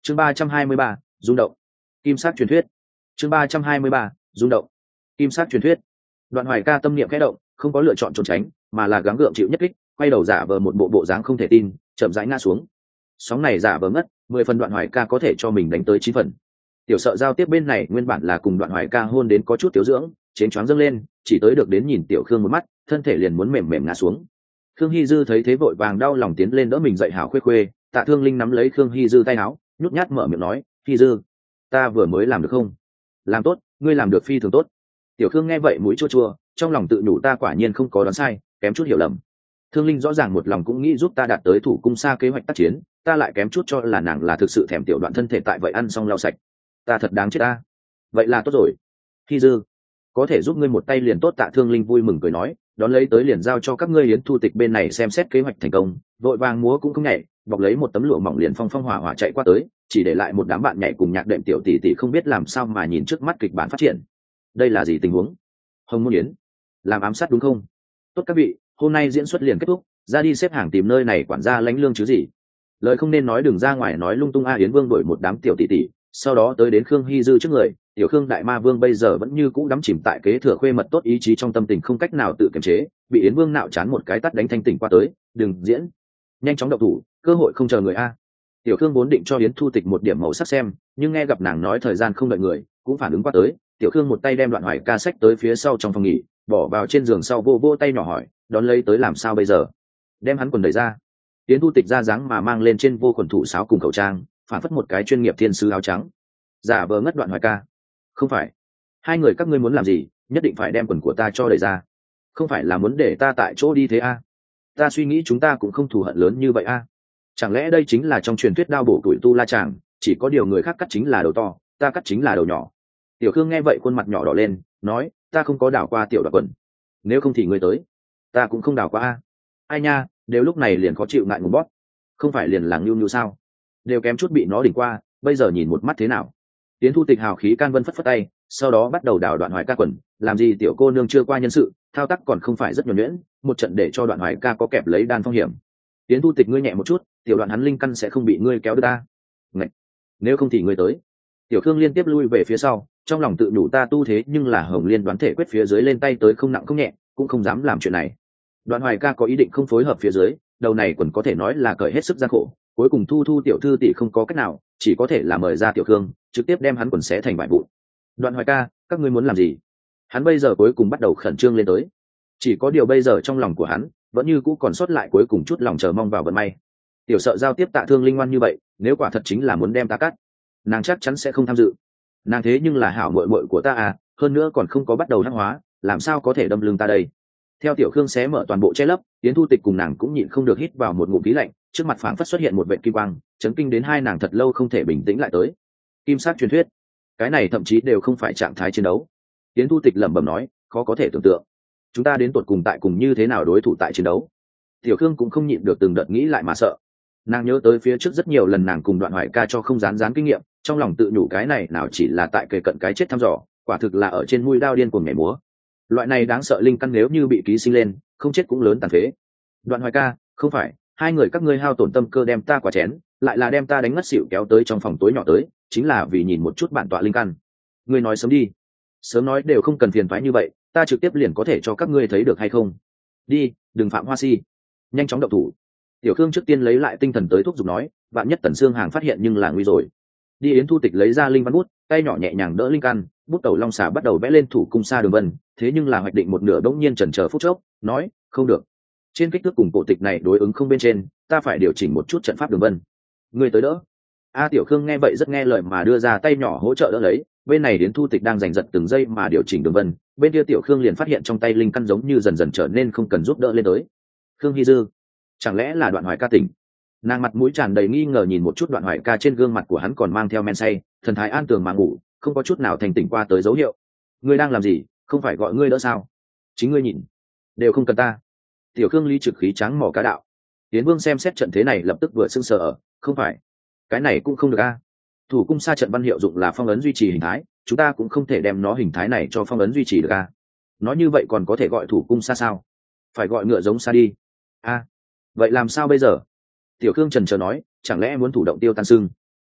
chương 323, rung động. Kim sắc truyền thuyết. chương 323, rung động. Kim sắc truyền thuyết. Đoạn Hoài Ca tâm niệm khẽ động, không có lựa chọn trốn tránh, mà là gắng gượng chịu nhất kích, quay đầu giả vờ một bộ dáng không thể tin, chậm rãi ngã xuống. Sóng này giả vờ ngất, 10 phần Đoạn Hoài Ca có thể cho mình đánh tới 9 phần. Tiểu Sợ giao tiếp bên này nguyên bản là cùng Đoạn Hoài Ca hôn đến có chút tiểu dưỡng, chén choáng dâng lên, chỉ tới được đến nhìn Tiểu Khương một mắt, thân thể liền muốn mềm mềm ngã xuống. Khương Hi Dư thấy thế vội vàng đau lòng tiến lên đỡ mình dậy hảo khuê khuê, Tạ Thương Linh nắm lấy Khương Hi Dư tay áo, nhút nhát mở miệng nói, "Hi Dư, ta vừa mới làm được không?" "Làm tốt, ngươi làm được phi thường tốt." Tiểu Khương nghe vậy mũi chua chua, trong lòng tự nhủ ta quả nhiên không có đoán sai, kém chút hiểu lầm. Thương Linh rõ ràng một lòng cũng nghĩ giúp ta đạt tới thủ cung xa kế hoạch tác chiến, ta lại kém chút cho là nàng là thực sự thèm tiểu đoạn thân thể tại vậy ăn xong lau sạch. Ta thật đáng chết ta. Vậy là tốt rồi. Hi Dư, có thể giúp ngươi một tay liền tốt. Tạ Thương Linh vui mừng cười nói, đón lấy tới liền giao cho các ngươi Yến Thu Tịch bên này xem xét kế hoạch thành công. Vội vàng múa cũng không nhảy, bọc lấy một tấm lụa mỏng liền phong phong hỏa hỏa chạy qua tới, chỉ để lại một đám bạn nhảy cùng nhạc đệm tiểu tỷ tỷ không biết làm sao mà nhìn trước mắt kịch bản phát triển. Đây là gì tình huống? Hồng Môn Yến làm ám sát đúng không? Tốt các vị, hôm nay diễn xuất liền kết thúc, ra đi xếp hàng tìm nơi này quản gia lãnh lương chứ gì. Lời không nên nói đừng ra ngoài nói lung tung. Yến Vương đổi một đám tiểu tỷ tỷ, sau đó tới đến Khương Hi Dư trước người. Tiểu Khương đại ma vương bây giờ vẫn như cũ đắm chìm tại kế thừa khuê mật tốt ý chí trong tâm tình không cách nào tự kiềm chế, bị Yến Vương nạo chán một cái tát đánh thanh tỉnh qua tới. Đừng diễn, nhanh chóng động thủ, cơ hội không chờ người a. Tiểu Khương vốn định cho Yến Thu Tịch một điểm màu sắc xem, nhưng nghe gặp nàng nói thời gian không đợi người, cũng phản ứng qua tới. Tiểu Khương một tay đem Đoạn Hoài Ca sách tới phía sau trong phòng nghỉ, bỏ vào trên giường sau vô vô tay nhỏ hỏi, đón lấy tới làm sao bây giờ? Đem hắn quần đẩy ra. Yến Thu Tịch ra dáng mà mang lên trên vô quần thủ sáo cùng khẩu trang, phản phất một cái chuyên nghiệp thiên sứ áo trắng. Giả vờ ngất Đoạn Hoài Ca. Không phải, hai người các ngươi muốn làm gì, nhất định phải đem quần của ta cho đẩy ra? Không phải là muốn để ta tại chỗ đi thế a? Ta suy nghĩ chúng ta cũng không thù hận lớn như vậy a. Chẳng lẽ đây chính là trong truyền thuyết đao bổ tuổi tu la chàng, chỉ có điều người khác cắt chính là đầu to, ta cắt chính là đầu nhỏ. Tiểu Khương nghe vậy khuôn mặt nhỏ đỏ lên, nói, ta không có đảo qua tiểu đoạt quần. Nếu không thì ngươi tới. Ta cũng không đảo qua a. Ai nha, đều lúc này liền khó chịu ngại ngùng bóp. Không phải liền làng nhu nhu sao? Đều kém chút bị nó đỉnh qua, bây giờ nhìn một mắt thế nào? Tiến Thu Tịch hào khí can vân phất phất tay, sau đó bắt đầu đảo Đoạn Hoài Ca quần. Làm gì tiểu cô nương chưa qua nhân sự, thao tác còn không phải rất nhuần nhuyễn, một trận để cho Đoạn Hoài Ca có kẹp lấy đan phong hiểm. Tiến Thu Tịch ngươi nhẹ một chút, tiểu đoạn hắn linh căn sẽ không bị ngươi kéo đưa ta. Ngậy. Nếu không thì ngươi tới. Tiểu Khương liên tiếp lui về phía sau, trong lòng tự nhủ ta tu thế nhưng là Hồng Liên đoán thể quyết phía dưới lên tay tới không nặng không nhẹ, cũng không dám làm chuyện này. Đoạn Hoài Ca có ý định không phối hợp phía dưới, đầu này còn có thể nói là cởi hết sức gian khổ, cuối cùng Thu tiểu thư tỷ không có cách nào, chỉ có thể là mời ra Tiểu Khương, trực tiếp đem hắn quần xé thành bại vụn. Đoạn Hoài Ca, các ngươi muốn làm gì? Hắn bây giờ cuối cùng bắt đầu khẩn trương lên tới. Chỉ có điều bây giờ trong lòng của hắn vẫn như cũ còn sót lại cuối cùng chút lòng chờ mong vào vận may. Tiểu Sợ giao tiếp Tạ Thương Linh ngoan như vậy, nếu quả thật chính là muốn đem ta cắt, nàng chắc chắn sẽ không tham dự. Nàng thế nhưng là hảo muội muội của ta à, hơn nữa còn không có bắt đầu hắc hóa, làm sao có thể đâm lưng ta đây? Theo Tiểu Khương xé mở toàn bộ che lấp, Yến Thu Tịch cùng nàng cũng nhịn không được hít vào một ngụm khí lạnh, trước mặt phảng phất xuất hiện một vệt kim quang, chấn kinh đến hai nàng thật lâu không thể bình tĩnh lại tới. Kim sắc truyền thuyết, cái này thậm chí đều không phải trạng thái chiến đấu. Yến Thu Tịch lẩm bẩm nói, khó có thể tưởng tượng, chúng ta đến tuột cùng tại cùng như thế nào đối thủ tại chiến đấu. Tiểu Khương cũng không nhịn được từng đợt nghĩ lại mà sợ. Nàng nhớ tới phía trước rất nhiều lần nàng cùng Đoạn Hoài Ca cho không rán kinh nghiệm, trong lòng tự nhủ cái này nào chỉ là tại kề cận cái chết thăm dò, quả thực là ở trên mũi đao điên cuồng nhảy múa. Loại này đáng sợ linh căn nếu như bị ký sinh lên, không chết cũng lớn tàn phế. Đoạn Hoài Ca, không phải, hai người các ngươi hao tổn tâm cơ đem ta quả chén, lại là đem ta đánh ngất xỉu kéo tới trong phòng tối nhỏ tới, chính là vì nhìn một chút bản tọa linh căn. Ngươi nói sớm đi. Sớm nói đều không cần phiền toái như vậy, ta trực tiếp liền có thể cho các ngươi thấy được hay không? Đi, đừng phạm hoa si. Nhanh chóng động thủ. Tiểu Khương trước tiên lấy lại tinh thần tới thúc giục nói, vạn nhất Tần Sương Hàng phát hiện nhưng là nguy rồi. Đi. Yến Thu Tịch lấy ra linh văn bút, tay nhỏ nhẹ nhàng đỡ linh căn, bút tẩu long xà bắt đầu vẽ lên thủ cung xa đường vân, thế nhưng là hoạch định một nửa đống nhiên chần chờ phút chốc, nói, không được. Trên kích thước cùng cổ tịch này đối ứng không bên trên, ta phải điều chỉnh một chút trận pháp đường vân. Ngươi tới đỡ. Tiểu Khương nghe vậy rất nghe lời mà đưa ra tay nhỏ hỗ trợ đỡ lấy, bên này Yến Thu Tịch đang giành giật từng giây mà điều chỉnh đường vân, bên kia Tiểu Khương liền phát hiện trong tay linh căn giống như dần dần trở nên không cần giúp đỡ lên tới. Khương Hi Dư, chẳng lẽ là Đoạn Hoài Ca tỉnh? Nàng mặt mũi tràn đầy nghi ngờ nhìn một chút Đoạn Hoài Ca, trên gương mặt của hắn còn mang theo men say, thần thái an tường mà ngủ, không có chút nào thành tỉnh qua tới dấu hiệu. Ngươi đang làm gì, không phải gọi ngươi đỡ sao? Chính ngươi nhìn, đều không cần ta. Tiểu Khương lý trực khí trắng mỏ cá đạo. Tiến Vương xem xét trận thế này lập tức vừa sưng sờ ở, không phải, cái này cũng không được a. Thủ cung sa trận văn hiệu dụng là phong ấn duy trì hình thái, chúng ta cũng không thể đem nó hình thái này cho phong ấn duy trì được a. Nói như vậy còn có thể gọi thủ cung sa sao? Phải gọi ngựa giống sa đi. Vậy làm sao bây giờ? Tiểu Khương trần chờ nói, chẳng lẽ muốn thủ động tiêu tan sưng?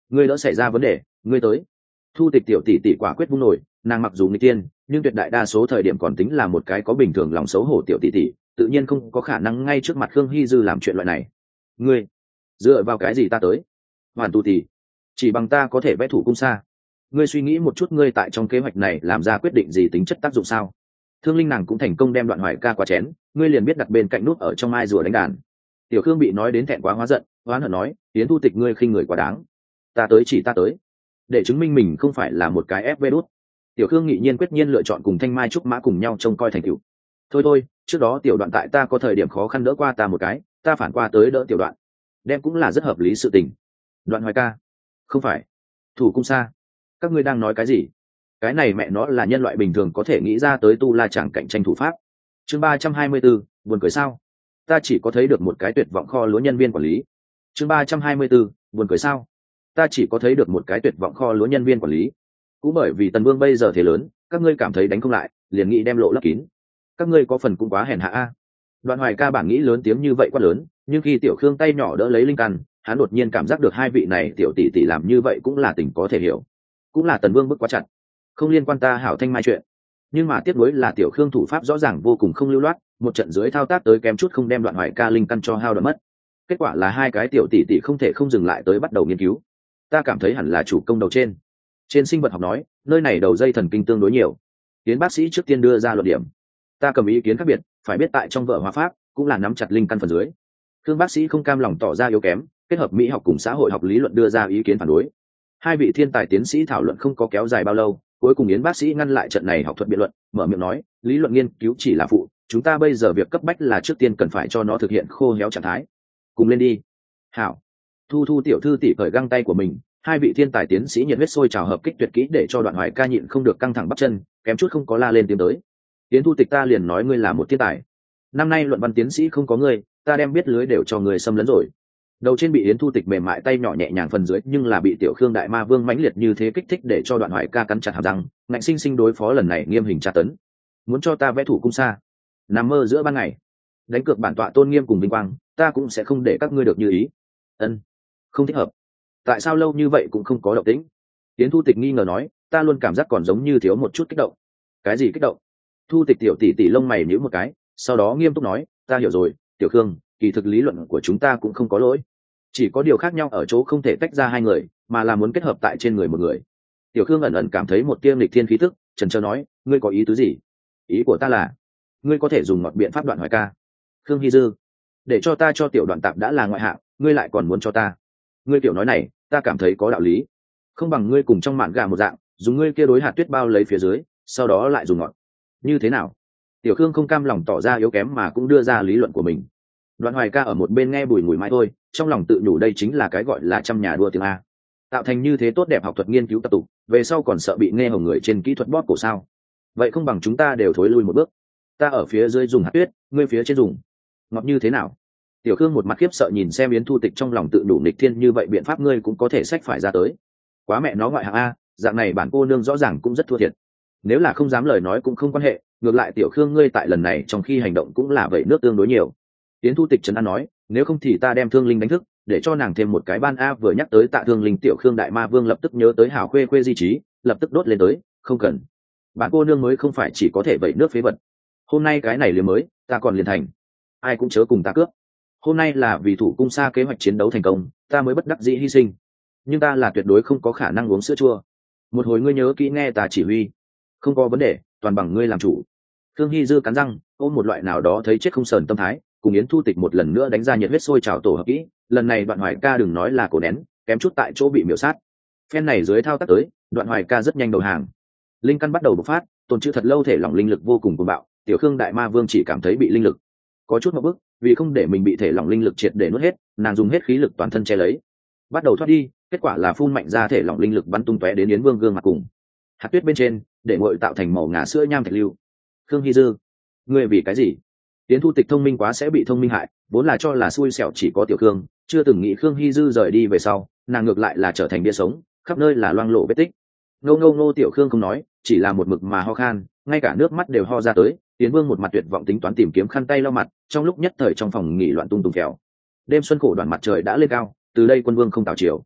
ngươi đỡ xảy ra vấn đề, ngươi tới. Thu Tịch tiểu tỷ tỷ quả quyết vung nổi, nàng mặc dù nguy tiên, nhưng tuyệt đại đa số thời điểm còn tính là một cái có bình thường lòng xấu hổ tiểu tỷ tỷ, tự nhiên không có khả năng ngay trước mặt Khương Hi Dư làm chuyện loại này. Ngươi dựa vào cái gì ta tới? Hoàn Tu tỷ, chỉ bằng ta có thể vẽ thủ cung xa. Ngươi suy nghĩ một chút, ngươi tại trong kế hoạch này làm ra quyết định gì, tính chất tác dụng sao? Thương Linh nàng cũng thành công đem Đoạn Hoài ca qua chén, ngươi liền biết đặt bên cạnh nút ở trong mai rùa đánh đàn. Tiểu Khương bị nói đến thẹn quá hóa giận, hoán hận nói, Yến Thu Tịch ngươi khinh người quá đáng. Ta tới chỉ ta tới, để chứng minh mình không phải là một cái ép vê đút. Tiểu Khương nghị nhiên quyết nhiên lựa chọn cùng Thanh Mai Trúc Mã cùng nhau trông coi thành tựu. Thôi, trước đó Tiểu Đoạn tại ta có thời điểm khó khăn đỡ qua ta một cái, ta phản qua tới đỡ Tiểu Đoạn, đem cũng là rất hợp lý sự tình. Đoạn Hoài ca, không phải thủ cung xa, các ngươi đang nói cái gì? Cái này mẹ nó là nhân loại bình thường có thể nghĩ ra tới tu la chẳng cạnh tranh thủ pháp. Chương 324, buồn cười sao? Ta chỉ có thấy được một cái tuyệt vọng kho lúa nhân viên quản lý. Chương 324, buồn cười sao? Ta chỉ có thấy được một cái tuyệt vọng kho lúa nhân viên quản lý. Cũng bởi vì Tần Vương bây giờ thế lớn, các ngươi cảm thấy đánh không lại, liền nghĩ đem lộ lấp kín. Các ngươi có phần cũng quá hèn hạ a. Đoạn Hoài ca bản nghĩ lớn tiếng như vậy quá lớn, nhưng khi Tiểu Khương tay nhỏ đỡ lấy linh căn, hắn đột nhiên cảm giác được hai vị này tiểu tỷ tỷ làm như vậy cũng là tình có thể hiểu, cũng là Tần Vương bức quá chặt, không liên quan ta hảo Thanh Mai chuyện. Nhưng mà tiếp nối là Tiểu Khương thủ pháp rõ ràng vô cùng không lưu loát, một trận dưới thao tác tới kém chút không đem Đoạn Hoài ca linh căn cho hao đoạn mất. Kết quả là hai cái tiểu tỷ tỷ không thể không dừng lại tới bắt đầu nghiên cứu. Ta cảm thấy hẳn là chủ công đầu trên sinh vật học nói nơi này đầu dây thần kinh tương đối nhiều. Tiến bác sĩ trước tiên đưa ra luận điểm, ta cầm ý kiến khác biệt, phải biết tại trong vở hóa pháp cũng là nắm chặt linh căn phần dưới. Thương bác sĩ không cam lòng tỏ ra yếu kém, kết hợp mỹ học cùng xã hội học lý luận đưa ra ý kiến phản đối. Hai vị thiên tài tiến sĩ thảo luận không có kéo dài bao lâu, cuối cùng Yến bác sĩ ngăn lại trận này học thuật biện luận, mở miệng nói, lý luận nghiên cứu chỉ là phụ, chúng ta bây giờ việc cấp bách là trước tiên cần phải cho nó thực hiện khô héo trạng thái. Cùng lên đi. Hảo. Thu tiểu thư tỉ cởi găng tay của mình, hai vị thiên tài tiến sĩ nhiệt huyết sôi trào hợp kích tuyệt kỹ để cho Đoạn Hoài ca nhịn không được căng thẳng bắp chân, kém chút không có la lên tiếng tới. Yến Thu Tịch, ta liền nói ngươi là một thiên tài. Năm nay luận văn tiến sĩ không có ngươi, ta đem biết lưới đều cho người xâm lấn rồi. Đầu trên bị Yến Thu Tịch mềm mại tay nhỏ nhẹ nhàng phần dưới, nhưng là bị Tiểu Khương đại ma vương mãnh liệt như thế kích thích để cho Đoạn Hoài ca cắn chặt hàm răng, ngạnh sinh sinh đối phó lần này nghiêm hình tra tấn. Muốn cho ta vẽ thủ cung xa, nằm mơ giữa ban ngày, đánh cược bản tọa tôn nghiêm cùng vinh quang, ta cũng sẽ không để các ngươi được như ý. Ân, không thích hợp. Tại sao lâu như vậy cũng không có động tĩnh? Yến Thu Tịch nghi ngờ nói, ta luôn cảm giác còn giống như thiếu một chút kích động. Cái gì kích động? Thu Tịch tiểu tỷ tỷ lông mày nhíu một cái, sau đó nghiêm túc nói, ta hiểu rồi, Tiểu Khương, kỳ thực lý luận của chúng ta cũng không có lỗi, chỉ có điều khác nhau ở chỗ không thể tách ra hai người, mà là muốn kết hợp tại trên người một người. Tiểu Khương ẩn ẩn cảm thấy một tia nghịch thiên khí tức, chần chờ nói, ngươi có ý tứ gì? Ý của ta là, ngươi có thể dùng ngọt biện pháp Đoạn Hoài ca. Khương Hi Dư, để cho ta cho Tiểu Đoạn tạp đã là ngoại hạng, ngươi lại còn muốn cho ta? Ngươi tiểu nói này, ta cảm thấy có đạo lý. Không bằng ngươi cùng trong mạn gà một dạng, dùng ngươi kia đối hạt tuyết bao lấy phía dưới, sau đó lại dùng ngọt. Như thế nào? Tiểu Khương không cam lòng tỏ ra yếu kém mà cũng đưa ra lý luận của mình. Đoạn Hoài ca ở một bên nghe bùi ngùi mãi thôi, trong lòng tự nhủ đây chính là cái gọi là trăm nhà đua tiếng A. Tạo thành như thế tốt đẹp học thuật nghiên cứu tập tục, về sau còn sợ bị nghe hồng người trên kỹ thuật bóp cổ sao? Vậy không bằng chúng ta đều thối lui một bước. Ta ở phía dưới dùng hạt tuyết, ngươi phía trên dùng ngọt, như thế nào? Tiểu Khương một mặt khiếp sợ nhìn xem Yến Thu Tịch, trong lòng tự đủ nghịch thiên như vậy biện pháp ngươi cũng có thể xách phải ra tới. Quá mẹ nó ngoại hạng a, dạng này bản cô nương rõ ràng cũng rất thua thiệt. Nếu là không dám lời nói cũng không quan hệ, ngược lại Tiểu Khương ngươi tại lần này trong khi hành động cũng là vậy nước tương đối nhiều. Yến Thu Tịch trấn an nói, nếu không thì ta đem Thương Linh đánh thức, để cho nàng thêm một cái ban a. Vừa nhắc tới Tạ Thương Linh, Tiểu Khương đại ma vương lập tức nhớ tới Hảo Khuê Khuê di trí, lập tức đốt lên tới, không cần. Bản cô nương mới không phải chỉ có thể vậy nước phế vật. Hôm nay cái này liền mới, ta còn liền thành. Ai cũng chớ cùng ta cướp. Hôm nay là vì thủ cung xa kế hoạch chiến đấu thành công, ta mới bất đắc dĩ hy sinh, nhưng ta là tuyệt đối không có khả năng uống sữa chua. Một hồi ngươi nhớ kỹ nghe ta chỉ huy, không có vấn đề, toàn bằng ngươi làm chủ. Khương Hi Dư cắn răng, ôm một loại nào đó thấy chết không sờn tâm thái, cùng Yến Thu Tịch một lần nữa đánh ra nhiệt huyết sôi trào tổ hợp kỹ. Lần này Đoạn Hoài ca đừng nói là cổ nén, kém chút tại chỗ bị miểu sát. Phen này dưới thao tác tới, Đoạn Hoài ca rất nhanh đầu hàng, linh căn bắt đầu bộc phát, tồn trữ thật lâu thể lỏng linh lực vô cùng cuồng bạo. Tiểu Khương đại ma vương chỉ cảm thấy bị linh lực có chút một bước, vì không để mình bị thể lỏng linh lực triệt để nuốt hết, nàng dùng hết khí lực toàn thân che lấy, bắt đầu thoát đi. Kết quả là phun mạnh ra thể lỏng linh lực bắn tung tóe đến Yến Vương gương mặt cùng hạt tuyết bên trên, để nguội tạo thành màu ngà sữa nham thạch lưu. Khương Hi Dư, ngươi vì cái gì? Yến Thu Tịch thông minh quá sẽ bị thông minh hại, vốn là cho là xui xẻo chỉ có Tiểu Khương, chưa từng nghĩ Khương Hi Dư rời đi về sau, nàng ngược lại là trở thành bia sống, khắp nơi là loang lộ vết tích. Ngô Tiểu Khương không nói, chỉ là một mực mà ho khan, ngay cả nước mắt đều ho ra tới. Yến Vương một mặt tuyệt vọng tính toán tìm kiếm khăn tay lau mặt, trong lúc nhất thời trong phòng nghỉ loạn tung tung phèo. Đêm xuân khổ đoàn mặt trời đã lên cao, từ đây quân vương không tảo chiều.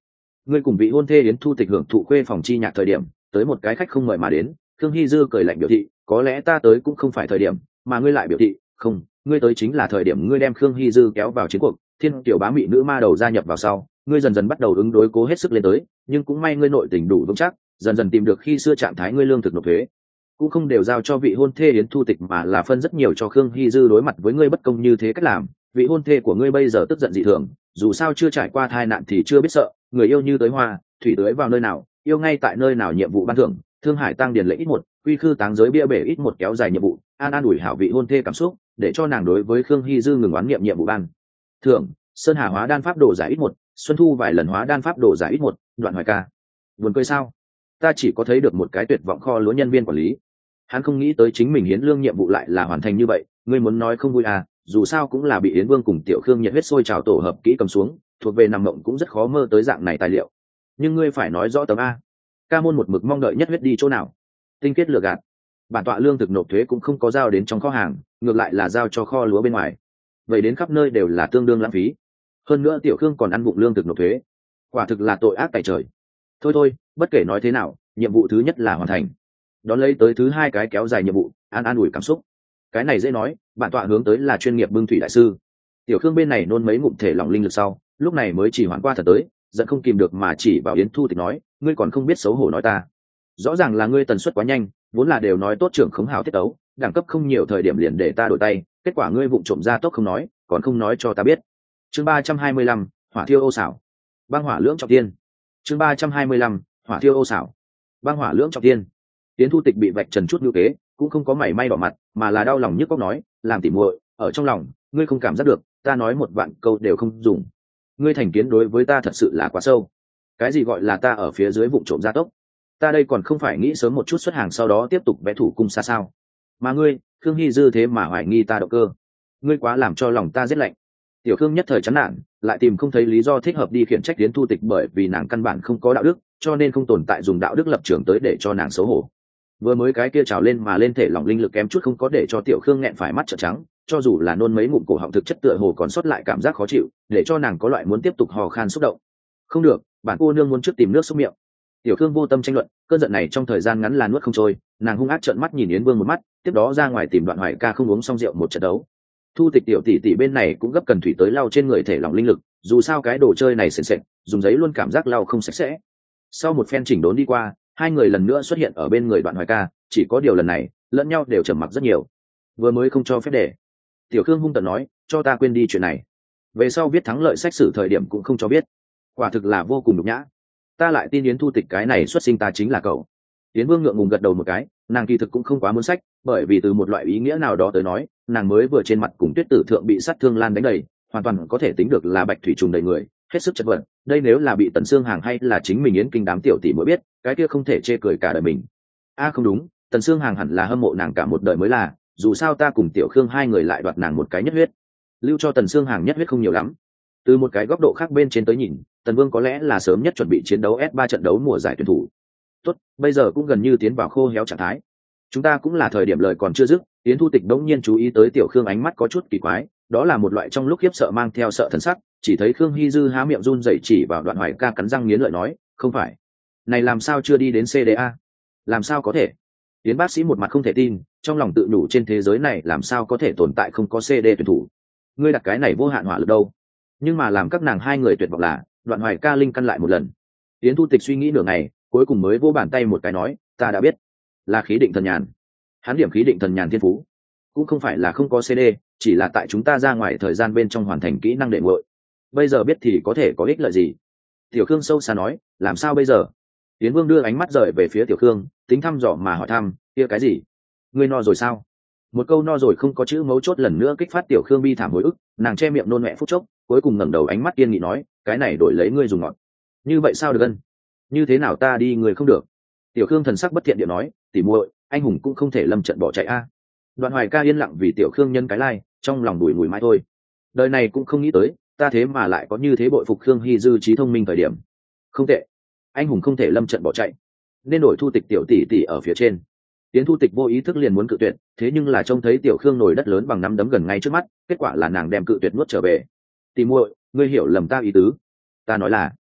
ngươi cùng vị hôn thê yến thu tịch hưởng thụ khuê phòng chi nhạc thời điểm, tới một cái khách không mời mà đến. Khương Hi Dư cười lạnh biểu thị, có lẽ ta tới cũng không phải thời điểm, mà ngươi lại biểu thị không, ngươi tới chính là thời điểm. Ngươi đem Khương Hi Dư kéo vào chiến cuộc, thiên tiểu bá mị nữ ma đầu gia nhập vào sau, ngươi dần dần bắt đầu ứng đối, cố hết sức lên tới, nhưng cũng may ngươi nội tình đủ vững chắc, dần dần tìm được khi xưa trạng thái. Ngươi lương thực nộp thuế cũng không đều giao cho vị hôn thê yến thu tịch, mà là phân rất nhiều cho Khương Hi Dư. Đối mặt với ngươi bất công như thế cách làm, vị hôn thê của ngươi bây giờ tức giận dị thường. Dù sao chưa trải qua tai nạn thì chưa biết sợ, người yêu như tới hoa thủy tưới vào nơi nào, yêu ngay tại nơi nào. Nhiệm vụ ban thưởng: thương hải tăng điền lệ ít một, quy khư táng giới bia bể ít một. Kéo dài nhiệm vụ, an ủi hảo vị hôn thê cảm xúc, để cho nàng đối với Khương Hi Dư ngừng oán niệm. Nhiệm vụ ban thưởng: sơn hà hóa đan pháp đồ giải ít một, xuân thu vài lần hóa đan pháp đồ giải ít một. Đoạn hoài ca buồn cười sao? Ta chỉ có thấy được một cái tuyệt vọng kho lúa nhân viên quản lý. Hắn không nghĩ tới chính mình hiến lương nhiệm vụ lại là hoàn thành như vậy. Ngươi muốn nói không vui à, dù sao cũng là bị Yến Vương cùng Tiểu Khương nhiệt huyết sôi trào tổ hợp kỹ cầm xuống, thuộc về nằm mộng cũng rất khó mơ tới dạng này tài liệu. Nhưng ngươi phải nói rõ tấm a. Ca môn một mực mong đợi nhất huyết đi chỗ nào? Tinh kết lừa gạt. Bản tọa lương thực nộp thuế cũng không có giao đến trong kho hàng, ngược lại là giao cho kho lúa bên ngoài. Vậy đến khắp nơi đều là tương đương lãng phí. Hơn nữa Tiểu Khương còn ăn vụng lương thực nộp thuế, quả thực là tội ác tại trời. Thôi, bất kể nói thế nào, nhiệm vụ thứ nhất là hoàn thành. Đón lấy tới thứ hai cái kéo dài nhiệm vụ, an ủi cảm xúc. Cái này dễ nói, bản tọa hướng tới là chuyên nghiệp bưng thủy đại sư. Tiểu Khương bên này nôn mấy ngụm thể lỏng linh lực sau, lúc này mới chỉ hoãn qua thật tới, giận không kìm được mà chỉ vào Yến Thu Tịch nói, ngươi còn không biết xấu hổ nói ta. Rõ ràng là ngươi tần suất quá nhanh, vốn là đều nói tốt trưởng khống hào tiết tấu, đẳng cấp không nhiều thời điểm liền để ta đổi tay, kết quả ngươi vụng trộm ra tốc không nói, còn không nói cho ta biết. Chương 325, hỏa thiêu ô xảo. Băng hỏa lưỡng trọng thiên. Chương 325, hỏa thiêu ô xảo. Băng hỏa lưỡng trọng thiên. Yến Thu Tịch bị vạch trần chút như kế, cũng không có mảy may đỏ mặt, mà là đau lòng nhức óc nói, làm tỉ muội, ở trong lòng ngươi không cảm giác được, ta nói một vạn câu đều không dùng. Ngươi thành kiến đối với ta thật sự là quá sâu. Cái gì gọi là ta ở phía dưới vụng trộm gia tốc? Ta đây còn không phải nghĩ sớm một chút xuất hàng, sau đó tiếp tục vẽ thủ cung xa sao? Mà ngươi, Khương Hi Dư thế mà hoài nghi ta động cơ, ngươi quá làm cho lòng ta rét lạnh. Tiểu Khương nhất thời chán nản, lại tìm không thấy lý do thích hợp đi khiển trách Yến Thu Tịch, bởi vì nàng căn bản không có đạo đức, cho nên không tồn tại dùng đạo đức lập trường tới để cho nàng xấu hổ. Vừa mới cái kia trào lên mà lên thể lỏng linh lực kém chút không có để cho Tiểu Khương nghẹn phải mắt trợn trắng, cho dù là nôn mấy ngụm cổ họng, thực chất tựa hồ còn sót lại cảm giác khó chịu, để cho nàng có loại muốn tiếp tục hò khan xúc động. Không được, bản cô nương muốn trước tìm nước xúc miệng. Tiểu Khương vô tâm tranh luận, cơn giận này trong thời gian ngắn là nuốt không trôi, nàng hung ác trợn mắt nhìn Yến Vương một mắt, tiếp đó ra ngoài tìm Đoạn Hoài Ca không uống xong rượu một trận đấu. Thu Tịch tiểu tỷ tỷ bên này cũng gấp cần thủy tới lau trên người thể lỏng linh lực, dù sao cái đồ chơi này sền sệt, dùng giấy luôn cảm giác lau không sạch sẽ. Sau một phen chỉnh đốn đi qua, hai người lần nữa xuất hiện ở bên người Đoạn Hoài Ca, chỉ có điều lần này lẫn nhau đều trầm mặc rất nhiều. Vừa mới không cho phép để. Tiểu Khương hung tợn nói, cho ta quên đi chuyện này, về sau viết thắng lợi sách sử thời điểm cũng không cho biết. Quả thực là vô cùng nhục nhã. Ta lại tin Yến Thu Tịch cái này xuất sinh ta chính là cậu. Yến Vương ngượng ngùng gật đầu một cái, nàng kỳ thực cũng không quá muốn sách, bởi vì từ một loại ý nghĩa nào đó tới nói, nàng mới vừa trên mặt cùng Tuyết Tử thượng bị sát thương lan đánh đầy, hoàn toàn có thể tính được là bạch thủy trùng đầy người, hết sức chật vật. Đây nếu là bị Tần Sương Hàng hay là chính mình Yến Kinh đám tiểu tỷ mới biết, cái kia không thể chê cười cả đời mình. Không đúng, Tần Sương Hàng hẳn là hâm mộ nàng cả một đời mới là, dù sao ta cùng Tiểu Khương hai người lại đoạt nàng một cái nhất huyết, lưu cho Tần Sương Hàng nhất huyết không nhiều lắm. Từ một cái góc độ khác bên trên tới nhìn, Tần Vương có lẽ là sớm nhất chuẩn bị chiến đấu S3 trận đấu mùa giải tuyển thủ. Tốt, bây giờ cũng gần như tiến vào khô héo trạng thái. Chúng ta cũng là thời điểm lời còn chưa dứt, Yến Thu Tịch đống nhiên chú ý tới Tiểu Khương ánh mắt có chút kỳ quái, đó là một loại trong lúc khiếp sợ mang theo sợ thần sắc, chỉ thấy Khương Hi Dư há miệng run rẩy chỉ vào Đoạn Hoài Ca, cắn răng nghiến lợi nói, không phải, này làm sao chưa đi đến CDA? Làm sao có thể? Yến bác sĩ một mặt không thể tin, trong lòng tự nhủ trên thế giới này làm sao có thể tồn tại không có CD tuyển thủ? Ngươi đặt cái này vô hạn hỏa lực đâu? Nhưng mà làm các nàng hai người tuyệt vọng là, Đoạn Hoài Ca linh căn lại một lần. Yến Thu Tịch suy nghĩ nửa ngày, cuối cùng mới vỗ bàn tay một cái nói, ta đã biết, là khí định thần nhàn. Hắn điểm khí định thần nhàn thiên phú, cũng không phải là không có CD, chỉ là tại chúng ta ra ngoài thời gian bên trong hoàn thành kỹ năng đệ nguội. Bây giờ biết thì có thể có ích lợi gì? Tiểu Khương sâu xa nói, làm sao bây giờ? Yến Vương đưa ánh mắt rời về phía Tiểu Khương, tính thăm dò mà hỏi thăm, kia cái gì? Ngươi no rồi sao? Một câu no rồi không có chữ mấu chốt lần nữa kích phát Tiểu Khương bi thảm hồi ức, nàng che miệng nôn mẹ phút chốc, cuối cùng ngẩng đầu ánh mắt kiên nghị nói, cái này đổi lấy ngươi dùng ngọt. Như vậy sao được ân? Như thế nào ta đi người không được? Tiểu Khương thần sắc bất thiện điệu nói, tỉ muội, anh hùng cũng không thể lâm trận bỏ chạy a. Đoạn Hoài Ca yên lặng vì Tiểu Khương nhân cái lai, trong lòng đùi ngùi mãi thôi. Đời này cũng không nghĩ tới, ta thế mà lại có như thế bội phục Khương Hi Dư trí thông minh thời điểm. Không tệ, anh hùng không thể lâm trận bỏ chạy, nên đổi Thu Tịch tiểu tỷ tỷ ở phía trên. Tiến Thu Tịch vô ý thức liền muốn cự tuyệt, thế nhưng là trông thấy Tiểu Khương nổi đất lớn bằng nắm đấm gần ngay trước mắt, kết quả là nàng đem cự tuyệt nuốt trở về. Tỷ muội, ngươi hiểu lầm ta ý tứ. Ta nói là,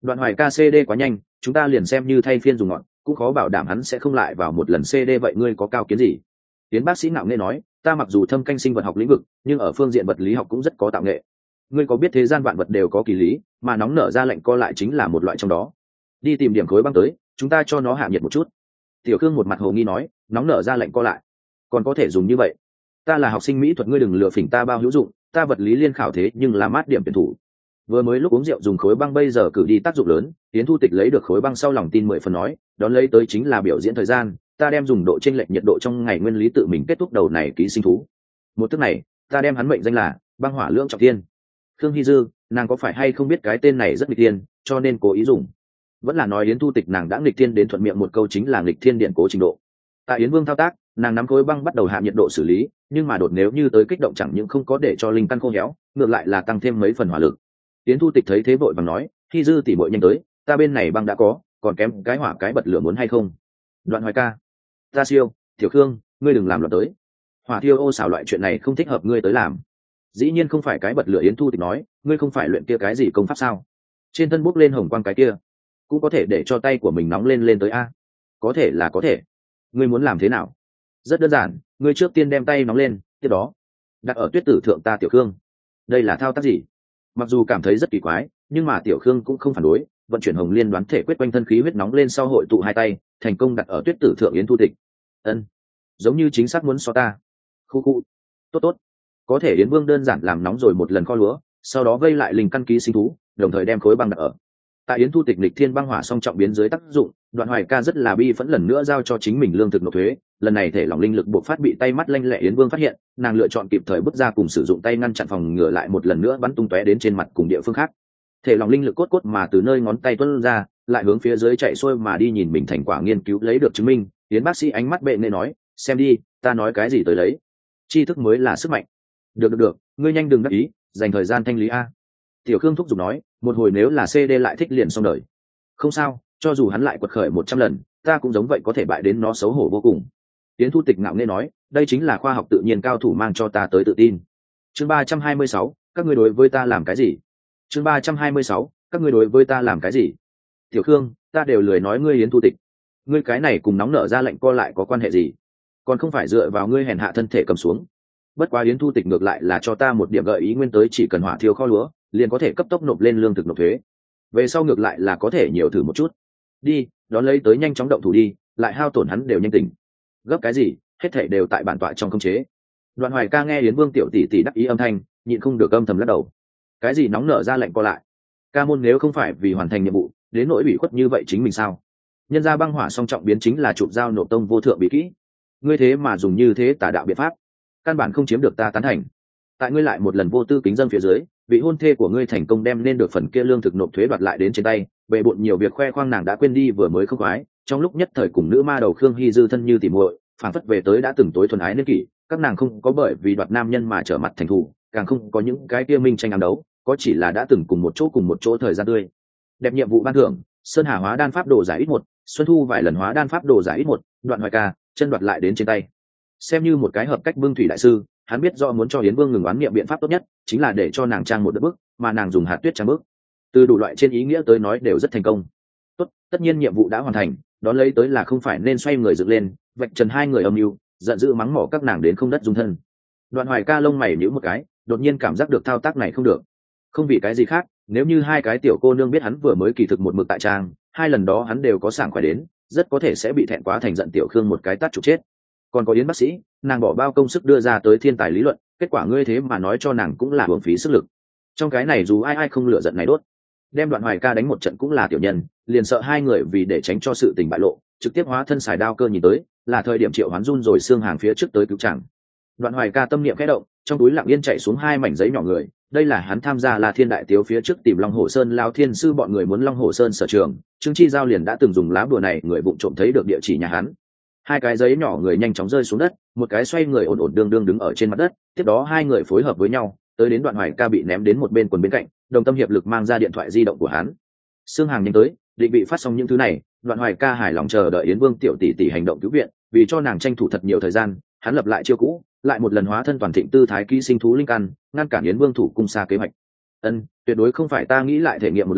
Đoạn hoài ca CD quá nhanh, chúng ta liền xem như thay phiên dùng ngọn, cũng khó bảo đảm hắn sẽ không lại vào một lần CD. Vậy ngươi có cao kiến gì? Tiến bác sĩ ngạo nghễ nói, ta mặc dù thâm canh sinh vật học lĩnh vực, nhưng ở phương diện vật lý học cũng rất có tạo nghệ. Ngươi có biết thế gian vạn vật đều có kỳ lý, mà nóng nở ra lạnh co lại chính là một loại trong đó. Đi tìm điểm khối băng tới, chúng ta cho nó hạ nhiệt một chút. Tiểu Khương một mặt hồ nghi nói, nóng nở ra lạnh co lại, còn có thể dùng như vậy? Ta là học sinh mỹ thuật, ngươi đừng lừa phỉnh ta bao hữu dụng, ta vật lý liên khảo thế nhưng là mát điểm tuyển thủ. Vừa mới lúc uống rượu dùng khối băng, bây giờ cử đi tác dụng lớn. Tiến Thu Tịch lấy được khối băng sau lòng tin 10 phần nói, đón lấy tới chính là biểu diễn thời gian, ta đem dùng độ chênh lệch nhiệt độ trong ngày nguyên lý tự mình kết thúc đầu này ký sinh thú. Một thức này, ta đem hắn mệnh danh là băng hỏa lưỡng trọng thiên. Khương Hy Dư, nàng có phải hay không biết cái tên này rất nghịch thiên, cho nên cố ý dùng? Vẫn là nói Yến Thu Tịch nàng đã nghịch thiên đến thuận miệng một câu chính là nghịch thiên điện cố trình độ. Tại Yến Vương thao tác, nàng nắm khối băng bắt đầu hạ nhiệt độ xử lý, nhưng mà đột nếu như tới kích động chẳng những không có để cho linh căn khô héo, ngược lại là tăng thêm mấy phần hỏa lực. Yến Thu Tịch thấy thế vội vàng nói, Hy Dư tỉ muội nhanh tới, ta bên này băng đã có, còn kém cái hỏa cái bật lửa muốn hay không? Đoạn hoài ca, ta siêu, Tiểu Khương, ngươi đừng làm loạn tới. Hỏa thiêu ô xảo loại chuyện này không thích hợp ngươi tới làm. Dĩ nhiên không phải cái bật lửa. Yến Thu Tịch nói, ngươi không phải luyện kia cái gì công pháp sao? Trên thân bốc lên hồng quang cái kia, cũng có thể để cho tay của mình nóng lên tới a? Có thể là có thể. Ngươi muốn làm thế nào? Rất đơn giản, ngươi trước tiên đem tay nóng lên, tiếp đó đặt ở tuyết tử thượng ta. Tiểu Khương, đây là thao tác gì? Mặc dù cảm thấy rất kỳ quái, nhưng mà Tiểu Khương cũng không phản đối, vận chuyển hồng liên đoán thể quyết quanh thân khí huyết nóng lên sau hội tụ hai tay, thành công đặt ở tuyết tử thượng. Yến Thu Tịch, ân, giống như chính xác muốn so ta. Khu khu, tốt tốt, có thể. Yến Vương đơn giản làm nóng rồi một lần kho lúa, sau đó vây lại linh căn ký sinh thú, đồng thời đem khối băng đặt ở. Tại Yến Thu Tịch lịch thiên băng hỏa song trọng biến dưới tác dụng, Đoạn hoài ca rất là bi phẫn, lần nữa giao cho chính mình lương thực nộp thuế. Lần này thể lỏng linh lực buộc phát bị tay mắt lanh lẹ Yến Vương phát hiện, nàng lựa chọn kịp thời bước ra cùng sử dụng tay ngăn chặn, phòng ngừa lại một lần nữa bắn tung tóe đến trên mặt cùng địa phương khác. Thể lỏng linh lực cốt cốt mà từ nơi ngón tay tuôn ra, lại hướng phía dưới chạy xuôi mà đi. Nhìn mình thành quả nghiên cứu lấy được chứng minh, Yến bác sĩ ánh mắt bệ nghệ nói, xem đi, ta nói cái gì tới lấy, tri thức mới là sức mạnh. Được, ngươi nhanh đừng đắc ý, dành thời gian thanh lý a. Tiểu Khương thúc giục nói, một hồi nếu là CD lại thích liền xong đời. Không sao, cho dù hắn lại quật khởi 100 lần, ta cũng giống vậy có thể bại đến nó xấu hổ vô cùng. Yến Thu Tịch ngạo nghễ nói, đây chính là khoa học tự nhiên cao thủ mang cho ta tới tự tin. Chương 326, các ngươi đối với ta làm cái gì? Chương 326, các ngươi đối với ta làm cái gì? Tiểu Khương, ta đều lười nói ngươi. Yến Thu Tịch, ngươi cái này cùng nóng nở ra lệnh co lại có quan hệ gì? Còn không phải dựa vào ngươi hèn hạ thân thể cầm xuống. Bất quá Yến Thu Tịch ngược lại là cho ta một điểm gợi ý nguyên tới, chỉ cần hỏa thiêu kho lúa, liền có thể cấp tốc nộp lên lương thực nộp thuế. Về sau ngược lại là có thể nhiều thử một chút. Đi, đón lấy tới nhanh chóng động thủ đi, lại hao tổn hắn đều nhanh tỉnh. Gấp cái gì, hết thể đều tại bản tọa trong khống chế. Đoạn hoài ca nghe Yến Vương tiểu tỷ tỷ đắc ý âm thanh, nhịn không được âm thầm lắc đầu. Cái gì nóng nở ra lệnh co lại? Ca môn nếu không phải vì hoàn thành nhiệm vụ, đến nỗi ủy khuất như vậy chính mình sao? Nhân ra băng hỏa song trọng biến chính là chụp dao nộp tông vô thượng bí kỹ. Ngươi thế mà dùng như thế tà đạo biện pháp, căn bản không chiếm được ta tán thành. Tại ngươi lại một lần vô tư kính dân phía dưới, vị hôn thê của ngươi thành công đem nên được phần kia lương thực nộp thuế đoạt lại đến trên tay. Về bộn nhiều việc khoe khoang, nàng đã quên đi vừa mới không khoái, trong lúc nhất thời cùng nữ ma đầu Khương Hy Dư thân như tỉ muội, phản phất về tới đã từng tối thuần ái niên kỷ. Các nàng không có bởi vì đoạt nam nhân mà trở mặt thành thù, càng không có những cái kia minh tranh ám đấu, có chỉ là đã từng cùng một chỗ thời gian tươi đẹp. Nhiệm vụ ban thưởng: Sơn Hà hóa đan pháp đồ giải ít 1, Xuân Thu vài lần hóa đan pháp đồ giải ít 1. Đoạn hoài ca chân đoạt lại đến trên tay, xem như một cái hợp cách bưng thủy đại sư, hắn biết do muốn cho Yến Vương ngừng oán niệm biện pháp tốt nhất chính là để cho nàng trang một đất bức, mà nàng dùng hạt tuyết trang bức. Từ đủ loại trên ý nghĩa tới nói đều rất thành công. Tốt, tất nhiên nhiệm vụ đã hoàn thành, đón lấy tới là không phải nên xoay người dựng lên, vạch trần hai người âm mưu, giận dữ mắng mỏ các nàng đến không đất dung thân. Đoạn hoài ca lông mày nhíu một cái, đột nhiên cảm giác được thao tác này không được. Không vì cái gì khác, nếu như hai cái tiểu cô nương biết hắn vừa mới kỳ thực một mực tại trang, hai lần đó hắn đều có sảng khoái đến, rất có thể sẽ bị thẹn quá thành giận Tiểu Khương một cái tát chụp chết. Còn có Yến bác sĩ, nàng bỏ bao công sức đưa ra tới thiên tài lý luận, kết quả ngươi thế mà nói cho nàng cũng là uổng phí sức lực. Trong cái này dù ai không lựa giận này đốt. Đem Đoạn hoài ca đánh một trận cũng là tiểu nhân, liền sợ hai người vì để tránh cho sự tình bại lộ, trực tiếp hóa thân xài đao cơ nhìn tới, là thời điểm triệu hoán run rồi xương hàng phía trước tới cứu chàng. Đoạn hoài ca tâm niệm khẽ động, trong túi lặng yên chạy xuống hai mảnh giấy nhỏ người. Đây là hắn tham gia La Thiên đại tiếu phía trước tìm Long Hổ Sơn Lao Thiên sư bọn người muốn Long Hổ Sơn sở trường, Trương Chi Giao liền đã từng dùng lá bùa này, người vụng trộm thấy được địa chỉ nhà hắn. Hai cái giấy nhỏ người nhanh chóng rơi xuống đất, một cái xoay người ổn ổn đương đương đứng ở trên mặt đất, tiếp đó hai người phối hợp với nhau, tới đến Đoạn hoài ca bị ném đến một bên quần bên cạnh, đồng tâm hiệp lực mang ra điện thoại di động của hắn. Xương hàng nhanh tới, định bị phát xong những thứ này, Đoạn hoài ca hài lòng chờ đợi Yến Vương tiểu tỷ tỷ hành động cứu viện, vì cho nàng tranh thủ thật nhiều thời gian, hắn lập lại chiêu cũ, lại một lần hóa thân toàn thịnh tư thái ký sinh thú linh căn, ngăn cản Yến Vương thủ cung xa kế hoạch. Tuyệt đối không phải ta nghĩ lại thể nghiệm một lần,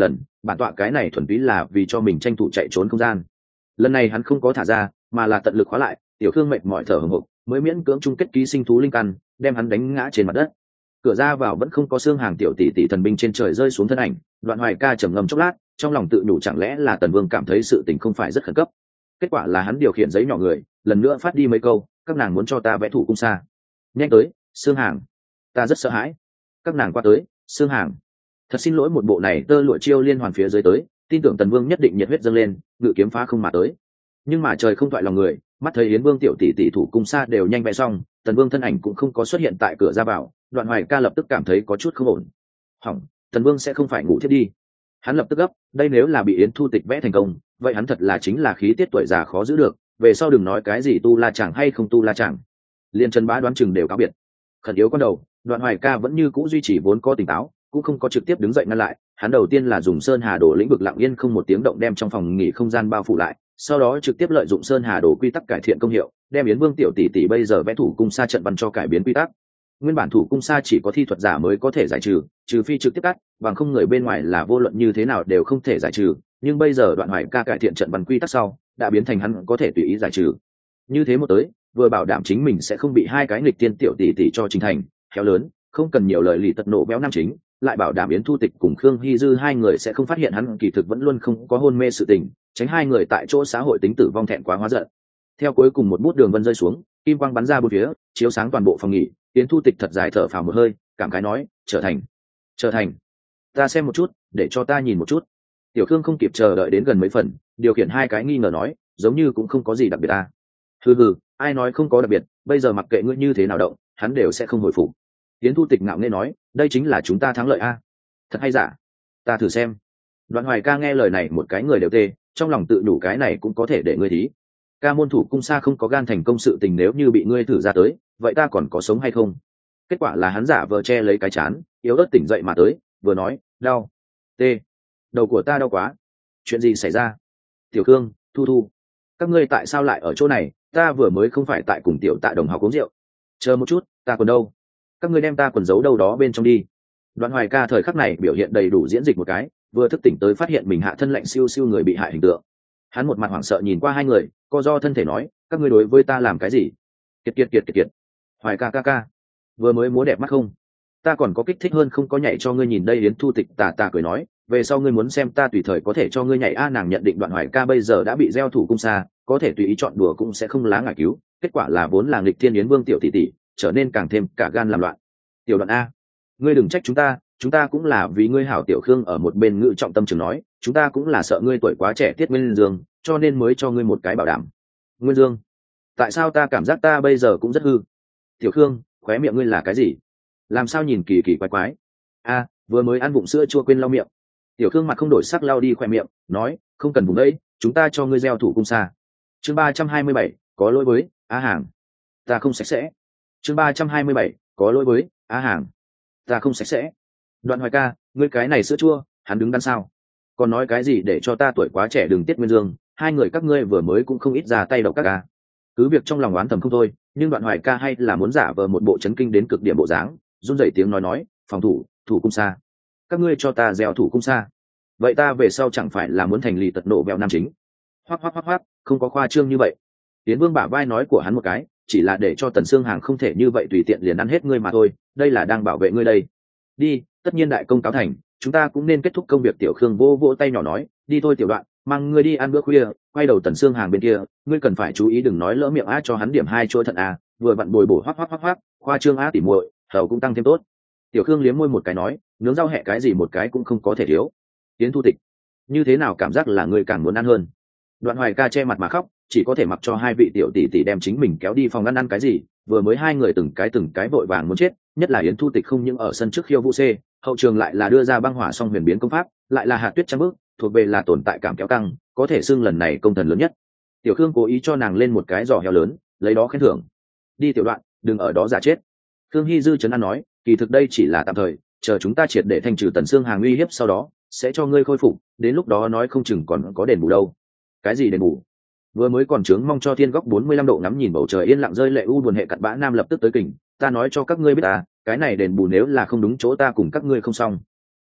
bản tọa cái này thuần túy là vì cho mình tranh thủ chạy trốn không gian. Lần này hắn không có thả ra mà là tận lực khóa lại. Tiểu Khương mệt mỏi thở hổn hộc mới miễn cưỡng chung kết ký sinh thú linh căn, đem hắn đánh ngã trên mặt đất. Cửa ra vào vẫn không có xương hàng tiểu tỷ tỷ thần binh trên trời rơi xuống thân ảnh. Đoạn Hoài Ca trầm ngâm chốc lát, trong lòng tự nhủ chẳng lẽ là Tần Vương cảm thấy sự tình không phải rất khẩn cấp. Kết quả là hắn điều khiển giấy nhỏ người lần nữa phát đi mấy câu, các nàng muốn cho ta vẽ thủ cung xa, nhanh tới xương hàng. Ta rất sợ hãi. Các nàng qua tới xương hàng, thật xin lỗi. Một bộ này tơ lụa chiêu liên hoàn phía dưới tới, tin tưởng Tần Vương nhất định nhiệt huyết dâng lên, ngự kiếm phá không mà tới. Nhưng mà trời không thoại lòng người, mắt thấy Yến Vương tiểu tỷ tỷ thủ cung xa đều nhanh vẽ xong, Tần Vương thân ảnh cũng không có xuất hiện tại cửa ra vào. Đoạn Hoài Ca lập tức cảm thấy có chút không ổn. Hỏng, Tần Vương sẽ không phải ngủ thiết đi. Hắn lập tức gấp, đây nếu là bị Yến Thu Tịch vẽ thành công, vậy hắn thật là chính là khí tiết tuổi già khó giữ được. Về sau đừng nói cái gì tu la chẳng hay không tu la chẳng, liên Trần Bá đoán chừng đều cáo biệt. Khẩn yếu con đầu, Đoạn Hoài Ca vẫn như cũ duy trì vốn có tỉnh táo, cũng không có trực tiếp đứng dậy ngăn lại. Hắn đầu tiên là dùng sơn hà đồ lĩnh vực lặng yên không một tiếng động đem trong phòng nghỉ không gian bao phủ lại, sau đó trực tiếp lợi dụng sơn hà đồ quy tắc cải thiện công hiệu, đem Yến Vương tiểu tỷ tỷ bây giờ vẽ thủ cung sa trận văn cho cải biến quy tắc. Nguyên bản thủ cung sa chỉ có thi thuật giả mới có thể giải trừ, trừ phi trực tiếp cắt, bằng không người bên ngoài là vô luận như thế nào đều không thể giải trừ. Nhưng bây giờ Đoạn Hoài Ca cải thiện trận văn quy tắc sau, đã biến thành hắn có thể tùy ý giải trừ. Như thế một tới, vừa bảo đảm chính mình sẽ không bị hai cái nghịch tiên tiểu tỷ tỷ cho trình thành khéo lớn, không cần nhiều lời lì tật nổ béo nam chính, lại bảo đảm Yến Thu Tịch cùng Khương Hy Dư hai người sẽ không phát hiện hắn kỳ thực vẫn luôn không có hôn mê sự tình, tránh hai người tại chỗ xã hội tính tử vong thẹn quá hóa giận. Theo cuối cùng một bút đường vân rơi xuống, kim quang bắn ra bốn phía, chiếu sáng toàn bộ phòng nghỉ. Yến Thu Tịch thật dài thở phào một hơi, cảm khái nói, trở thành. Ta xem một chút, để cho ta nhìn một chút. Tiểu Khương không kịp chờ đợi đến gần mấy phần, điều khiển hai cái nghi ngờ nói, giống như cũng không có gì đặc biệt à. Hừ, ai nói không có đặc biệt, bây giờ mặc kệ ngươi như thế nào động, hắn đều sẽ không hồi phục. Yến Thu Tịch ngạo nghễ nói, đây chính là chúng ta thắng lợi a. Thật hay giả? Ta thử xem. Đoạn Hoài Ca nghe lời này một cái người đều tê, trong lòng tự đủ cái này cũng có thể để ngươi thí. Ca môn thủ cung xa không có gan thành công sự tình, nếu như bị ngươi thử ra tới, vậy ta còn có sống hay không? Kết quả là hắn giả vờ che lấy cái chán, yếu ớt tỉnh dậy mà tới, vừa nói, đau. Tê. Đầu của ta đau quá. Chuyện gì xảy ra? Tiểu Khương, Thu Thu, các ngươi tại sao lại ở chỗ này? Ta vừa mới không phải tại cùng Tiểu Tạ đồng học uống rượu. Chờ một chút, ta còn đâu? Các ngươi đem ta quần giấu đâu đó bên trong đi. Đoạn Hoài Ca thời khắc này biểu hiện đầy đủ diễn dịch một cái, vừa thức tỉnh tới phát hiện mình hạ thân lạnh siêu siêu người bị hại hình tượng. Hắn một mặt hoảng sợ nhìn qua hai người, co do thân thể nói, các ngươi đối với ta làm cái gì? Kiệt. Hoài ca, vừa mới múa đẹp mắt không? Ta còn có kích thích hơn không có nhảy cho ngươi nhìn đây. Yến Thu Tịch tà cười nói, về sau ngươi muốn xem ta tùy thời có thể cho ngươi nhảy a. Nàng nhận định Đoạn Hoài Ca bây giờ đã bị gieo thủ cung xa, có thể tùy ý chọn đùa cũng sẽ không lá ngải cứu. Kết quả là vốn là nghịch thiên Yến Vương tiểu tỷ tỷ, trở nên càng thêm cả gan làm loạn. Tiểu Đoạn a, ngươi đừng trách chúng ta cũng là vì ngươi hảo. Tiểu Khương ở một bên ngự trọng tâm trường nói, chúng ta cũng là sợ ngươi tuổi quá trẻ tiết Nguyên Dương, cho nên mới cho ngươi một cái bảo đảm. Nguyên Dương? Tại sao ta cảm giác ta bây giờ cũng rất hư? Tiểu Khương, khóe miệng ngươi là cái gì? Làm sao nhìn kỳ kỳ quái quái? A, vừa mới ăn vụng sữa chua quên lau miệng. Tiểu Khương mặt không đổi sắc lau đi khóe miệng, nói, không cần vùng đấy, chúng ta cho ngươi gieo thủ cung xa. Chương 327, có lỗi với Á Hàng. Ta không sạch sẽ. Chương 327, có lỗi với Á Hàng. Ta không sạch sẽ. Đoạn Hoài Ca, ngươi cái này sữa chua, hắn đứng đắn sao? Còn nói cái gì để cho ta tuổi quá trẻ đừng tiết Nguyên Dương, hai người các ngươi vừa mới cũng không ít ra tay độc các ca. Cứ việc trong lòng oán thầm không thôi, nhưng Đoạn Hoài Ca hay là muốn giả vờ một bộ chấn kinh đến cực điểm bộ dáng, run rẩy tiếng nói, phòng thủ cung xa. Các ngươi cho ta gieo thủ cung xa, vậy ta về sau chẳng phải là muốn thành lì tật nổ bèo nam chính? Hoắc, không có khoa trương như vậy. Tiến Vương bả vai nói của hắn một cái, chỉ là để cho Tần Sương Hàng không thể như vậy tùy tiện liền ăn hết ngươi mà thôi, đây là đang bảo vệ ngươi đây. Đi, tất nhiên đại công cáo thành, chúng ta cũng nên kết thúc công việc. Tiểu Khương vỗ tay nhỏ nói, đi thôi Tiểu Đoạn, mang ngươi đi ăn bữa khuya. Quay đầu Tần Sương Hàng bên kia, ngươi cần phải chú ý đừng nói lỡ miệng á, cho hắn điểm hai chỗ thận à, vừa vặn bồi bổ hoắc, khoa trương á tỉ muội, hầu cũng tăng thêm tốt. Tiểu Khương liếm môi một cái nói, nướng rau hẹ cái gì một cái cũng không có thể thiếu. Tiến Thu Tịch, như thế nào cảm giác là ngươi càng muốn ăn hơn? Đoạn Hoài Ca che mặt mà khóc, chỉ có thể mặc cho hai vị tiểu tỷ tỷ đem chính mình kéo đi phòng ăn cái gì. Vừa mới hai người từng cái vội vàng muốn chết, nhất là Yến Thu Tịch không những ở sân trước khiêu vũ c, hậu trường lại là đưa ra băng hỏa song huyền biến công pháp, lại là hạt tuyết trắng bước, thuộc về là tồn tại cảm kéo căng, có thể xưng lần này công thần lớn nhất. Tiểu Khương cố ý cho nàng lên một cái giò heo lớn, lấy đó khen thưởng. Đi Tiểu Đoạn, đừng ở đó giả chết. Khương Hy Dư trấn an nói, kỳ thực đây chỉ là tạm thời, chờ chúng ta triệt để thanh trừ Tần Sương Hàng uy hiếp sau đó, sẽ cho ngươi khôi phục, đến lúc đó nói không chừng còn có đền bù đâu. Cái gì đền bù? Vừa mới còn trướng mong cho thiên góc 45 độ ngắm nhìn bầu trời yên lặng rơi lệ u buồn hệ cặn bã nam lập tức tới kình, ta nói cho các ngươi biết ta, cái này đền bù nếu là không đúng chỗ ta cùng các ngươi không xong.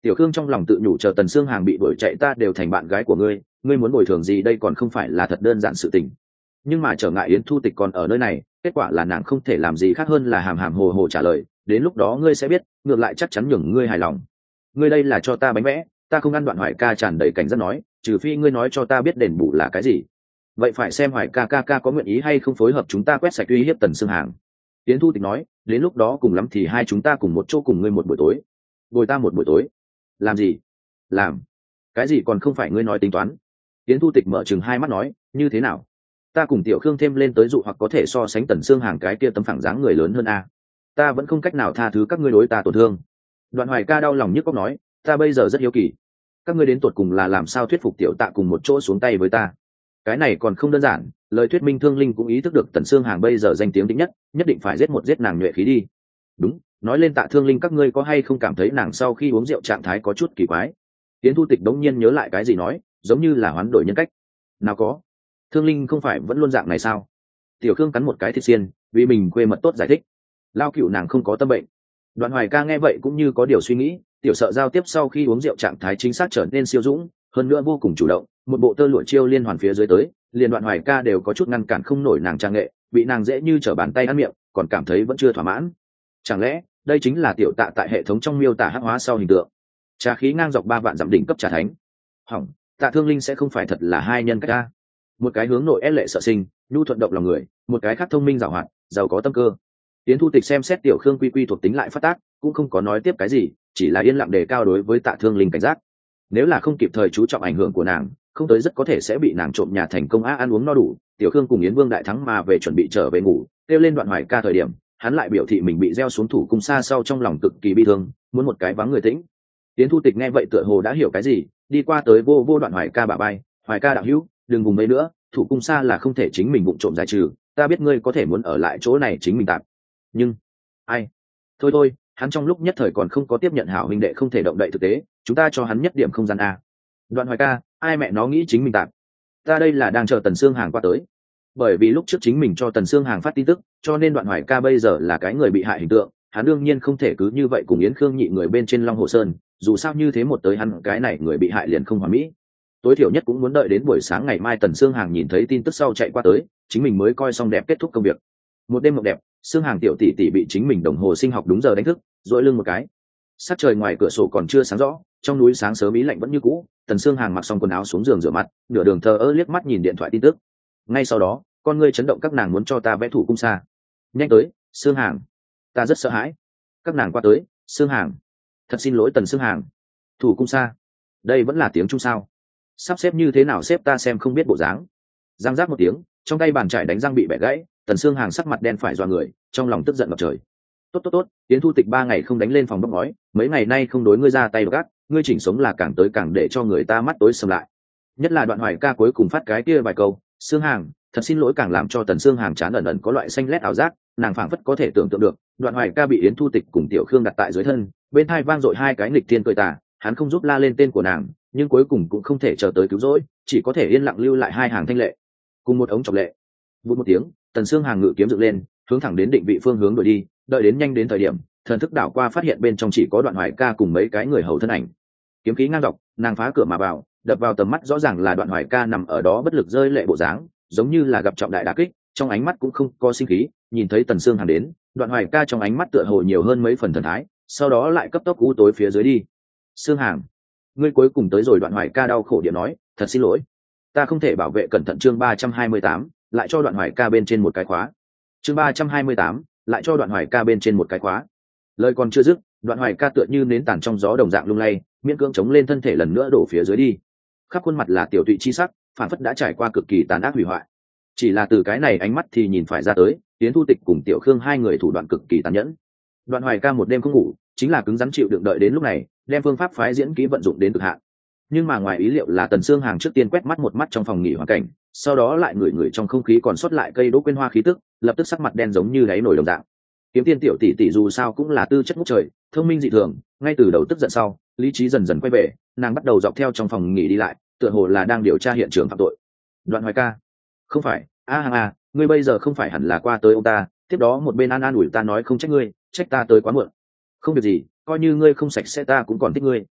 Tiểu Khương trong lòng tự nhủ, chờ Tần Sương Hàng bị đuổi chạy ta đều thành bạn gái của ngươi, ngươi muốn bồi thường gì đây còn không phải là thật đơn giản sự tình. Nhưng mà trở ngại Yến Thu Tịch còn ở nơi này, kết quả là nàng không thể làm gì khác hơn là hàm hàm hồ hồ trả lời, đến lúc đó ngươi sẽ biết, ngược lại chắc chắn nhường ngươi hài lòng. Ngươi đây là cho ta bánh vẽ, ta không ăn. Đoạn Hoài ca tràn đầy cảnh giác nói, trừ phi ngươi nói cho ta biết đền bù là cái gì. Vậy phải xem Hoài ca có nguyện ý hay không phối hợp chúng ta quét sạch uy hiếp Tần Sương Hàng. Yến Thu Tịch nói, đến lúc đó cùng lắm thì hai chúng ta cùng một chỗ cùng ngươi một buổi tối. Bồi ta một buổi tối. Làm gì? Làm cái gì còn không phải ngươi nói tính toán. Yến Thu Tịch mở chừng hai mắt nói, như thế nào? Ta cùng Tiểu Khương thêm lên tới dụ hoặc có thể so sánh Tần Sương Hàng cái kia tấm phẳng dáng người lớn hơn a. Ta vẫn không cách nào tha thứ các ngươi đối ta tổn thương. Đoạn Hoài ca đau lòng nhức óc nói, ta bây giờ rất hiếu kỳ, các ngươi đến tột cùng là làm sao thuyết phục Tiểu Tạ cùng một chỗ xuống tay với ta? Cái này còn không đơn giản, lời thuyết minh Thương Linh cũng ý thức được Tần Sương Hàng bây giờ danh tiếng tính nhất định phải giết nàng nhuệ khí đi. Đúng, nói lên Tạ Thương Linh, các ngươi có hay không cảm thấy nàng sau khi uống rượu trạng thái có chút kỳ quái? Yến Thu Tịch đống nhiên nhớ lại cái gì nói, giống như là hoán đổi nhân cách. Nào có, Thương Linh không phải vẫn luôn dạng này sao? Tiểu Khương cắn một cái thịt xiên, vì mình quê mật tốt giải thích, lao cựu nàng không có tâm bệnh. Đoạn Hoài ca nghe vậy cũng như có điều suy nghĩ, tiểu sợ giao tiếp sau khi uống rượu trạng thái chính xác trở nên siêu dũng, hơn nữa vô cùng chủ động, một bộ tơ lụa chiêu liên hoàn phía dưới tới, liền Đoạn Hoài ca đều có chút ngăn cản không nổi nàng trang nghệ, bị nàng dễ như trở bàn tay ăn miệng, còn cảm thấy vẫn chưa thỏa mãn. Chẳng lẽ đây chính là Tiểu Tạ tại hệ thống trong miêu tả hắc hóa sau hình tượng? Trà khí ngang dọc 3 vạn dặm đỉnh cấp trà thánh. Hỏng, Tạ Thương Linh sẽ không phải thật là hai nhân cách a? Một cái hướng nội lệ sợ sinh, nhu thuận động lòng người, một cái khác thông minh giàu hoạt, giàu có tâm cơ. Yến Thu Tịch xem xét Tiểu Khương quy thuộc tính lại phát tác, cũng không có nói tiếp cái gì, chỉ là yên lặng đề cao đối với Tạ Thương Linh cảnh giác. Nếu là không kịp thời chú trọng ảnh hưởng của nàng, không tới rất có thể sẽ bị nàng trộm nhà thành công ăn uống no đủ. Tiểu Khương cùng Yến Vương đại thắng mà về chuẩn bị trở về ngủ, kêu lên Đoạn Hoài ca thời điểm, hắn lại biểu thị mình bị gieo xuống thủ cung xa sau, trong lòng cực kỳ bi thương, muốn một cái vắng người tĩnh. Yến Thu Tịch nghe vậy tựa hồ đã hiểu cái gì, đi qua tới vô Đoạn Hoài ca bả vai, Hoài ca đạo hữu, đừng vùng mấy nữa, thủ cung xa là không thể chính mình vụng trộm giải trừ, ta biết ngươi có thể muốn ở lại chỗ này chính mình tạm, nhưng ai, thôi, hắn trong lúc nhất thời còn không có tiếp nhận hảo huynh đệ không thể động đậy thực tế, chúng ta cho hắn nhất điểm không gian a. Đoạn Hoài ca, ai mẹ nó nghĩ chính mình tạm, ta đây là đang chờ Tần Sương Hàng qua tới. Bởi vì lúc trước chính mình cho Tần Sương Hàng phát tin tức, cho nên Đoạn Hoài ca bây giờ là cái người bị hại hình tượng, hắn đương nhiên không thể cứ như vậy cùng Yến Khương nhị người bên trên Long Hồ Sơn, dù sao như thế một tới hắn cái này người bị hại liền không hoàn mỹ. Tối thiểu nhất cũng muốn đợi đến buổi sáng ngày mai Tần Sương Hàng nhìn thấy tin tức sau chạy qua tới, chính mình mới coi xong đẹp kết thúc công việc. Một đêm mộng đẹp, Sương Hàng tiểu tỷ tỷ bị chính mình đồng hồ sinh học đúng giờ đánh thức, dội lưng một cái. Sắc trời ngoài cửa sổ còn chưa sáng rõ, trong núi sáng sớm ý lạnh vẫn như cũ. Tần Sương Hàng mặc xong quần áo xuống giường rửa mặt, nửa đường thờ ơ liếc mắt nhìn điện thoại tin tức. Ngay sau đó, con ngươi chấn động, các nàng muốn cho ta vẽ thủ cung xa. Nhanh tới, Sương Hàng, ta rất sợ hãi. Các nàng qua tới, Sương Hàng, thật xin lỗi Tần Sương Hàng. Thủ cung xa, đây vẫn là tiếng Trung sao? Sắp xếp như thế nào xếp ta xem không biết bộ dáng. Giang giác một tiếng, trong tay bàn chải đánh răng bị bẻ gãy, Tần Sương Hàng sắc mặt đen phải doa người, trong lòng tức giận ngập trời. Tốt, Yến Thu Tịch 3 ngày không đánh lên phòng bốc ngói, mấy ngày nay không đối ngươi ra tay gắt, ngươi chỉnh sống là càng tới càng để cho người ta mắt tối sầm lại. Nhất là Đoạn Hoài ca cuối cùng phát cái kia vài câu, Sương Hàng, thật xin lỗi, càng làm cho Tần Sương Hàng chán ẩn có loại xanh lét ảo giác, nàng phảng phất có thể tưởng tượng được, Đoạn Hoài ca bị Yến Thu Tịch cùng Tiểu Khương đặt tại dưới thân, bên tai vang dội hai cái nghịch thiên cười tà, hắn không giúp la lên tên của nàng, nhưng cuối cùng cũng không thể chờ tới cứu rỗi, chỉ có thể yên lặng lưu lại hai hàng thanh lệ cùng một ống chọc lệ. Vút một tiếng, Tần Sương Hàng ngự kiếm dựng lên, hướng thẳng đến định vị phương hướng đuổi đi, đợi đến nhanh đến thời điểm, thần thức đảo qua phát hiện bên trong chỉ có Đoạn Hoài ca cùng mấy cái người hầu thân ảnh. Kiếm khí ngang dọc, nàng phá cửa mà vào, đập vào tầm mắt rõ ràng là Đoạn Hoài ca nằm ở đó bất lực rơi lệ bộ dáng, giống như là gặp trọng đại đả kích, trong ánh mắt cũng không có sinh khí. Nhìn thấy Tần Sương Hàng đến, Đoạn Hoài ca trong ánh mắt tựa hồ nhiều hơn mấy phần thần thái, sau đó lại cấp tốc u tối phía dưới đi. Sương Hàng, ngươi cuối cùng tới rồi. Đoạn Hoài ca đau khổ điện nói, thật xin lỗi, ta không thể bảo vệ cẩn thận. Chương 328, lại cho Đoạn Hoài ca bên trên một cái khóa. Chương 328, lại cho Đoạn Hoài ca bên trên một cái khóa. Lời còn chưa dứt, Đoạn Hoài ca tựa như nến tàn trong gió đồng dạng lung lay, miễn cưỡng chống lên thân thể lần nữa đổ phía dưới đi. Khắp khuôn mặt là tiểu tụy chi sắc, phản phất đã trải qua cực kỳ tàn ác hủy hoại. Chỉ là từ cái này ánh mắt thì nhìn phải ra tới, Yến Thu Tịch cùng Tiểu Khương hai người thủ đoạn cực kỳ tàn nhẫn. Đoạn Hoài ca một đêm không ngủ, chính là cứng rắn chịu đựng đợi đến lúc này, đem phương pháp phái diễn kỹ vận dụng đến cực hạn. Nhưng mà ngoài ý liệu là Tần Sương Hàng trước tiên quét mắt một mắt trong phòng nghỉ hoàn cảnh, sau đó lại ngửi trong không khí còn sót lại cây đỗ quyên hoa khí tức, lập tức sắc mặt đen giống như đáy nồi đồng dạng. Kiếm Tiên tiểu tỷ tỷ dù sao cũng là tư chất ngút trời, thông minh dị thường, ngay từ đầu tức giận sau, lý trí dần dần quay về, nàng bắt đầu dọc theo trong phòng nghỉ đi lại, tựa hồ là đang điều tra hiện trường phạm tội. Đoạn Hoài ca, không phải, ngươi bây giờ không phải hẳn là qua tới ông ta, tiếp đó một bên an ủi ta nói không trách ngươi, trách ta tới quá muộn. Không việc gì, coi như ngươi không sạch sẽ ta cũng còn thích ngươi.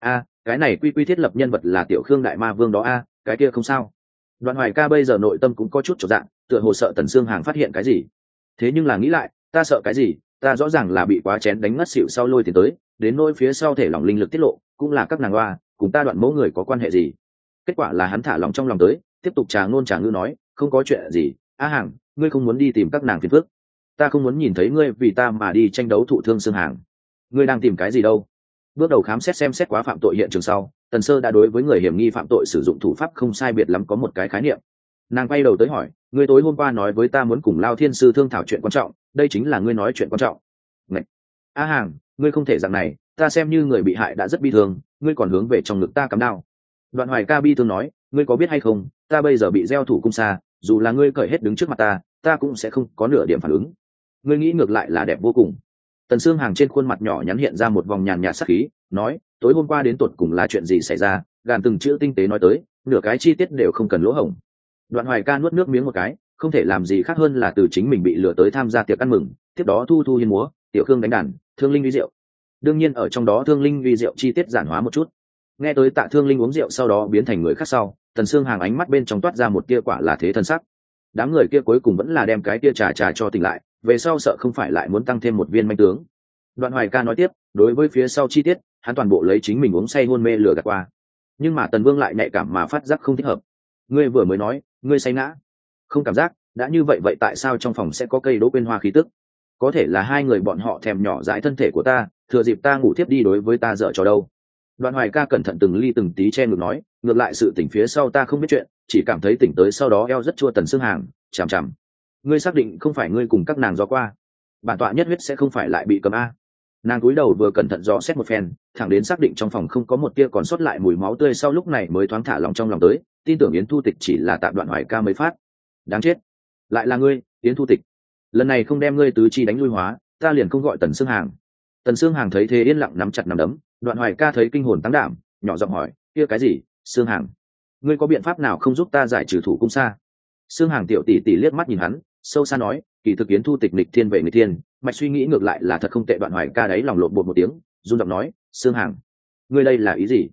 Cái này quy quy thiết lập nhân vật là tiểu khương đại ma vương đó cái kia không sao. Đoạn Hoài ca bây giờ nội tâm cũng có chút chột dạng, tựa hồ sợ Tần Sương Hàng phát hiện cái gì. Thế nhưng là nghĩ lại, ta sợ cái gì, ta rõ ràng là bị quá chén đánh ngất xỉu sau lôi tiền tới, đến nỗi phía sau thể lỏng linh lực tiết lộ cũng là các nàng hoa, cùng ta Đoạn mẫu người có quan hệ gì. Kết quả là hắn thả lòng trong lòng tới, tiếp tục trà ngôn trà ngữ nói, không có chuyện gì. Hàng, ngươi không muốn đi tìm các nàng phiền phức, ta không muốn nhìn thấy ngươi vì ta mà đi tranh đấu thụ thương Sương Hàng. Ngươi đang tìm cái gì đâu? Bước đầu khám xét xem xét quá phạm tội hiện trường sau, Tần Sơ đã đối với người hiểm nghi phạm tội sử dụng thủ pháp không sai biệt lắm có một cái khái niệm. Nàng quay đầu tới hỏi, ngươi tối hôm qua nói với ta muốn cùng Lao Thiên sư thương thảo chuyện quan trọng, đây chính là ngươi nói chuyện quan trọng. Ngạch! Hàng, ngươi không thể dạng này, ta xem như người bị hại đã rất bi thương, ngươi còn hướng về trong ngực ta cắm đao. Đoạn Hoài ca bi thương nói, ngươi có biết hay không, ta bây giờ bị gieo thủ cung xa, dù là ngươi cởi hết đứng trước mặt ta cũng sẽ không có nửa điểm phản ứng. Ngươi nghĩ ngược lại là đẹp vô cùng. Tần Sương Hàng trên khuôn mặt nhỏ nhắn hiện ra một vòng nhàn nhạt sắc khí, nói, tối hôm qua đến tột cùng là chuyện gì xảy ra, gàn từng chữ tinh tế nói tới, nửa cái chi tiết đều không cần lỗ hổng. Đoạn Hoài ca nuốt nước miếng một cái, không thể làm gì khác hơn là từ chính mình bị lừa tới tham gia tiệc ăn mừng, tiếp đó thu thu hiên múa, tiểu khương đánh đàn, thương linh uy rượu. Đương nhiên ở trong đó thương linh uy rượu chi tiết giản hóa một chút. Nghe tới Tạ Thương Linh uống rượu sau đó biến thành người khác sau, Tần Sương Hàng ánh mắt bên trong toát ra một tia quả là thế thân sắc. Đám người kia cuối cùng vẫn là đem cái tia trà cho tỉnh lại, về sau sợ không phải lại muốn tăng thêm một viên manh tướng. Đoạn Hoài ca nói tiếp, đối với phía sau chi tiết, hắn toàn bộ lấy chính mình uống say hôn mê lừa gạt qua. Nhưng mà Tần Vương lại nhạy cảm mà phát giác không thích hợp. Ngươi vừa mới nói, ngươi say ngã, không cảm giác, đã như vậy tại sao trong phòng sẽ có cây đỗ quyên hoa khí tức? Có thể là hai người bọn họ thèm nhỏ dãi thân thể của ta, thừa dịp ta ngủ thiếp đi đối với ta dở trò đâu. Đoạn Hoài ca cẩn thận từng ly từng tí che ngược nói, ngược lại sự tỉnh phía sau ta không biết chuyện, chỉ cảm thấy tỉnh tới sau đó eo rất chua. Tần Sương Hàng, chằm. Ngươi xác định không phải ngươi cùng các nàng do qua? Bản tọa nhất huyết sẽ không phải lại bị cầm Nàng cúi đầu vừa cẩn thận dò xét một phen, thẳng đến xác định trong phòng không có một tia còn sót lại mùi máu tươi sau lúc này mới thoáng thả lòng trong lòng tới, tin tưởng Yến Thu Tịch chỉ là tạm Đoạn Hoài ca mới phát. Đáng chết, lại là ngươi, Yến Thu Tịch. Lần này không đem ngươi tứ chi đánh lui hóa, ta liền không gọi Tần Sương Hàng. Tần Sương Hàng thấy thế yên lặng nắm chặt nắm đấm. Đoạn Hoài ca thấy kinh hồn tăng đảm, nhỏ giọng hỏi, kia cái gì, Sương Hàng, ngươi có biện pháp nào không giúp ta giải trừ thủ cung xa? Sương Hàng tiểu tỷ tỷ liếc mắt nhìn hắn, sâu xa nói, kỳ thực Yến Thu Tịch nghịch thiên về nghịch thiên, mạch suy nghĩ ngược lại là thật không tệ. Đoạn Hoài ca đấy lòng lộn bột một tiếng, run giọng nói, Sương Hàng, ngươi đây là ý gì?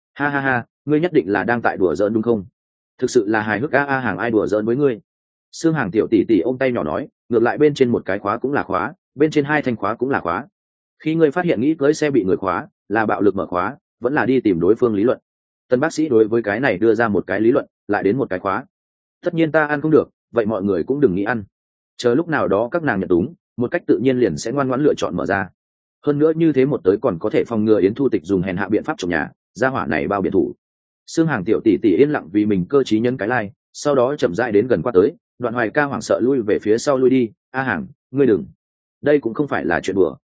Ha, ngươi nhất định là đang tại đùa giỡn đúng không? Thực sự là hài hước Hàng, ai đùa giỡn với ngươi? Sương Hàng tiểu tỷ tỷ ôm tay nhỏ nói, ngược lại bên trên một cái khóa cũng là khóa, bên trên hai thanh khóa cũng là khóa. Khi ngươi phát hiện nghĩ cưới xe bị người khóa, là bạo lực mở khóa, vẫn là đi tìm đối phương lý luận? Tân bác sĩ đối với cái này đưa ra một cái lý luận, lại đến một cái khóa. Tất nhiên ta ăn không được, vậy mọi người cũng đừng nghĩ ăn. Chờ lúc nào đó các nàng nhận đúng, một cách tự nhiên liền sẽ ngoan ngoãn lựa chọn mở ra. Hơn nữa như thế một tới còn có thể phòng ngừa Yến Thu Tịch dùng hèn hạ biện pháp trồng nhà, gia hỏa này bao biện thủ. Sương Hàng tiểu tỷ tỷ yên lặng vì mình cơ trí nhân cái lai, sau đó chậm rãi đến gần qua tới. Đoạn Hoài ca hoảng sợ lui về phía sau lui đi. Hàng, ngươi đừng, đây cũng không phải là chuyện đùa.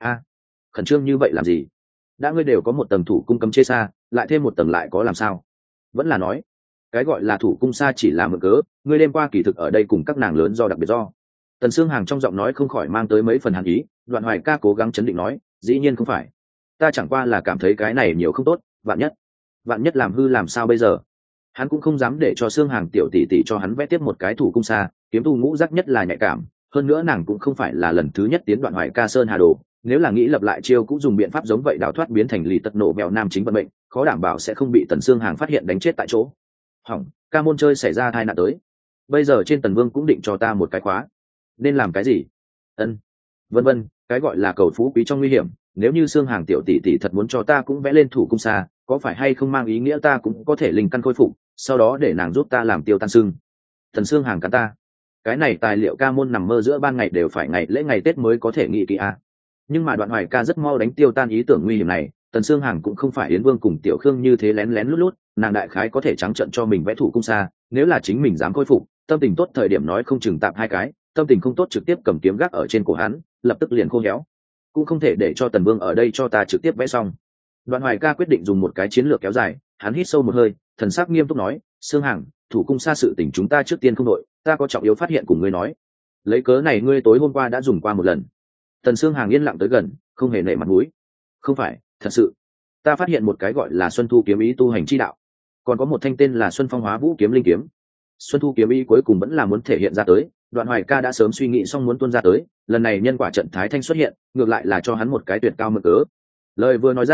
Khẩn trương như vậy làm gì? Đã ngươi đều có một tầng thủ cung cấm chế xa, lại thêm một tầng lại có làm sao? Vẫn là nói, cái gọi là thủ cung xa chỉ là mượn cớ, ngươi đêm qua kỳ thực ở đây cùng các nàng lớn do đặc biệt do. Tần Sương Hàng trong giọng nói không khỏi mang tới mấy phần hàn ý. Đoạn Hoài ca cố gắng chấn định nói, dĩ nhiên không phải, ta chẳng qua là cảm thấy cái này nhiều không tốt, vạn nhất làm hư làm sao bây giờ? Hắn cũng không dám để cho Sương Hàng tiểu tỷ tỷ cho hắn vẽ tiếp một cái thủ cung xa, kiếm tu ngũ giác nhất là nhạy cảm, hơn nữa nàng cũng không phải là lần thứ nhất tiến Đoạn Hoài ca sơn hà đồ, nếu là nghĩ lập lại chiêu cũng dùng biện pháp giống vậy đào thoát biến thành lì tật nổ bèo nam chính vận mệnh, khó đảm bảo sẽ không bị Tần Sương Hàng phát hiện đánh chết tại chỗ. Hỏng, ca môn chơi xảy ra tai nạn tới, bây giờ trên Tần Vương cũng định cho ta một cái khóa, nên làm cái gì? Vân vân, cái gọi là cầu phú quý trong nguy hiểm, nếu như Sương Hàng tiểu tỷ tỷ thật muốn cho ta cũng vẽ lên thủ cung xa, có phải hay không mang ý nghĩa ta cũng có thể linh căn khôi phục, sau đó để nàng giúp ta làm tiêu tan xương? Tần Sương Hàng cắn ta, cái này tài liệu ca môn nằm mơ giữa ban ngày đều phải ngày lễ ngày Tết mới có thể nghĩ kỹ nhưng mà Đoạn Hoài ca rất mau đánh tiêu tan ý tưởng nguy hiểm này. Tần Sương Hàng cũng không phải Yến Vương cùng Tiểu Khương như thế lén lén lút lút, nàng đại khái có thể trắng trợn cho mình vẽ thủ cung xa, nếu là chính mình dám khôi phục, tâm tình tốt thời điểm nói không chừng tạm hai cái, tâm tình không tốt trực tiếp cầm kiếm gác ở trên cổ hắn, lập tức liền khô héo. Cũng không thể để cho Tần Vương ở đây cho ta trực tiếp vẽ xong. Đoạn Hoài ca quyết định dùng một cái chiến lược kéo dài, hắn hít sâu một hơi, thần sắc nghiêm túc nói, Sương Hàng, thủ cung xa sự tình chúng ta trước tiên không đội, ta có trọng yếu phát hiện cùng ngươi nói. Lấy cớ này ngươi tối hôm qua đã dùng qua một lần. Tần Sương Hàng yên lặng tới gần, không hề nể mặt mũi. Không phải, thật sự. Ta phát hiện một cái gọi là Xuân Thu kiếm ý tu hành chi đạo, còn có một thanh tên là Xuân Phong Hóa Vũ kiếm linh kiếm. Xuân Thu kiếm ý cuối cùng vẫn là muốn thể hiện ra tới, Đoạn Hoài ca đã sớm suy nghĩ xong muốn tuôn ra tới, lần này nhân quả trận thái thanh xuất hiện, ngược lại là cho hắn một cái tuyệt cao mượn cớ. Lời vừa nói ra,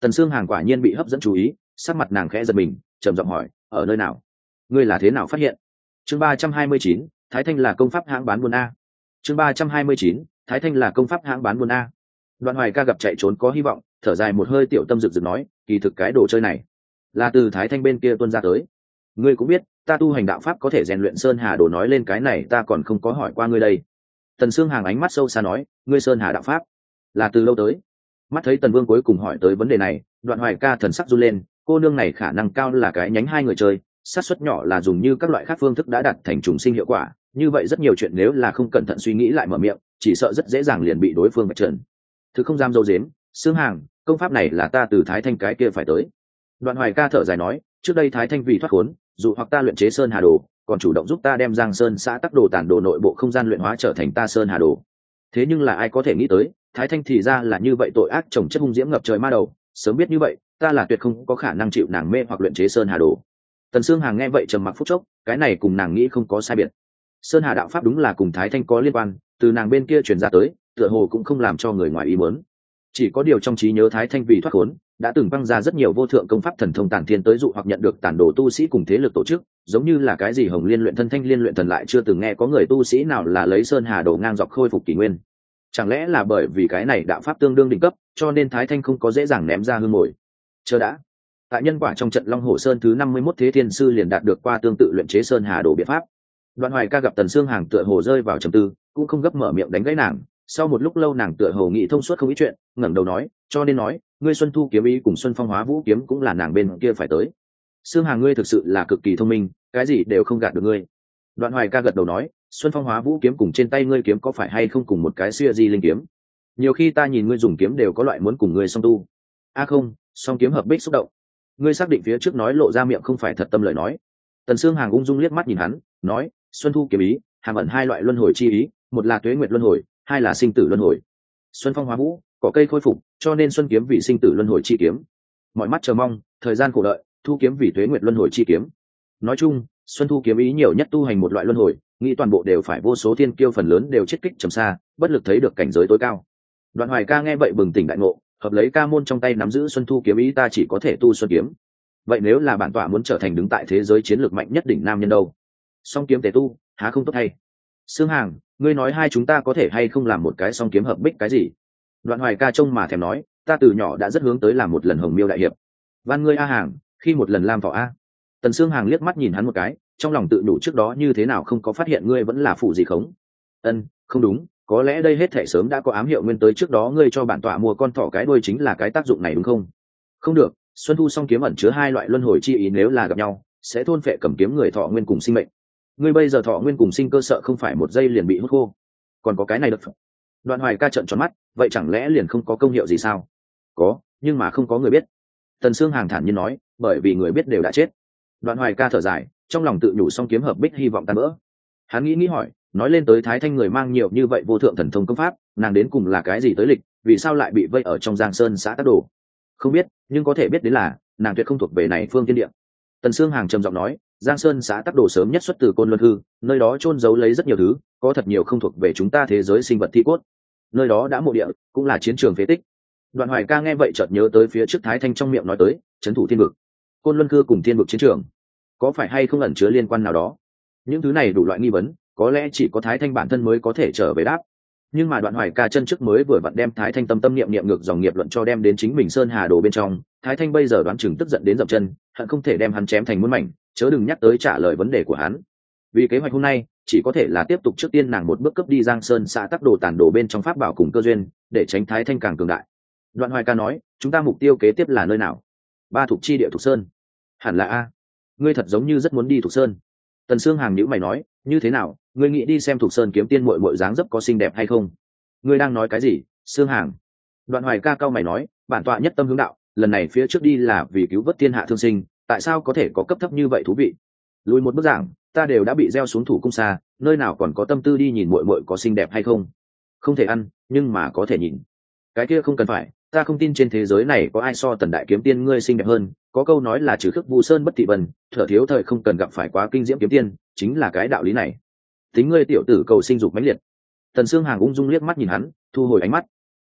Tần Sương Hàng quả nhiên bị hấp dẫn chú ý, sắc mặt nàng khẽ giật mình, trầm giọng hỏi, ở nơi nào? Ngươi là thế nào phát hiện? Chương 329, Thái Thanh là công pháp hãng bán buôn a. Chương 329, Thái Thanh là công pháp hãng bán buôn a. Đoạn Hoài Ca gặp chạy trốn có hy vọng, thở dài một hơi, tiểu tâm rực rực nói, kỳ thực cái đồ chơi này là từ Thái Thanh bên kia tuân ra tới. Ngươi cũng biết, ta tu hành đạo pháp có thể rèn luyện Sơn Hà đồ, nói lên cái này ta còn không có hỏi qua ngươi đây. Tần Sương Hàng ánh mắt sâu xa nói, ngươi Sơn Hà đạo pháp là từ lâu tới? Mắt thấy Tần Vương cuối cùng hỏi tới vấn đề này, Đoạn Hoài Ca thần sắc run lên, cô nương này khả năng cao là cái nhánh hai người chơi, xác suất nhỏ là dùng như các loại khác phương thức đã đạt thành trùng sinh hiệu quả, như vậy rất nhiều chuyện nếu là không cẩn thận suy nghĩ lại mở miệng, chỉ sợ rất dễ dàng liền bị đối phương vạch trần. Thứ không dám dâu dếm, Sương Hàng, công pháp này là ta từ Thái Thanh cái kia phải tới. Đoạn Hoài Ca thở dài nói, trước đây Thái Thanh vì thoát khốn, dù hoặc ta luyện chế Sơn Hà đồ, còn chủ động giúp ta đem Giang Sơn xã tắc đồ tản đồ nội bộ không gian luyện hóa trở thành ta Sơn Hà đồ. Thế nhưng là ai có thể nghĩ tới, Thái Thanh thì ra là như vậy tội ác trồng chất hung diễm ngập trời ma đầu, sớm biết như vậy, ta là tuyệt không có khả năng chịu nàng mê hoặc luyện chế Sơn Hà đồ. Tần Sương Hàng nghe vậy trầm mặc phút chốc, cái này cùng nàng nghĩ không có sai biệt. Sơn Hà đạo pháp đúng là cùng Thái Thanh có liên quan, từ nàng bên kia truyền ra tới, tựa hồ cũng không làm cho người ngoài ý muốn. Chỉ có điều trong trí nhớ Thái Thanh vì thoát khốn, đã từng băng ra rất nhiều vô thượng công pháp thần thông tản thiên tới dụ hoặc nhận được tản đồ tu sĩ cùng thế lực tổ chức, giống như là cái gì Hồng Liên luyện thân, Thanh Liên luyện thần, lại chưa từng nghe có người tu sĩ nào là lấy Sơn Hà đồ ngang dọc khôi phục kỷ nguyên. Chẳng lẽ là bởi vì cái này đạo pháp tương đương đỉnh cấp, cho nên Thái Thanh không có dễ dàng ném ra hương mồi? Chờ đã, tại nhân quả trong trận Long Hổ Sơn thứ 51 Thế Thiên sư liền đạt được qua tương tự luyện chế Sơn Hà đồ biện pháp. Đoạn Hoài Ca gặp Tần Sương Hàng tựa hồ rơi vào trầm tư, cũng không gấp mở miệng đánh gãy nàng. Sau một lúc lâu nàng tựa hồ nghĩ thông suốt không ít chuyện, ngẩng đầu nói, cho nên nói, ngươi Xuân Thu kiếm ý cùng Xuân Phong Hóa Vũ kiếm cũng là nàng bên kia phải tới. Sương Hàng, ngươi thực sự là cực kỳ thông minh, cái gì đều không gạt được ngươi. Đoạn Hoài Ca gật đầu nói, Xuân Phong Hóa Vũ kiếm cùng trên tay ngươi kiếm có phải hay không cùng một cái xưa di linh kiếm? Nhiều khi ta nhìn ngươi dùng kiếm đều có loại muốn cùng ngươi song tu. Không, song kiếm hợp bích xúc động. Ngươi xác định phía trước nói lộ ra miệng không phải thật tâm lời nói? Tần Sương Hàng ung dung liếc mắt nhìn hắn, nói, Xuân Thu kiếm ý hàm ẩn hai loại luân hồi chi ý, một là tuế nguyệt luân hồi, hai là sinh tử luân hồi. Xuân Phong Hóa Vũ, cỏ cây khôi phục, cho nên Xuân kiếm vì sinh tử luân hồi chi kiếm. Mọi mắt chờ mong, thời gian khổ đợi, Thu kiếm vì tuế nguyệt luân hồi chi kiếm. Nói chung, Xuân Thu kiếm ý nhiều nhất tu hành một loại luân hồi, nghĩ toàn bộ đều phải vô số thiên kiêu phần lớn đều chết kích trầm xa, bất lực thấy được cảnh giới tối cao. Đoạn Hoài Ca nghe vậy bừng tỉnh đại ngộ, hợp lấy ca môn trong tay nắm giữ Xuân Thu kiếm ý, ta chỉ có thể tu Xuân kiếm. Vậy nếu là bản tọa muốn trở thành đứng tại thế giới chiến lược mạnh nhất đỉnh nam nhân đâu? Song kiếm tề tu, há không tốt hay? Sương Hàng, ngươi nói hai chúng ta có thể hay không làm một cái song kiếm hợp bích cái gì? Đoạn Hoài Ca trông mà thèm nói, ta từ nhỏ đã rất hướng tới làm một lần Hồng Miêu đại hiệp. Van ngươi a Hàng, khi một lần Lam Võ a. Tần Sương Hàng liếc mắt nhìn hắn một cái, trong lòng tự nhủ trước đó như thế nào không có phát hiện ngươi vẫn là phụ gì khống. Không đúng, có lẽ đây hết thể sớm đã có ám hiệu nguyên tới, trước đó ngươi cho bản tọa mua con thỏ cái đuôi chính là cái tác dụng này đúng không? Không được, Xuân Thu song kiếm ẩn chứa hai loại luân hồi chi ý, nếu là gặp nhau sẽ thôn phệ cầm kiếm người thọ nguyên cùng sinh mệnh. Ngươi bây giờ thọ nguyên cùng sinh cơ sợ không phải một giây liền bị hút khô. Còn có cái này được. Đoạn Hoài Ca trợn tròn mắt, vậy chẳng lẽ liền không có công hiệu gì sao? Có, nhưng mà không có người biết. Tần Sương Hàng thản nhiên nói, bởi vì người biết đều đã chết. Đoạn Hoài Ca thở dài, trong lòng tự nhủ song kiếm hợp bích hy vọng tan vỡ. Hắn nghĩ hỏi, nói lên tới Thái Thanh người mang nhiều như vậy vô thượng thần thông công pháp, nàng đến cùng là cái gì tới lịch, vì sao lại bị vây ở trong Giang Sơn xã Tắc Đồ? Không biết, nhưng có thể biết đến là nàng tuyệt không thuộc về này phương thiên địa. Tần Sương Hàng trầm giọng nói, Giang Sơn xã Tắc Đồ sớm nhất xuất từ Côn Luân Hư, nơi đó chôn giấu lấy rất nhiều thứ, có thật nhiều không thuộc về chúng ta thế giới sinh vật thi cốt. Nơi đó đã mộ địa, cũng là chiến trường phế tích. Đoạn Hoài Ca nghe vậy chợt nhớ tới phía trước Thái Thanh trong miệng nói tới, trấn thủ thiên vực. Côn Luân Hư cùng thiên vực chiến trường, có phải hay không ẩn chứa liên quan nào đó? Những thứ này đủ loại nghi vấn, có lẽ chỉ có Thái Thanh bản thân mới có thể trở về đáp. Nhưng mà Đoạn Hoài Ca chân trước mới vừa vặn đem Thái Thanh tâm niệm ngược dòng nghiệp luận cho đem đến chính mình Sơn Hà đồ bên trong, Thái Thanh bây giờ đoán chừng tức giận đến dậm chân, hận không thể đem hắn chém thành muôn mảnh, chớ đừng nhắc tới trả lời vấn đề của hắn. Vì kế hoạch hôm nay chỉ có thể là tiếp tục trước tiên nàng một bước cướp đi Giang Sơn xã Tắc Đồ tản đồ bên trong pháp bảo cùng cơ duyên, để tránh Thái Thanh càng cường đại. Đoạn Hoài Ca nói, chúng ta mục tiêu kế tiếp là nơi nào? Ba Thục chi địa Thục Sơn. Hẳn là a. Ngươi thật giống như rất muốn đi Thục Sơn. Tần Sương Hàng nhíu mày nói, như thế nào, ngươi nghĩ đi xem Thục Sơn kiếm tiên muội muội dáng dấp có xinh đẹp hay không? Ngươi đang nói cái gì, Sương Hàng? Đoạn Hoài Ca cao mày nói, bản tọa nhất tâm hướng đạo, lần này phía trước đi là vì cứu vớt thiên hạ thương sinh, tại sao có thể có cấp thấp như vậy thú vị? Lùi một bước giảng, ta đều đã bị gieo xuống thủ cung xa, nơi nào còn có tâm tư đi nhìn muội muội có xinh đẹp hay không? Không thể ăn, nhưng mà có thể nhìn. Cái kia không cần phải, ta không tin trên thế giới này có ai so Tần đại kiếm tiên ngươi xinh đẹp hơn, có câu nói là trừ khước Vu Sơn bất thị vân, thở thiếu thời không cần gặp phải quá kinh diễm kiếm tiên, chính là cái đạo lý này. Tính ngươi tiểu tử cầu sinh dục mãnh liệt. Tần Sương Hàng ung dung liếc mắt nhìn hắn, thu hồi ánh mắt.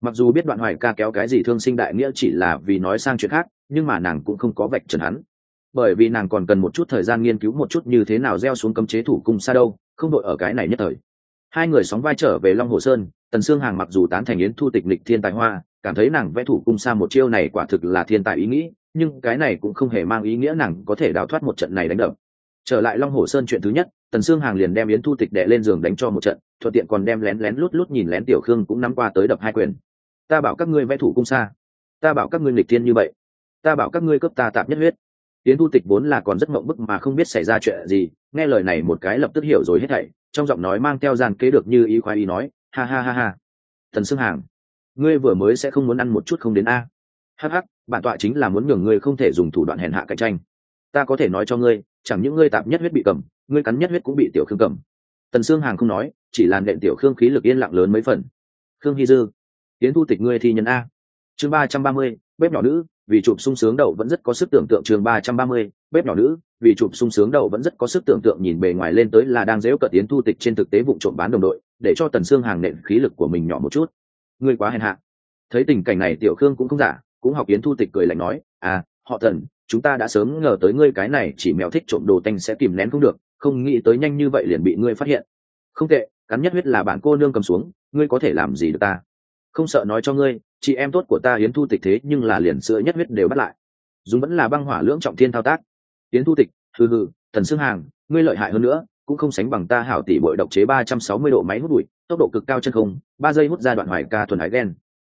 Mặc dù biết Đoạn Hoài Ca kéo cái gì thương sinh đại nghĩa chỉ là vì nói sang chuyện khác, nhưng mà nàng cũng không có vạch trần hắn, bởi vì nàng còn cần một chút thời gian nghiên cứu một chút như thế nào gieo xuống cấm chế thủ cung xa đâu, không đội ở cái này nhất thời. Hai người sóng vai trở về Long Hồ Sơn. Tần Sương Hàng mặc dù tán thành Yến Thu Tịch lịch thiên tài hoa, cảm thấy nàng vẽ thủ cung xa một chiêu này quả thực là thiên tài ý nghĩ, nhưng cái này cũng không hề mang ý nghĩa nàng có thể đào thoát một trận này đánh đập. Trở lại Long Hồ Sơn, chuyện thứ nhất, Tần Sương Hàng liền đem Yến Thu Tịch đè lên giường đánh cho một trận, thuận tiện còn đem lén lén lút lút nhìn lén Tiểu Khương cũng nắm qua tới đập hai quyền. Ta bảo các ngươi vẽ thủ cung xa, ta bảo các ngươi nghịch thiên như vậy, ta bảo các ngươi cướp ta tạp nhất huyết. Yến Thu Tịch vốn là còn rất mộng bức mà không biết xảy ra chuyện gì, nghe lời này một cái lập tức hiểu rồi hết thảy, trong giọng nói mang theo gian kế được như ý khoái ý nói, ha ha ha ha. Tần Sương Hàng, ngươi vừa mới sẽ không muốn ăn một chút không đến a? Hắc hắc, bản tọa chính là muốn nhường ngươi không thể dùng thủ đoạn hèn hạ cạnh tranh. Ta có thể nói cho ngươi, chẳng những ngươi tạp nhất huyết bị cầm, ngươi cắn nhất huyết cũng bị Tiểu Khương cầm. Tần Sương Hàng không nói, chỉ là nện Tiểu Khương khí lực yên lặng lớn mấy phần. Khương Hy Dư, Yến Thu Tịch ngươi thi nhân a. Chương 330, bếp nhỏ nữ, vì chụp sung sướng đầu vẫn rất có sức tưởng tượng. Chương 330, bếp nhỏ nữ, vì chụp sung sướng đầu vẫn rất có sức tưởng tượng. Nhìn bề ngoài lên tới là đang giễu cợt Yến Thu Tịch, trên thực tế vụ trộm bán đồng đội, để cho Tần Sương Hàng nện khí lực của mình nhỏ một chút. Ngươi quá hèn hạ. Thấy tình cảnh này Tiểu Khương cũng không giả, cũng học Yến Thu Tịch cười lạnh nói, à, họ Tần, chúng ta đã sớm ngờ tới ngươi cái này chỉ mèo thích trộm đồ tanh sẽ kìm nén không được, không nghĩ tới nhanh như vậy liền bị ngươi phát hiện. Không tệ, cắn nhất huyết là bản cô nương cầm xuống, ngươi có thể làm gì được ta? Không sợ nói cho ngươi, chị em tốt của ta Yến Thu Tịch thế nhưng là liền sữa nhất huyết đều bắt lại, dùng vẫn là băng hỏa lưỡng trọng thiên thao tác. Yến Thu Tịch, hừ hừ, Tần Sương Hàng, ngươi lợi hại hơn nữa, cũng không sánh bằng ta hảo tỷ bội độc chế 360 độ máy hút bụi, tốc độ cực cao chân không, 3 giây hút ra Đoạn Hoài Ca thuần ái ghen.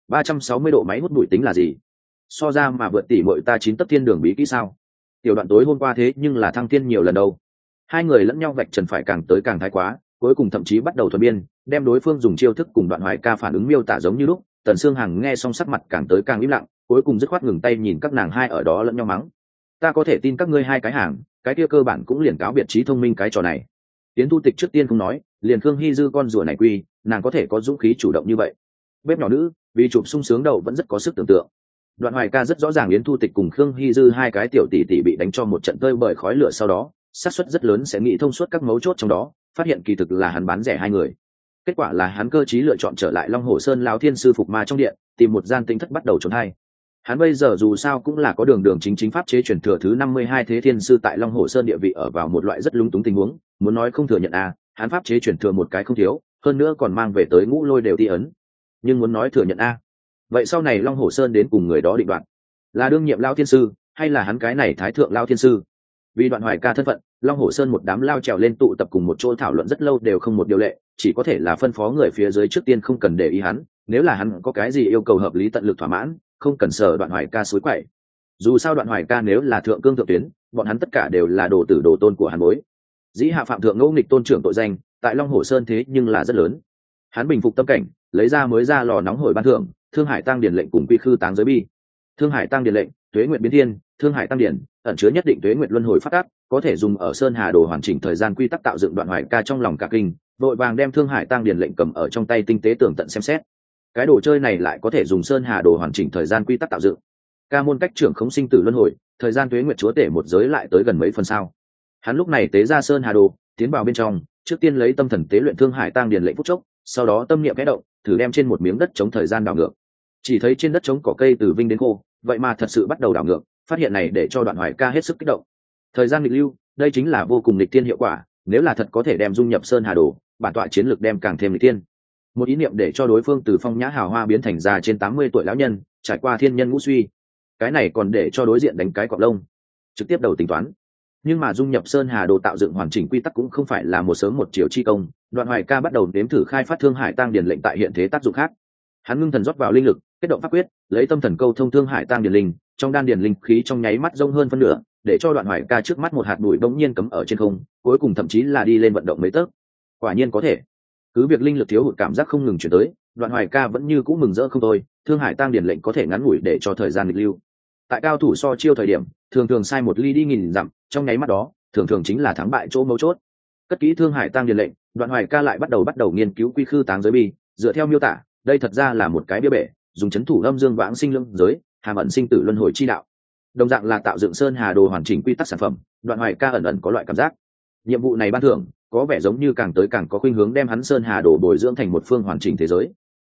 360 độ máy hút bụi tính là gì? So ra mà vượt tỷ bội ta 9 tấc thiên đường bí kỹ sao? Tiểu Đoạn tối hôm qua thế nhưng là thăng thiên nhiều lần đâu. Hai người lẫn nhau vạch trần phải càng tới càng thái quá, cuối cùng thậm chí bắt đầu thuần biên, đem đối phương dùng chiêu thức cùng Đoạn Hoài Ca phản ứng miêu tả giống như lúc. Tần Sương Hằng nghe xong sắc mặt càng tới càng im lặng, cuối cùng dứt khoát ngừng tay nhìn các nàng hai ở đó lẫn nhau mắng. Ta có thể tin các ngươi hai cái hàng, cái kia cơ bản cũng liền cáo biệt trí thông minh cái trò này. Yến Thu Tịch trước tiên không nói, liền Khương Hy Dư con rùa này quy, nàng có thể có dũng khí chủ động như vậy. Bếp nhỏ nữ, vì chụp sung sướng đầu vẫn rất có sức tưởng tượng. Đoạn Hoài Ca rất rõ ràng Yến Thu Tịch cùng Khương Hy Dư hai cái tiểu tỷ tỷ bị đánh cho một trận tơi bởi khói lửa, sau đó xác suất rất lớn sẽ nghĩ thông suốt các mấu chốt trong đó, phát hiện kỳ thực là hắn bán rẻ hai người. Kết quả là hắn cơ trí lựa chọn trở lại Long Hồ Sơn lão thiên sư phục ma trong điện, tìm một gian tinh thất bắt đầu trốn hay. Hắn bây giờ dù sao cũng là có đường đường chính chính pháp chế truyền thừa thứ 52 thế thiên sư tại Long Hồ Sơn địa vị ở vào một loại rất lúng túng tình huống, muốn nói không thừa nhận hắn pháp chế truyền thừa một cái không thiếu, hơn nữa còn mang về tới ngũ lôi đều ti ấn. Nhưng muốn nói thừa nhận vậy sau này Long Hồ Sơn đến cùng người đó định đoạt, là đương nhiệm lão thiên sư hay là hắn cái này thái thượng lão thiên sư? Vì Đoạn Hoài Ca thân phận, Long Hồ Sơn một đám lao trèo lên tụ tập cùng một chỗ thảo luận rất lâu đều không một điều lệ, chỉ có thể là phân phó người phía dưới trước tiên không cần để ý hắn, nếu là hắn có cái gì yêu cầu hợp lý tận lực thỏa mãn, không cần sợ Đoạn Hoài Ca suối quậy. Dù sao Đoạn Hoài Ca nếu là thượng cương thượng tuyến, bọn hắn tất cả đều là đồ tử đồ tôn của hắn bối. Dĩ hạ phạm thượng ngẫu nghịch tôn trưởng tội danh, tại Long Hồ Sơn thế nhưng là rất lớn. Hắn bình phục tâm cảnh, lấy ra mới ra lò nóng hồi ban thưởng, Thương Hải Tăng Điển lệnh cùng quy khư táng giới bi. Thương Hải Tăng Điển lệnh, tuế nguyện biến thiên, Thương Hải Tăng Điển ẩn chứa nhất định tuế nguyện luân hồi phát tác, có thể dùng ở Sơn Hà Đồ hoàn chỉnh thời gian quy tắc tạo dựng. Đoạn Hoài Ca trong lòng cả kinh, vội vàng đem Thương Hải Tăng Điển lệnh cầm ở trong tay tinh tế tường tận xem xét. Cái đồ chơi này lại có thể dùng Sơn Hà Đồ hoàn chỉnh thời gian quy tắc tạo dựng. Ca môn cách trưởng không sinh tử luân hồi, thời gian tuế nguyện chúa tể một giới lại tới gần mấy phần sao? Hắn lúc này tế ra Sơn Hà Đồ, tiến vào bên trong, trước tiên lấy tâm thần tế luyện Thương Hải Tăng Điển lệnh phút chốc, sau đó tâm niệm khẽ động, thử đem trên một miếng đất chống thời gian đảo ngược. Chỉ thấy trên đất chống cỏ cây từ vinh đến khô, vậy mà thật sự bắt đầu đảo ngược. Phát hiện này để cho Đoạn Hoài Ca hết sức kích động. Thời gian nghịch lưu, đây chính là vô cùng nghịch thiên hiệu quả, nếu là thật có thể đem dung nhập Sơn Hà Đồ, bản tọa chiến lược đem càng thêm nghịch thiên. Một ý niệm để cho đối phương từ phong nhã hào hoa biến thành già trên 80 tuổi lão nhân, trải qua thiên nhân ngũ suy. Cái này còn để cho đối diện đánh cái cọp lông, trực tiếp đầu tính toán. Nhưng mà dung nhập Sơn Hà Đồ tạo dựng hoàn chỉnh quy tắc cũng không phải là một sớm một chiều chi công. Đoạn Hoài Ca bắt đầu nếm thử khai phát Thương Hải Tăng Điển lệnh tại hiện thế tác dụng khác. Hắn ngưng thần rót vào linh lực, kết động pháp quyết, lấy tâm thần câu thông Thương Hải Tăng Điển linh, trong đan điển linh khí trong nháy mắt rông hơn phân nửa, để cho Đoạn Hoài Ca trước mắt một hạt bụi bỗng nhiên cấm ở trên không, cuối cùng thậm chí là đi lên vận động mấy tấc. Quả nhiên có thể. Cứ việc linh lực thiếu hụt cảm giác không ngừng chuyển tới, Đoạn Hoài Ca vẫn như cũ mừng rỡ không thôi. Thương Hải Tăng Điển lệnh có thể ngắn ngủi để cho thời gian nghịch lưu. Tại cao thủ so chiêu thời điểm, thường thường sai một ly đi nghìn dặm, trong nháy mắt đó, thường thường chính là thắng bại chỗ mấu chốt. Cất kỹ Thương Hải Tăng Điển lệnh, Đoạn Hoài Ca lại bắt đầu nghiên cứu quy khư táng giới bi, dựa theo miêu tả, đây thật ra là một cái bia bể, dùng chấn thủ âm dương vãng sinh lưỡng giới, hàm ẩn sinh tử luân hồi chi đạo. Đồng dạng là tạo dựng Sơn Hà Đồ hoàn chỉnh quy tắc sản phẩm, Đoạn Hoài Ca ẩn ẩn có loại cảm giác. Nhiệm vụ này ban thưởng, có vẻ giống như càng tới càng có khuynh hướng đem hắn Sơn Hà Đồ bồi dưỡng thành một phương hoàn chỉnh thế giới.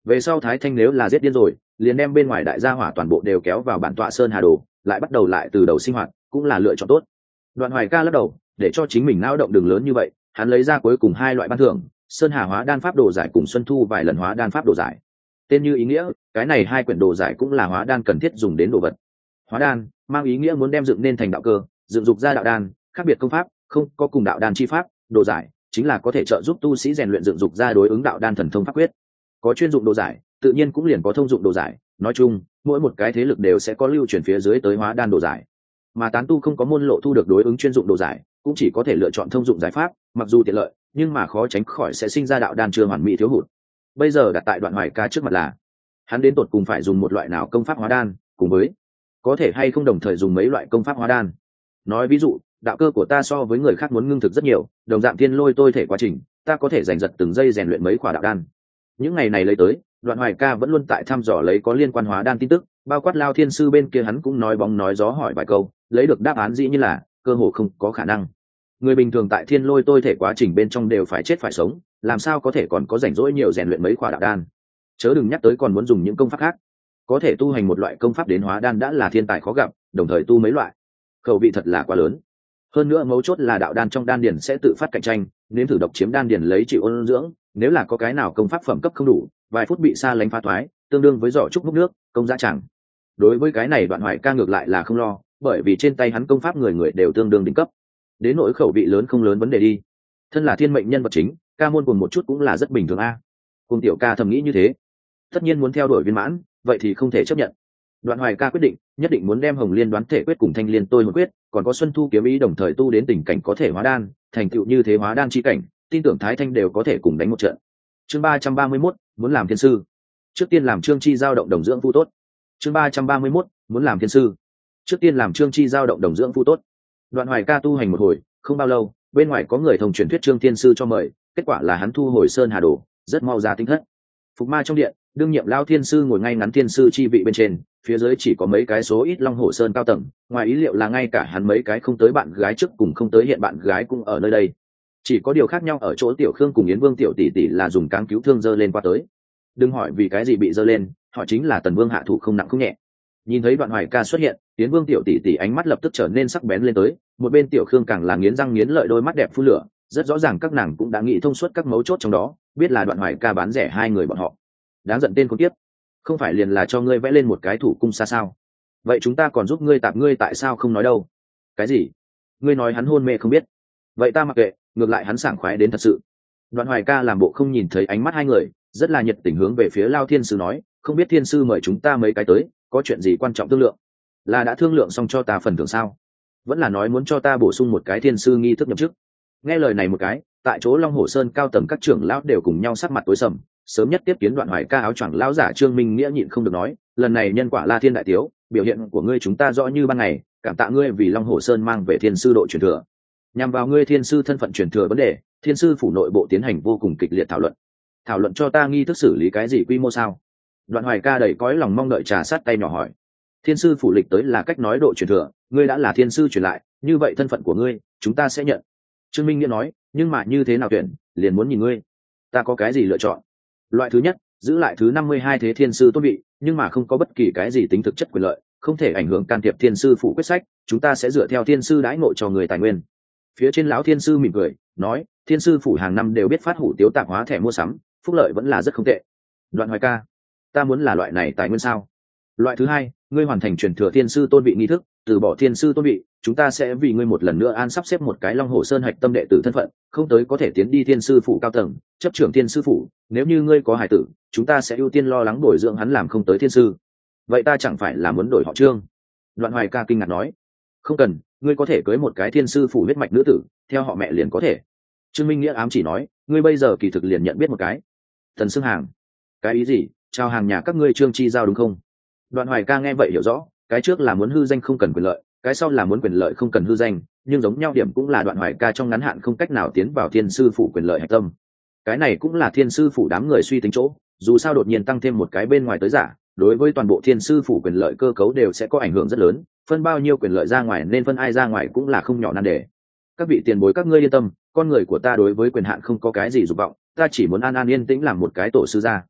về sau Thái Thanh nếu là giết điên rồi liền đem bên ngoài đại gia hỏa toàn bộ đều kéo vào bản tọa Sơn Hà Đồ, lại bắt đầu lại từ đầu sinh hoạt, cũng là lựa chọn tốt. Đoạn Hoài Ca lắc đầu, để cho chính mình não động đường lớn như vậy, hắn lấy ra cuối cùng hai loại ban thưởng, Sơn Hà hóa đan pháp đồ giải cùng Xuân Thu vài lần hóa đan pháp đồ giải. Tên như ý nghĩa, cái này hai quyển đồ giải cũng là hóa đan cần thiết dùng đến đồ vật. Hóa đan mang ý nghĩa muốn đem dựng nên thành đạo cơ, dựng dục ra đạo đan, khác biệt công pháp, không có cùng đạo đan chi pháp. Đồ giải chính là có thể trợ giúp tu sĩ rèn luyện dựng dục ra đối ứng đạo đan thần thông pháp quyết. Có chuyên dụng đồ giải, tự nhiên cũng liền có thông dụng đồ giải. Nói chung, mỗi một cái thế lực đều sẽ có lưu truyền phía dưới tới hóa đan đồ giải. Mà tán tu không có môn lộ thu được đối ứng chuyên dụng đồ giải, cũng chỉ có thể lựa chọn thông dụng giải pháp, mặc dù tiện lợi, nhưng mà khó tránh khỏi sẽ sinh ra đạo đan chưa hoàn mỹ thiếu hụt. Bây giờ đặt tại Đoạn Hoài Ca trước mặt là, hắn đến tột cùng phải dùng một loại nào công pháp hóa đan, cùng với có thể hay không đồng thời dùng mấy loại công pháp hóa đan. Nói ví dụ, đạo cơ của ta so với người khác muốn ngưng thực rất nhiều, đồng dạng thiên lôi tôi thể quá trình, ta có thể giành giật từng giây rèn luyện mấy quả đạo đan. Những ngày này lấy tới, Đoạn Hoài Ca vẫn luôn tại thăm dò lấy có liên quan hóa đan tin tức, bao quát Lao Thiên Sư bên kia hắn cũng nói bóng nói gió hỏi vài câu, lấy được đáp án dĩ như là cơ hồ không có khả năng. Người bình thường tại thiên lôi tôi thể quá trình bên trong đều phải chết phải sống, làm sao có thể còn có rảnh rỗi nhiều rèn luyện mấy quả đạo đan. Chớ đừng nhắc tới còn muốn dùng những công pháp khác. Có thể tu hành một loại công pháp đến hóa đan đã là thiên tài khó gặp, đồng thời tu mấy loại, khẩu vị thật là quá lớn. Hơn nữa mấu chốt là đạo đan trong đan điền sẽ tự phát cạnh tranh, nếm thử độc chiếm đan điền lấy chịu ôn dưỡng, nếu là có cái nào công pháp phẩm cấp không đủ, vài phút bị xa lánh phá thoái, tương đương với giỏ trúc múc nước, công dã chẳng. Đối với cái này Đoạn Hoài Ca ngược lại là không lo, bởi vì trên tay hắn công pháp người người đều tương đương đỉnh cấp. Đến nỗi khẩu vị lớn không lớn vấn đề đi. Thân là thiên mệnh nhân vật chính, ca môn cùng một chút cũng là rất bình thường a. Cùng tiểu ca thầm nghĩ như thế, tất nhiên muốn theo đuổi viên mãn, vậy thì không thể chấp nhận. Đoạn Hoài Ca quyết định, nhất định muốn đem Hồng Liên đoán thể quyết cùng Thanh Liên tôi hồn quyết, còn có Xuân Thu kiếm ý đồng thời tu đến tình cảnh có thể hóa đan, thành tựu như thế hóa đan chi cảnh, tin tưởng Thái Thanh đều có thể cùng đánh một trận. Chương 331, muốn làm thiên sư. Trước tiên làm Trương Chi giao động đồng dưỡng phu tốt. Chương 331, muốn làm thiên sư. Trước tiên làm Trương Chi giao động đồng dưỡng phu tốt. Đoạn Hoài Ca tu hành một hồi, không bao lâu, bên ngoài có người thông truyền thuyết Trương Thiên sư cho mời, kết quả là hắn thu hồi Sơn Hà Đồ, rất mau ra tính thất. Phục Ma trong điện, đương nhiệm Lao Thiên sư ngồi ngay ngắn thiên sư chi vị bên trên, phía dưới chỉ có mấy cái số ít Long Hổ Sơn cao tầng, ngoài ý liệu là ngay cả hắn mấy cái không tới bạn gái trước cùng không tới hiện bạn gái cũng ở nơi đây. Chỉ có điều khác nhau ở chỗ Tiểu Khương cùng Yến Vương tiểu tỷ tỷ là dùng cáng cứu thương dơ lên qua tới. Đừng hỏi vì cái gì bị dơ lên, họ chính là Tần Vương hạ thủ không nặng không nhẹ. Nhìn thấy Đoạn Hoài Ca xuất hiện, Yến Vương tiểu tỷ tỷ ánh mắt lập tức trở nên sắc bén lên tới, một bên Tiểu Khương càng là nghiến răng nghiến lợi đôi mắt đẹp phun lửa, rất rõ ràng các nàng cũng đã nghĩ thông suốt các mấu chốt trong đó, biết là Đoạn Hoài Ca bán rẻ hai người bọn họ. Đáng giận tên con tiếp, không phải liền là cho ngươi vẽ lên một cái thủ cung xa sao? Vậy chúng ta còn giúp ngươi tạp ngươi tại sao không nói đâu? Cái gì? Ngươi nói hắn hôn mê không biết? Vậy ta mặc kệ, ngược lại hắn sảng khoái đến thật sự. Đoạn Hoài Ca làm bộ không nhìn thấy ánh mắt hai người, rất là nhiệt tình hướng về phía Lao Thiên sư nói, không biết thiên sư mời chúng ta mấy cái tới, có chuyện gì quan trọng thương lượng? Là đã thương lượng xong cho ta phần thưởng sao? Vẫn là nói muốn cho ta bổ sung một cái thiên sư nghi thức nhậm chức? Nghe lời này một cái, tại chỗ Long Hổ Sơn cao tầng các trưởng lão đều cùng nhau sắc mặt tối sầm. Sớm nhất tiếp kiến Đoạn Hoài Ca áo choàng lão giả Trương Minh Nghĩa nhịn không được nói, lần này nhân quả La Thiên đại tiếu, biểu hiện của ngươi chúng ta rõ như ban ngày, cảm tạ ngươi vì Long Hổ Sơn mang về thiên sư độ truyền thừa. Nhằm vào ngươi thiên sư thân phận truyền thừa vấn đề, thiên sư phủ nội bộ tiến hành vô cùng kịch liệt thảo luận cho ta nghi thức xử lý cái gì quy mô sao? Đoạn Hoài Ca đầy cõi lòng mong đợi trà sát tay nhỏ hỏi. Thiên sư phủ lịch tới là cách nói độ truyền thừa, ngươi đã là thiên sư truyền lại, như vậy thân phận của ngươi chúng ta sẽ nhận. Trương Minh Nghĩa nói, nhưng mà như thế nào tuyển, liền muốn nhìn ngươi. Ta có cái gì lựa chọn? Loại thứ nhất, giữ lại thứ 52 thế thiên sư tôn vị, nhưng mà không có bất kỳ cái gì tính thực chất quyền lợi, không thể ảnh hưởng can thiệp thiên sư phủ quyết sách, chúng ta sẽ dựa theo thiên sư đãi ngộ cho người tài nguyên. Phía trên lão thiên sư mỉm cười, nói, thiên sư phủ hàng năm đều biết phát hủ tiếu tạp hóa thẻ mua sắm, phúc lợi vẫn là rất không tệ. Đoạn Hoài Ca, ta muốn là loại này tài nguyên sao? Loại thứ hai, ngươi hoàn thành truyền thừa thiên sư tôn vị nghi thức, từ bỏ thiên sư tôn vị, chúng ta sẽ vì ngươi một lần nữa an sắp xếp một cái Long Hổ Sơn hạch tâm đệ tử thân phận, không tới có thể tiến đi thiên sư phủ cao tầng, chấp trưởng thiên sư phủ, nếu như ngươi có hài tử, chúng ta sẽ ưu tiên lo lắng bồi dưỡng hắn làm không tới thiên sư. Vậy ta chẳng phải là muốn đổi họ Trương? Đoạn Hoài Ca kinh ngạc nói, không cần, ngươi có thể cưới một cái thiên sư phủ huyết mạch nữ tử, theo họ mẹ liền có thể. Trương Minh Nghĩa ám chỉ nói, ngươi bây giờ kỳ thực liền nhận biết một cái Thần Xương Hàng. Cái ý gì? Chào hàng nhà các ngươi Trương Chi giao đúng không? Đoạn Hoài Ca nghe vậy hiểu rõ, cái trước là muốn hư danh không cần quyền lợi, cái sau là muốn quyền lợi không cần hư danh, nhưng giống nhau điểm cũng là Đoạn Hoài Ca trong ngắn hạn không cách nào tiến vào thiên sư phủ quyền lợi hạch tâm. Cái này cũng là thiên sư phủ đám người suy tính chỗ, dù sao đột nhiên tăng thêm một cái bên ngoài tới giả, đối với toàn bộ thiên sư phủ quyền lợi cơ cấu đều sẽ có ảnh hưởng rất lớn, phân bao nhiêu quyền lợi ra ngoài nên phân ai ra ngoài cũng là không nhỏ nan đề. Các vị tiền bối các ngươi yên tâm, con người của ta đối với quyền hạn không có cái gì dục vọng, ta chỉ muốn an an yên tĩnh làm một cái tổ sư gia.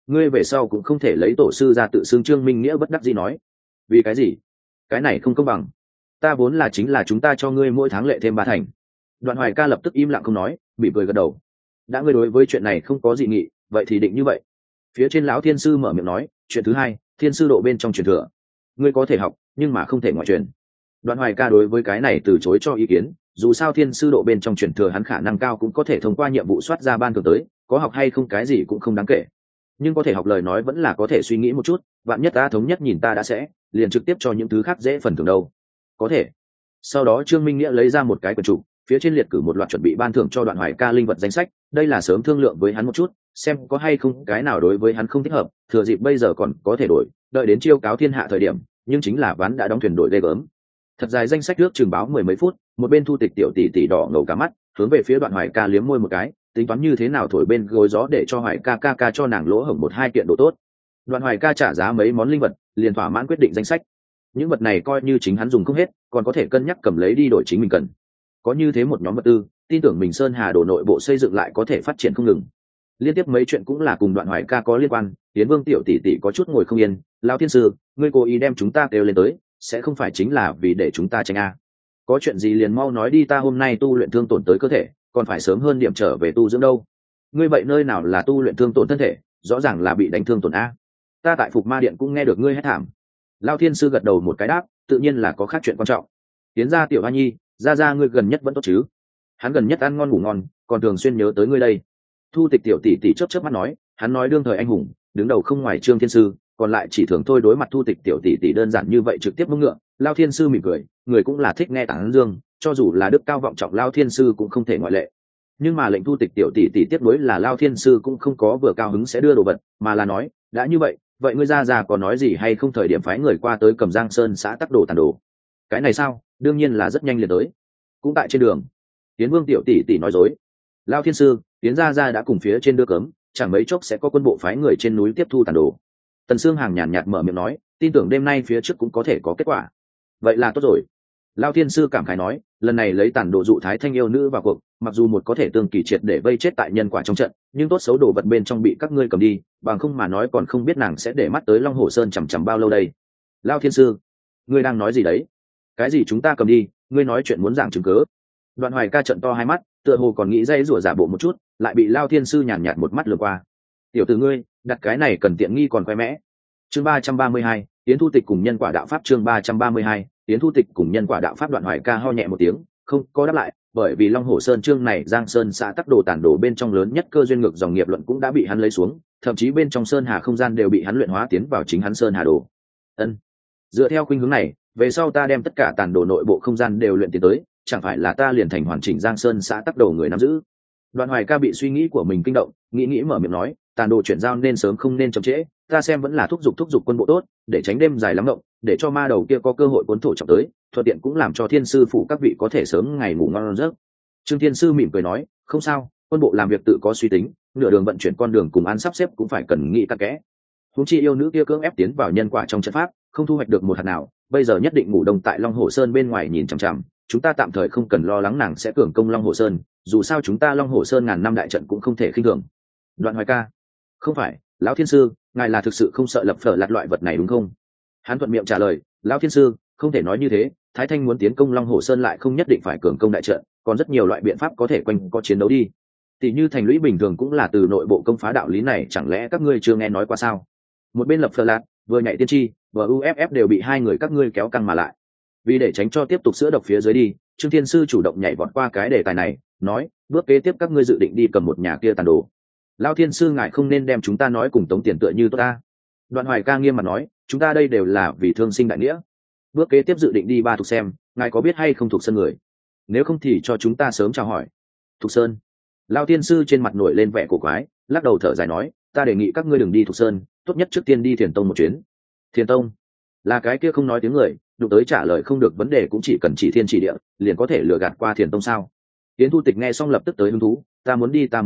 ngươi về sau cũng không thể lấy tổ sư ra tự xưng Trương Minh Nghĩa bất đắc dĩ nói. Vì cái gì? Cái này không công bằng. Ta vốn là chính là chúng ta cho ngươi mỗi tháng lệ thêm 3 thành. Đoạn Hoài Ca lập tức im lặng không nói, bị cười gật đầu. Đã ngươi đối với chuyện này không có dị nghị, vậy thì định như vậy. Phía trên lão thiên sư mở miệng nói, chuyện thứ hai, thiên sư độ bên trong truyền thừa, ngươi có thể học nhưng mà không thể ngoại truyền. Đoạn Hoài Ca đối với cái này từ chối cho ý kiến, dù sao thiên sư độ bên trong truyền thừa hắn khả năng cao cũng có thể thông qua nhiệm vụ soát ra ban thường tới, có học hay không cái gì cũng không đáng kể. Nhưng có thể học lời nói vẫn là có thể suy nghĩ một chút, vạn nhất ta thống nhất nhìn ta đã sẽ liền trực tiếp cho những thứ khác dễ phần thưởng đâu. Có thể. Sau đó Trương Minh Nghĩa lấy ra một cái quyển trục, phía trên liệt cử một loạt chuẩn bị ban thưởng cho Đoạn Hoài Ca linh vật danh sách, đây là sớm thương lượng với hắn một chút, xem có hay không cái nào đối với hắn không thích hợp, thừa dịp bây giờ còn có thể đổi, đợi đến chiêu cáo thiên hạ thời điểm, nhưng chính là ván đã đóng thuyền đổi ghê gớm. Thật dài danh sách trước trường báo 10 mấy phút, một bên Thu Tịch tiểu tỷ tỷ đỏ ngầu cả mắt, hướng về phía Đoạn Hoài Ca liếm môi một cái, tính toán như thế nào thổi bên gối gió để cho Hoài Ca ca cho nàng lỗ hổng 1-2 kiện đồ tốt. Đoạn Hoài Ca trả giá mấy món linh vật, liền thỏa mãn quyết định danh sách. Những vật này coi như chính hắn dùng không hết, còn có thể cân nhắc cầm lấy đi đổi chính mình cần. Có như thế một nhóm vật tư, tin tưởng mình Sơn Hà Đồ nội bộ xây dựng lại có thể phát triển không ngừng. Liên tiếp mấy chuyện cũng là cùng Đoạn Hoài Ca có liên quan, Tiến Vương tiểu tỷ tỷ có chút ngồi không yên, lão thiên sư, ngươi cố ý đem chúng ta kêu lên tới, sẽ không phải chính là vì để chúng ta tranh a? Có chuyện gì liền mau nói đi, ta hôm nay tu luyện thương tổn tới cơ thể, còn phải sớm hơn điểm trở về tu dưỡng đâu. Ngươi vậy nơi nào là tu luyện thương tổn thân thể, rõ ràng là bị đánh thương tổn a. Ta tại Phục Ma Điện cũng nghe được ngươi hét thảm. Lão thiên sư gật đầu một cái đáp, tự nhiên là có khác chuyện quan trọng. Tiến ra tiểu Hoa Nhi, ra ngươi gần nhất vẫn tốt chứ? Hắn gần nhất ăn ngon ngủ ngon, còn thường xuyên nhớ tới ngươi đây. Thu Tịch tiểu tỷ tỷ chớp mắt nói, hắn nói đương thời anh hùng, đứng đầu không ngoài Trương Thiên Sư, còn lại chỉ thường thôi. Đối mặt Thu Tịch tiểu tỷ tỷ đơn giản như vậy trực tiếp mông ngựa, Lao Thiên Sư mỉm cười, người cũng là thích nghe tán dương, cho dù là đức cao vọng trọng Lao Thiên Sư cũng không thể ngoại lệ. Nhưng mà lệnh Thu Tịch tiểu tỷ tỷ tiếp nối là Lao Thiên Sư cũng không có vừa cao hứng sẽ đưa đồ vật, mà là nói, đã như vậy, vậy ngươi ra có nói gì hay không, thời điểm phái người qua tới Cẩm Giang Sơn xã Tắc Đồ tàn đồ. Cái này sao? Đương nhiên là rất nhanh liền tới. Cũng tại trên đường. Tiến Vương tiểu tỷ tỷ nói dối. Lao Thiên Sư, Tiến ra đã cùng phía trên đưa cấm, chẳng mấy chốc sẽ có quân bộ phái người trên núi tiếp thu tàn đồ. Tần Sương Hàng nhàn nhạt mở miệng nói, tin tưởng đêm nay phía trước cũng có thể có kết quả. Vậy là tốt rồi. Lao Thiên Sư cảm khái nói, lần này lấy tàn đồ dụ Thái Thanh yêu nữ vào cuộc, mặc dù một có thể tương kỳ triệt để vây chết tại nhân quả trong trận, nhưng tốt xấu đồ vật bên trong bị các ngươi cầm đi, bằng không mà nói còn không biết nàng sẽ để mắt tới Long Hồ Sơn chằm bao lâu đây. Lao Thiên Sư, ngươi đang nói gì đấy? Cái gì chúng ta cầm đi? Ngươi nói chuyện muốn giảng chứng cớ. Đoạn Hoài Ca trận to hai mắt, tựa hồ còn nghĩ dây rủa giả bộ một chút, lại bị Lao Thiên Sư nhàn nhạt một mắt lườm qua. Tiểu tử ngươi, đặt cái này cần tiện nghi còn khoe mẽ. Chương 332, Tiến Thu Tịch cùng nhân quả đạo pháp. Chương 332, Tiến Thu Tịch cùng nhân quả đạo pháp. Đoạn Hoài Ca ho nhẹ một tiếng, không có đáp lại, bởi vì Long Hồ Sơn chương này Giang Sơn xã Tắc Đồ tản đồ bên trong lớn nhất cơ duyên ngược dòng nghiệp luận cũng đã bị hắn lấy xuống, thậm chí bên trong Sơn Hà không gian đều bị hắn luyện hóa tiến vào chính hắn Sơn Hà đồ. Ân. Dựa theo khuynh hướng này, về sau ta đem tất cả tản đồ nội bộ không gian đều luyện tiến tới, chẳng phải là ta liền thành hoàn chỉnh Giang Sơn xã Tắc Đồ người nắm giữ. Đoạn Hoài Ca bị suy nghĩ của mình kinh động, nghĩ mở miệng nói, tàn đồ chuyển giao nên sớm không nên chậm trễ, ta xem vẫn là thúc giục quân bộ tốt, để tránh đêm dài lắm ngộng, để cho ma đầu kia có cơ hội cuốn thổ trọng tới, thuận tiện cũng làm cho thiên sư phụ các vị có thể sớm ngày ngủ ngon giấc. Trương Thiên Sư mỉm cười nói, không sao, quân bộ làm việc tự có suy tính, nửa đường vận chuyển con đường cùng ăn sắp xếp cũng phải cần nghĩ cặn kẽ. Huống chi yêu nữ kia cưỡng ép tiến vào nhân quả trong trận pháp, không thu hoạch được một hạt nào, bây giờ nhất định ngủ đông tại Long Hồ Sơn bên ngoài nhìn chằm chằm, chúng ta tạm thời không cần lo lắng nàng sẽ cường công Long Hồ Sơn, dù sao chúng ta Long Hồ Sơn ngàn năm đại trận cũng không thể khinh thường. Đoạn Hoài Ca, không phải, lão thiên sư, ngài là thực sự không sợ lập phở lạt loại vật này đúng không? Hắn thuận miệng trả lời, lão thiên sư, không thể nói như thế, Thái Thanh muốn tiến công Long Hồ Sơn lại không nhất định phải cường công đại trận, còn rất nhiều loại biện pháp có thể quanh co chiến đấu đi. Tỷ như thành lũy bình thường cũng là từ nội bộ công phá, đạo lý này chẳng lẽ các ngươi chưa nghe nói qua sao? Một bên lập phở lạt, vừa nhảy tiên tri, vừa UFF đều bị hai người các ngươi kéo căng mà lại. Vì để tránh cho tiếp tục sữa độc phía dưới đi, Trương Thiên Sư chủ động nhảy vọt qua cái đề tài này, nói, bước kế tiếp các ngươi dự định đi cầm một nhà kia tàn đồ. Lão Thiên Sư ngài không nên đem chúng ta nói cùng tống tiền tựa như tốt ta. Đoạn Hoài Ca nghiêm mặt nói, chúng ta đây đều là vì thương sinh đại nghĩa. Bước kế tiếp dự định đi Ba Thục xem, ngài có biết hay không Thục Sơn người? Nếu không thì cho chúng ta sớm chào hỏi. Thục Sơn. Lão Thiên Sư trên mặt nổi lên vẻ cổ quái, lắc đầu thở dài nói, ta đề nghị các ngươi đừng đi Thục Sơn, tốt nhất trước tiên đi Thiền Tông một chuyến. Thiền Tông là cái kia không nói tiếng người, đụng tới trả lời không được vấn đề cũng chỉ cần chỉ thiên chỉ địa liền có thể lừa gạt qua Thiền Tông sao? Tiến Thu Tịch nghe xong lập tức tới hứng thú, ta muốn đi,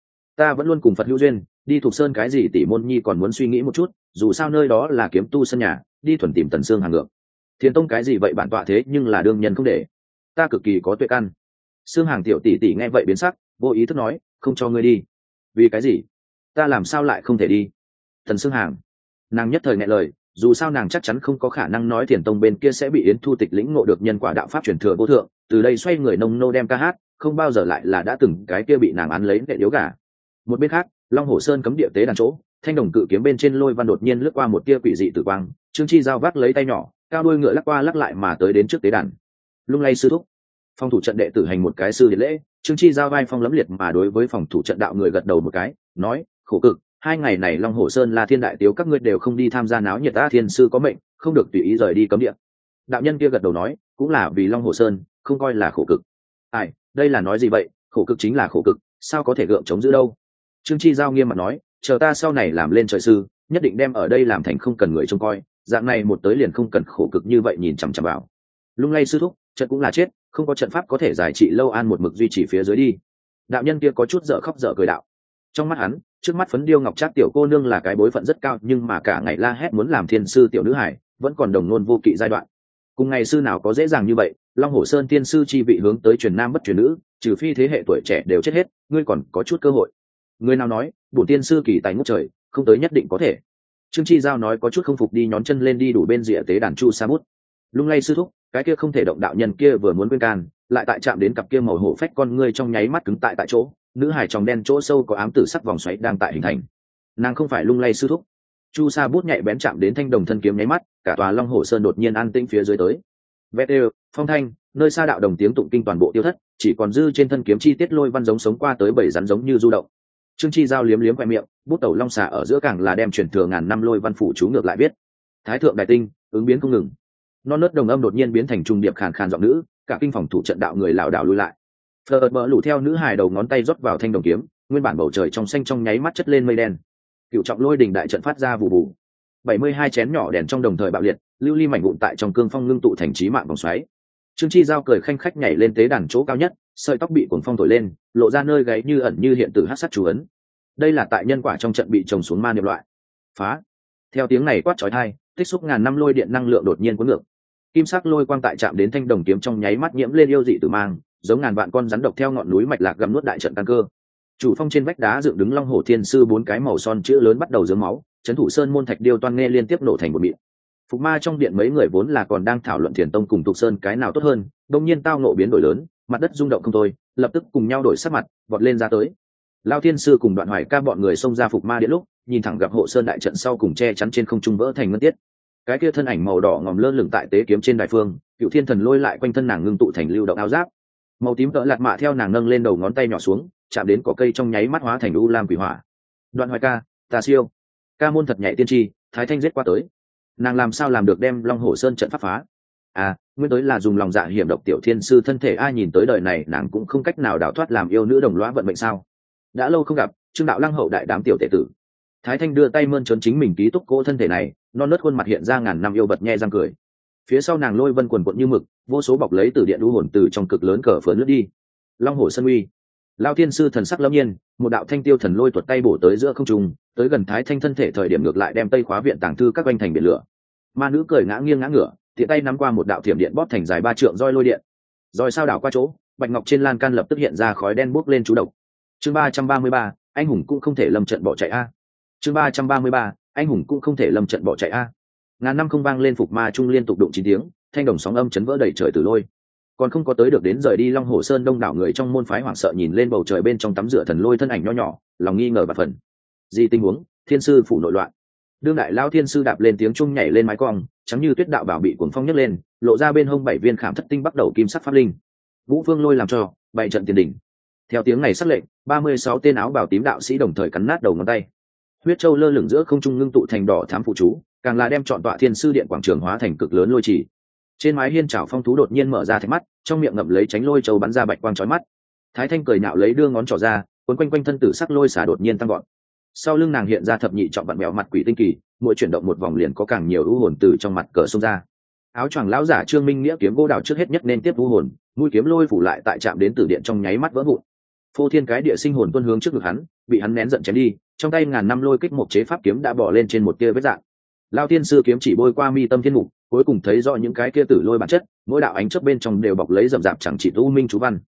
ta vẫn luôn cùng Phật hữu duyên, đi Thục Sơn cái gì tỷ môn nhi còn muốn suy nghĩ một chút, dù sao nơi đó là kiếm tu sân nhà, đi thuần tìm Tần Sương hàng ngược. Thiền Tông cái gì vậy bản tọa thế nhưng là đương nhân không để, ta cực kỳ có tuệ căn. Sương Hàng tiểu tỷ tỷ nghe vậy biến sắc, vô ý thức nói, không cho ngươi đi. Vì cái gì? Ta làm sao lại không thể đi? Thần Xương Hàng. Nàng nhất thời nghẹn lời, dù sao nàng chắc chắn không có khả năng nói Thiền Tông bên kia sẽ bị Yến Thu Tịch lĩnh ngộ được nhân quả đạo pháp truyền thừa vô thượng, từ đây xoay người nông nô đem ca hát, không bao giờ lại là đã từng cái kia bị nàng án lấy nệ điếu gà. Một bên khác, Long Hổ Sơn cấm địa tế đàn chỗ, thanh đồng cự kiếm bên trên lôi văn đột nhiên lướt qua một tia quỷ dị tử quang, Trương Chi Giao vác lấy tay nhỏ, cao đuôi ngựa lắc qua lắc lại mà tới đến trước tế đàn. Lung lay sư thúc. Phòng thủ trận đệ tử hành một cái sư điện lễ, Trương Chi Giao vai phong lấm liệt mà đối với phòng thủ trận đạo người gật đầu một cái, nói: "Khổ cực, 2 ngày này Long Hổ Sơn là thiên đại tiếu các ngươi đều không đi tham gia náo nhiệt, ta thiên sư có mệnh, không được tùy ý rời đi cấm địa." Đạo nhân kia gật đầu nói: "Cũng là vì Long Hổ Sơn, không coi là khổ cực." Ai, đây là nói gì vậy, khổ cực chính là khổ cực, sao có thể gượng chống giữ đâu. Trương Chi Giao nghiêm mặt nói: "Chờ ta sau này làm lên trời sư, nhất định đem ở đây làm thành không cần người trông coi, dạng này một tới liền không cần khổ cực như vậy nhìn chằm chằm vào." Lung lay sư thúc, trận cũng là chết, không có trận pháp có thể giải trị lâu an một mực duy trì phía dưới đi. Đạo nhân kia có chút dở khóc dở cười đạo. Trong mắt hắn, trước mắt phấn điêu ngọc trác tiểu cô nương là cái bối phận rất cao, nhưng mà cả ngày la hét muốn làm thiên sư tiểu nữ hải, vẫn còn đồng nôn vô kỵ giai đoạn. Cùng ngày sư nào có dễ dàng như vậy, Long Hổ Sơn tiên sư chi vị hướng tới truyền nam bất truyền nữ, trừ phi thế hệ tuổi trẻ đều chết hết, ngươi còn có chút cơ hội. Người nào nói, bổn tiên sư kỳ tài ngút trời, không tới nhất định có thể. Trương Chi Giao nói có chút không phục đi nhón chân lên đi đủ bên rìa tế đàn chu sa bút. Lung lay sư thúc, cái kia không thể động, đạo nhân kia vừa muốn quên can, lại tại chạm đến cặp kia màu hổ phách con ngươi trong nháy mắt cứng tại chỗ, nữ hải tròng đen chỗ sâu có ám tử sắc vòng xoáy đang tại hình thành. Nàng không phải lung lay sư thúc. Chu sa bút nhạy bén chạm đến thanh đồng thân kiếm nháy mắt, cả tòa Long Hổ Sơn đột nhiên an tĩnh phía dưới tới. Vét đều, phong thanh, nơi xa đạo đồng tiếng tụng kinh toàn bộ tiêu thất, chỉ còn dư trên thân kiếm chi tiết lôi văn giống sống qua tới bảy rắn giống như du động. Trương Chi Giao liếm liếm khoe miệng, bút tẩu long xà ở giữa càng là đem truyền thừa ngàn năm lôi văn phủ chú ngược lại viết. Thái thượng đại tinh, ứng biến không ngừng. Non nớt đồng âm đột nhiên biến thành trung điệp khàn khàn giọng nữ, cả kinh phòng thủ trận đạo người lảo đảo lùi lại. Phật bờ lủ theo nữ hài đầu ngón tay rót vào thanh đồng kiếm, nguyên bản bầu trời trong xanh trong nháy mắt chất lên mây đen. Cựu trọng lôi đình đại trận phát ra vụ vụ. 72 chén nhỏ đèn trong đồng thời bạo liệt, lưu ly mảnh vụn tại trong cương phong ngưng tụ thành chí mạng vòng xoáy. Trương Chi Giao cười khanh khách nhảy lên tế đàn chỗ cao nhất, sợi tóc bị cuồng phong thổi lên, lộ ra nơi gáy như ẩn như hiện từ hắc sát chú ấn. Đây là tại nhân quả trong trận bị trồng xuống ma niệm loại. Phá! Theo tiếng này quát chói tai, tích xúc ngàn năm lôi điện năng lượng đột nhiên cuốn ngược. Kim sắc lôi quang tại chạm đến thanh đồng kiếm trong nháy mắt nhiễm lên yêu dị tử mang, giống ngàn vạn con rắn độc theo ngọn núi mạch lạc gặm nuốt đại trận căn cơ. Chủ phong trên vách đá dựng đứng Long Hổ Thiên Sư 4 cái màu son chữ lớn bắt đầu dướng máu, trấn thủ sơn môn thạch điêu toan nghe liên tiếp nổ thành một mịn. Phục ma trong điện mấy người vốn là còn đang thảo luận Thiền Tông cùng Tục Sơn cái nào tốt hơn, đột nhiên tao ngộ biến đổi lớn, mặt đất rung động không thôi, lập tức cùng nhau đổi sắc mặt, vọt lên ra tới. Lao Thiên Sư cùng Đoạn Hoài Ca bọn người xông ra Phục ma điện lúc, nhìn thẳng gặp hộ sơn đại trận sau cùng che chắn trên không trung vỡ thành ngân tiết. Cái kia thân ảnh màu đỏ ngòm lơ lửng tại tế kiếm trên đại phương, Cựu Thiên Thần lôi lại quanh thân nàng ngưng tụ thành lưu động áo giáp. Màu tím cỡ lạt mạ theo nàng nâng lên đầu ngón tay nhỏ xuống, chạm đến cỏ cây trong nháy mắt hóa thành u lam quỷ hỏa. Đoạn Hoài Ca, ta siêu. Ca môn thật nhạy tiên tri, Thái Thanh giết qua tới. Nàng làm sao làm được đem Long Hổ Sơn trận pháp phá? À, nguyên tới là dùng lòng dạ hiểm độc tiểu thiên sư thân thể, ai nhìn tới đời này nàng cũng không cách nào đào thoát làm yêu nữ đồng lõa vận mệnh sao? Đã lâu không gặp, Trương đạo lăng hậu đại đám tiểu tể tử. Thái Thanh đưa tay mơn trớn chính mình ký túc cỗ thân thể này, non nớt khuôn mặt hiện ra ngàn năm yêu bật nhe răng cười. Phía sau nàng lôi vân quần quận như mực, vô số bọc lấy từ điện đu hồn từ trong cực lớn cờ phớn lướt đi. Long Hổ Sơn uy. Lao Thiên Sư thần sắc lâm nhiên, một đạo thanh tiêu thần lôi tuột tay bổ tới giữa không trung, tới gần Thái Thanh thân thể thời điểm ngược lại đem Tây Khóa viện tàng thư các quanh thành biển lửa. Ma nữ cười ngã nghiêng ngã ngửa, tiện tay nắm qua một đạo thiểm điện bóp thành dài 3 trượng roi lôi điện. Roi sao đảo qua chỗ, bạch ngọc trên lan can lập tức hiện ra khói đen bốc lên chú độc. Chương 333, anh hùng cũng không thể lâm trận bỏ chạy a. Chương 333, anh hùng cũng không thể lâm trận bỏ chạy a. Ngàn năm không vang lên Phục ma trung liên tục đụng 9 tiếng, thanh đồng sóng âm chấn vỡ đầy trời tử lôi. Còn không có tới được đến rời đi Long Hổ Sơn, đông đảo người trong môn phái hoảng sợ nhìn lên bầu trời bên trong tắm rửa thần lôi thân ảnh nho nhỏ, lòng nghi ngờ bạt phần. Gì tình huống? Thiên sư phủ nội loạn. Đương đại lao thiên sư đạp lên tiếng trung nhảy lên mái cong, trắng như tuyết đạo bảo bị cuồng phong nhấc lên, lộ ra bên hông 7 viên khảm thất tinh bắt đầu kim sắc pháp linh. Vũ Phương Lôi làm cho bày trận tiền đỉnh. Theo tiếng này sắc lệnh, 36 tên áo bào tím đạo sĩ đồng thời cắn nát đầu ngón tay. Huyết châu lơ lửng giữa không trung ngưng tụ thành đỏ thám phụ chú, càng là đem trọn tọa thiên sư điện quảng trường hóa thành cực lớn lôi trì. Trên mái hiên trảo phong thú đột nhiên mở ra thạch mắt, trong miệng ngậm lấy tránh lôi châu bắn ra bạch quang chói mắt. Thái Thanh cười nhạo lấy đưa ngón trỏ ra, cuốn quanh quanh thân tử sắc lôi xả đột nhiên tăng gọn. Sau lưng nàng hiện ra thập nhị trọng vặn mèo mặt quỷ tinh kỳ, mỗi chuyển động một vòng liền có càng nhiều u hồn từ trong mặt cờ xông ra. Áo choàng lão giả Trương Minh Nghĩa kiếm gỗ đào trước hết nhất nên tiếp u hồn, mũi kiếm lôi phủ lại tại chạm đến tử điện trong nháy mắt vỡ vụn. Phô thiên cái địa sinh hồn tuôn hướng trước ngực hắn, bị hắn nén giận chém đi, trong tay ngàn năm lôi kích một chế pháp kiếm đã bỏ lên trên một tia vết dạng. Lao tiên sư kiếm chỉ bôi qua mi tâm thiên mục, cuối cùng thấy rõ những cái kia tử lôi bản chất, mỗi đạo ánh chớp bên trong đều bọc lấy rậm rạp chẳng chỉ u minh chú văn.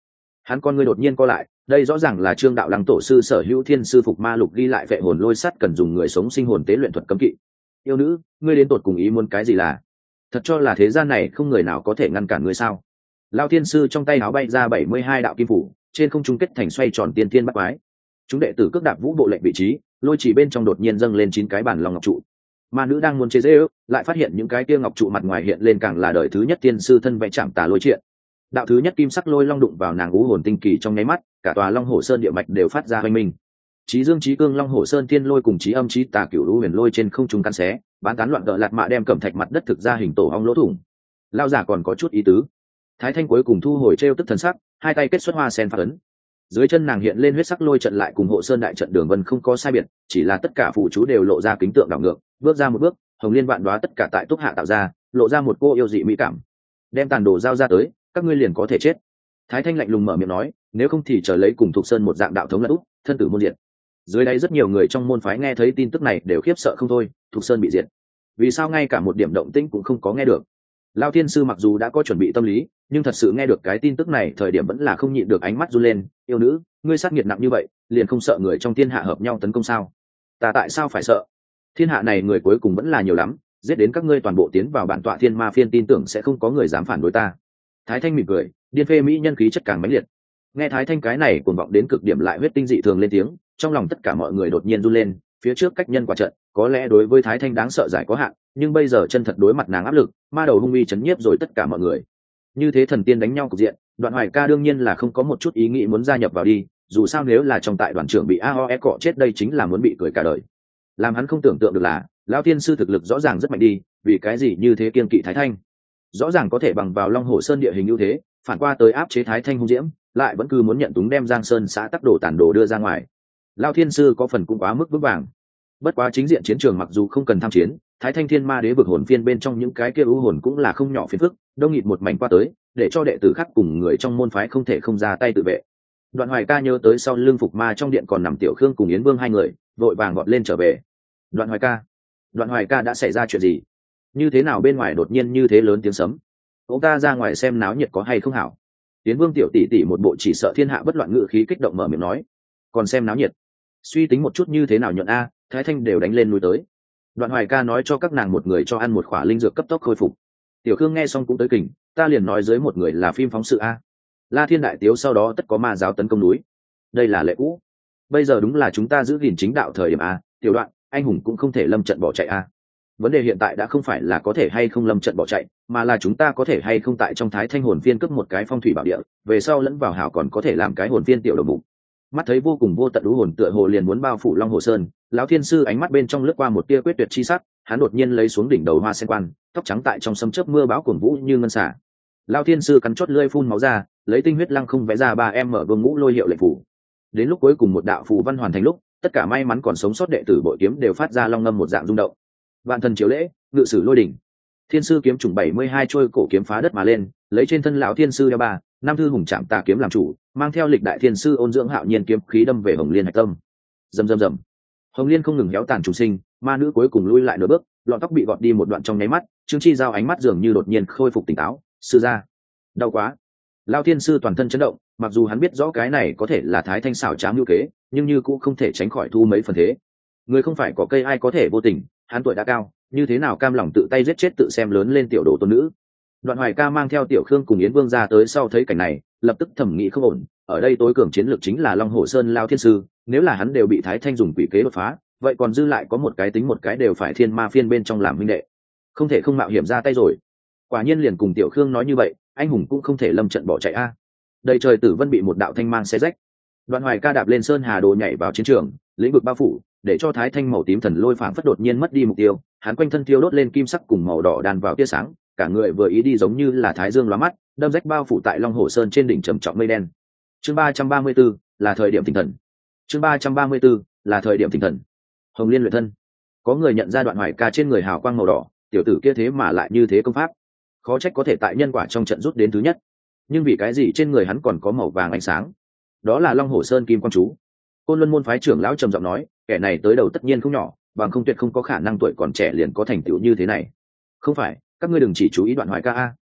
Hắn con ngươi đột nhiên co lại, đây rõ ràng là Trương đạo lăng tổ sư sở hữu thiên sư phục ma lục ghi lại vệ hồn lôi sắt cần dùng người sống sinh hồn tế luyện thuật cấm kỵ. Yêu nữ, ngươi đến tột cùng ý muốn cái gì là? Thật cho là thế gian này không người nào có thể ngăn cản ngươi sao? Lão thiên sư trong tay áo bay ra 72 đạo kim phủ, trên không trung kết thành xoay tròn tiên tiên bắt quái. Chúng đệ tử cước đạp vũ bộ lệnh vị trí, lôi chỉ bên trong đột nhiên dâng lên 9 cái bản long ngọc trụ. Ma nữ đang muốn chế giễu, lại phát hiện những cái kia ngọc trụ mặt ngoài hiện lên càng là đời thứ nhất tiên sư thân vẽ chạm tà lôi triện. Đạo thứ nhất kim sắc lôi long đụng vào nàng ngũ hồn tinh kỳ trong nháy mắt, cả tòa Long Hổ Sơn địa mạch đều phát ra hoành minh. Chí dương chí cương Long Hổ Sơn tiên lôi cùng chí âm chí tà cửu lũ huyền lôi trên không trung cắn xé, bán tán loạn gợn lạt mạ đem cẩm thạch mặt đất thực ra hình tổ ong lỗ thủng. Lao giả còn có chút ý tứ. Thái Thanh cuối cùng thu hồi trêu tức thần sắc, hai tay kết xuất hoa sen phạt ấn. Dưới chân nàng hiện lên huyết sắc lôi trận lại cùng Hộ Sơn đại trận đường vân không có sai biệt, chỉ là tất cả phụ chú đều lộ ra kính tượng đảo ngược, bước ra một bước, hồng liên vạn đóa tất cả tại túc hạ tạo ra, lộ ra một cô yêu dị mỹ cảm. Đem tàn đồ giao ra tới, các ngươi liền có thể chết. Thái Thanh lạnh lùng mở miệng nói, nếu không thì chờ lấy cùng Thục Sơn một dạng đạo thống lật úp, thân tử môn diệt. Dưới đây rất nhiều người trong môn phái nghe thấy tin tức này đều khiếp sợ không thôi, Thục Sơn bị diệt. Vì sao ngay cả một điểm động tĩnh cũng không có nghe được? Lão thiên sư mặc dù đã có chuẩn bị tâm lý, nhưng thật sự nghe được cái tin tức này thời điểm vẫn là không nhịn được ánh mắt run lên. Yêu nữ, ngươi sát nghiệt nặng như vậy, liền không sợ người trong thiên hạ hợp nhau tấn công sao? Ta tại sao phải sợ? Thiên hạ này người cuối cùng vẫn là nhiều lắm, giết đến các ngươi toàn bộ tiến vào bản tọa thiên ma phiên, tin tưởng sẽ không có người dám phản đối ta. Thái Thanh mỉm cười, điên phê mỹ nhân khí chất càng mãnh liệt. Nghe Thái Thanh cái này cuồng vọng đến cực điểm lại huyết tinh dị thường lên tiếng, trong lòng tất cả mọi người đột nhiên run lên. Phía trước cách nhân quả trận, có lẽ đối với Thái Thanh đáng sợ giải có hạn, nhưng bây giờ chân thật đối mặt nàng áp lực, ma đầu hung uy chấn nhiếp rồi tất cả mọi người. Như thế thần tiên đánh nhau cục diện, Đoạn Hoài Ca đương nhiên là không có một chút ý nghĩ muốn gia nhập vào đi, dù sao nếu là trong tại đoàn trưởng bị AOE cọ chết đây chính là muốn bị cười cả đời. Làm hắn không tưởng tượng được là, lão tiên sư thực lực rõ ràng rất mạnh đi, vì cái gì như thế kiên kỵ Thái Thanh? Rõ ràng có thể bằng vào Long Hổ Sơn địa hình ưu thế, phản qua tới áp chế Thái Thanh hung diễm, lại vẫn cứ muốn nhận túng đem Giang Sơn xã tắc đồ tản đồ đưa ra ngoài. Lão thiên sư có phần cũng quá mức vững vàng. Bất quá chính diện chiến trường mặc dù không cần tham chiến, Thái Thanh Thiên Ma Đế vực hồn phiên bên trong những cái kia ưu hồn cũng là không nhỏ phiền phức, đông nghịt một mảnh qua tới, để cho đệ tử khác cùng người trong môn phái không thể không ra tay tự vệ. Đoạn Hoài Ca nhớ tới sau lưng phục ma trong điện còn nằm Tiểu Khương cùng Yến Vương hai người, vội vàng gọt lên trở về. Đoạn Hoài Ca đã xảy ra chuyện gì? Như thế nào bên ngoài đột nhiên như thế lớn tiếng sấm? Ông ta ra ngoài xem náo nhiệt có hay không hảo? Yến Vương tiểu tỷ tỷ một bộ chỉ sợ thiên hạ bất loạn ngự khí kích động mở miệng nói, còn xem náo nhiệt? Suy tính một chút như thế nào nhuận a, Thái Thanh đều đánh lên núi tới. Đoạn Hoài Ca nói cho các nàng một người cho ăn một khỏa linh dược cấp tốc khôi phục. Tiểu Khương nghe xong cũng tới kình, ta liền nói dưới một người là phim phóng sự a. La Thiên đại tiếu sau đó tất có ma giáo tấn công núi. Đây là lệ cũ. Bây giờ đúng là chúng ta giữ gìn chính đạo thời điểm a, Tiểu Đoạn, anh hùng cũng không thể lâm trận bỏ chạy a. Vấn đề hiện tại đã không phải là có thể hay không lâm trận bỏ chạy, mà là chúng ta có thể hay không tại trong Thái Thanh hồn phiên cướp một cái phong thủy bảo địa, về sau lẫn vào hảo còn có thể làm cái hồn phiên tiểu đầu mục. Mắt thấy vô cùng vô tận lũ hồn tựa hồ liền muốn bao phủ Long Hồ Sơn, lão thiên sư ánh mắt bên trong lướt qua một tia quyết tuyệt chi sắc, hắn đột nhiên lấy xuống đỉnh đầu hoa sen quan, tóc trắng tại trong sấm chớp mưa bão cuồng vũ như ngân xả. Lão thiên sư cắn chót lưỡi phun máu ra, lấy tinh huyết lăng không vẽ ra 3 mở vương ngũ lôi hiệu lệnh phủ. Đến lúc cuối cùng một đạo phù văn hoàn thành lúc, tất cả may mắn còn sống sót đệ tử bội kiếm đều phát ra long ngâm một dạng rung động. Vạn thần chiếu lễ, ngự sử lôi đỉnh. Thiên sư kiếm trùng 72 trôi cổ kiếm phá đất mà lên, lấy trên thân lão thiên sư đeo 3 thư hùng trạm tà kiếm làm chủ, mang theo lịch đại thiên sư ôn dưỡng hạo nhiên kiếm khí đâm về Hồng Liên hạch tâm. Rầm rầm rầm. Hồng Liên không ngừng héo tàn trùng sinh, ma nữ cuối cùng lui lại nửa bước, lọn tóc bị gọt đi một đoạn trong nháy mắt, Trương Chi Giao ánh mắt dường như đột nhiên khôi phục tỉnh táo, sư gia, đau quá. Lão thiên sư toàn thân chấn động, mặc dù hắn biết rõ cái này có thể là Thái Thanh xảo trá mưu kế, nhưng như cũng không thể tránh khỏi thu mấy phần thế. Người không phải có cây ai có thể vô tình, hắn tuổi đã cao, như thế nào cam lòng tự tay giết chết tự xem lớn lên tiểu đồ tôn nữ. Đoạn Hoài Ca mang theo Tiểu Khương cùng Yến Vương ra tới sau thấy cảnh này, lập tức thẩm nghĩ không ổn, ở đây tối cường chiến lược chính là Long Hổ Sơn Lão thiên sư, nếu là hắn đều bị Thái Thanh dùng quỷ kế đột phá, vậy còn dư lại có một cái tính một cái đều phải thiên ma phiên bên trong làm huynh đệ, không thể không mạo hiểm ra tay rồi. Quả nhiên liền cùng Tiểu Khương nói như vậy, anh hùng cũng không thể lâm trận bỏ chạy a. Đầy trời tử vân bị một đạo thanh mang xé rách. Đoạn Hoài Ca đạp lên sơn hà đồ nhảy vào chiến trường, lĩnh vực bao phủ, để cho Thái Thanh màu tím thần lôi phảng phất đột nhiên mất đi mục tiêu, hắn quanh thân thiêu đốt lên kim sắc cùng màu đỏ đan vào tia sáng, cả người vừa ý đi giống như là thái dương lóa mắt, đâm rách bao phủ tại Long Hổ Sơn trên đỉnh trầm trọng mây đen. Chương 334 là thời điểm tinh thần. Chương 334 là thời điểm tinh thần. Hồng Liên luyện thân. Có người nhận ra Đoạn Hoài Ca trên người hào quang màu đỏ, tiểu tử kia thế mà lại như thế công pháp, khó trách có thể tại nhân quả trong trận rút đến thứ nhất. Nhưng vì cái gì trên người hắn còn có màu vàng ánh sáng? Đó là Long Hổ Sơn kim quang chú. Côn Luân môn phái trưởng lão trầm giọng nói, kẻ này tới đầu tất nhiên không nhỏ, bằng không tuyệt không có khả năng tuổi còn trẻ liền có thành tựu như thế này. Không phải, các ngươi đừng chỉ chú ý Đoạn Hoài Ca a.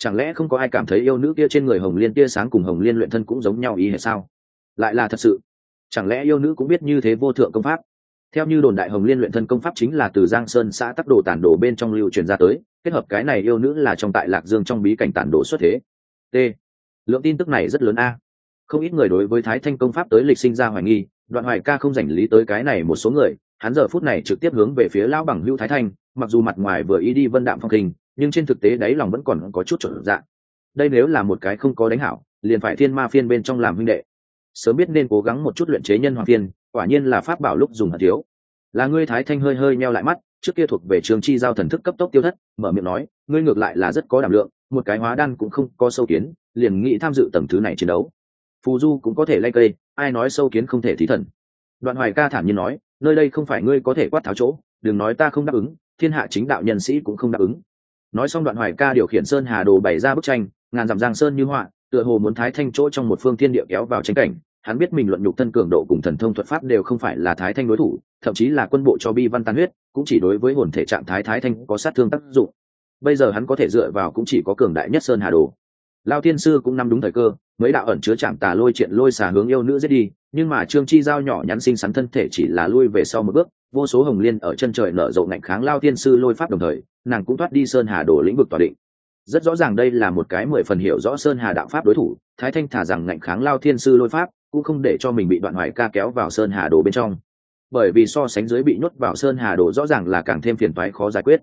Chẳng lẽ không có ai cảm thấy yêu nữ kia trên người hồng liên tia sáng cùng hồng liên luyện thân cũng giống nhau ý hay sao? Lại là thật sự? Chẳng lẽ yêu nữ cũng biết như thế vô thượng công pháp? Theo như đồn đại, hồng liên luyện thân công pháp chính là từ Giang Sơn xã Tắc Đồ Tản Đồ bên trong lưu truyền ra tới, kết hợp cái này yêu nữ là trong tại Lạc Dương trong bí cảnh tản đồ xuất thế. T. Lượng tin tức này rất lớn a. Không ít người đối với Thái Thanh công pháp tới lịch sinh ra hoài nghi, Đoạn Hoài Ca không rảnh lý tới cái này một số người, hắn giờ phút này trực tiếp hướng về phía lão bằng hữu Thái Thanh, mặc dù mặt ngoài vừa ý đi vân đạm phong khinh, nhưng trên thực tế đáy lòng vẫn còn có chút trở dạng. Đây nếu là một cái không có đánh hảo, liền phải thiên ma phiên bên trong làm huynh đệ. Sớm biết nên cố gắng một chút luyện chế nhân hoàng phiên, quả nhiên là pháp bảo lúc dùng hận thiếu. Là ngươi. Thái Thanh hơi hơi meo lại mắt, trước kia thuộc về Trường Chi giao thần thức cấp tốc tiêu thất, mở miệng nói, ngươi ngược lại là rất có đảm lượng, một cái hóa đan cũng không có sâu kiến, liền nghĩ tham dự tầng thứ này chiến đấu. Phù du cũng có thể lay cây, ai nói sâu kiến không thể thí thần. Đoạn Hoài Ca thản nhiên nói, nơi đây không phải ngươi có thể quát tháo chỗ, đừng nói ta không đáp ứng, thiên hạ chính đạo nhân sĩ cũng không đáp ứng. Nói xong, Đoạn Hoài Ca điều khiển sơn hà đồ bày ra bức tranh, ngàn dặm giang sơn như họa, tựa hồ muốn Thái Thanh chỗ trong một phương thiên địa kéo vào tranh cảnh. Hắn biết mình luận nhục thân cường độ cùng thần thông thuật pháp đều không phải là Thái Thanh đối thủ, thậm chí là quân bộ cho bi văn tan huyết, cũng chỉ đối với hồn thể trạng thái Thái Thanh có sát thương tác dụng. Bây giờ hắn có thể dựa vào cũng chỉ có cường đại nhất sơn hà đồ. Lao Thiên Sư cũng nắm đúng thời cơ, mấy đạo ẩn chứa chạm tà lôi triện lôi xà hướng yêu nữ giết đi, nhưng mà Trương Chi Giao nhỏ nhắn xinh xắn thân thể chỉ là lui về sau một bước, vô số hồng liên ở chân trời nở rộ ngạnh kháng Lao Thiên Sư lôi pháp, đồng thời nàng cũng thoát đi sơn hà đồ lĩnh vực tỏa định. Rất rõ ràng đây là một cái 10 phần hiểu rõ sơn hà đạo pháp đối thủ. Thái Thanh thả rằng ngạnh kháng Lao Thiên Sư lôi pháp, cũng không để cho mình bị Đoạn Hoài Ca kéo vào sơn hà đồ bên trong, bởi vì so sánh dưới bị nhốt vào sơn hà đồ rõ ràng là càng thêm phiền toái khó giải quyết.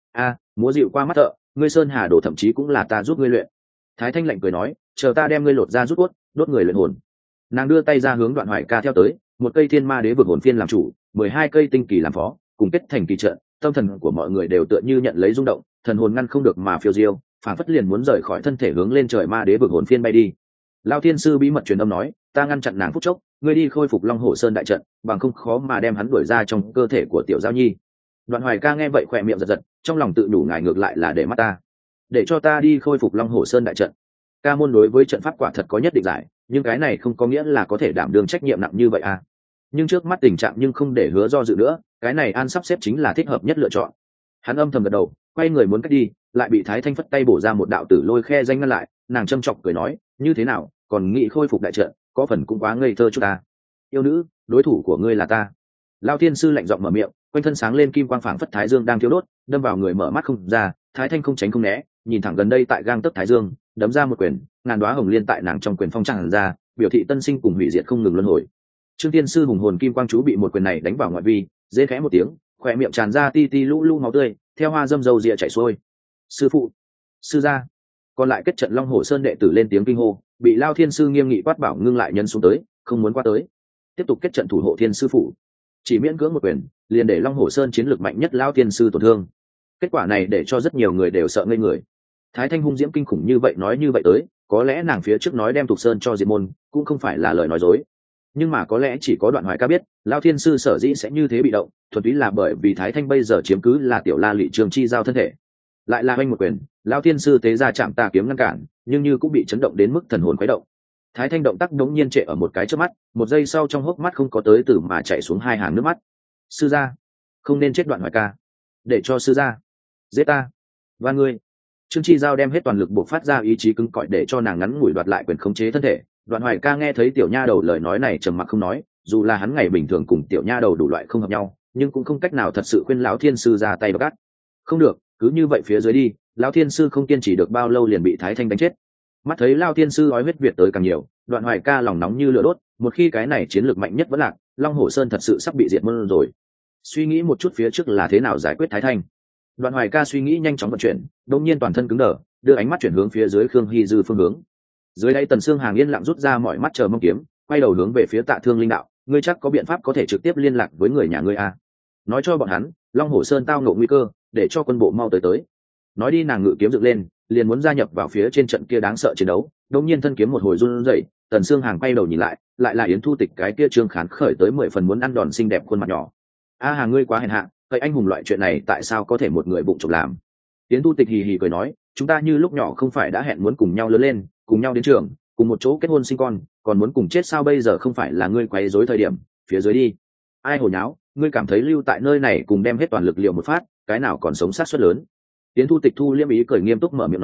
Múa dịu qua mắt thợ, ngươi sơn hà đồ thậm chí cũng là ta giúp ngươi luyện. Thái Thanh lạnh cười nói, chờ ta đem ngươi lột ra rút cốt, đốt người luyện hồn. Nàng đưa tay ra hướng Đoạn Hoài Ca theo tới, một cây thiên ma đế vực hồn phiên làm chủ, 12 cây tinh kỳ làm phó, cùng kết thành kỳ trận. Tâm thần của mọi người đều tựa như nhận lấy rung động, thần hồn ngăn không được mà phiêu diêu, phản phất liền muốn rời khỏi thân thể hướng lên trời ma đế vực hồn phiên bay đi. Lao Thiên Sư bí mật truyền âm nói, ta ngăn chặn nàng phút chốc, ngươi đi khôi phục Long Hổ Sơn đại trận, bằng không khó mà đem hắn đuổi ra trong cơ thể của tiểu Giao Nhi. Đoạn Hoài Ca nghe vậy khỏe miệng giật giật, trong lòng tự đủ ngài ngược lại là để mắt ta, để cho ta đi khôi phục Long Hổ Sơn đại trận. Ca môn đối với trận pháp quả thật có nhất định giải, nhưng cái này không có nghĩa là có thể đảm đương trách nhiệm nặng như vậy à. Nhưng trước mắt tình trạng nhưng không để hứa do dự nữa, cái này an sắp xếp chính là thích hợp nhất lựa chọn. Hắn âm thầm gật đầu, quay người muốn cách đi, lại bị Thái Thanh phất tay bổ ra một đạo tử lôi khe danh ngăn lại. Nàng châm chọc cười nói, như thế nào, còn nghĩ khôi phục đại trận, có phần cũng quá ngây thơ chút ta. Yêu nữ, đối thủ của ngươi là ta. Lao Thiên Sư lạnh giọng mở miệng, quanh thân sáng lên kim quang phảng phất thái dương đang thiêu đốt, đâm vào người mở mắt không ra. Thái Thanh không tránh không né, nhìn thẳng gần đây tại gang tấc thái dương, đấm ra một quyền, ngàn đóa hồng liên tại nàng trong quyền phong tràn ra, biểu thị tân sinh cùng hủy diệt không ngừng luân hồi. Trương Thiên Sư hùng hồn kim quang chú bị một quyền này đánh vào ngoại vi, dễ khẽ một tiếng, khỏe miệng tràn ra ti ti lũ lũ máu tươi, theo hoa dâm dầu rịa chảy xuôi. Sư phụ, sư gia. Còn lại kết trận Long Hổ Sơn đệ tử lên tiếng kinh hô, bị Lao Thiên Sư nghiêm nghị quát bảo ngưng lại nhân xuống tới, không muốn qua tới, tiếp tục kết trận thủ hộ Thiên Sư phủ. Chỉ miễn cưỡng một quyền, liền để Long Hổ Sơn chiến lược mạnh nhất Lao Thiên Sư tổn thương. Kết quả này để cho rất nhiều người đều sợ ngây người. Thái Thanh hung diễm kinh khủng như vậy nói như vậy tới, có lẽ nàng phía trước nói đem Thục Sơn cho diệt môn, cũng không phải là lời nói dối. Nhưng mà có lẽ chỉ có Đoạn Hoài Ca biết, Lao Thiên Sư sở dĩ sẽ như thế bị động, thuần túy là bởi vì Thái Thanh bây giờ chiếm cứ là tiểu La Lị Trường Chi giao thân thể. Lại là oanh một quyền, Lao Thiên Sư tế ra chạm tà kiếm ngăn cản, nhưng như cũng bị chấn động đến mức thần hồn khuấy động. Thái Thanh động tác đống nhiên trệ ở một cái trước mắt, một giây sau trong hốc mắt không có tới từ mà chảy xuống hai hàng nước mắt. Sư gia, không nên chết Đoạn Hoài Ca, để cho sư gia giết ta và ngươi. Trương Chi giao đem hết toàn lực buộc phát ra ý chí cứng cỏi để cho nàng ngắn ngủi đoạt lại quyền khống chế thân thể. Đoạn Hoài Ca nghe thấy tiểu nha đầu lời nói này trầm mặc không nói, dù là hắn ngày bình thường cùng tiểu nha đầu đủ loại không hợp nhau, nhưng cũng không cách nào thật sự khuyên lão Thiên Sư ra tay gắt. Không được, cứ như vậy phía dưới đi, lão Thiên Sư không kiên trì được bao lâu liền bị Thái Thanh đánh chết. Mắt thấy Lão Thiên Sư ói huyết việt tới càng nhiều, Đoạn Hoài Ca lòng nóng như lửa đốt, một khi cái này chiến lược mạnh nhất vẫn lạc, Long Hổ Sơn thật sự sắp bị diệt môn rồi. Suy nghĩ một chút phía trước là thế nào giải quyết Thái Thanh. Đoạn Hoài Ca suy nghĩ nhanh chóng vận chuyển, đột nhiên toàn thân cứng đờ, đưa ánh mắt chuyển hướng phía dưới Khương Hy Dư phương hướng. Dưới đây Tần Sương Hàng yên lặng rút ra mọi mắt chờ mong kiếm, quay đầu hướng về phía Tạ Thương Linh đạo, ngươi chắc có biện pháp có thể trực tiếp liên lạc với người nhà ngươi à? Nói cho bọn hắn, Long Hổ Sơn tao ngộ nguy cơ, để cho quân bộ mau tới. Nói đi, nàng ngự kiếm dựng lên, liền muốn gia nhập vào phía trên trận kia đáng sợ chiến đấu. Đột nhiên thân kiếm một hồi run rẩy, Tần Sương Hàng quay đầu nhìn lại là Yến Thu Tịch cái kia trương khán khởi tới 10 phần muốn ăn đòn xinh đẹp khuôn mặt nhỏ. Hàng ngươi quá hèn hạ, vậy anh hùng loại chuyện này tại sao có thể một người bụng trộm làm? Yến Thu Tịch hì hì cười nói, chúng ta như lúc nhỏ không phải đã hẹn muốn cùng nhau lớn lên, cùng nhau đến trường, cùng một chỗ kết hôn sinh con, còn muốn cùng chết sao? Bây giờ không phải là ngươi quấy rối thời điểm, phía dưới đi. Ai hồ nháo, ngươi cảm thấy lưu tại nơi này cùng đem hết toàn lực liệu một phát, cái nào còn sống sát suất lớn. Yến Thu Tịch thu liêm ý cười nghiêm túc mở miệng nói,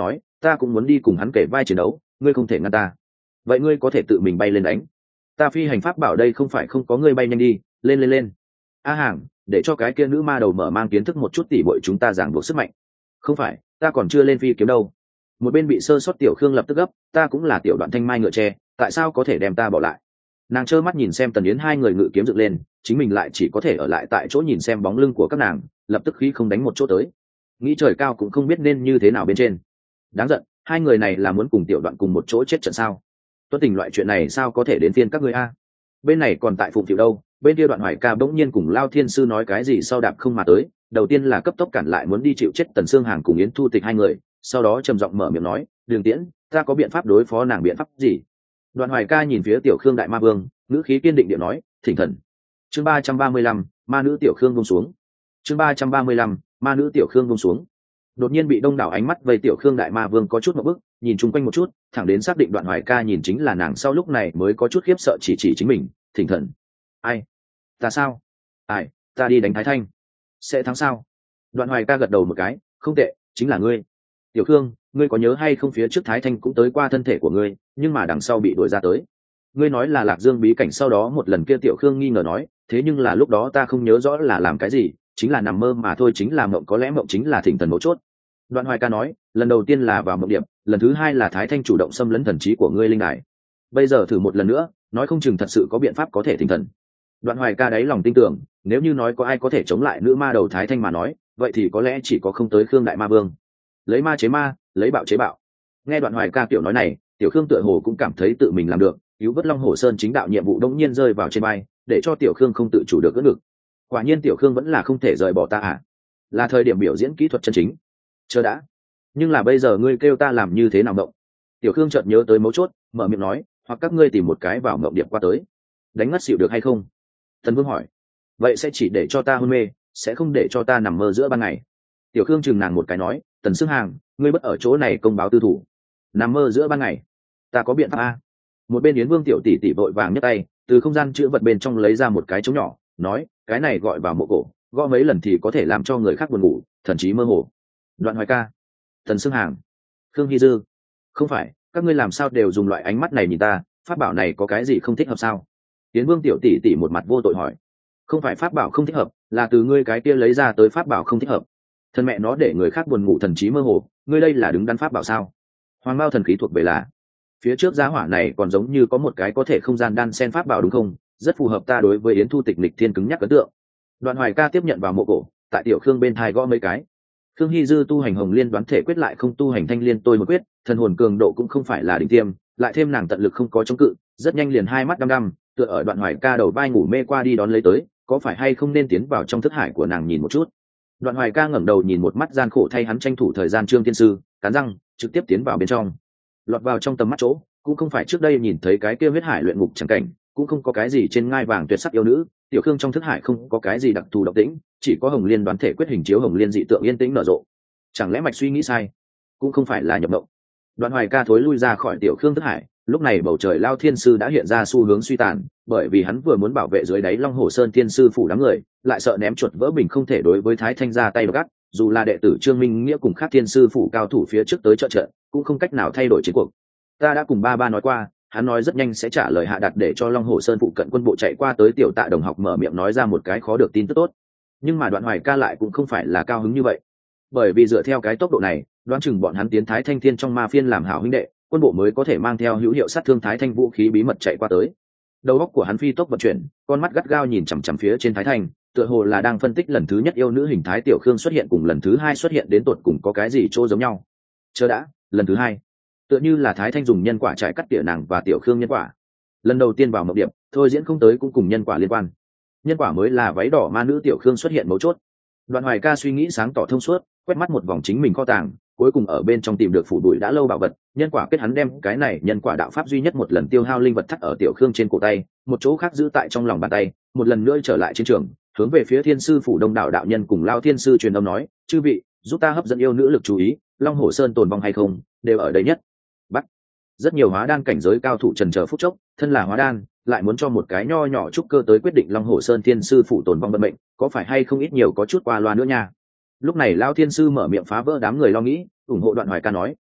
ta cũng muốn đi cùng hắn kể vai chiến đấu, ngươi không thể ngăn ta. Vậy ngươi có thể tự mình bay lên đánh. Ta phi hành pháp bảo đây không phải không có ngươi bay nhanh đi, lên lên lên. A Hàng, để cho cái kia nữ ma đầu mở mang kiến thức một chút tỉ bội chúng ta giảng buộc sức mạnh. Không phải, ta còn chưa lên phi kiếm đâu. Một bên bị sơ sót tiểu Khương lập tức gấp, ta cũng là tiểu Đoạn Thanh Mai ngựa tre, tại sao có thể đem ta bỏ lại? Nàng trơ mắt nhìn xem Tần Yến hai người ngự kiếm dựng lên, chính mình lại chỉ có thể ở lại tại chỗ nhìn xem bóng lưng của các nàng, lập tức khí không đánh một chỗ tới. Nghĩ trời cao cũng không biết nên như thế nào bên trên. Đáng giận, hai người này là muốn cùng tiểu Đoạn cùng một chỗ chết trận sao? Tuân tình loại chuyện này sao có thể đến phiên các ngươi a? Bên này còn tại phụng phịu đâu, bên kia Đoạn Hoài Ca bỗng nhiên cùng Lao Thiên Sư nói cái gì sau đạp không mà tới, đầu tiên là cấp tốc cản lại muốn đi chịu chết Tần Sương Hàng cùng Yến Thu Tịch hai người, sau đó trầm giọng mở miệng nói, Đường Tiễn, ta có biện pháp đối phó nàng. Biện pháp gì? Đoạn Hoài Ca nhìn phía tiểu Khương đại ma vương, ngữ khí kiên định điện nói, thỉnh thần. Chương 335, ma nữ tiểu Khương buông xuống. Chương 335, ma nữ tiểu Khương buông xuống. Đột nhiên bị đông đảo ánh mắt vây, tiểu Khương đại ma vương có chút một bức, nhìn chung quanh một chút, thẳng đến xác định Đoạn Hoài Ca nhìn chính là nàng sau lúc này mới có chút khiếp sợ, chỉ chính mình, thỉnh thần. Ai? Ta sao? Ai? Ta đi đánh Thái Thanh. Sẽ thắng sao? Đoạn Hoài Ca gật đầu một cái, không tệ, chính là ngươi. Tiểu Khương, ngươi có nhớ hay không phía trước Thái Thanh cũng tới qua thân thể của ngươi, nhưng mà đằng sau bị đuổi ra tới. Ngươi nói là Lạc Dương bí cảnh sau đó một lần kia. Tiểu Khương nghi ngờ nói, thế nhưng là lúc đó ta không nhớ rõ là làm cái gì, chính là nằm mơ mà thôi, chính là mộng, có lẽ mộng chính là thỉnh thần mấu chốt. Đoạn Hoài Ca nói, lần đầu tiên là vào mộng điểm, lần thứ hai là Thái Thanh chủ động xâm lấn thần trí của ngươi linh đài. Bây giờ thử một lần nữa, nói không chừng thật sự có biện pháp có thể thỉnh thần. Đoạn Hoài Ca đáy lòng tin tưởng, nếu như nói có ai có thể chống lại nữ ma đầu Thái Thanh mà nói, vậy thì có lẽ chỉ có không tới Khương đại ma vương. Lấy ma chế ma, lấy bạo chế bạo. Nghe Đoạn Hoài Ca kiểu nói này, tiểu Khương tựa hồ cũng cảm thấy tự mình làm được, cứu vớt Long Hổ Sơn chính đạo nhiệm vụ đống nhiên rơi vào trên vai, để cho tiểu Khương không tự chủ được ưỡn ngực. Quả nhiên tiểu Khương vẫn là không thể rời bỏ ta à? Là thời điểm biểu diễn kỹ thuật chân chính. Chờ đã, nhưng là bây giờ ngươi kêu ta làm như thế nào mộng? Tiểu Khương chợt nhớ tới mấu chốt, mở miệng nói, hoặc các ngươi tìm một cái vào mộng điệp qua tới. Đánh ngất xỉu được hay không? Tần Vương hỏi. Vậy sẽ chỉ để cho ta hôn mê, sẽ không để cho ta nằm mơ giữa ban ngày. Tiểu Khương chừng nàng một cái nói, Tần Sương Hàng, ngươi bất ở chỗ này công báo tư thủ, nằm mơ giữa ban ngày, ta có biện pháp a. Một bên Yến Vương tiểu tỷ tỷ vội vàng nhấc tay, từ không gian chữ vật bên trong lấy ra một cái trống nhỏ, nói, cái này gọi vào mộ cổ, gõ mấy lần thì có thể làm cho người khác buồn ngủ, thậm chí mơ hồ. Đoạn Hoài Ca, Tần Sương Hàng, Khương Hy Dư, không phải, các ngươi làm sao đều dùng loại ánh mắt này nhìn ta, pháp bảo này có cái gì không thích hợp sao? Yến Vương tiểu tỷ tỷ một mặt vô tội hỏi. Không phải pháp bảo không thích hợp, là từ ngươi cái kia lấy ra tới pháp bảo không thích hợp. Thân mẹ nó để người khác buồn ngủ thần trí mơ hồ, ngươi đây là đứng đắn pháp bảo sao? Hoàng Mao thần khí thuộc về là, phía trước giá hỏa này còn giống như có một cái có thể không gian đan sen pháp bảo đúng không? Rất phù hợp ta đối với Yến Thu Tịch nghịch thiên cứng nhắc ấn tượng. Đoạn Hoài Ca tiếp nhận vào mộ cổ, tại tiểu Khương bên thai gõ mấy cái. Khương Hy Dư tu hành Hồng Liên đoán thể quyết lại không tu hành Thanh Liên tôi một quyết, thần hồn cường độ cũng không phải là đỉnh tiêm, lại thêm nàng tận lực không có chống cự, rất nhanh liền hai mắt đăm đăm, tựa ở Đoạn Hoài Ca đầu vai ngủ mê qua đi đón lấy tới, có phải hay không nên tiến vào trong thức hải của nàng nhìn một chút? Đoạn Hoài Ca ngẩng đầu nhìn một mắt gian khổ thay hắn tranh thủ thời gian Trương Thiên Sư, cắn răng trực tiếp tiến vào bên trong. Lọt vào trong tầm mắt chỗ, cũng không phải trước đây nhìn thấy cái kia huyết hải luyện ngục chẳng cảnh, cũng không có cái gì trên ngai vàng tuyệt sắc yêu nữ, tiểu Khương trong thức hải không có cái gì đặc thù động tĩnh, chỉ có Hồng Liên đoán thể quyết hình chiếu Hồng Liên dị tượng yên tĩnh nở rộ. Chẳng lẽ mạch suy nghĩ sai? Cũng không phải là nhập mộng. Đoạn Hoài Ca thối lui ra khỏi tiểu Khương thức hải, lúc này bầu trời Lao Thiên Sư đã hiện ra xu hướng suy tàn, bởi vì hắn vừa muốn bảo vệ dưới đáy Long Hồ Sơn Thiên Sư phủ đám người, lại sợ ném chuột vỡ bình không thể đối với Thái Thanh ra tay gắt, dù là đệ tử Trương Minh Nghĩa cùng khác Thiên Sư phủ cao thủ phía trước tới trợ trận, cũng không cách nào thay đổi chiến cuộc. Ta đã cùng ba nói qua, hắn nói rất nhanh sẽ trả lời hạ đặt để cho Long Hồ Sơn phụ cận quân bộ chạy qua tới. Tiểu Tạ đồng học mở miệng nói ra một cái khó được tin tức tốt, nhưng mà Đoạn Hoài Ca lại cũng không phải là cao hứng như vậy, bởi vì dựa theo cái tốc độ này, đoán chừng bọn hắn tiến Thái Thanh Thiên trong ma phiên làm hảo huynh đệ, quân bộ mới có thể mang theo hữu hiệu sát thương Thái Thanh vũ khí bí mật chạy qua tới. Đầu óc của hắn phi tốc vận chuyển, con mắt gắt gao nhìn chằm chằm phía trên Thái Thanh, tựa hồ là đang phân tích lần thứ nhất yêu nữ hình thái tiểu Khương xuất hiện cùng lần thứ hai xuất hiện đến tột cùng có cái gì chỗ giống nhau. Chờ đã, lần thứ hai, tựa như là Thái Thanh dùng nhân quả trải cắt tỉa nàng và tiểu Khương nhân quả. Lần đầu tiên vào mộng điểm, thôi diễn không tới cũng cùng nhân quả liên quan. Nhân quả mới là váy đỏ ma nữ tiểu Khương xuất hiện mấu chốt. Đoạn Hoài Ca suy nghĩ sáng tỏ thông suốt, quét mắt một vòng chính mình kho tàng, cuối cùng ở bên trong tìm được phủ đuổi đã lâu bảo vật, nhân quả kết. Hắn đem cái này nhân quả đạo pháp duy nhất một lần tiêu hao linh vật thắt ở tiểu Khương trên cổ tay, một chỗ khác giữ tại trong lòng bàn tay, một lần nữa trở lại chiến trường, hướng về phía Thiên Sư phủ đông đảo đạo nhân cùng Lao Thiên Sư truyền âm nói, chư vị, giúp ta hấp dẫn yêu nữ lực chú ý, Long Hồ Sơn tồn vong hay không, đều ở đây nhất. Bắt. Rất nhiều hóa đan cảnh giới cao thủ trần chờ phút chốc, thân là hóa đan, lại muốn cho một cái nho nhỏ trúc cơ tới quyết định Long Hồ Sơn Thiên Sư phủ tồn vong vận mệnh, có phải hay không ít nhiều có chút qua loa nữa nha. Lúc này Lao Thiên Sư mở miệng phá vỡ đám người lo nghĩ, ủng hộ Đoạn Hoài Ca nói,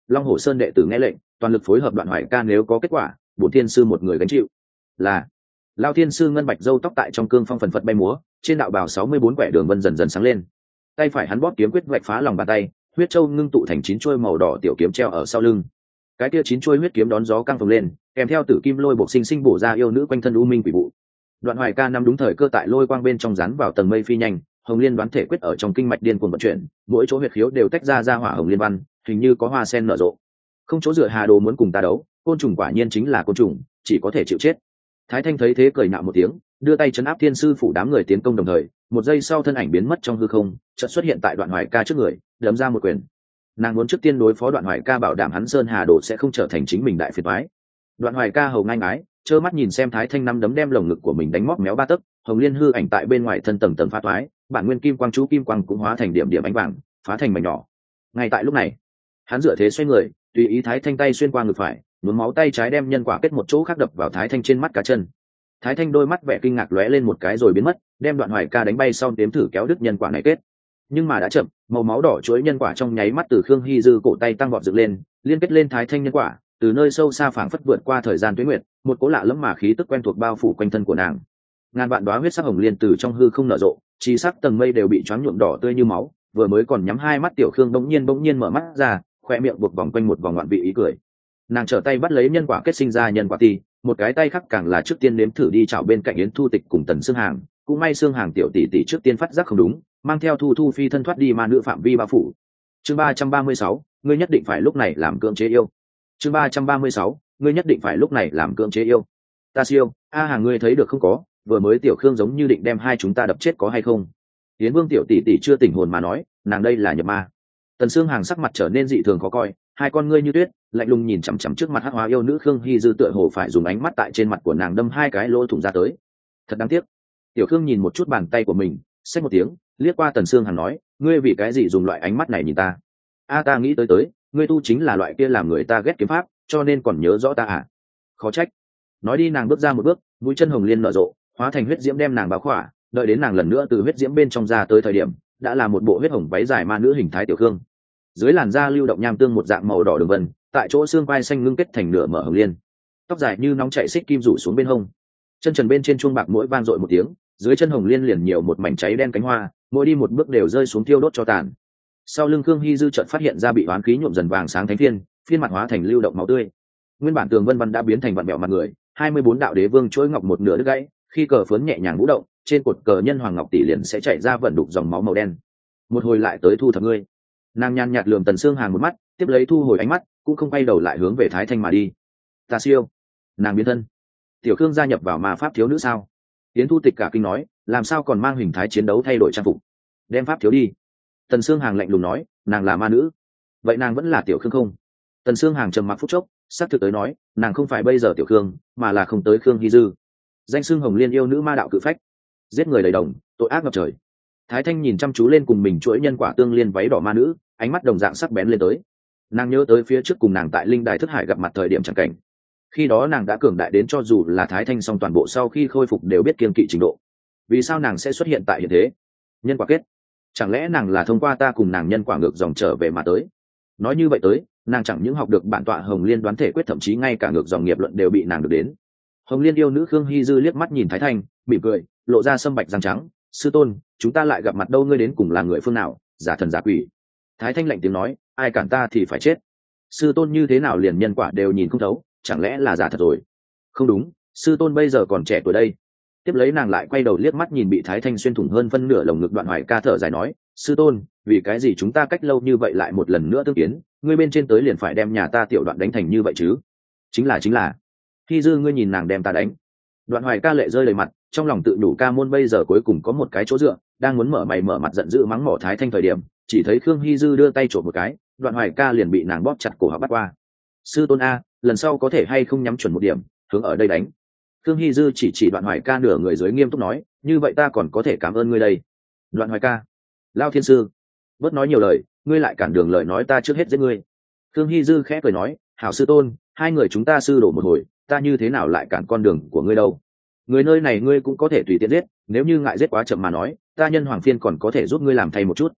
Long Hổ Sơn đệ tử nghe lệnh, toàn lực phối hợp Đoạn Hoài Ca, nếu có kết quả bổn thiên sư một người gánh chịu. Là. Lao thiên sư ngân bạch râu tóc tại trong cương phong phần phật bay múa, trên đạo bào 64 quẻ đường vân dần dần sáng lên. Tay phải hắn bóp kiếm quyết vạch phá lòng bàn tay, huyết châu ngưng tụ thành 9 chuôi màu đỏ tiểu kiếm treo ở sau lưng. Cái kia 9 chuôi huyết kiếm đón gió căng phồng lên, kèm theo tử kim lôi bộc sinh sinh bổ ra yêu nữ quanh thân u minh quỷ vụ. Đoạn Hoài Ca nắm đúng thời cơ tại lôi quang bên trong rắn vào tầng mây phi nhanh, Hồng Liên đoán thể quyết ở trong kinh mạch điên cuồng vận chuyển, mỗi chỗ huyệt khiếu đều tách ra hỏa hồng liên văn, hình như có hoa sen nở rộ. Không chỗ dựa Hà Đồ muốn cùng ta đấu, côn trùng quả nhiên chính là côn trùng, chỉ có thể chịu chết. Thái Thanh thấy thế cười nhạo một tiếng, đưa tay chấn áp thiên sư phủ đám người tiến công đồng thời, một giây sau thân ảnh biến mất trong hư không, chợt xuất hiện tại Đoạn Hoài Ca trước người, đấm ra một quyền. Nàng muốn trước tiên đối phó Đoạn Hoài Ca, bảo đảm hắn Sơn Hà Đồ sẽ không trở thành chính mình đại phiền toái. Đoạn Hoài Ca hầu ngang ái, trơ mắt nhìn xem Thái Thanh năm đấm đem lồng ngực của mình đánh móc méo ba tấc, Hồng Liên hư ảnh tại bên ngoài thân tầng tầng phá toái, bản nguyên kim quang chú kim quang cũng hóa thành điểm điểm ánh vàng, phá thành mảnh nhỏ. Ngay tại lúc này, hắn dựa thế xoay người, tùy ý Thái Thanh tay xuyên qua ngực phải, nhuốm máu tay trái đem nhân quả kết một chỗ khác đập vào Thái Thanh trên mắt cá chân. Thái Thanh đôi mắt vẻ kinh ngạc lóe lên một cái rồi biến mất, đem Đoạn Hoài Ca đánh bay sau đếm thử kéo đứt nhân quả này kết. Nhưng mà đã chậm, màu máu đỏ chuỗi nhân quả trong nháy mắt từ Khương Hy Dư cổ tay tăng vọt dựng lên, liên kết lên Thái Thanh nhân quả, từ nơi sâu xa phảng phất vượt qua thời gian tuế nguyệt, một cỗ lạ lẫm mà khí tức quen thuộc bao phủ quanh thân của nàng. Ngàn vạn đóa huyết sắc hồng liên từ trong hư không nở rộ, chi sắc tầng mây đều bị choáng nhuộm đỏ tươi như máu, vừa mới còn nhắm hai mắt tiểu Khương bỗng nhiên mở mắt ra, khoe miệng buộc vòng quanh một vòng ngoạn vị ý cười. Nàng trở tay bắt lấy nhân quả kết sinh ra nhân quả ti, một cái tay khác càng là trước tiên nếm thử đi chảo bên cạnh Yến Thu Tịch cùng Tần Sương Hàng, cũng may Sương Hàng tiểu tỷ tỷ trước tiên phát giác không đúng, mang theo Thu phi thân thoát đi ma nữ phạm vi bao phủ. Chương 336, ngươi nhất định phải lúc này làm cưỡng chế yêu. Chương 336, ngươi nhất định phải lúc này làm cưỡng chế yêu. Ta siêu, Hàng ngươi thấy được không có, vừa mới tiểu Khương giống như định đem hai chúng ta đập chết có hay không? Yến Vương tiểu tỷ tỷ chưa tỉnh hồn mà nói, nàng đây là nhập ma. Tần Sương Hàng sắc mặt trở nên dị thường khó coi, hai con ngươi như tuyết, lạnh lùng nhìn chằm chằm trước mặt hắc hóa yêu nữ Khương Hy Dư, tựa hồ phải dùng ánh mắt tại trên mặt của nàng đâm hai cái lỗ thủng ra tới. Thật đáng tiếc. Tiểu Khương nhìn một chút bàn tay của mình, xách một tiếng, liếc qua Tần Sương Hàng nói, ngươi vì cái gì dùng loại ánh mắt này nhìn ta? Ta nghĩ tới, ngươi tu chính là loại kia làm người ta ghét kiếm pháp, cho nên còn nhớ rõ ta à? Khó trách. Nói đi nàng bước ra một bước, mũi chân hồng liên nở rộ, hóa thành huyết diễm đem nàng bao khỏa, đợi đến nàng lần nữa từ huyết diễm bên trong ra tới thời điểm, đã là một bộ huyết hồng váy dài ma nữ hình thái tiểu Khương. Dưới làn da lưu động nham tương một dạng màu đỏ đường vân, tại chỗ xương quai xanh ngưng kết thành nửa mở hồng liên, tóc dài như nóng chảy xích kim rủ xuống bên hông, chân trần bên trên chuông bạc mỗi vang dội một tiếng, dưới chân hồng liên liền nhiều một mảnh cháy đen cánh hoa, mỗi đi một bước đều rơi xuống thiêu đốt cho tàn. Sau lưng Khương Hy Dư chợt phát hiện ra bị oán khí nhuộm dần vàng sáng thánh phiên mặt hóa thành lưu động máu tươi, nguyên bản tường vân văn đã biến thành vặn bẹo mặt người, 24 đạo đế vương chuỗi ngọc một nửa đứt gãy, khi cờ phướn nhẹ nhàng vũ động, trên cột cờ nhân hoàng ngọc tỷ liền sẽ chảy ra vận đục dòng máu màu đen. Một hồi lại tới thu thập ngươi. Nàng nhàn nhạt lườm Tần Sương Hàng một mắt, tiếp lấy thu hồi ánh mắt, cũng không quay đầu lại hướng về Thái Thanh mà đi. Ta siêu. Nàng biến thân. Tiểu Khương gia nhập vào ma pháp thiếu nữ sao? Yến Thu Tịch cả kinh nói, làm sao còn mang hình thái chiến đấu thay đổi trang phục? Đem pháp thiếu đi. Tần Sương Hàng lạnh lùng nói, nàng là ma nữ. Vậy nàng vẫn là Tiểu Khương không? Tần Sương Hàng trầm mặc phút chốc, xác thực tới nói, nàng không phải bây giờ Tiểu Khương, mà là không tới Khương Hy Dư. Danh xưng Hồng Liên yêu nữ ma đạo cự phách, giết người đầy đồng, tội ác ngập trời. Thái Thanh nhìn chăm chú lên cùng mình chuỗi nhân quả tương liên váy đỏ ma nữ, ánh mắt đồng dạng sắc bén lên tới. Nàng nhớ tới phía trước cùng nàng tại linh đài thức hải gặp mặt thời điểm chẳng cảnh, khi đó nàng đã cường đại đến cho dù là Thái Thanh song toàn bộ sau khi khôi phục đều biết kiêng kỵ trình độ. Vì sao nàng sẽ xuất hiện tại hiện thế? Nhân quả kết, chẳng lẽ nàng là thông qua ta cùng nàng nhân quả ngược dòng trở về mà tới? Nói như vậy tới, nàng chẳng những học được bản tọa Hồng Liên đoán thể quyết, thậm chí ngay cả ngược dòng nghiệp luận đều bị nàng được đến. Hồng Liên yêu nữ Khương Hy Dư liếc mắt nhìn Thái Thanh, mỉm cười, lộ ra sâm bạch răng trắng, sư tôn, chúng ta lại gặp mặt đâu, ngươi đến cùng là người phương nào, giả thần giả quỷ? Thái Thanh lạnh tiếng nói, ai cản ta thì phải chết. Sư tôn như thế nào liền nhân quả đều nhìn không thấu, chẳng lẽ là giả thật rồi? Không đúng, sư tôn bây giờ còn trẻ tuổi đây. Tiếp lấy nàng lại quay đầu liếc mắt nhìn bị Thái Thanh xuyên thủng hơn phân nửa lồng ngực Đoạn Hoài Ca, thở dài nói, sư tôn, vì cái gì chúng ta cách lâu như vậy lại một lần nữa tương kiến, ngươi bên trên tới liền phải đem nhà ta Tiểu Đoạn đánh thành như vậy chứ? Chính là Hy Dư, ngươi nhìn nàng đem ta đánh. Đoạn Hoài Ca lệ rơi đầy mặt, trong lòng tự đủ ca môn bây giờ cuối cùng có một cái chỗ dựa, đang muốn mở mày mở mặt giận dữ mắng mỏ Thái Thanh thời điểm, chỉ thấy Khương Hy Dư đưa tay trộm một cái, Đoạn Hoài Ca liền bị nàng bóp chặt cổ họng bắt qua. Sư tôn a, lần sau có thể hay không nhắm chuẩn một điểm, hướng ở đây đánh? Khương Hy Dư chỉ Đoạn Hoài Ca nửa người dưới nghiêm túc nói, như vậy ta còn có thể cảm ơn ngươi đây. Đoạn Hoài Ca, Lao thiên sư, bớt nói nhiều lời, ngươi lại cản đường lời nói ta trước hết giết ngươi. Khương Hy Dư khẽ cười nói, hảo sư tôn, hai người chúng ta sư đổ một hồi, ta như thế nào lại cản con đường của ngươi đâu? Người nơi này ngươi cũng có thể tùy tiện giết, nếu như ngại giết quá chậm mà nói, ta nhân hoàng phiên còn có thể giúp ngươi làm thay một chút.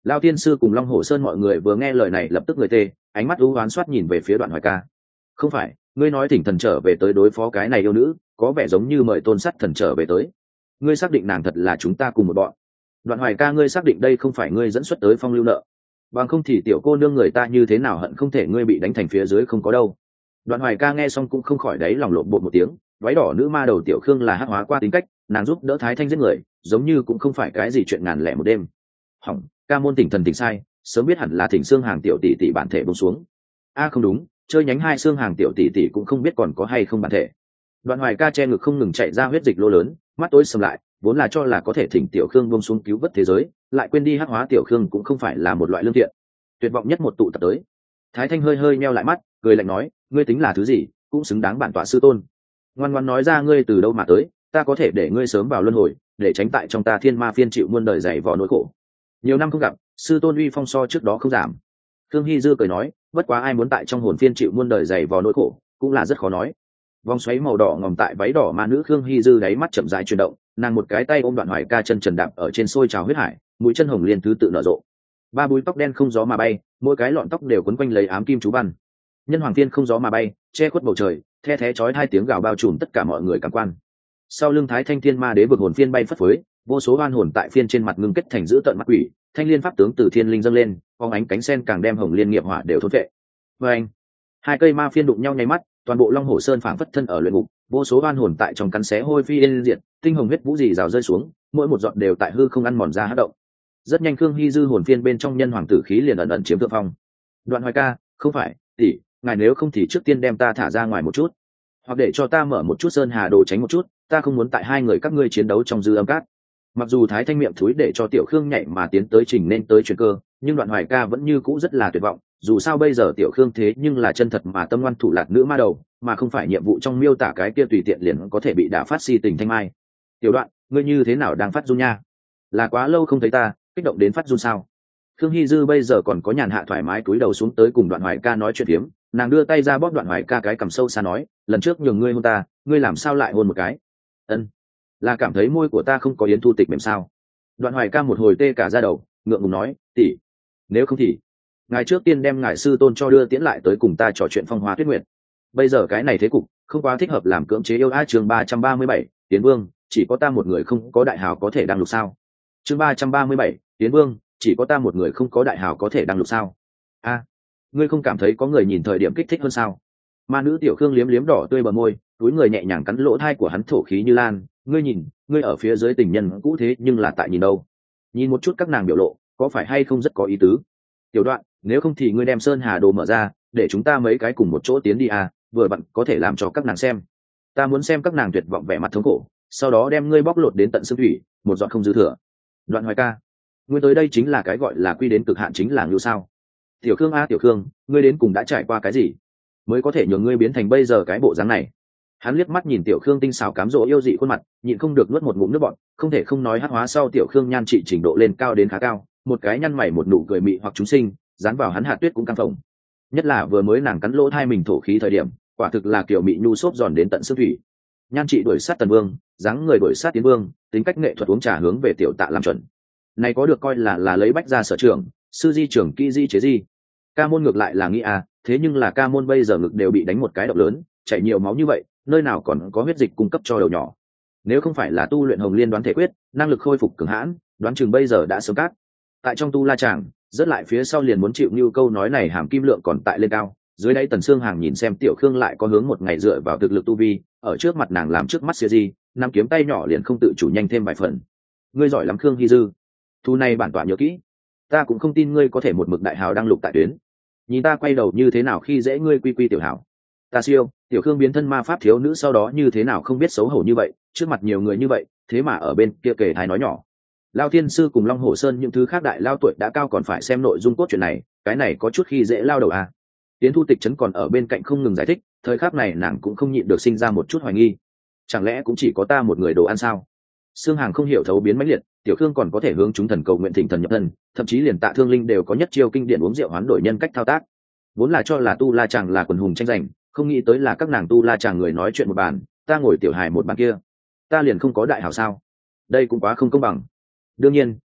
Lao tiên sư cùng Long Hổ Sơn mọi người vừa nghe lời này lập tức người tê, ánh mắt u oán soát nhìn về phía Đoạn Hoài Ca. Không phải, ngươi nói thỉnh thần trở về tới đối phó cái này yêu nữ, có vẻ giống như mời tôn sắt thần trở về tới. Ngươi xác định nàng thật là chúng ta cùng một bọn? Đoạn Hoài Ca, ngươi xác định đây không phải ngươi dẫn xuất tới phong lưu nợ? Bằng không thì tiểu cô nương người ta như thế nào hận không thể ngươi bị đánh thành phía dưới không có đâu. Đoạn Hoài Ca nghe xong cũng không khỏi đáy lòng lộn bột một tiếng, váy đỏ nữ ma đầu tiểu Khương là hắc hóa qua tính cách, nàng giúp đỡ Thái Thanh giết người, giống như cũng không phải cái gì chuyện ngàn lẻ một đêm. Hỏng, ca môn tỉnh thần tỉnh sai, sớm biết hẳn là thỉnh xương hàng tiểu tỷ tỷ bản thể buông xuống. A không đúng, chơi nhánh hai xương hàng tiểu tỷ tỷ cũng không biết còn có hay không bản thể. Đoạn Hoài Ca che ngực không ngừng chạy ra huyết dịch lô lớn, mắt tối sầm lại, vốn là cho là có thể thỉnh tiểu Khương buông xuống cứu vớt thế giới, lại quên đi hắc hóa tiểu Khương cũng không phải là một loại lương thiện. Tuyệt vọng nhất một tụ tập tới. Thái Thanh hơi hơi meo lại mắt, cười lạnh nói, ngươi tính là thứ gì, cũng xứng đáng bản tọa sư tôn. Ngoan ngoãn nói ra ngươi từ đâu mà tới, ta có thể để ngươi sớm vào luân hồi, để tránh tại trong ta thiên ma phiên chịu muôn đời dày vò nỗi khổ. Nhiều năm không gặp, sư tôn uy phong so trước đó không giảm. Thương Hy Dư cười nói, bất quá ai muốn tại trong hồn phiên chịu muôn đời dày vò nỗi khổ, cũng là rất khó nói. Vòng xoáy màu đỏ ngòm tại váy đỏ ma nữ Khương Hy Dư đáy mắt chậm rãi chuyển động, nàng một cái tay ôm Đoạn Hoài Ca chân trần đạp ở trên sôi trào huyết hải, mũi chân hồng liên thứ tự nở rộ. Ba búi tóc đen không gió mà bay, mỗi cái lọn tóc đều quấn quanh lấy ám kim chú văn. Nhân hoàng phiên không gió mà bay, che khuất bầu trời, the thé chói hai tiếng gào bao trùm tất cả mọi người cảm quan. Sau lưng Thái Thanh Thiên Ma Đế vực hồn phiên bay phất phới, vô số oan hồn tại phiên trên mặt ngưng kết thành dữ tợn mặt quỷ, thanh liên pháp tướng từ thiên linh dâng lên, phóng ánh cánh sen càng đem hồng liên nghiệp hỏa đều thôn vệ. Và anh, hai cây ma phiên đụng nhau nháy mắt, toàn bộ Long Hổ Sơn phảng phất thân ở luyện ngục, vô số oan hồn tại trong cắn xé hôi phi yên diệt, tinh hồng huyết vũ dì rào rơi xuống, mỗi một giọt đều tại hư không ăn mòn ra hất động. Rất nhanh Khương Hy Dư hồn phiên bên trong nhân hoàng tử khí liền ẩn ẩn chiếm thượng phong. Đoạn Hoài Ca, không phải, tỷ, ngài nếu không thì trước tiên đem ta thả ra ngoài một chút, hoặc để cho ta mở một chút sơn hà đồ tránh một chút, ta không muốn tại hai người các ngươi chiến đấu trong dư âm cát. Mặc dù Thái Thanh miệng thúi để cho tiểu Khương nhảy mà tiến tới trình nên tới chuyển cơ, nhưng Đoạn Hoài Ca vẫn như cũ rất là tuyệt vọng, dù sao bây giờ tiểu Khương thế nhưng là chân thật mà tâm ngoan thủ lạt nữ ma đầu, mà không phải nhiệm vụ trong miêu tả cái kia tùy tiện liền có thể bị đả phát si tình thanh mai. Tiểu Đoạn, ngươi như thế nào đang phát run nha? Là quá lâu không thấy ta, kích động đến phát run sao? Khương Hy Dư bây giờ còn có nhàn hạ thoải mái cúi đầu xuống tới cùng Đoạn Hoài Ca nói chuyện phiếm, nàng đưa tay ra bóp Đoạn Hoài Ca cái cằm sâu xa nói, lần trước nhường ngươi hôn ta, ngươi làm sao lại hôn một cái? Ân, là cảm thấy môi của ta không có yến thu tịch mềm sao? Đoạn Hoài Ca một hồi tê cả da đầu, ngượng ngùng nói, tỷ, nếu không thì ngài trước tiên đem ngài sư tôn cho đưa tiễn lại tới cùng ta trò chuyện phong hoa tuyết nguyệt. Bây giờ cái này thế cục không quá thích hợp làm cưỡng chế yêu a. Chương 337, Tiến Vương, chỉ có ta một người không có đại hào có thể đăng lục sao? Chương 337, Tiến Vương, chỉ có ta một người không có đại hào có thể đăng lục sao? A, ngươi không cảm thấy có người nhìn thời điểm kích thích hơn sao? Ma nữ tiểu Khương liếm liếm đỏ tươi bờ môi, túi người nhẹ nhàng cắn lỗ thai của hắn thổ khí như lan, ngươi nhìn, ngươi ở phía dưới tình nhân cũ thế nhưng là tại nhìn đâu? Nhìn một chút các nàng biểu lộ, có phải hay không rất có ý tứ? Tiểu Đoạn, nếu không thì ngươi đem sơn hà đồ mở ra, để chúng ta mấy cái cùng một chỗ tiến đi à, vừa vặn có thể làm cho các nàng xem. Ta muốn xem các nàng tuyệt vọng vẻ mặt thống khổ, sau đó đem ngươi bóc lột đến tận xương thủy, một giọt không dư thừa. Đoạn Hoài Ca, ngươi tới đây chính là cái gọi là quy đến cực hạn chính là như sao? Tiểu Khương a tiểu Khương, ngươi đến cùng đã trải qua cái gì mới có thể nhường ngươi biến thành bây giờ cái bộ dáng này? Hắn liếc mắt nhìn tiểu Khương tinh xảo cám dỗ yêu dị khuôn mặt, nhịn không được nuốt một ngụm nước bọt, không thể không nói hắc hóa sau tiểu Khương nhan trị trình độ lên cao đến khá cao, một cái nhăn mày một nụ cười mị hoặc chúng sinh, dán vào hắn hạt tuyết cũng căng phồng. Nhất là vừa mới nàng cắn lỗ thai mình thổ khí thời điểm, quả thực là kiểu mị nhu xốp giòn đến tận xương thủy. Nhan trị đuổi sát Tần Vương, dáng người đuổi sát Tiến Vương, tính cách nghệ thuật uống trà hướng về tiểu Tạ làm chuẩn. Này có được coi là lấy bách ra sở trường, sư di trưởng kỹ di chế di. Ca môn ngược lại là nghĩ à, thế nhưng là ca môn bây giờ ngực đều bị đánh một cái động lớn, chảy nhiều máu như vậy, nơi nào còn có huyết dịch cung cấp cho đầu nhỏ. Nếu không phải là tu luyện Hồng Liên đoán thể quyết, năng lực khôi phục cường hãn, đoán chừng bây giờ đã sớm cát. Tại trong tu la tràng, rất lại phía sau liền muốn chịu như câu nói này hàm kim lượng còn tại lên cao. Dưới đáy Tần Sương Hàng nhìn xem tiểu Khương lại có hướng một ngày dựa vào thực lực tu vi, ở trước mặt nàng làm trước mắt xia di, nắm kiếm tay nhỏ liền không tự chủ nhanh thêm vài phần. Ngươi giỏi lắm Khương Hy Dư, thu này bản tọa nhớ kỹ. Ta cũng không tin ngươi có thể một mực đại hào đang lục tại tuyến. Nhìn ta quay đầu như thế nào khi dễ ngươi quy quy tiểu hảo. Ta siêu, tiểu Khương biến thân ma pháp thiếu nữ sau đó như thế nào không biết xấu hổ như vậy, trước mặt nhiều người như vậy, thế mà ở bên kia kề thái nói nhỏ. Lao Thiên Sư cùng Long Hổ Sơn những thứ khác đại lao tuổi đã cao còn phải xem nội dung cốt truyện này, cái này có chút khi dễ lao đầu à. Tiến Thu Tịch Trấn còn ở bên cạnh không ngừng giải thích, thời khắc này nàng cũng không nhịn được sinh ra một chút hoài nghi. Chẳng lẽ cũng chỉ có ta một người đồ ăn sao? Sương Hàng không hiểu thấu biến mãnh liệt, tiểu Khương còn có thể hướng chúng thần cầu nguyện thỉnh thần nhập thân, thậm chí liền Tạ Thương Linh đều có nhất chiêu kinh điển uống rượu hoán đổi nhân cách thao tác. Vốn là cho là tu la chàng là quần hùng tranh giành, không nghĩ tới là các nàng tu la chàng người nói chuyện một bàn, ta ngồi tiểu hài một bàn kia, ta liền không có đại hảo sao? Đây cũng quá không công bằng. Đương nhiên,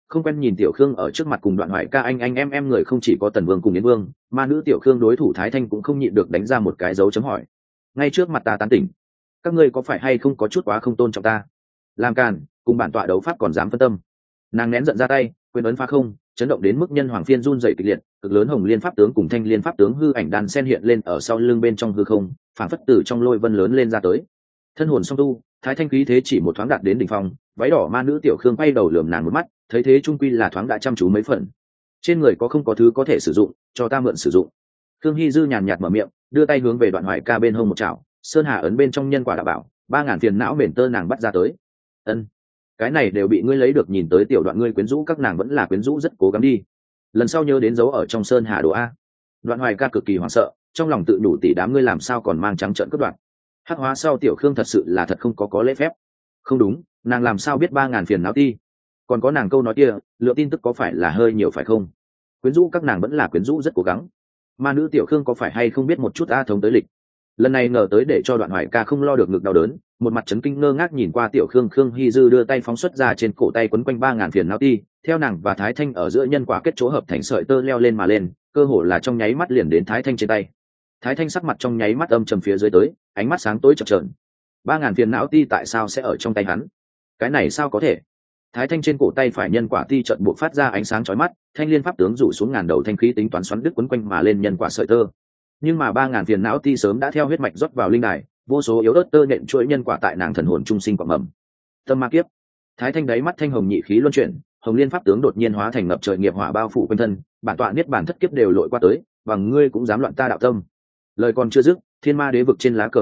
không quen nhìn tiểu khương ở trước mặt cùng Đoạn Hoài ca anh em người không chỉ có Tần Vương cùng Yến Vương, mà nữ tiểu khương đối thủ Thái Thanh cũng không nhịn được đánh ra một cái dấu chấm hỏi. Ngay trước mặt ta tán tỉnh, các ngươi có phải hay không có chút quá không tôn trọng ta? Làm càn, cùng bản tọa đấu pháp còn dám phân tâm. Nàng nén giận ra tay, quyền ấn phá không, chấn động đến mức nhân hoàng phiên run rẩy kịch liệt, cực lớn hồng liên pháp tướng cùng thanh liên pháp tướng hư ảnh đan sen hiện lên ở sau lưng bên trong hư không, phảng phất từ trong lôi vân lớn lên ra tới. Thân hồn song tu, Thái Thanh khí thế chỉ một thoáng đạt đến đỉnh phong, váy đỏ ma nữ tiểu khương quay đầu lườm nàng một mắt, thấy thế trung quy là thoáng đã chăm chú mấy phần. Trên người có không có thứ có thể sử dụng, cho ta mượn sử dụng. Khương Hy Dư nhàn nhạt mở miệng, đưa tay hướng về Đoạn Hoài ca bên hông một chảo, sơn hà ấn bên trong nhân quả đã bảo, 3000 phiền não bền tơ nàng bắt ra tới. Ân, cái này đều bị ngươi lấy được, nhìn tới tiểu Đoạn ngươi quyến rũ các nàng vẫn là quyến rũ rất cố gắng đi. Lần sau nhớ đến dấu ở trong sơn hà đồ a. Đoạn Hoài ca cực kỳ hoảng sợ, trong lòng tự nhủ tỷ đám ngươi làm sao còn mang trắng trợn cướp đoạt. Hắc hóa sau tiểu Khương thật sự là thật không có lễ phép. Không đúng, nàng làm sao biết 3000 phiền não ti? Còn có nàng câu nói kia, lượng tin tức có phải là hơi nhiều phải không? Quyến rũ các nàng vẫn là quyến rũ rất cố gắng. Ma nữ tiểu Khương có phải hay không biết một chút a thống tới lịch? Lần này ngờ tới để cho Đoạn Hoài ca không lo được ngực đau đớn, một mặt chấn kinh ngơ ngác nhìn qua tiểu Khương. Khương Hy Dư đưa tay phóng xuất ra trên cổ tay quấn quanh 3000 phiền não ti, theo nàng và Thái Thanh ở giữa nhân quả kết chỗ hợp thành sợi tơ leo lên mà lên, cơ hồ là trong nháy mắt liền đến Thái Thanh trên tay. Thái Thanh sắc mặt trong nháy mắt âm trầm phía dưới tới, ánh mắt sáng tối chập chờn. 3000 phiền não ti tại sao sẽ ở trong tay hắn? Cái này sao có thể? Thái Thanh trên cổ tay phải nhân quả ti trận buộc phát ra ánh sáng chói mắt, thanh liên pháp tướng rủ xuống ngàn đầu thanh khí tính toán xoắn đứt quấn quanh mà lên nhân quả sợi tơ. Nhưng mà 3000 phiền não ti sớm đã theo huyết mạch rót vào linh đài, vô số yếu ớt tơ nện chuỗi nhân quả tại nàng thần hồn trung sinh quặng mầm. Tâm ma kiếp. Thái Thanh đáy mắt thanh hồng nhị khí luân chuyển, hồng liên pháp tướng đột nhiên hóa thành ngập trời nghiệp hỏa bao phủ quanh thân, bản tọa niết bản thất kiếp đều lội qua tới, bằng ngươi cũng dám loạn ta đạo tâm. Lời còn chưa dứt, thiên ma đế vực trên lá cờ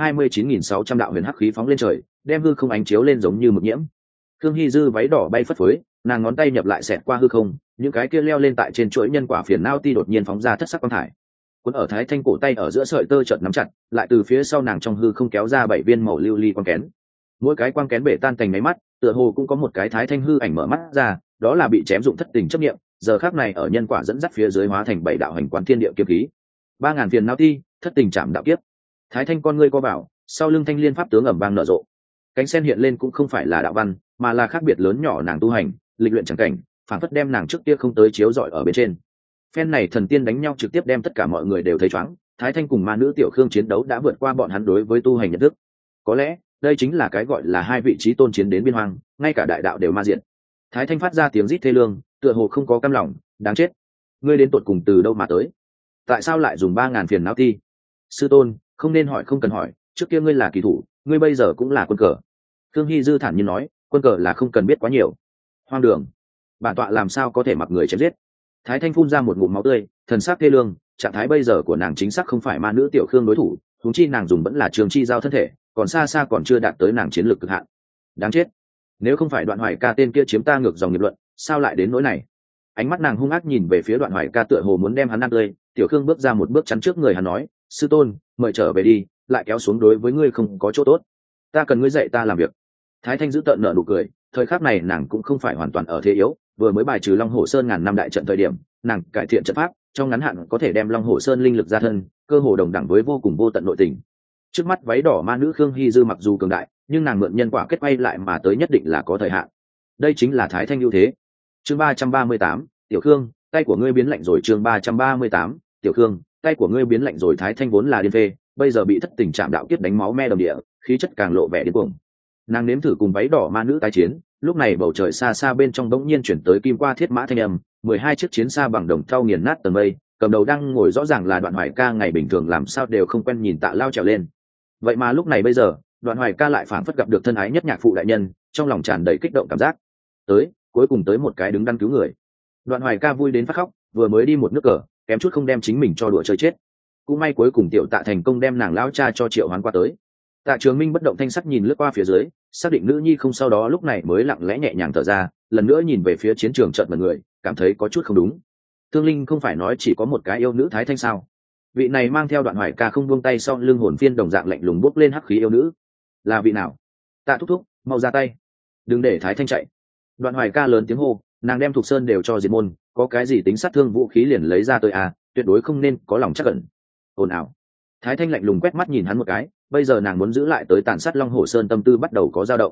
129.600 đạo huyền hắc khí phóng lên trời, đem hư không ánh chiếu lên giống như mực nhiễm. Khương Hy Dư váy đỏ bay phất phới, nàng ngón tay nhập lại xẹt qua hư không, những cái kia leo lên tại trên chuỗi nhân quả phiền não ti đột nhiên phóng ra thất sắc quang thải. Cuốn ở Thái Thanh cổ tay ở giữa sợi tơ chợt nắm chặt, lại từ phía sau nàng trong hư không kéo ra 7 viên màu lưu ly quang kén. Mỗi cái quang kén bể tan thành mấy mắt, tựa hồ cũng có một cái Thái Thanh hư ảnh mở mắt ra, đó là bị chém dụng thất tình chấp niệm, giờ khắc này ở nhân quả dẫn dắt phía dưới hóa thành 7 đạo hành quán thiên địa kiếm khí. 3000 phiền não ti, thất tình chạm đạo kiếp. Thái Thanh con ngươi co vào, sau lưng thanh liên pháp tướng ầm vang nở rộ. Cánh sen hiện lên cũng không phải là đạo văn, mà là khác biệt lớn nhỏ nàng tu hành, lịch luyện chẳng cảnh, phản phất đem nàng trước kia không tới chiếu rọi ở bên trên. Phen này thần tiên đánh nhau trực tiếp đem tất cả mọi người đều thấy choáng. Thái Thanh cùng ma nữ tiểu Khương chiến đấu đã vượt qua bọn hắn đối với tu hành nhận thức. Có lẽ đây chính là cái gọi là hai vị trí tôn chiến đến biên hoang, ngay cả đại đạo đều ma diện. Thái Thanh phát ra tiếng rít thê lương, tựa hồ không có cam lòng, đáng chết, ngươi đến tột cùng từ đâu mà tới? Tại sao lại dùng 3000 phiền não ti? Sư tôn, không nên hỏi, không cần hỏi, trước kia ngươi là kỳ thủ, ngươi bây giờ cũng là quân cờ. Khương Hy Dư thản nhiên nói, quân cờ là không cần biết quá nhiều. Hoang đường, bản tọa làm sao có thể mặc người chém giết? Thái Thanh phun ra một ngụm máu tươi, thần sắc thê lương, trạng thái bây giờ của nàng chính xác không phải ma nữ tiểu Khương đối thủ, huống chi nàng dùng vẫn là trường chi giao thân thể, còn xa xa còn chưa đạt tới nàng chiến lược cực hạn. Đáng chết, nếu không phải Đoạn Hoài ca tên kia chiếm ta ngược dòng nghiệp luận, sao lại đến nỗi này? Ánh mắt nàng hung ác nhìn về phía Đoạn Hoài ca, tựa hồ muốn đem hắn ăn tươi. Tiểu Khương bước ra một bước chắn trước người hắn nói, sư tôn, mời trở về đi, lại kéo xuống đối với ngươi không có chỗ tốt. Ta cần ngươi dạy ta làm việc. Thái Thanh giữ tợn nở nụ cười, thời khắc này nàng cũng không phải hoàn toàn ở thế yếu, vừa mới bài trừ Long Hổ Sơn ngàn năm đại trận thời điểm, nàng cải thiện trận pháp, trong ngắn hạn có thể đem Long Hổ Sơn linh lực ra thân, cơ hồ đồng đẳng với vô cùng vô tận nội tình. Trước mắt váy đỏ ma nữ Khương Hy Dư mặc dù cường đại, nhưng nàng mượn nhân quả kết quay lại mà tới nhất định là có thời hạn. Đây chính là Thái Thanh ưu thế. Chương 338, Tiểu Khương, tay của ngươi biến lạnh rồi. Chương 338, Tiểu Khương, tay của ngươi biến lạnh rồi. Thái Thanh vốn là điên phê, bây giờ bị thất tình chạm đạo kiếp đánh máu me đồng địa, khí chất càng lộ vẻ điên cuồng. Nàng nếm thử cùng váy đỏ ma nữ tái chiến, lúc này bầu trời xa xa bên trong bỗng nhiên chuyển tới kim qua thiết mã thanh âm, 12 chiếc chiến xa bằng đồng thau nghiền nát tầng mây, cầm đầu đang ngồi rõ ràng là Đoạn Hoài ca, ngày bình thường làm sao đều không quen nhìn Tạ Lao trèo lên. Vậy mà lúc này bây giờ, Đoạn Hoài ca lại phảng phất gặp được thân ái nhất nhạc phụ đại nhân, trong lòng tràn đầy kích động cảm giác. Cuối cùng tới một cái đứng đắn cứu người. Đoạn Hoài ca vui đến phát khóc, vừa mới đi một nước cờ, kém chút không đem chính mình cho đùa chơi chết. Cũng may cuối cùng tiểu Tạ thành công đem nàng lão cha cho triệu hoán qua tới. Tạ Trường Minh bất động thanh sắc nhìn lướt qua phía dưới, xác định nữ nhi không, sau đó lúc này mới lặng lẽ nhẹ nhàng thở ra, lần nữa nhìn về phía chiến trường trận mọi người, cảm thấy có chút không đúng. Thương Linh không phải nói chỉ có một cái yêu nữ Thái Thanh sao? Vị này mang theo Đoạn Hoài ca không buông tay, sau lưng hồn phiên đồng dạng lạnh lùng bốc lên hắc khí yêu nữ, là vị nào? Tạ thúc thúc, mau ra tay, đừng để Thái Thanh chạy. Đoạn Hoài ca lớn tiếng hô, nàng đem Thục Sơn đều cho diệt môn, có cái gì tính sát thương vũ khí liền lấy ra tôi à, tuyệt đối không nên có lòng chắc ẩn. Ồn ào. Thái Thanh lạnh lùng quét mắt nhìn hắn một cái, bây giờ nàng muốn giữ lại tới tàn sát Long Hổ Sơn tâm tư bắt đầu có dao động.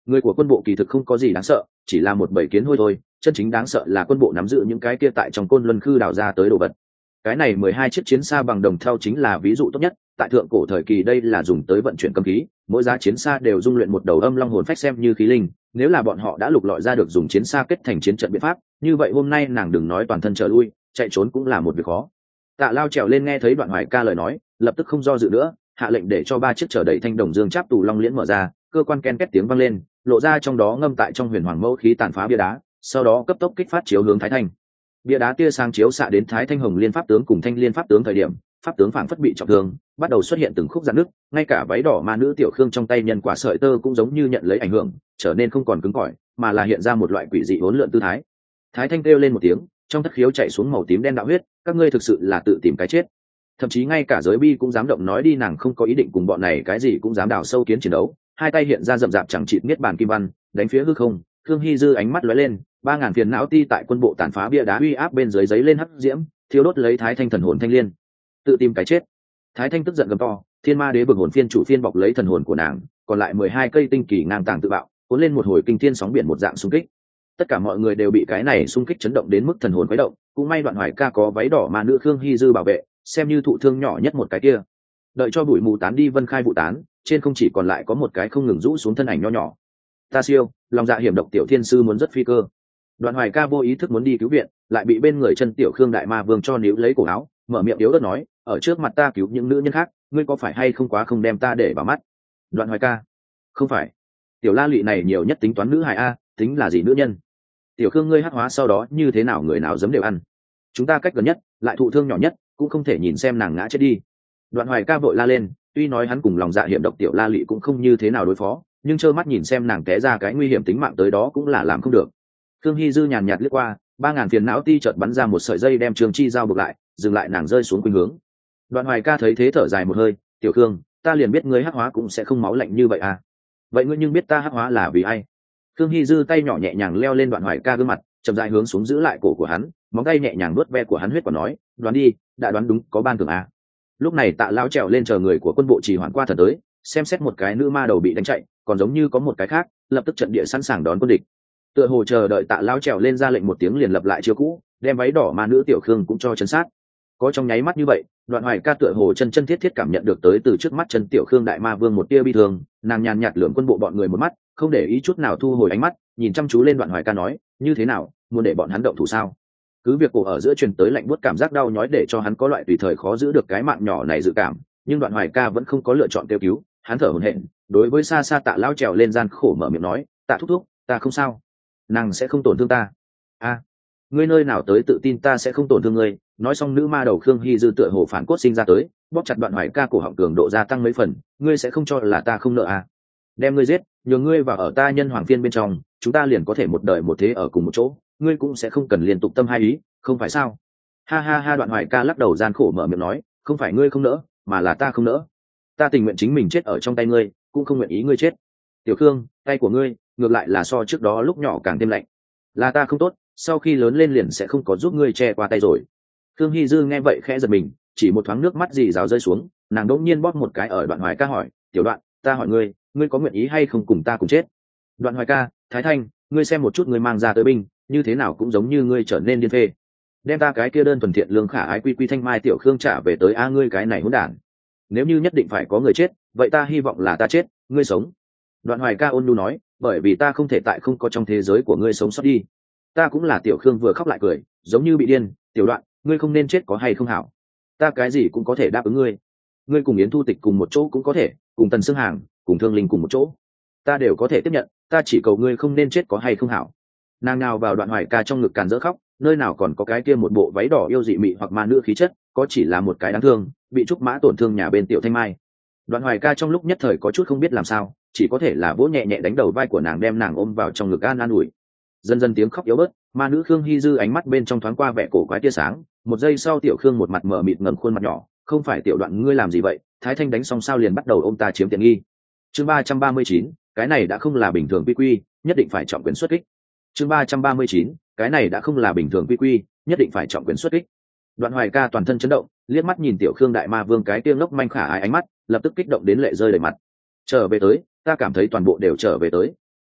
Người của quân bộ kỳ thực không có gì đáng sợ, chỉ là một bầy kiến hôi thôi, chân chính đáng sợ là quân bộ nắm giữ những cái kia tại trong côn luân khư đào ra tới đồ vật. Cái này 12 chiếc chiến xa bằng đồng thau chính là ví dụ tốt nhất, tại thượng cổ thời kỳ đây là dùng tới vận chuyển cấm khí, mỗi giá chiến xa đều dung luyện một đầu âm long hồn phách xem như khí linh, nếu là bọn họ đã lục lọi ra được dùng chiến xa kết thành chiến trận biện pháp, như vậy hôm nay nàng đừng nói toàn thân trở lui, chạy trốn cũng là một việc khó. Tạ Lao trèo lên nghe thấy Đoạn Hoài Ca lời nói, lập tức không do dự nữa, hạ lệnh để cho 3 chiếc chở đầy thanh đồng dương cháp tù long liễn mở ra, cơ quan ken két tiếng vang lên, lộ ra trong đó ngâm tại trong huyền hoàng mẫu khí tàn phá bia đá, sau đó cấp tốc kích phát chiếu hướng Thái Thanh. Bia đá tia sáng chiếu xạ đến Thái Thanh Hồng Liên pháp tướng cùng Thanh Liên pháp tướng thời điểm, pháp tướng phảng phất bị trọng thương, bắt đầu xuất hiện từng khúc rạn nứt, ngay cả váy đỏ ma nữ tiểu khương trong tay nhân quả sợi tơ cũng giống như nhận lấy ảnh hưởng, trở nên không còn cứng cỏi, mà là hiện ra một loại quỷ dị hỗn lượn tư thái. Thái Thanh kêu lên một tiếng, trong thất khiếu chạy xuống màu tím đen đạo huyết, các ngươi thực sự là tự tìm cái chết. Thậm chí ngay cả giới bi cũng dám động nói đi, nàng không có ý định cùng bọn này cái gì cũng dám đào sâu kiến chiến đấu, hai tay hiện ra rậm rạp chẳng chịt niết bàn kim văn, đánh phía hư không. Khương Hy Dư ánh mắt lóe lên, 3000 phiền não ti tại quân bộ tàn phá bia đá uy áp bên dưới giấy lên hắc diễm, thiêu đốt lấy Thái Thanh thần hồn thanh liên. Tự tìm cái chết. Thái Thanh tức giận gầm to, Thiên Ma Đế bực hồn phiên chủ phiên bọc lấy thần hồn của nàng, còn lại 12 cây tinh kỳ ngang tàng tự bạo, cuốn lên một hồi kinh thiên sóng biển một dạng xung kích. Tất cả mọi người đều bị cái này xung kích chấn động đến mức thần hồn quấy động, cũng may Đoạn Hoài Ca có váy đỏ ma nữ Khương Hy Dư bảo vệ, xem như thụ thương nhỏ nhất một cái kia. Đợi cho bụi mù tán đi, vân khai vụ tán, trên không chỉ còn lại có một cái không ngừng rũ xuống thân ảnh nho nhỏ. Ta siêu, lòng dạ hiểm độc tiểu thiên sư muốn rất phi cơ. Đoạn Hoài Ca vô ý thức muốn đi cứu viện, lại bị bên người chân tiểu Khương đại ma vương cho níu lấy cổ áo, mở miệng yếu ớt nói, ở trước mặt ta cứu những nữ nhân khác, ngươi có phải hay không quá không đem ta để vào mắt? Đoạn Hoài Ca, không phải, tiểu la lụy này nhiều nhất tính toán nữ hài a, tính là gì nữ nhân? Tiểu Khương ngươi hắc hóa sau đó như thế nào người nào dám đều ăn? Chúng ta cách gần nhất, lại thụ thương nhỏ nhất, cũng không thể nhìn xem nàng ngã chết đi. Đoạn Hoài Ca vội la lên, tuy nói hắn cùng lòng dạ hiểm độc tiểu la lụy cũng không như thế nào đối phó, nhưng trơ mắt nhìn xem nàng té ra cái nguy hiểm tính mạng tới đó cũng là làm không được. Khương Hy Dư nhàn nhạt liếc qua, 3000 phiền não ti chợt bắn ra một sợi dây đem Trường Chi giao buộc lại, dừng lại nàng rơi xuống khuynh hướng. Đoạn Hoài Ca thấy thế thở dài một hơi, tiểu Khương, ta liền biết ngươi hắc hóa cũng sẽ không máu lạnh như vậy à? Vậy ngươi nhưng biết ta hắc hóa là vì ai? Khương Hy Dư tay nhỏ nhẹ nhàng leo lên Đoạn Hoài Ca gương mặt, chậm rãi hướng xuống giữ lại cổ của hắn, móng tay nhẹ nhàng vuốt ve của hắn huyết và nói, đoán đi, đã đoán đúng, có ban thưởng à? Lúc này Tạ Lão trèo lên chờ người của quân bộ trì hoãn qua thần tới, xem xét một cái nữ ma đầu bị đánh chạy, còn giống như có một cái khác, lập tức trận địa sẵn sàng đón quân địch. Tựa hồ chờ đợi Tạ Lão trèo lên ra lệnh một tiếng liền lập lại chiêu cũ, đem váy đỏ ma nữ tiểu Khương cũng cho chấn sát. Có trong nháy mắt như vậy, Đoạn Hoài Ca tựa hồ chân chân thiết thiết cảm nhận được tới từ trước mắt chân tiểu Khương đại ma vương một tia bi thương, nàng nhàn nhạt lườm quân bộ bọn người một mắt, không để ý chút nào thu hồi ánh mắt, nhìn chăm chú lên Đoạn Hoài Ca nói, như thế nào, muốn để bọn hắn động thủ sao? Cứ việc cổ ở giữa truyền tới lạnh buốt cảm giác đau nhói để cho hắn có loại tùy thời khó giữ được cái mạng nhỏ này dự cảm, nhưng Đoạn Hoài Ca vẫn không có lựa chọn kêu cứu, hắn thở hổn hển, đối với xa xa Tạ Lão trèo lên gian khổ mở miệng nói, Tạ thúc thúc, ta không sao, nàng sẽ không tổn thương ta. A, ngươi nơi nào tới tự tin ta sẽ không tổn thương ngươi? Nói xong nữ ma đầu Khương Hy Dư tựa hồ phản cốt sinh ra tới, bóp chặt Đoạn Hoài Ca cổ họng cường độ gia tăng mấy phần, ngươi sẽ không cho là ta không nợ à? Đem ngươi giết, nhường ngươi vào ở ta nhân hoàng phiên bên trong, chúng ta liền có thể một đời một thế ở cùng một chỗ, ngươi cũng sẽ không cần liên tục tâm hai ý, không phải sao? Ha ha ha, Đoạn Hoài Ca lắc đầu gian khổ mở miệng nói, không phải ngươi không nỡ, mà là ta không nỡ. Ta tình nguyện chính mình chết ở trong tay ngươi, cũng không nguyện ý ngươi chết. Tiểu Khương, tay của ngươi ngược lại là so trước đó lúc nhỏ càng thêm lạnh. Là ta không tốt, sau khi lớn lên liền sẽ không có giúp ngươi che qua tay rồi. Khương Hy Dư nghe vậy khẽ giật mình, chỉ một thoáng nước mắt dì rào rơi xuống, nàng đỗng nhiên bóp một cái ở Đoạn Hoài Ca hỏi, tiểu Đoạn, ta hỏi ngươi, ngươi có nguyện ý hay không cùng ta cùng chết? Đoạn Hoài Ca, Thái Thanh, ngươi xem một chút ngươi mang ra tới binh, như thế nào cũng giống như ngươi trở nên điên phê. Đem ta cái kia đơn thuần thiện lương khả ái quy quy thanh mai tiểu Khương trả về tới a, ngươi cái này hỗn đản. Nếu như nhất định phải có người chết, vậy ta hy vọng là ta chết, ngươi sống. Đoạn Hoài Ca ôn nhu nói, bởi vì ta không thể tại không có trong thế giới của ngươi sống sót đi. Ta cũng là tiểu Khương vừa khóc lại cười, giống như bị điên, tiểu Đoạn, ngươi không nên chết có hay không hảo? Ta cái gì cũng có thể đáp ứng ngươi. Ngươi cùng Yến Thu Tịch cùng một chỗ cũng có thể, cùng Tần Sương Hàng, cùng Thương Linh cùng một chỗ, ta đều có thể tiếp nhận, ta chỉ cầu ngươi không nên chết có hay không hảo. Nàng nào vào Đoạn Hoài Ca trong ngực càn dỡ khóc, nơi nào còn có cái kia một bộ váy đỏ yêu dị mị hoặc ma nữ khí chất, có chỉ là một cái đáng thương, bị trúc mã tổn thương nhà bên tiểu Thanh Mai. Đoạn Hoài Ca trong lúc nhất thời có chút không biết làm sao, chỉ có thể là vỗ nhẹ nhẹ đánh đầu vai của nàng, đem nàng ôm vào trong ngực an ủi. Dần dần tiếng khóc yếu bớt, ma nữ Khương Hy Dư ánh mắt bên trong thoáng qua vẻ cổ quái tia sáng, một giây sau tiểu Khương một mặt mờ mịt ngẩng khuôn mặt nhỏ, không phải tiểu Đoạn ngươi làm gì vậy? Thái Thanh đánh xong sao liền bắt đầu ôm ta chiếm tiện nghi. Chương 339, cái này đã không là bình thường quy quy, nhất định phải trọng quyền xuất kích. Chương 339, cái này đã không là bình thường quy quy, nhất định phải trọng quyền xuất kích. Đoạn Hoài Ca toàn thân chấn động, liếc mắt nhìn tiểu Khương đại ma vương cái tiêm ngốc manh khả ái ánh mắt, lập tức kích động đến lệ rơi đầy mặt. Trở về tới, ta cảm thấy toàn bộ đều trở về tới.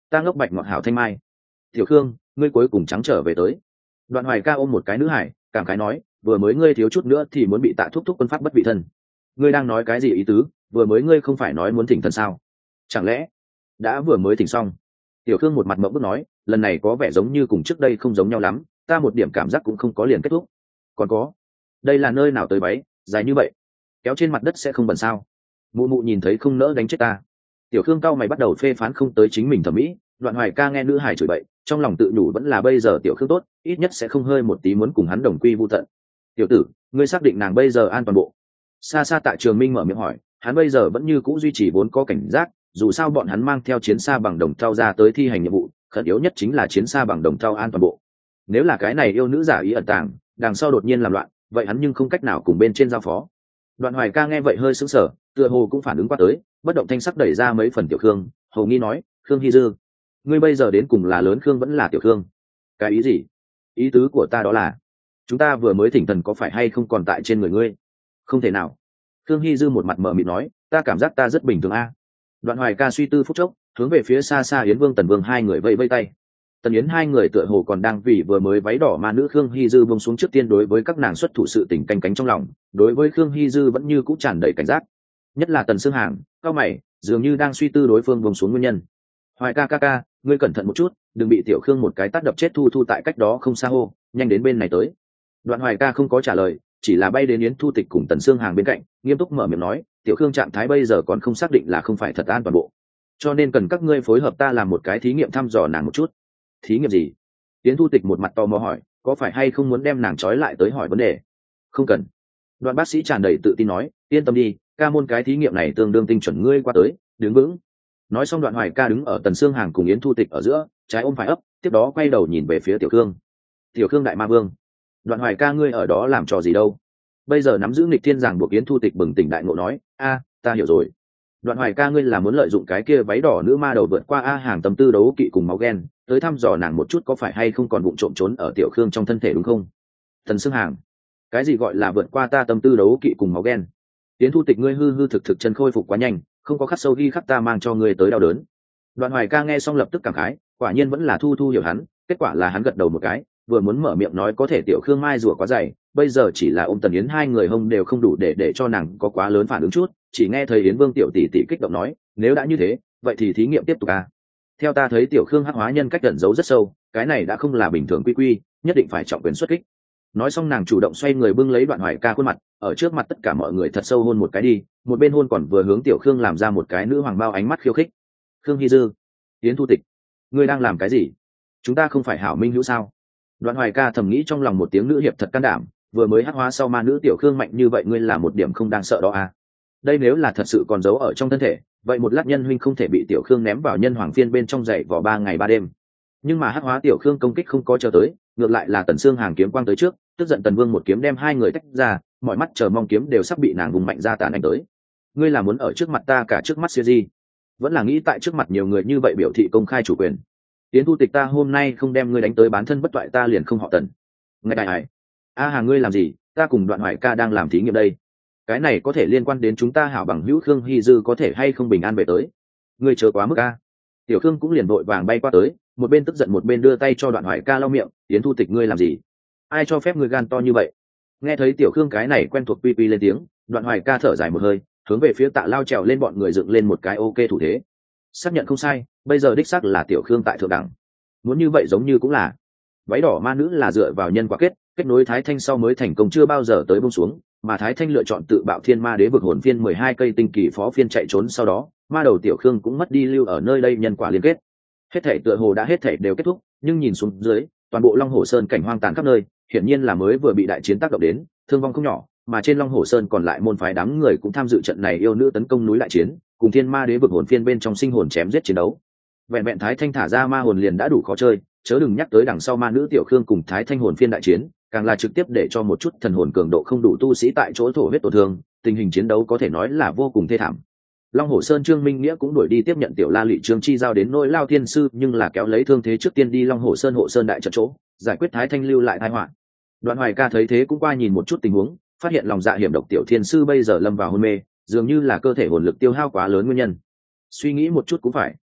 ta ngốc bạch ngọt hảo thanh mai. Tiểu Khương, ngươi cuối cùng trắng trở về tới. Đoạn Hoài ca ôm một cái nữ hải, cảm khái nói, vừa mới ngươi thiếu chút nữa thì muốn bị Tạ thúc thúc quân pháp bất vị thân. Ngươi đang nói cái gì ý tứ? Vừa mới ngươi không phải nói muốn thỉnh thần sao? Chẳng lẽ đã vừa mới thỉnh xong? Tiểu Khương một mặt mộng bức nói, lần này có vẻ giống như cùng trước đây không giống nhau lắm, ta một điểm cảm giác cũng không có liền kết thúc. Còn có, đây là nơi nào tới váy dài như vậy, kéo trên mặt đất sẽ không bẩn sao? Mụ mụ nhìn thấy không nỡ đánh chết ta. Tiểu Khương cao mày bắt đầu phê phán không tới chính mình thẩm mỹ. Đoạn Hoài ca nghe nữ hải chửi bậy, trong lòng tự nhủ vẫn là bây giờ Tiểu Khương tốt, ít nhất sẽ không hơi một tí muốn cùng hắn đồng quy vu tận. Tiểu tử, ngươi xác định nàng bây giờ an toàn bộ? Xa xa Tạ Trường Minh mở miệng hỏi, hắn bây giờ vẫn như cũ duy trì vốn có cảnh giác, dù sao bọn hắn mang theo chiến xa bằng đồng thau ra tới thi hành nhiệm vụ, khẩn yếu nhất chính là chiến xa bằng đồng thau an toàn bộ. Nếu là cái này yêu nữ giả ý ẩn tàng, đằng sau đột nhiên làm loạn, vậy hắn nhưng không cách nào cùng bên trên giao phó. Đoạn Hoài ca nghe vậy hơi sững sờ, tựa hồ cũng phản ứng qua tới, bất động thanh sắc đẩy ra mấy phần Tiểu Khương, hầu nghi nói, Khương Hy Dư, ngươi bây giờ đến cùng là lớn Khương vẫn là Tiểu Khương? Cái ý gì? Ý tứ của ta đó là, chúng ta vừa mới thỉnh thần có phải hay không còn tại trên người ngươi? Không thể nào. Khương Hy Dư một mặt mờ mịt nói, ta cảm giác ta rất bình thường a. Đoạn Hoài ca suy tư phút chốc, hướng về phía xa xa Yến Vương Tần Vương hai người vẫy vẫy tay. Tần Yến hai người tựa hồ còn đang vì vừa mới váy đỏ ma nữ Khương Hy Dư buông xuống trước tiên đối với các nàng xuất thủ sự tình canh cánh trong lòng, đối với Khương Hy Dư vẫn như cũ tràn đầy cảnh giác. Nhất là Tần Sương Hàng, cao mày, dường như đang suy tư đối phương buông xuống nguyên nhân. Hoài ca ca ca, ngươi cẩn thận một chút, đừng bị Tiểu Khương một cái tát đập chết thu thu tại cách đó không xa hô, nhanh đến bên này tới. Đoạn Hoài ca không có trả lời, chỉ là bay đến Yến Thu Tịch cùng Tần Sương Hàng bên cạnh, nghiêm túc mở miệng nói, Tiểu Khương trạng thái bây giờ còn không xác định là không phải thật an toàn bộ, cho nên cần các ngươi phối hợp ta làm một cái thí nghiệm thăm dò nàng một chút. Thí nghiệm gì? Yến Thu Tịch một mặt tò mò hỏi, có phải hay không muốn đem nàng trói lại tới hỏi vấn đề? Không cần. Đoạn bác sĩ tràn đầy tự tin nói, yên tâm đi, ca môn cái thí nghiệm này tương đương tinh chuẩn, ngươi qua tới, đứng vững. Nói xong Đoạn Hoài ca đứng ở Tần Sương Hàng cùng Yến Thu Tịch ở giữa, trái ôm phải ấp, tiếp đó quay đầu nhìn về phía Tiểu Khương. Tiểu Khương đại ma vương, Đoạn Hoài ca ngươi ở đó làm trò gì đâu? Bây giờ nắm giữ nghịch thiên giảng buộc Yến Thu Tịch bừng tỉnh đại ngộ nói, a, ta hiểu rồi. Đoạn Hoài ca ngươi là muốn lợi dụng cái kia váy đỏ nữ ma đầu vượt qua a hàng tâm tư đấu kỵ cùng máu ghen, tới thăm dò nàng một chút có phải hay không còn vụng trộm trốn ở Tiểu Khương trong thân thể đúng không? Tần Sương Hàng, cái gì gọi là vượt qua ta tâm tư đấu kỵ cùng máu ghen? Yến Thu Tịch ngươi hư hư thực thực chân khôi phục quá nhanh, không có khắc sâu ghi khắc ta mang cho ngươi tới đau đớn. Đoạn Hoài ca nghe xong lập tức cảm khái, quả nhiên vẫn là thu thu hiểu hắn, kết quả là hắn gật đầu một cái, vừa muốn mở miệng nói có thể Tiểu Khương mai rùa quá dày, bây giờ chỉ là ôm Tần Yến hai người hông đều không đủ để cho nàng có quá lớn phản ứng chút, chỉ nghe thấy Yến Vương tiểu tỷ tỷ kích động nói, nếu đã như thế, vậy thì thí nghiệm tiếp tục à? Theo ta thấy Tiểu Khương hắc hóa nhân cách ẩn giấu rất sâu, cái này đã không là bình thường quy quy, nhất định phải trọng quyền xuất kích. Nói xong nàng chủ động xoay người bưng lấy Đoạn Hoài ca khuôn mặt, ở trước mặt tất cả mọi người thật sâu hôn một cái đi, một bên hôn còn vừa hướng Tiểu Khương làm ra một cái nữ hoàng bao ánh mắt khiêu khích. Khương Hy Dư, Yến Thu Tịch, ngươi đang làm cái gì? Chúng ta không phải hảo minh hữu sao? Đoạn Hoài ca thầm nghĩ trong lòng một tiếng nữ hiệp thật can đảm, vừa mới hắc hóa sau ma nữ Tiểu Khương mạnh như vậy ngươi là một điểm không đang sợ đó à? Đây nếu là thật sự còn giấu ở trong thân thể, vậy một lát nhân huynh không thể bị Tiểu Khương ném vào nhân hoàng phiên bên trong dậy vỏ 3 ngày 3 đêm. Nhưng mà hắc hóa Tiểu Khương công kích không có chờ tới, ngược lại là Tần Sương Hàng kiếm quang tới trước, tức giận Tần Vương một kiếm đem hai người tách ra, mọi mắt chờ mong kiếm đều sắp bị nàng vùng mạnh ra tàn ảnh tới. Ngươi là muốn ở trước mặt ta cả trước mắt siêu di, vẫn là nghĩ tại trước mặt nhiều người như vậy biểu thị công khai chủ quyền? Yến Thu Tịch ta hôm nay không đem ngươi đánh tới bán thân bất toại ta liền không họ Tần. Ngài đại hải, a hàng ngươi làm gì? Ta cùng Đoạn Hoài ca đang làm thí nghiệm đây, cái này có thể liên quan đến chúng ta hảo bằng hữu Khương Hy Dư có thể hay không bình an về tới. Ngươi chờ quá mức a. Tiểu Khương cũng liền vội vàng bay qua tới, một bên tức giận một bên đưa tay cho Đoạn Hoài ca lau miệng. Yến Thu Tịch ngươi làm gì? Ai cho phép ngươi gan to như vậy? Nghe thấy Tiểu Khương cái này quen thuộc pi pi lên tiếng, Đoạn Hoài ca thở dài một hơi, hướng về phía Tạ Lao trèo lên bọn người dựng lên một cái ok thủ thế. Xác nhận không sai, bây giờ đích xác là Tiểu Khương tại thượng đẳng. Muốn như vậy giống như cũng là váy đỏ ma nữ là dựa vào nhân quả kết nối Thái Thanh sau mới thành công chưa bao giờ tới buông xuống, mà Thái Thanh lựa chọn tự bạo thiên ma đế vực hồn phiên 12 cây tinh kỳ phó phiên chạy trốn sau đó, ma đầu Tiểu Khương cũng mất đi lưu ở nơi đây nhân quả liên kết. Hết thảy tựa hồ đã hết thảy đều kết thúc, nhưng nhìn xuống dưới, toàn bộ Long Hổ Sơn cảnh hoang tàn khắp nơi, hiển nhiên là mới vừa bị đại chiến tác động đến, thương vong không nhỏ, mà trên Long Hổ Sơn còn lại môn phái đám người cũng tham dự trận này yêu nữ tấn công núi đại chiến, cùng thiên ma đế vực hồn phiên bên trong sinh hồn chém giết chiến đấu. Vẹn vẹn Thái Thanh thả ra ma hồn liền đã đủ khó chơi, chớ đừng nhắc tới đằng sau ma nữ Tiểu Khương cùng Thái Thanh hồn phiên đại chiến, càng là trực tiếp để cho một chút thần hồn cường độ không đủ tu sĩ tại chỗ thổ huyết tổn thương, tình hình chiến đấu có thể nói là vô cùng thê thảm. Long Hổ Sơn Trương Minh Nghĩa cũng đuổi đi tiếp nhận Tiểu La Lị Trương Chi giao đến nỗi Lao Thiên Sư, nhưng là kéo lấy thương thế trước tiên đi Long Hổ Sơn hộ sơn đại trận chỗ, giải quyết Thái Thanh lưu lại tai họa. Đoạn Hoài ca thấy thế cũng qua nhìn một chút tình huống, phát hiện lòng dạ hiểm độc Tiểu Thiên Sư bây giờ lâm vào hôn mê, dường như là cơ thể hồn lực tiêu hao quá lớn nguyên nhân. Suy nghĩ một chút cũng phải,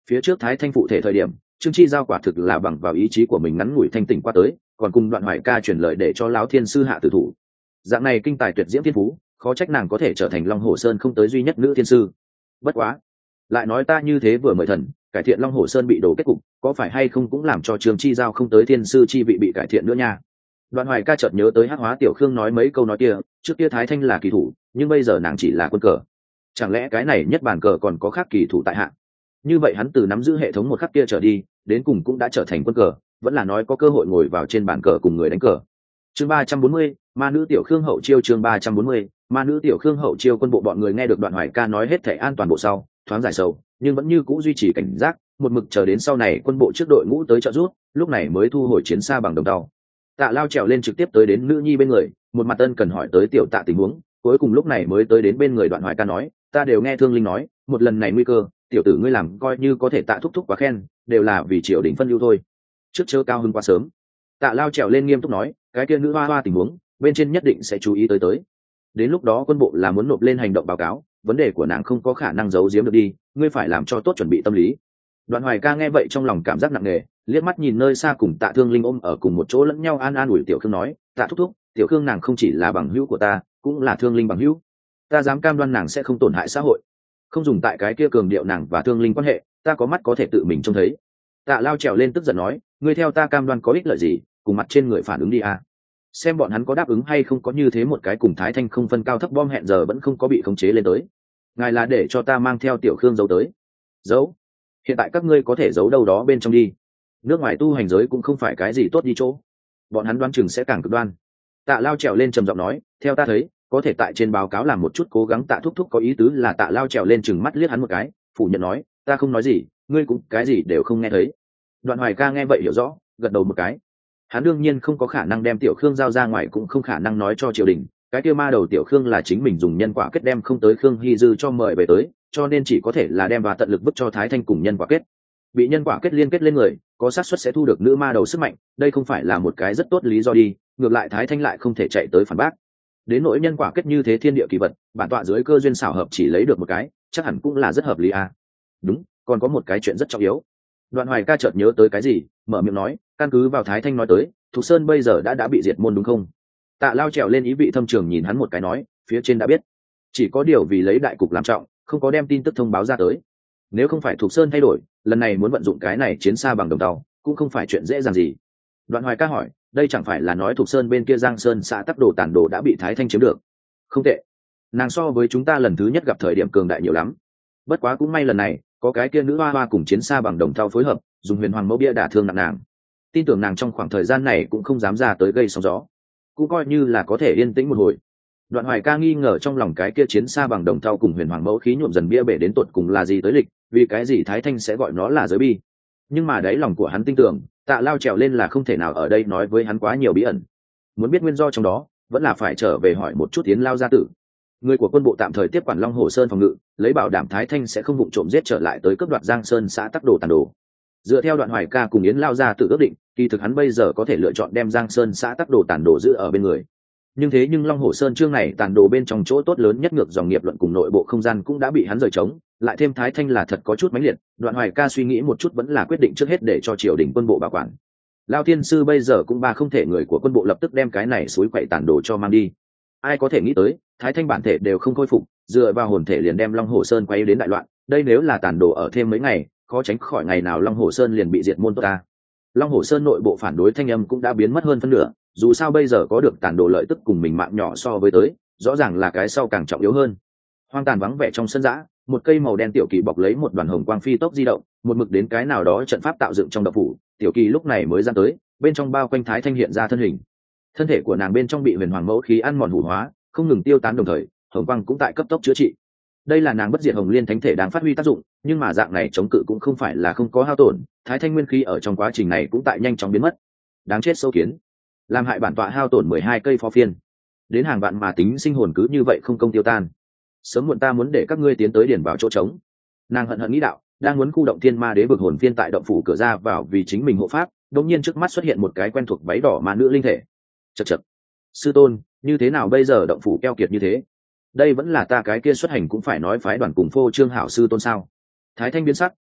Phía trước thái thanh phụ thể thời điểm, Trương Chi Giao quả thực là bằng vào ý chí của mình ngắn ngủi thanh tỉnh qua tới, còn cùng Đoạn Hoài Ca truyền lời để cho lão thiên sư hạ tử thủ. Dạng này kinh tài tuyệt diễm thiên phú, khó trách nàng có thể trở thành Long Hồ Sơn không tới duy nhất nữ thiên sư. Bất quá, lại nói ta như thế vừa mời thần, cải thiện Long Hồ Sơn bị đổ kết cục, có phải hay không cũng làm cho Trương Chi Giao không tới thiên sư chi vị bị cải thiện nữa nha. Đoạn Hoài Ca chợt nhớ tới Hắc Hóa Tiểu Khương nói mấy câu nói kia, trước kia Thái Thanh là kỳ thủ, nhưng bây giờ nàng chỉ là quân cờ. Chẳng lẽ cái này nhất bàn cờ còn có khác kỳ thủ tại hạ? Như vậy hắn từ nắm giữ hệ thống một khắc kia trở đi, đến cùng cũng đã trở thành quân cờ, vẫn là nói có cơ hội ngồi vào trên bàn cờ cùng người đánh cờ. Chương 340, Ma nữ Tiểu Khương hậu chiêu. Chương 340, Ma nữ Tiểu Khương hậu chiêu. Quân bộ bọn người nghe được Đoạn Hoài Ca nói hết thảy an toàn bộ sau, thoáng giải sầu, nhưng vẫn như cũ duy trì cảnh giác, một mực chờ đến sau này quân bộ trước đội ngũ tới trợ giúp, lúc này mới thu hồi chiến xa bằng đồng tàu. Tạ Lao trèo lên trực tiếp tới đến nữ nhi bên người, một mặt ân cần hỏi tới Tiểu Tạ tình huống, cuối cùng lúc này mới tới đến bên người Đoạn Hoài Ca nói, ta đều nghe Thương Linh nói, một lần này nguy cơ, tiểu tử ngươi làm coi như có thể Tạ thúc thúc quá khen, đều là vì triều đình phân ưu thôi. Trước chớ cao hứng quá sớm. Tạ Lao trèo lên nghiêm túc nói, cái kia nữ hoa hoa tình huống, bên trên nhất định sẽ chú ý tới. Đến lúc đó quân bộ là muốn nộp lên hành động báo cáo, vấn đề của nàng không có khả năng giấu giếm được đi, ngươi phải làm cho tốt chuẩn bị tâm lý. Đoạn Hoài Ca nghe vậy trong lòng cảm giác nặng nề, liếc mắt nhìn nơi xa cùng Tạ Thương Linh ôm ở cùng một chỗ lẫn nhau an ủi Tiểu Khương nói, Tạ thúc thúc, Tiểu Khương nàng không chỉ là bằng hữu của ta, cũng là Thương Linh bằng hữu, ta dám cam đoan nàng sẽ không tổn hại xã hội. Không dùng tại cái kia cường điệu nàng và Thương Linh quan hệ, ta có mắt có thể tự mình trông thấy. Tạ Lao trèo lên tức giận nói, ngươi theo ta cam đoan có ích lợi gì, cùng mặt trên người phản ứng đi à. Xem bọn hắn có đáp ứng hay không, có như thế một cái cùng Thái Thanh không phân cao thấp bom hẹn giờ vẫn không có bị khống chế lên tới. Ngài là để cho ta mang theo Tiểu Khương giấu tới. Giấu? Hiện tại các ngươi có thể giấu đâu đó bên trong đi. Nước ngoài tu hành giới cũng không phải cái gì tốt đi chỗ. Bọn hắn đoán chừng sẽ càng cực đoan. Tạ Lao trèo lên trầm giọng nói, theo ta thấy, có thể tại trên báo cáo làm một chút cố gắng. Tạ thúc thúc có ý tứ là Tạ Lao trèo lên chừng mắt liếc hắn một cái, phủ nhận nói, ta không nói gì, ngươi cũng cái gì đều không nghe thấy. Đoạn Hoài Ca nghe vậy hiểu rõ, gật đầu một cái. Hắn đương nhiên không có khả năng đem Tiểu Khương giao ra ngoài, cũng không khả năng nói cho triều đình cái kia ma đầu Tiểu Khương là chính mình dùng nhân quả kết đem không tới Khương Hy Dư cho mời về tới, cho nên chỉ có thể là đem và tận lực bức cho Thái Thanh cùng nhân quả kết. Bị nhân quả kết liên kết lên người, có xác suất sẽ thu được nữ ma đầu sức mạnh, đây không phải là một cái rất tốt lý do đi, ngược lại Thái Thanh lại không thể chạy tới phản bác. Đến nỗi nhân quả kết như thế thiên địa kỳ vật, bản tọa dưới cơ duyên xảo hợp chỉ lấy được một cái, chắc hẳn cũng là rất hợp lý à. Đúng, còn có một cái chuyện rất trọng yếu. Đoạn Hoài Ca chợt nhớ tới cái gì, mở miệng nói, căn cứ vào Thái Thanh nói tới, Thục Sơn bây giờ đã bị diệt môn đúng không? Tạ Lao trèo lên ý vị thâm trường nhìn hắn một cái nói, phía trên đã biết, chỉ có điều vì lấy đại cục làm trọng, không có đem tin tức thông báo ra tới. Nếu không phải Thục Sơn thay đổi, lần này muốn vận dụng cái này chiến xa bằng đồng tàu, cũng không phải chuyện dễ dàng gì. Đoạn Hoài Ca hỏi, đây chẳng phải là nói Thục Sơn bên kia Giang Sơn xã Tắc Đồ Tản Đồ đã bị Thái Thanh chiếm được? Không tệ, nàng so với chúng ta lần thứ nhất gặp thời điểm cường đại nhiều lắm. Bất quá cũng may lần này có cái kia nữ hoa hoa cùng chiến xa bằng đồng thau phối hợp, dùng huyền hoàng mẫu bia đả thương nặng nàng. Tin tưởng nàng trong khoảng thời gian này cũng không dám ra tới gây sóng gió, cũng coi như là có thể yên tĩnh một hồi. Đoạn Hoài Ca nghi ngờ trong lòng cái kia chiến xa bằng đồng thau cùng huyền hoàng mẫu khí nhuộm dần bia bể đến tột cùng là gì tới lịch, vì cái gì Thái Thanh sẽ gọi nó là giới bi. Nhưng mà đáy lòng của hắn tin tưởng, Tạ Lao trèo lên là không thể nào ở đây nói với hắn quá nhiều bí ẩn. Muốn biết nguyên do trong đó, vẫn là phải trở về hỏi một chút Yến Lao gia tử. Người của quân bộ tạm thời tiếp quản Long Hồ Sơn phòng ngự, lấy bảo đảm Thái Thanh sẽ không vụng trộm giết trở lại tới cướp đoạt Giang Sơn xã Tắc Đồ Tản Đồ. Dựa theo Đoạn Hoài Ca cùng Yến Lao gia tử ước định, kỳ thực hắn bây giờ có thể lựa chọn đem Giang Sơn xã Tắc Đồ Tản Đồ giữ ở bên người. Nhưng Long Hồ Sơn chương này tản đồ bên trong chỗ tốt lớn nhất ngược dòng nghiệp luận cùng nội bộ không gian cũng đã bị hắn rời trống, lại thêm Thái Thanh là thật có chút mãnh liệt. Đoạn Hoài Ca suy nghĩ một chút vẫn là quyết định trước hết để cho triều đình quân bộ bảo quản. Lao thiên sư bây giờ cũng không thể người của quân bộ lập tức đem cái này suối quậy tản đồ cho mang đi. Ai có thể nghĩ tới Thái Thanh bản thể đều không khôi phục, dựa vào hồn thể liền đem Long Hồ Sơn quay đến đại loạn. Đây nếu là tản đồ ở thêm mấy ngày, khó tránh khỏi ngày nào Long Hồ Sơn liền bị diệt môn tốt ta. Long Hồ Sơn nội bộ phản đối thanh âm cũng đã biến mất hơn phân nửa, dù sao bây giờ có được tản đồ lợi tức cùng mình mạng nhỏ so với tới, rõ ràng là cái sau càng trọng yếu hơn. Hoang tàn vắng vẻ trong sân dã, một cây màu đen tiểu kỳ bọc lấy một đoàn hồng quang phi tốc di động, một mực đến cái nào đó trận pháp tạo dựng trong động phủ, tiểu kỳ lúc này mới ra tới, bên trong bao quanh Thái Thanh hiện ra thân hình. Thân thể của nàng bên trong bị huyền hoàng mẫu khí ăn mòn hủ hóa, không ngừng tiêu tán, đồng thời hồng quang cũng tại cấp tốc chữa trị. Đây là nàng bất diệt hồng liên thánh thể đang phát huy tác dụng, nhưng mà dạng này chống cự cũng không phải là không có hao tổn, Thái Thanh nguyên khí ở trong quá trình này cũng tại nhanh chóng biến mất. Đáng chết sâu kiến, làm hại bản tọa hao tổn 12 cây phó phiên, đến hàng vạn mà tính sinh hồn cứ như vậy không công tiêu tan. Sớm muộn ta muốn để các ngươi tiến tới điển vào chỗ trống. Nàng hận hận nghĩ đạo, đang muốn khu động thiên ma đế vực hồn phiên tại động phủ cửa ra vào vì chính mình hộ pháp, đột nhiên trước mắt xuất hiện một cái quen thuộc váy đỏ ma nữ linh thể. Chậc chậc, sư tôn, như thế nào bây giờ động phủ keo kiệt như thế? Đây vẫn là ta cái kia xuất hành cũng phải nói phái đoàn cùng phô trương hảo sư tôn sao? Thái Thanh biến sắc,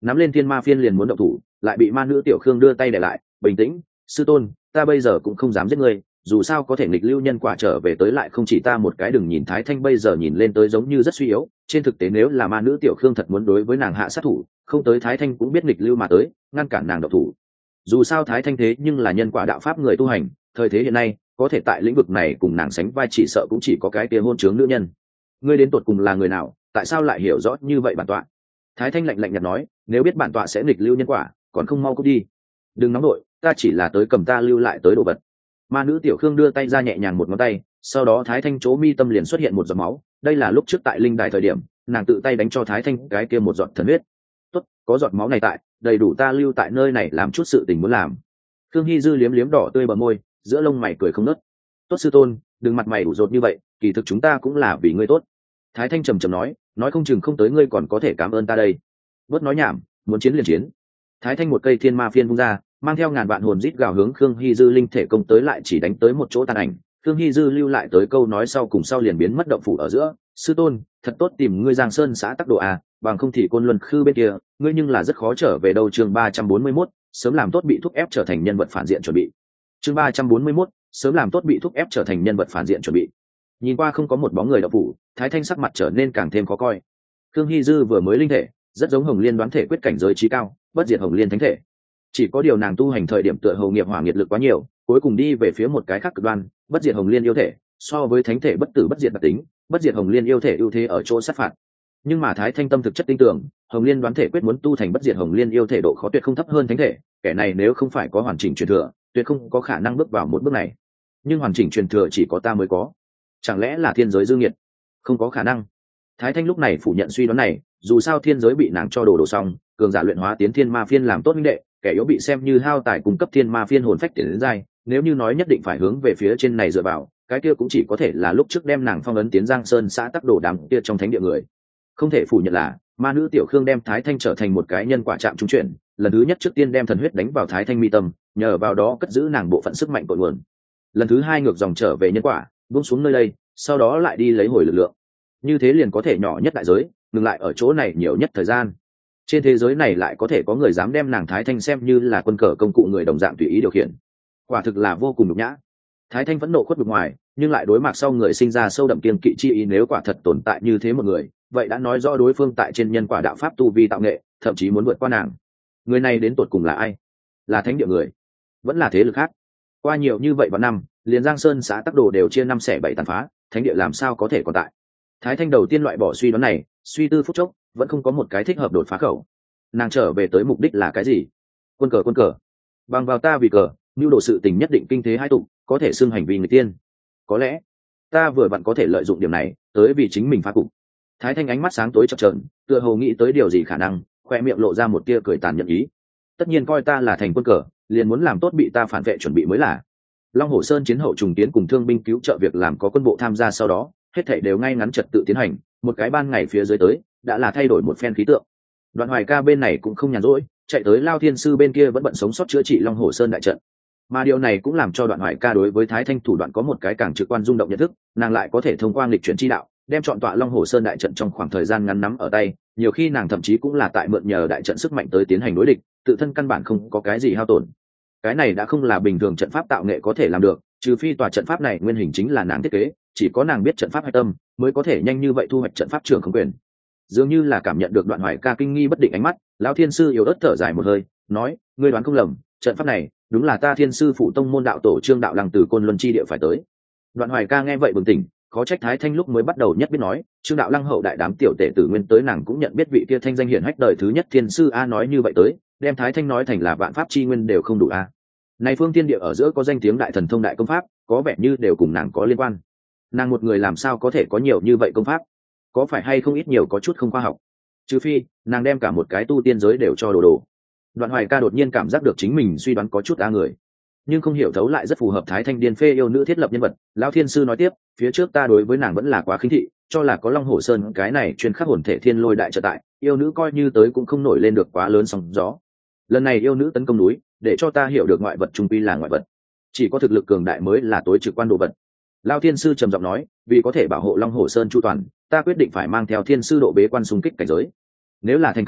nắm lên thiên ma phiên liền muốn động thủ, lại bị ma nữ tiểu khương đưa tay để lại. Bình tĩnh, sư tôn, ta bây giờ cũng không dám giết ngươi, dù sao có thể nghịch lưu nhân quả trở về tới lại không chỉ ta một cái. Đừng nhìn Thái Thanh bây giờ nhìn lên tới giống như rất suy yếu, trên thực tế nếu là ma nữ tiểu khương thật muốn đối với nàng hạ sát thủ, không tới Thái Thanh cũng biết nghịch lưu mà tới, ngăn cản nàng độc thủ. Dù sao Thái Thanh thế nhưng là nhân quả đạo pháp người tu hành, thời thế hiện nay có thể tại lĩnh vực này cùng nàng sánh vai chỉ sợ cũng chỉ có cái kia hôn chướng nữ nhân. Ngươi đến tột cùng là người nào, tại sao lại hiểu rõ như vậy bản tọa? Thái Thanh lạnh lạnh nhạt nói, nếu biết bản tọa sẽ nghịch lưu nhân quả, còn không mau cút đi. Đừng nóng đội, ta chỉ là tới cầm ta lưu lại tới đồ vật. Ma nữ tiểu khương đưa tay ra nhẹ nhàng một ngón tay, sau đó Thái Thanh chỗ mi tâm liền xuất hiện một giọt máu. Đây là lúc trước tại linh đài thời điểm nàng tự tay đánh cho Thái Thanh cái kia một giọt thần huyết. Tốt, có giọt máu này tại, đầy đủ ta lưu tại nơi này làm chút sự tình muốn làm. Khương Hy Dư liếm liếm đỏ tươi bờ môi, giữa lông mày cười không nớt. Tốt sư tôn, đừng mặt mày ủ rột như vậy, kỳ thực chúng ta cũng là vì ngươi tốt. Thái Thanh trầm trầm nói không chừng không tới ngươi còn có thể cảm ơn ta đây. Bớt nói nhảm, muốn chiến liền chiến. Thái Thanh một cây thiên ma phiên vung ra, mang theo ngàn vạn hồn rít gào hướng Khương Hy Dư linh thể công tới, lại chỉ đánh tới một chỗ tàn ảnh. Khương Hy Dư lưu lại tới câu nói sau cùng sau liền biến mất động phủ ở giữa. Sư tôn, thật tốt tìm ngươi Giang Sơn xã Tắc Độ à, bằng không thì Côn Luân Khư bên kia, ngươi nhưng là rất khó trở về đâu. Chương 341, sớm làm tốt bị thúc ép trở thành nhân vật phản diện chuẩn bị. Chương 341, sớm làm tốt bị thúc ép trở thành nhân vật phản diện chuẩn bị. Nhìn qua không có một bóng người động phủ, Thái Thanh sắc mặt trở nên càng thêm khó coi. Khương Hy Dư vừa mới linh thể, rất giống Hồng Liên đoán thể quyết cảnh giới trí cao, bất diệt Hồng Liên thánh thể. Chỉ có điều nàng tu hành thời điểm tựa hồ nghiệp hỏa nghiệt lực quá nhiều, cuối cùng đi về phía một cái khác cực đoan, bất diệt Hồng Liên yêu thể. So với thánh thể bất tử bất diệt đặc tính, bất diệt Hồng Liên yêu thể ưu thế ở chỗ sát phạt. Nhưng mà Thái Thanh tâm thực chất tin tưởng, Hồng Liên đoán thể quyết muốn tu thành bất diệt Hồng Liên yêu thể độ khó tuyệt không thấp hơn thánh thể, kẻ này nếu không phải có hoàn chỉnh truyền thừa, tuyệt không có khả năng bước vào một bước này. Nhưng hoàn chỉnh truyền thừa chỉ có ta mới có, chẳng lẽ là thiên giới dư nghiệt? Không có khả năng. Thái Thanh lúc này phủ nhận suy đoán này, dù sao thiên giới bị nàng cho đổ xong, cường giả luyện hóa tiến thiên ma phiên làm tốt minh đệ, kẻ yếu bị xem như hao tài cung cấp thiên ma phiên hồn phách tiền đến giai, nếu như nói nhất định phải hướng về phía trên này dựa vào, cái kia cũng chỉ có thể là lúc trước đem nàng phong ấn tiến Giang Sơn xã Tắc Đồ đám kia trong thánh địa người. Không thể phủ nhận là ma nữ tiểu khương đem Thái Thanh trở thành một cái nhân quả chạm trung chuyển, lần thứ nhất trước tiên đem thần huyết đánh vào Thái Thanh mi tâm, nhờ vào đó cất giữ nàng bộ phận sức mạnh cội nguồn. Lần thứ hai ngược dòng trở về nhân quả, buông xuống nơi đây, sau đó lại đi lấy hồi lực lượng. Như thế liền có thể nhỏ nhất đại giới, ngừng lại ở chỗ này nhiều nhất thời gian. Trên thế giới này lại có thể có người dám đem nàng Thái Thanh xem như là quân cờ công cụ người đồng dạng tùy ý điều khiển, quả thực là vô cùng nhục nhã. Thái Thanh vẫn nộ khuất bực ngoài, nhưng lại đối mặt sau người sinh ra sâu đậm kiên kỵ chi ý. Nếu quả thật tồn tại như thế một người, vậy đã nói rõ đối phương tại trên nhân quả đạo pháp tu vi tạo nghệ, thậm chí muốn vượt qua nàng. Người này đến tột cùng là ai? Là thánh địa người, vẫn là thế lực khác? Qua nhiều như vậy vào năm, liền Giang Sơn xã Tắc Đồ đều chia năm xẻ bảy tàn phá, thánh địa làm sao có thể còn tại? Thái Thanh đầu tiên loại bỏ suy đoán này, suy tư phút chốc, vẫn không có một cái thích hợp đột phá khẩu. Nàng trở về tới mục đích là cái gì? Quân cờ, bằng vào ta vì cờ, nhu đồ sự tình nhất định kinh thế hai tụ, có thể xưng hành vi người tiên. Có lẽ ta vừa vặn có thể lợi dụng điểm này tới vì chính mình phá cục. Thái Thanh ánh mắt sáng tối chập chờn, tựa hồ nghĩ tới điều gì khả năng, khoe miệng lộ ra một tia cười tàn nhẫn ý. Tất nhiên coi ta là thành quân cờ, liền muốn làm tốt bị ta phản vệ chuẩn bị mới là. Long Hổ Sơn chiến hậu trùng tiến cùng thương binh cứu trợ việc làm có quân bộ tham gia, sau đó hết thảy đều ngay ngắn trật tự tiến hành. Một cái ban ngày phía dưới tới đã là thay đổi một phen khí tượng. Đoạn Hoài Ca bên này cũng không nhàn rỗi, chạy tới Lao Thiên Sư bên kia vẫn bận sống sót chữa trị Long Hổ Sơn đại trận. Mà điều này cũng làm cho Đoạn Hoài Ca đối với Thái Thanh thủ đoạn có một cái càng trực quan rung động nhận thức, nàng lại có thể thông qua nghịch chuyển chi đạo, đem chọn tọa Long Hổ Sơn đại trận trong khoảng thời gian ngắn nắm ở tay. Nhiều khi nàng thậm chí cũng là tại mượn nhờ đại trận sức mạnh tới tiến hành đối địch, tự thân căn bản không có cái gì hao tổn. Cái này đã không là bình thường trận pháp tạo nghệ có thể làm được, trừ phi tòa trận pháp này nguyên hình chính là nàng thiết kế, chỉ có nàng biết trận pháp hạch tâm mới có thể nhanh như vậy thu hoạch trận pháp trưởng không quyền. Dường như là cảm nhận được Đoạn Hoài Ca kinh nghi bất định ánh mắt, Lão Thiên Sư yếu ớt thở dài một hơi, nói: ngươi đoán không lầm, trận pháp này đúng là ta Thiên Sư phụ tông môn đạo tổ Trương Đạo Lăng từ Côn Luân chi địa phải tới. Đoạn Hoài Ca nghe vậy bừng tỉnh, khó trách Thái Thanh lúc mới bắt đầu nhất biết nói Trương Đạo Lăng hậu đại đám tiểu tể tử nguyên tới, nàng cũng nhận biết vị kia thanh danh hiển hách đời thứ nhất Thiên Sư a. Nói như vậy tới, đem Thái Thanh nói thành là vạn pháp chi nguyên đều không đủ a. Này phương thiên địa ở giữa có danh tiếng đại thần thông đại công pháp, có vẻ như đều cùng nàng có liên quan. Nàng một người làm sao có thể có nhiều như vậy công pháp? Có phải hay không ít nhiều có chút không khoa học? Trừ phi nàng đem cả một cái tu tiên giới đều cho đồ. Đoạn Hoài Ca đột nhiên cảm giác được chính mình suy đoán có chút người, nhưng không hiểu thấu lại rất phù hợp Thái Thanh điên phê yêu nữ thiết lập nhân vật. Lão Thiên Sư nói tiếp, phía trước ta đối với nàng vẫn là quá khinh thị, cho là có Long Hổ Sơn cái này chuyên khắc hồn thể thiên lôi đại trợ tại, yêu nữ coi như tới cũng không nổi lên được quá lớn sóng gió. Lần này yêu nữ tấn công núi, để cho ta hiểu được ngoại vật trung quy là ngoại vật, chỉ có thực lực cường đại mới là tối trực quan đồ vật. Lão Thiên Sư trầm giọng nói, vì có thể bảo hộ Long Hổ Sơn chu toàn, ta quyết định phải mang theo Thiên Sư độ bế quan xung kích cảnh giới. Nếu là thành công,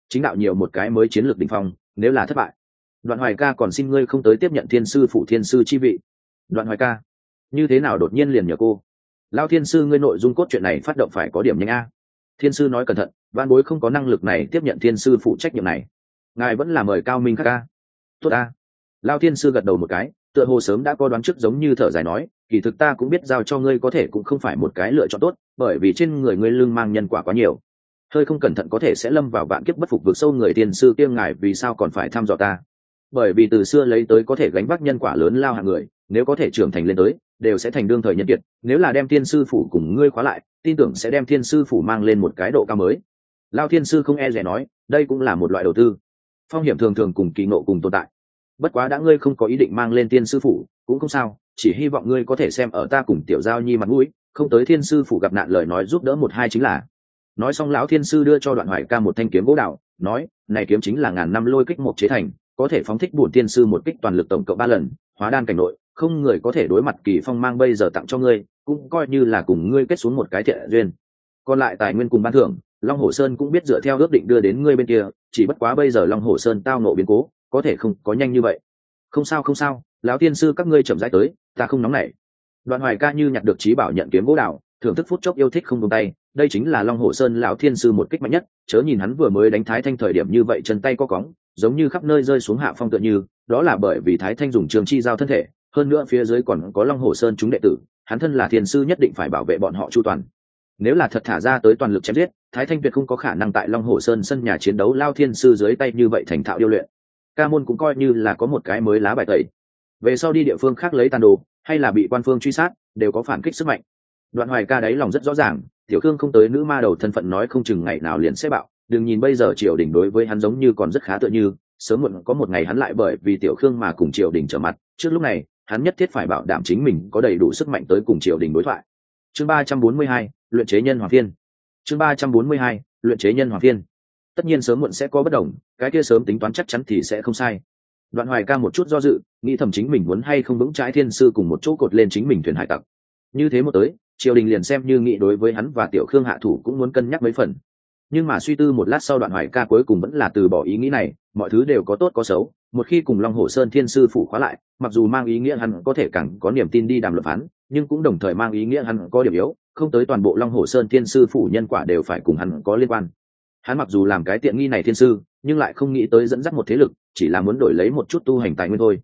chính đạo nhiều một cái mới chiến lược đỉnh phong, nếu là thất bại, Đoạn Hoài ca còn xin ngươi không tới tiếp nhận thiên sư phụ thiên sư chi vị. Đoạn Hoài ca, như thế nào đột nhiên liền nhờ cô? Lão thiên sư, ngươi nội dung cốt truyện này phát động phải có điểm nhanh a. Thiên sư nói cẩn thận, van bối không có năng lực này tiếp nhận thiên sư phụ trách nhiệm này. Ngài vẫn là mời Cao Minh các ca. Tốt a. Lão thiên sư gật đầu một cái, tựa hồ sớm đã có đoán trước, giống như thở dài nói, kỳ thực ta cũng biết giao cho ngươi có thể cũng không phải một cái lựa chọn tốt, bởi vì trên người ngươi lưng mang nhân quả quá nhiều, hơi không cẩn thận có thể sẽ lâm vào vạn kiếp bất phục vực sâu. Người thiên sư kia ngài vì sao còn phải thăm dò ta? Bởi vì từ xưa lấy tới có thể gánh vác nhân quả lớn lao hạng người, nếu có thể trưởng thành lên tới, đều sẽ thành đương thời nhân kiệt. Nếu là đem thiên sư phủ cùng ngươi khóa lại, tin tưởng sẽ đem thiên sư phủ mang lên một cái độ cao mới. Lao thiên sư không e dè nói, đây cũng là một loại đầu tư, phong hiểm thường thường cùng kỳ ngộ cùng tồn tại. Bất quá đã ngươi không có ý định mang lên thiên sư phủ cũng không sao, chỉ hy vọng ngươi có thể xem ở ta cùng tiểu giao nhi mặt mũi, không tới thiên sư phủ gặp nạn lời nói giúp đỡ một hai chính là. Nói xong lão thiên sư đưa cho Đoạn Hoài ca một thanh kiếm gỗ đào, nói, này kiếm chính là ngàn năm lôi kích mộc chế thành, có thể phóng thích bổn tiên sư một kích toàn lực tổng cộng 3 lần, hóa đan cảnh nội, không người có thể đối mặt. Kỳ phong mang bây giờ tặng cho ngươi, cũng coi như là cùng ngươi kết xuống một cái thiện duyên. Còn lại tài nguyên cùng ban thưởng, Long Hổ Sơn cũng biết dựa theo ước định đưa đến ngươi bên kia, chỉ bất quá bây giờ Long Hổ Sơn tao ngộ biến cố, có thể không có nhanh như vậy. Không sao không sao, lão tiên sư các ngươi chậm rãi tới, ta không nóng nảy. Đoạn Hoài ca như nhặt được trí bảo nhận kiếm gỗ đào, thưởng thức phút chốc yêu thích không buông tay. Đây chính là Long Hổ Sơn lão thiên sư một kích mạnh nhất, chớ nhìn hắn vừa mới đánh Thái Thanh thời điểm như vậy chân tay co cóng, giống như khắp nơi rơi xuống hạ phong tựa như, đó là bởi vì Thái Thanh dùng trường chi giao thân thể, hơn nữa phía dưới còn có Long Hổ Sơn chúng đệ tử, hắn thân là thiên sư nhất định phải bảo vệ bọn họ chu toàn. Nếu là thật thả ra tới toàn lực chém giết, Thái Thanh tuyệt không có khả năng tại Long Hổ Sơn sân nhà chiến đấu lao thiên sư dưới tay như vậy thành thạo điêu luyện. Ca môn cũng coi như là có một cái mới lá bài tẩy. Về sau đi địa phương khác lấy tàn đồ, hay là bị quan phương truy sát, đều có phản kích sức mạnh. Đoạn Hoài ca đáy lòng rất rõ ràng, Tiểu Khương không tới nữ ma đầu thân phận nói không chừng ngày nào liền sẽ bạo. Đừng nhìn bây giờ triều đình đối với hắn giống như còn rất khá tựa như, sớm muộn có một ngày hắn lại bởi vì Tiểu Khương mà cùng triều đình trở mặt. Trước lúc này, hắn nhất thiết phải bảo đảm chính mình có đầy đủ sức mạnh tới cùng triều đình đối thoại. Chương 342, luyện chế nhân hoàng phiên. Chương 342, luyện chế nhân hoàng phiên. Tất nhiên sớm muộn sẽ có bất đồng, cái kia sớm tính toán chắc chắn thì sẽ không sai. Đoạn Hoài ca một chút do dự, nghĩ thầm chính mình muốn hay không vững trái thiên sư cùng một chỗ cột lên chính mình thuyền hải tặc. Như thế một tới, triều đình liền xem như nghĩ đối với hắn và Tiểu Khương hạ thủ cũng muốn cân nhắc mấy phần. Nhưng mà suy tư một lát sau, Đoạn Hoài ca cuối cùng vẫn là từ bỏ ý nghĩ này. Mọi thứ đều có tốt có xấu, một khi cùng Long Hổ Sơn thiên sư phủ khóa lại, mặc dù mang ý nghĩa hắn có thể càng có niềm tin đi đàm luận phán, nhưng cũng đồng thời mang ý nghĩa hắn có điểm yếu, không tới toàn bộ Long Hổ Sơn thiên sư phủ nhân quả đều phải cùng hắn có liên quan. Hắn mặc dù làm cái tiện nghi này thiên sư, nhưng lại không nghĩ tới dẫn dắt một thế lực, chỉ là muốn đổi lấy một chút tu hành tài nguyên thôi.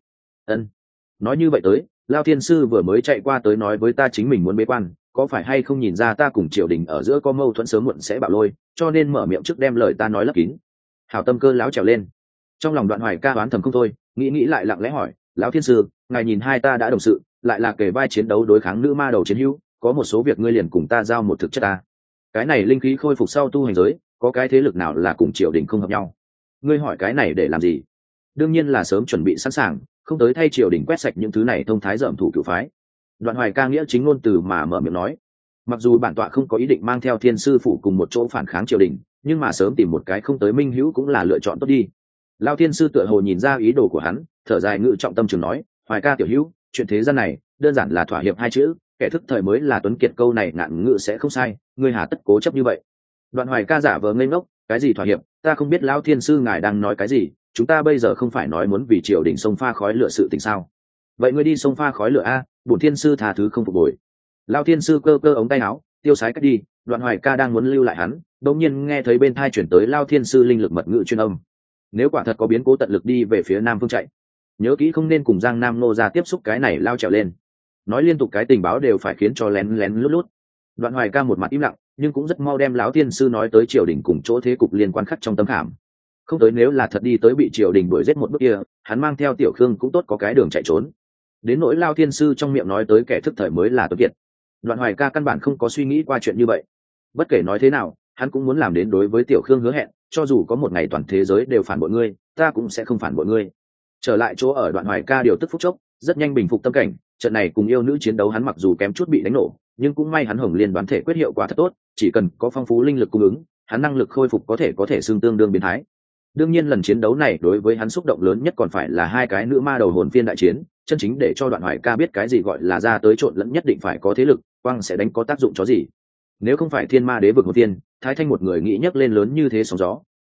Nói như vậy tới, Lao thiên sư vừa mới chạy qua tới nói với ta chính mình muốn bế quan, có phải hay không nhìn ra ta cùng triều đình ở giữa có mâu thuẫn sớm muộn sẽ bạo lôi, cho nên mở miệng trước đem lời ta nói lấp kín. Hảo tâm cơ láo trèo lên. Trong lòng Đoạn Hoài ca đoán thầm không thôi, nghĩ lại lặng lẽ hỏi, lão thiên sư, ngài nhìn hai ta đã đồng sự, lại là kề vai chiến đấu đối kháng nữ ma đầu chiến hữu, có một số việc ngươi liền cùng ta giao một thực chất ta. Cái này linh khí khôi phục sau tu hành giới, có cái thế lực nào là cùng triều đình không hợp nhau? Ngươi hỏi cái này để làm gì? Đương nhiên là sớm chuẩn bị sẵn sàng, không tới thay triều đình quét sạch những thứ này thông thái dởm thủ cửu phái. Đoạn Hoài ca nghĩa chính ngôn từ mà mở miệng nói, mặc dù bản tọa không có ý định mang theo thiên sư phủ cùng một chỗ phản kháng triều đình, nhưng mà sớm tìm một cái không tới minh hữu cũng là lựa chọn tốt đi. Lao thiên sư tựa hồ nhìn ra ý đồ của hắn, thở dài ngự trọng tâm trường nói, Hoài ca tiểu hữu, chuyện thế gian này đơn giản là thỏa hiệp hai chữ, kẻ thức thời mới là tuấn kiệt, câu này ngạn ngữ sẽ không sai, ngươi hà tất cố chấp như vậy? Đoạn Hoài ca giả vờ ngây ngốc, cái gì thỏa hiệp, ta không biết Lão thiên sư ngài đang nói cái gì, chúng ta bây giờ không phải nói muốn vì triều đình sông pha khói lửa sự tình sao? Vậy ngươi đi sông pha khói lửa a, bổn thiên sư tha thứ không phục hồi. Lão thiên sư cơ cơ ống tay áo, tiêu sái cách đi. Đoạn Hoài ca đang muốn lưu lại hắn, đột nhiên nghe thấy bên tai chuyển tới Lão thiên sư linh lực mật ngữ chuyên âm. Nếu quả thật có biến cố, tận lực đi về phía nam phương chạy, nhớ kỹ không nên cùng Giang Nam nô ra tiếp xúc, cái này lao trèo lên, nói liên tục cái tình báo đều phải khiến cho lén lén lút lút. Đoạn Hoài ca một mặt im lặng, nhưng cũng rất mau đem Lão thiên sư nói tới triều đình cùng chỗ thế cục liên quan khắc trong tấm khảm. Không tới nếu là thật đi tới bị triều đình đuổi giết một bước kia, hắn mang theo Tiểu Khương cũng tốt có cái đường chạy trốn. Đến nỗi Lão thiên sư trong miệng nói tới kẻ thức thời mới là tuấn kiệt, Đoạn Hoài ca căn bản không có suy nghĩ qua chuyện như vậy. Bất kể nói thế nào, hắn cũng muốn làm đến đối với Tiểu Khương hứa hẹn, cho dù có một ngày toàn thế giới đều phản bội ngươi, ta cũng sẽ không phản bội ngươi. Trở lại chỗ ở, Đoạn Hoài ca điều tức phút chốc, rất nhanh bình phục tâm cảnh. Trận này cùng yêu nữ chiến đấu hắn mặc dù kém chút bị đánh nổ, nhưng cũng may hắn Hồng Liên đoán thể quyết hiệu quả thật tốt, chỉ cần có phong phú linh lực cung ứng, hắn năng lực khôi phục có thể xương tương đương biến thái. Đương nhiên lần chiến đấu này đối với hắn xúc động lớn nhất còn phải là hai cái nữ ma đầu hồn phiên đại chiến, chân chính để cho Đoạn Hoài ca biết cái gì gọi là ra tới trộn lẫn nhất định phải có thế lực, quang sẽ đánh có tác dụng chó gì. Nếu không phải Thiên Ma Đế vực hồn phiên, Thái Thanh một người nghĩ nhấc lên lớn như thế sóng gió,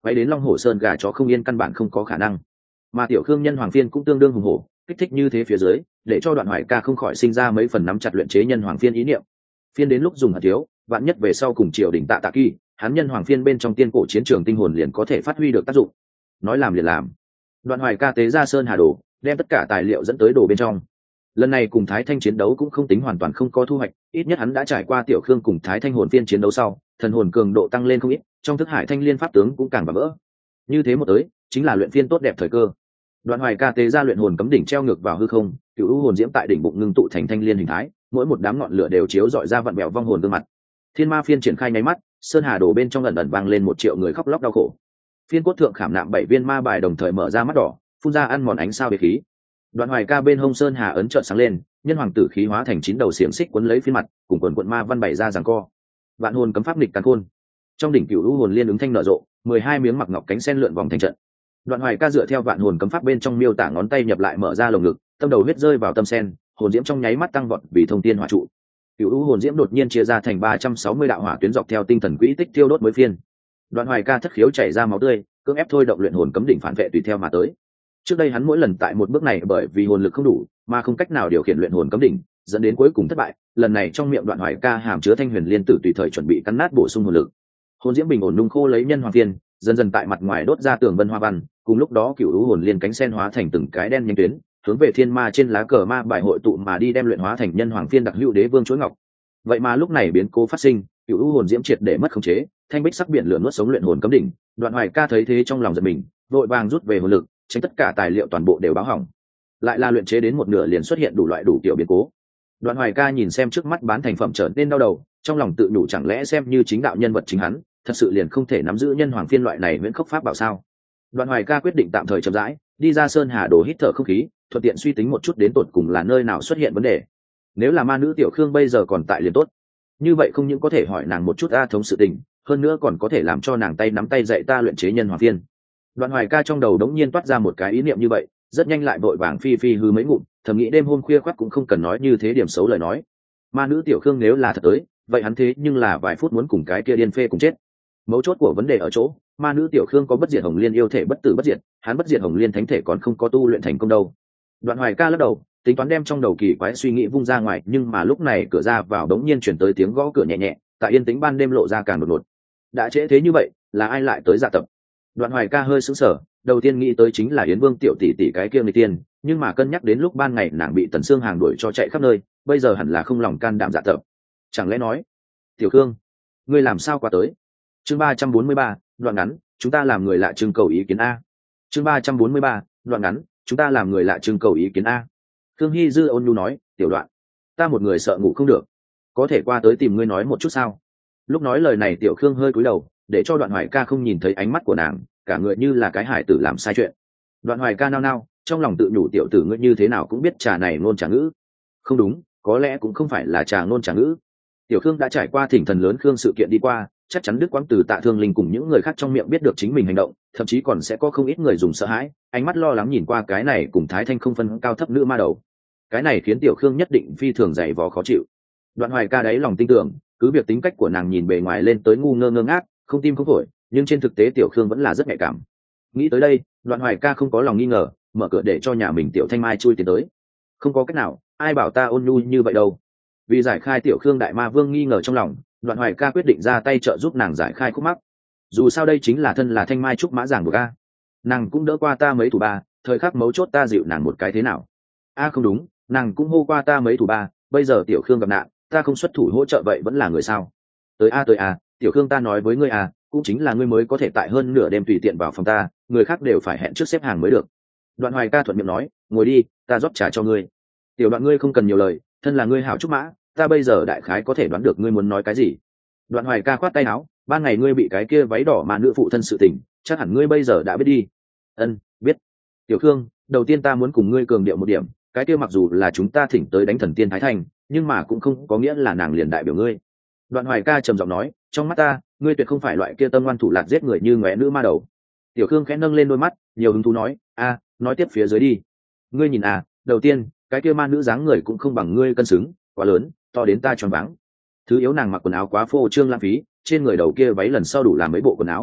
quay đến long hổ sơn gà chó không yên căn bản không có khả năng. Mà tiểu khương nhân hoàng phiên cũng tương đương hùng hổ, kích thích như thế phía dưới, để cho Đoạn Hoài Ca không khỏi sinh ra mấy phần nắm chặt luyện chế nhân hoàng phiên ý niệm. Phiên đến lúc dùng hạt thiếu, vạn nhất về sau cùng triều đình tạ kỳ, hắn nhân hoàng phiên bên trong tiên cổ chiến trường tinh hồn liền có thể phát huy được tác dụng. Nói làm liền làm. Đoạn Hoài Ca tế ra sơn hà đồ, đem tất cả tài liệu dẫn tới đồ bên trong. Lần này cùng Thái Thanh chiến đấu cũng không tính hoàn toàn không có thu hoạch, ít nhất hắn đã trải qua tiểu khương cùng Thái Thanh hồn phiên chiến đấu sau, thần hồn cường độ tăng lên không ít, trong thức hải thanh liên pháp tướng cũng càng vỡ. Như thế một tới, chính là luyện phiên tốt đẹp thời cơ. Đoạn Hoài Ca tế ra luyện hồn cấm đỉnh treo ngược vào hư không, cựu u hồn diễm tại đỉnh bụng ngưng tụ thành thanh liên hình thái, mỗi một đám ngọn lửa đều chiếu rọi ra vặn vẹo vong hồn gương mặt. Thiên Ma phiên triển khai nháy mắt, sơn hà đồ bên trong ẩn ẩn vang lên 1 triệu người khóc lóc đau khổ. Phiên cốt thượng khảm nạm 7 viên ma bài đồng thời mở ra mắt đỏ, phun ra ăn mòn ánh sao biệt khí. Đoạn Hoài Ca bên hông sơn hà ấn trợn sáng lên, nhân hoàng tử khí hóa thành 9 đầu xiềng xích quấn lấy phiên mặt, cùng quần quận ma văn bày ra giằng co. Vạn hồn cấm pháp nghịch càn khôn. Trong đỉnh cựu u hồn liên ứng thanh nở rộ, 12 miếng mặc ngọc cánh sen lượn vòng thành trận. Đoạn Hoài Ca dựa theo vạn hồn cấm pháp bên trong miêu tả ngón tay nhập lại mở ra lồng ngực, tâm đầu huyết rơi vào tâm sen, hồn diễm trong nháy mắt tăng vọt vì thông tiên hỏa trụ. Cựu u hồn diễm đột nhiên chia ra thành 360 đạo hỏa tuyến dọc theo tinh thần quỹ tích tiêu đốt mới phiên. Đoạn Hoài Ca thất khiếu chảy ra máu tươi, cưỡng ép thôi động luyện hồn cấm đỉnh phản vệ tùy theo mà tới. Trước đây hắn mỗi lần tại một bước này bởi vì hồn lực không đủ, mà không cách nào điều khiển luyện hồn cấm đỉnh, dẫn đến cuối cùng thất bại. Lần này trong miệng Đoạn Hoài Ca hàm chứa thanh huyền liên tử tùy thời chuẩn bị cắn nát bổ sung hồn lực. Hồn diễm bình ổn nung khô lấy nhân hoàng phiên, dần dần tại mặt ngoài đốt ra tường vân hoa văn, cùng lúc đó cựu u hồn liên cánh sen hóa thành từng cái đen nhanh tuyến, hướng về thiên ma trên lá cờ ma bài hội tụ mà đi, đem luyện hóa thành nhân hoàng phiên đặc hữu đế vương chuỗi ngọc. Vậy mà lúc này biến cố phát sinh, cựu u hồn diễm triệt để mất khống chế, thanh bích sắc biển lửa nuốt sống luyện hồn cấm đỉnh. Đoạn Hoài Ca thấy thế trong lòng giật mình, vội vàng rút về hồn lực, tránh tất cả tài liệu toàn bộ đều báo hỏng. Lại là luyện chế đến một nửa liền xuất hiện đủ loại đủ kiểu biến cố. Đoạn Hoài Ca nhìn xem trước mắt bán thành phẩm trở nên đau đầu, trong lòng tự nhủ chẳng lẽ xem như chính đạo nhân vật chính hắn, thật sự liền không thể nắm giữ nhân hoàng phiên loại này viễn khốc pháp bảo sao? Đoạn Hoài Ca quyết định tạm thời chậm rãi đi ra sơn hà đồ hít thở không khí, thuận tiện suy tính một chút đến tột cùng là nơi nào xuất hiện vấn đề. Nếu là ma nữ tiểu khương bây giờ còn tại liền tốt, như vậy không những có thể hỏi nàng một chút thống sự tình, hơn nữa còn có thể làm cho nàng tay nắm tay dạy ta luyện chế nhân hoàng phiên. Đoạn Hoài Ca trong đầu đống nhiên toát ra một cái ý niệm như vậy, rất nhanh lại vội vàng phi phi hư mấy ngụm, thầm nghĩ đêm hôm khuya khoắt cũng không cần nói như thế điểm xấu lời nói. Ma nữ tiểu khương nếu là thật tới, vậy hắn thế nhưng là vài phút muốn cùng cái kia điên phê cùng chết. Mấu chốt của vấn đề ở chỗ, ma nữ tiểu khương có bất diệt hồng liên yêu thể bất tử bất diệt, hắn bất diệt hồng liên thánh thể còn không có tu luyện thành công đâu. Đoạn Hoài Ca lắc đầu, tính toán đem trong đầu kỳ quái suy nghĩ vung ra ngoài, nhưng mà lúc này cửa ra vào đống nhiên chuyển tới tiếng gõ cửa nhẹ nhẹ, tại yên tĩnh ban đêm lộ ra càng đột ngột. Đã trễ thế như vậy, là ai lại tới dạ tập? Đoạn Hoài Ca hơi sững sờ, đầu tiên nghĩ tới chính là Yến Vương tiểu tỷ tỷ cái kia người tiên, nhưng mà cân nhắc đến lúc ban ngày nàng bị Tần Sương hàng đuổi cho chạy khắp nơi, bây giờ hẳn là không lòng can đảm dạ tập. Chẳng lẽ nói, tiểu Khương, ngươi làm sao qua tới? Chương 343, đoạn ngắn, chúng ta làm người lạ trưng cầu ý kiến a. Chương 343, đoạn ngắn, chúng ta làm người lạ trưng cầu ý kiến a. Khương Hi Dư ôn nhu nói, tiểu Đoạn, ta một người sợ ngủ không được, có thể qua tới tìm ngươi nói một chút sao? Lúc nói lời này tiểu Khương hơi cúi đầu, để cho Đoạn Hoài Ca không nhìn thấy ánh mắt của nàng, cả người như là cái hải tử làm sai chuyện. Đoạn Hoài Ca nao nao, trong lòng tự nhủ tiểu tử ngươi như thế nào cũng biết trà này ngôn trà ngữ. Không đúng, có lẽ cũng không phải là trà ngôn trà ngữ. Tiểu Khương đã trải qua thỉnh thần lớn Khương sự kiện đi qua, chắc chắn Đức Quang từ Tạ Thương Linh cùng những người khác trong miệng biết được chính mình hành động, thậm chí còn sẽ có không ít người dùng sợ hãi, ánh mắt lo lắng nhìn qua cái này cùng Thái Thanh không phân cao thấp nữ ma đầu. Cái này khiến Tiểu Khương nhất định phi thường dày vò khó chịu. Đoạn Hoài Ca đáy lòng tin tưởng, cứ việc tính cách của nàng nhìn bề ngoài lên tới ngu ngơ ngơ ngác, không tim không phổi, nhưng trên thực tế Tiểu Khương vẫn là rất nhạy cảm. Nghĩ tới đây, Đoạn Hoài Ca không có lòng nghi ngờ, mở cửa để cho nhà mình Tiểu Thanh Mai chui tiến tới. Không có cách nào, ai bảo ta ôn nhu như vậy đâu. Vì giải khai Tiểu Khương đại ma vương nghi ngờ trong lòng, Đoạn Hoài Ca quyết định ra tay trợ giúp nàng giải khai khúc mắc. Dù sao đây chính là thân là Thanh Mai trúc mã giảng của ca, nàng cũng đỡ qua ta mấy thủ ba, thời khắc mấu chốt ta dịu nàng một cái thế nào? Không đúng, nàng cũng hô qua ta mấy thủ ba, bây giờ Tiểu Khương gặp nạn, ta không xuất thủ hỗ trợ vậy vẫn là người sao? Tới Tiểu Khương ta nói với ngươi cũng chính là ngươi mới có thể tại hơn nửa đêm tùy tiện vào phòng ta, người khác đều phải hẹn trước xếp hàng mới được. Đoạn Hoài Ca thuận miệng nói, ngồi đi, ta rót trà cho ngươi. Tiểu Đoạn ngươi không cần nhiều lời, thân là ngươi hảo trúc mã, ta bây giờ đại khái có thể đoán được ngươi muốn nói cái gì. Đoạn Hoài Ca khoát tay áo, ban ngày ngươi bị cái kia váy đỏ mà nữ phụ thân sự tình, chắc hẳn ngươi bây giờ đã biết đi. Biết. Tiểu Khương, đầu tiên ta muốn cùng ngươi cường điệu một điểm, cái kia mặc dù là chúng ta thỉnh tới đánh thần tiên Thái Thành, nhưng mà cũng không có nghĩa là nàng liền đại biểu ngươi. Đoạn Hoài Ca trầm giọng nói, trong mắt ta, ngươi tuyệt không phải loại kia tâm ngoan thủ lạt giết người như ngóe nữ ma đầu. Tiểu Khương khẽ nâng lên đôi mắt, nhiều hứng thú nói, nói tiếp phía dưới đi. Ngươi nhìn đầu tiên, cái kia ma nữ dáng người cũng không bằng ngươi cân xứng, quá lớn, to đến ta choáng váng. Thứ yếu nàng mặc quần áo quá phô trương lãng phí, trên người đầu kia váy lần sau đủ làm mấy bộ quần áo.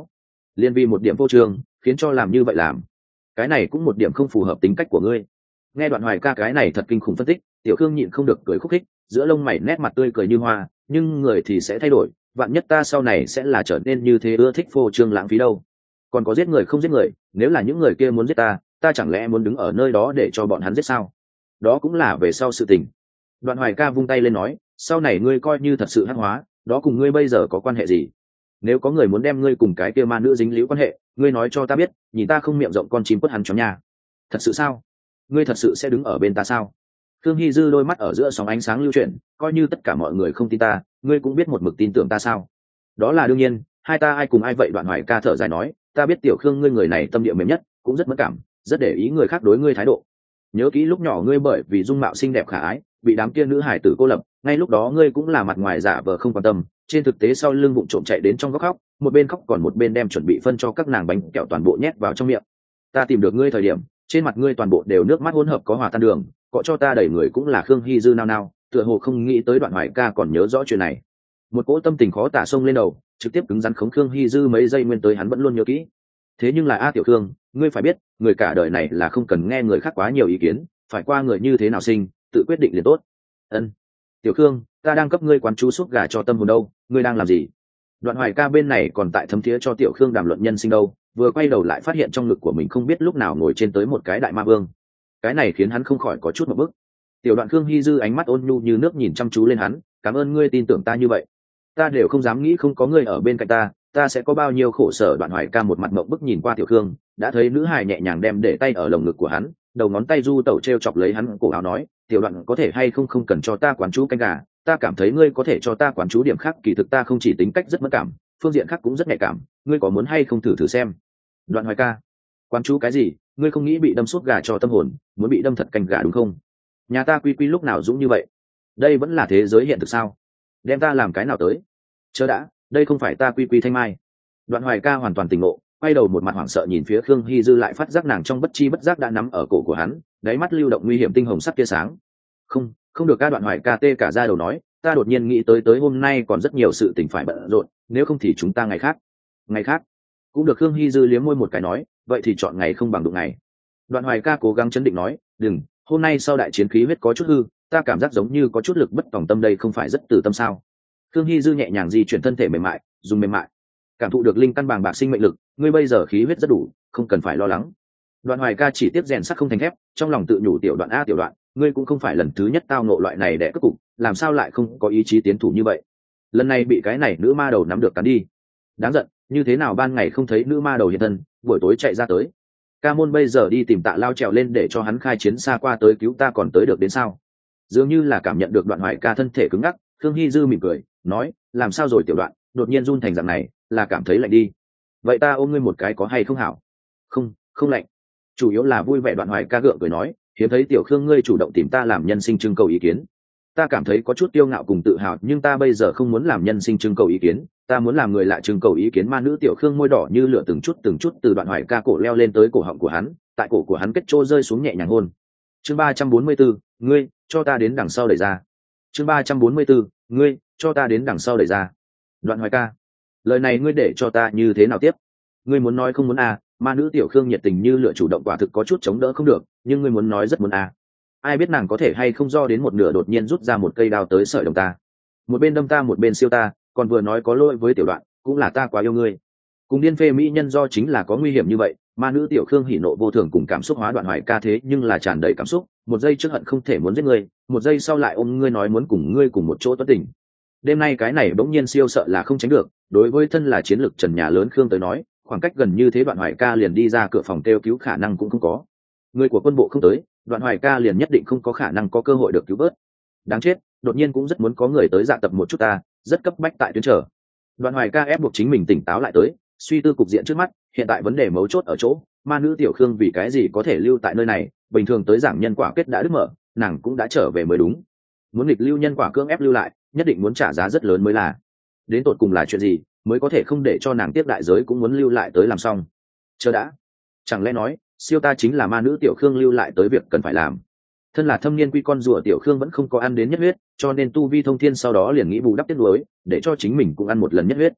liên vì một điểm vô trường khiến cho làm như vậy làm, cái này cũng một điểm không phù hợp tính cách của ngươi. Nghe Đoạn Hoài ca cái này thật kinh khủng phân tích, Tiểu Khương nhịn không được cười khúc khích, giữa lông mày nét mặt tươi cười như hoa, nhưng người thì sẽ thay đổi, vạn nhất ta sau này sẽ là trở nên như thế, ưa thích phô trương lãng phí đâu. Còn có giết người không giết người, nếu là những người kia muốn giết ta chẳng lẽ muốn đứng ở nơi đó để cho bọn hắn giết sao? Đó cũng là về sau sự tình. Đoạn Hoài ca vung tay lên nói, sau này ngươi coi như thật sự hắc hóa, đó cùng ngươi bây giờ có quan hệ gì? Nếu có người muốn đem ngươi cùng cái kia ma nữ dính líu quan hệ, ngươi nói cho ta biết, nhìn ta không miệng rộng con chim quất hắn chó nhà. Thật sự sao? Ngươi thật sự sẽ đứng ở bên ta sao? Khương Hy Dư đôi mắt ở giữa sóng ánh sáng lưu chuyển, coi như tất cả mọi người không tin ta, ngươi cũng biết một mực tin tưởng ta sao? Đó là đương nhiên, hai ta ai cùng ai vậy? Đoạn Hoài ca thở dài nói, ta biết Tiểu Khương ngươi người này tâm địa mềm nhất, cũng rất mất cảm, rất để ý người khác đối ngươi thái độ. Nhớ kỹ lúc nhỏ ngươi bởi vì dung mạo xinh đẹp khả ái, bị đám kia nữ hải tử cô lập, ngay lúc đó ngươi cũng là mặt ngoài giả vờ không quan tâm, trên thực tế sau lưng vụng trộm chạy đến trong góc khóc, một bên khóc còn một bên đem chuẩn bị phân cho các nàng bánh kẹo toàn bộ nhét vào trong miệng. Ta tìm được ngươi thời điểm, trên mặt ngươi toàn bộ đều nước mắt hỗn hợp có hòa tan đường, cọ cho ta đẩy người cũng là Khương Hy Dư nao nao, tựa hồ không nghĩ tới Đoạn Hoài ca còn nhớ rõ chuyện này. Một cỗ tâm tình khó tả xông lên đầu, trực tiếp cứng rắn khống Khương Hy Dư mấy giây nguyên tới hắn vẫn luôn nhớ kỹ. Thế nhưng là A Tiểu Khương, ngươi phải biết, người cả đời này là không cần nghe người khác quá nhiều ý kiến, phải qua người như thế nào sinh, tự quyết định liền tốt. Ân, Tiểu Khương, ta đang cấp ngươi quán chú súp gà cho tâm hồn đâu, ngươi đang làm gì? Đoạn Hoài ca bên này còn tại thấm thía cho Tiểu Khương đàm luận nhân sinh đâu, vừa quay đầu lại phát hiện trong ngực của mình không biết lúc nào ngồi trên tới một cái đại ma vương. Cái này khiến hắn không khỏi có chút một bức. Tiểu Đoạn Khương Hy Dư ánh mắt ôn nhu như nước nhìn chăm chú lên hắn, cảm ơn ngươi tin tưởng ta như vậy. Ta đều không dám nghĩ không có ngươi ở bên cạnh ta sẽ có bao nhiêu khổ sở. Đoạn Hoài ca một mặt mộng bức nhìn qua Tiểu Khương, đã thấy nữ hài nhẹ nhàng đem để tay ở lồng ngực của hắn, đầu ngón tay du tẩu treo chọc lấy hắn cổ áo nói, Tiểu Đoạn có thể hay không cần cho ta quán chú canh gà, ta cảm thấy ngươi có thể cho ta quán chú điểm khác, kỳ thực ta không chỉ tính cách rất mất cảm, phương diện khác cũng rất nhạy cảm, ngươi có muốn hay không thử thử xem? Đoạn Hoài ca, quán chú cái gì? Ngươi không nghĩ bị đâm suốt gà cho tâm hồn, muốn bị đâm thật canh gà đúng không? Nhà ta quy quy lúc nào dũng như vậy? Đây vẫn là thế giới hiện thực sao? Đem ta làm cái nào tới? Chớ đã, đây không phải ta quy quy thanh mai. Đoạn Hoài ca hoàn toàn tỉnh ngộ, quay đầu một mặt hoảng sợ nhìn phía Khương Hy Dư, lại phát giác nàng trong bất chi bất giác đã nắm ở cổ của hắn, đáy mắt lưu động nguy hiểm tinh hồng sắc tia sáng. Không được ca. Đoạn Hoài ca tê cả da đầu nói, ta đột nhiên nghĩ tới hôm nay còn rất nhiều sự tình phải bận rộn, nếu không thì chúng ta ngày khác cũng được. Khương Hy Dư liếm môi một cái nói, vậy thì chọn ngày không bằng đụng ngày. Đoạn Hoài ca cố gắng chấn định nói, đừng, hôm nay sau đại chiến khí huyết có chút hư, ta cảm giác giống như có chút lực bất tòng tâm, đây không phải rất từ tâm sao? Khương Hy Dư nhẹ nhàng di chuyển thân thể mềm mại, dùng mềm mại cảm thụ được linh căn bàng bạc sinh mệnh lực, ngươi bây giờ khí huyết rất đủ, không cần phải lo lắng. Đoạn Hoài ca chỉ tiếp rèn sắt không thành thép, trong lòng tự nhủ, Tiểu Đoạn a Tiểu Đoạn, ngươi cũng không phải lần thứ nhất tao ngộ loại này đẻ cất cục, làm sao lại không có ý chí tiến thủ như vậy? Lần này bị cái này nữ ma đầu nắm được cắn đi, đáng giận, như thế nào ban ngày không thấy nữ ma đầu hiện thân, buổi tối chạy ra tới. Ca môn bây giờ đi tìm Tạ Lao trèo lên để cho hắn khai chiến xa qua tới cứu ta, còn tới được đến sao? Dường như là cảm nhận được Đoạn Hoài ca thân thể cứng ngắc, Khương Hy Dư mỉm cười nói, làm sao rồi Tiểu Đoạn, đột nhiên run thành dạng này, là cảm thấy lạnh đi. Vậy ta ôm ngươi một cái có hay không hảo? Không lạnh, chủ yếu là vui vẻ. Đoạn Hoài ca gượng cười nói, hiếm thấy Tiểu Khương ngươi chủ động tìm ta làm nhân sinh trưng cầu ý kiến, ta cảm thấy có chút kiêu ngạo cùng tự hào, nhưng ta bây giờ không muốn làm nhân sinh trưng cầu ý kiến, ta muốn làm người lạ trưng cầu ý kiến. Ma nữ Tiểu Khương môi đỏ như lửa từng chút từ Đoạn Hoài ca cổ leo lên tới cổ họng của hắn, tại cổ của hắn kết trô rơi xuống nhẹ nhàng hôn. Chương 344, ngươi cho ta đến đằng sau đẩy ra. Chương 344, ngươi cho ta đến đằng sau đẩy ra. Đoạn Hoài ca, lời này ngươi để cho ta như thế nào tiếp? Ngươi muốn nói không muốn à? Ma nữ Tiểu Khương nhiệt tình như lửa chủ động, quả thực có chút chống đỡ không được, nhưng ngươi muốn nói rất muốn à? Ai biết nàng có thể hay không do đến một nửa đột nhiên rút ra một cây đao tới sợi đồng ta, một bên đâm ta một bên siêu ta, còn vừa nói có lỗi với Tiểu Đoạn, cũng là ta quá yêu ngươi. Cùng điên phê mỹ nhân do chính là có nguy hiểm như vậy. Ma nữ Tiểu Khương hỉ nộ vô thường cùng cảm xúc hóa Đoạn Hoài ca thế nhưng là tràn đầy cảm xúc, một giây trước hận không thể muốn giết ngươi, một giây sau lại ôm ngươi nói muốn cùng ngươi cùng một chỗ tuất tình. Đêm nay cái này bỗng nhiên siêu sợ là không tránh được, đối với thân là chiến lực trần nhà lớn Khương tới nói, khoảng cách gần như thế Đoạn Hoài ca liền đi ra cửa phòng kêu cứu khả năng cũng không có. Người của quân bộ không tới, Đoạn Hoài ca liền nhất định không có khả năng có cơ hội được cứu vớt. Đáng chết, đột nhiên cũng rất muốn có người tới dạ tập một chút ta, rất cấp bách tại tuyến trở. Đoạn Hoài ca ép buộc chính mình tỉnh táo lại tới, suy tư cục diện trước mắt, hiện tại vấn đề mấu chốt ở chỗ, ma nữ Tiểu Khương vì cái gì có thể lưu tại nơi này, bình thường tới giảng nhân quả kết đã đứt mở, nàng cũng đã trở về mới đúng. Muốn nghịch lưu nhân quả cưỡng ép lưu lại, nhất định muốn trả giá rất lớn mới là. Đến tột cùng là chuyện gì, mới có thể không để cho nàng tiếp đại giới cũng muốn lưu lại tới làm xong? Chờ đã, chẳng lẽ nói siêu ta chính là ma nữ Tiểu Khương lưu lại tới việc cần phải làm? Thân là thâm niên quy con rùa Tiểu Khương vẫn không có ăn đến nhất huyết, cho nên tu vi thông thiên sau đó liền nghĩ bù đắp tiết nuối, để cho chính mình cũng ăn một lần nhất huyết.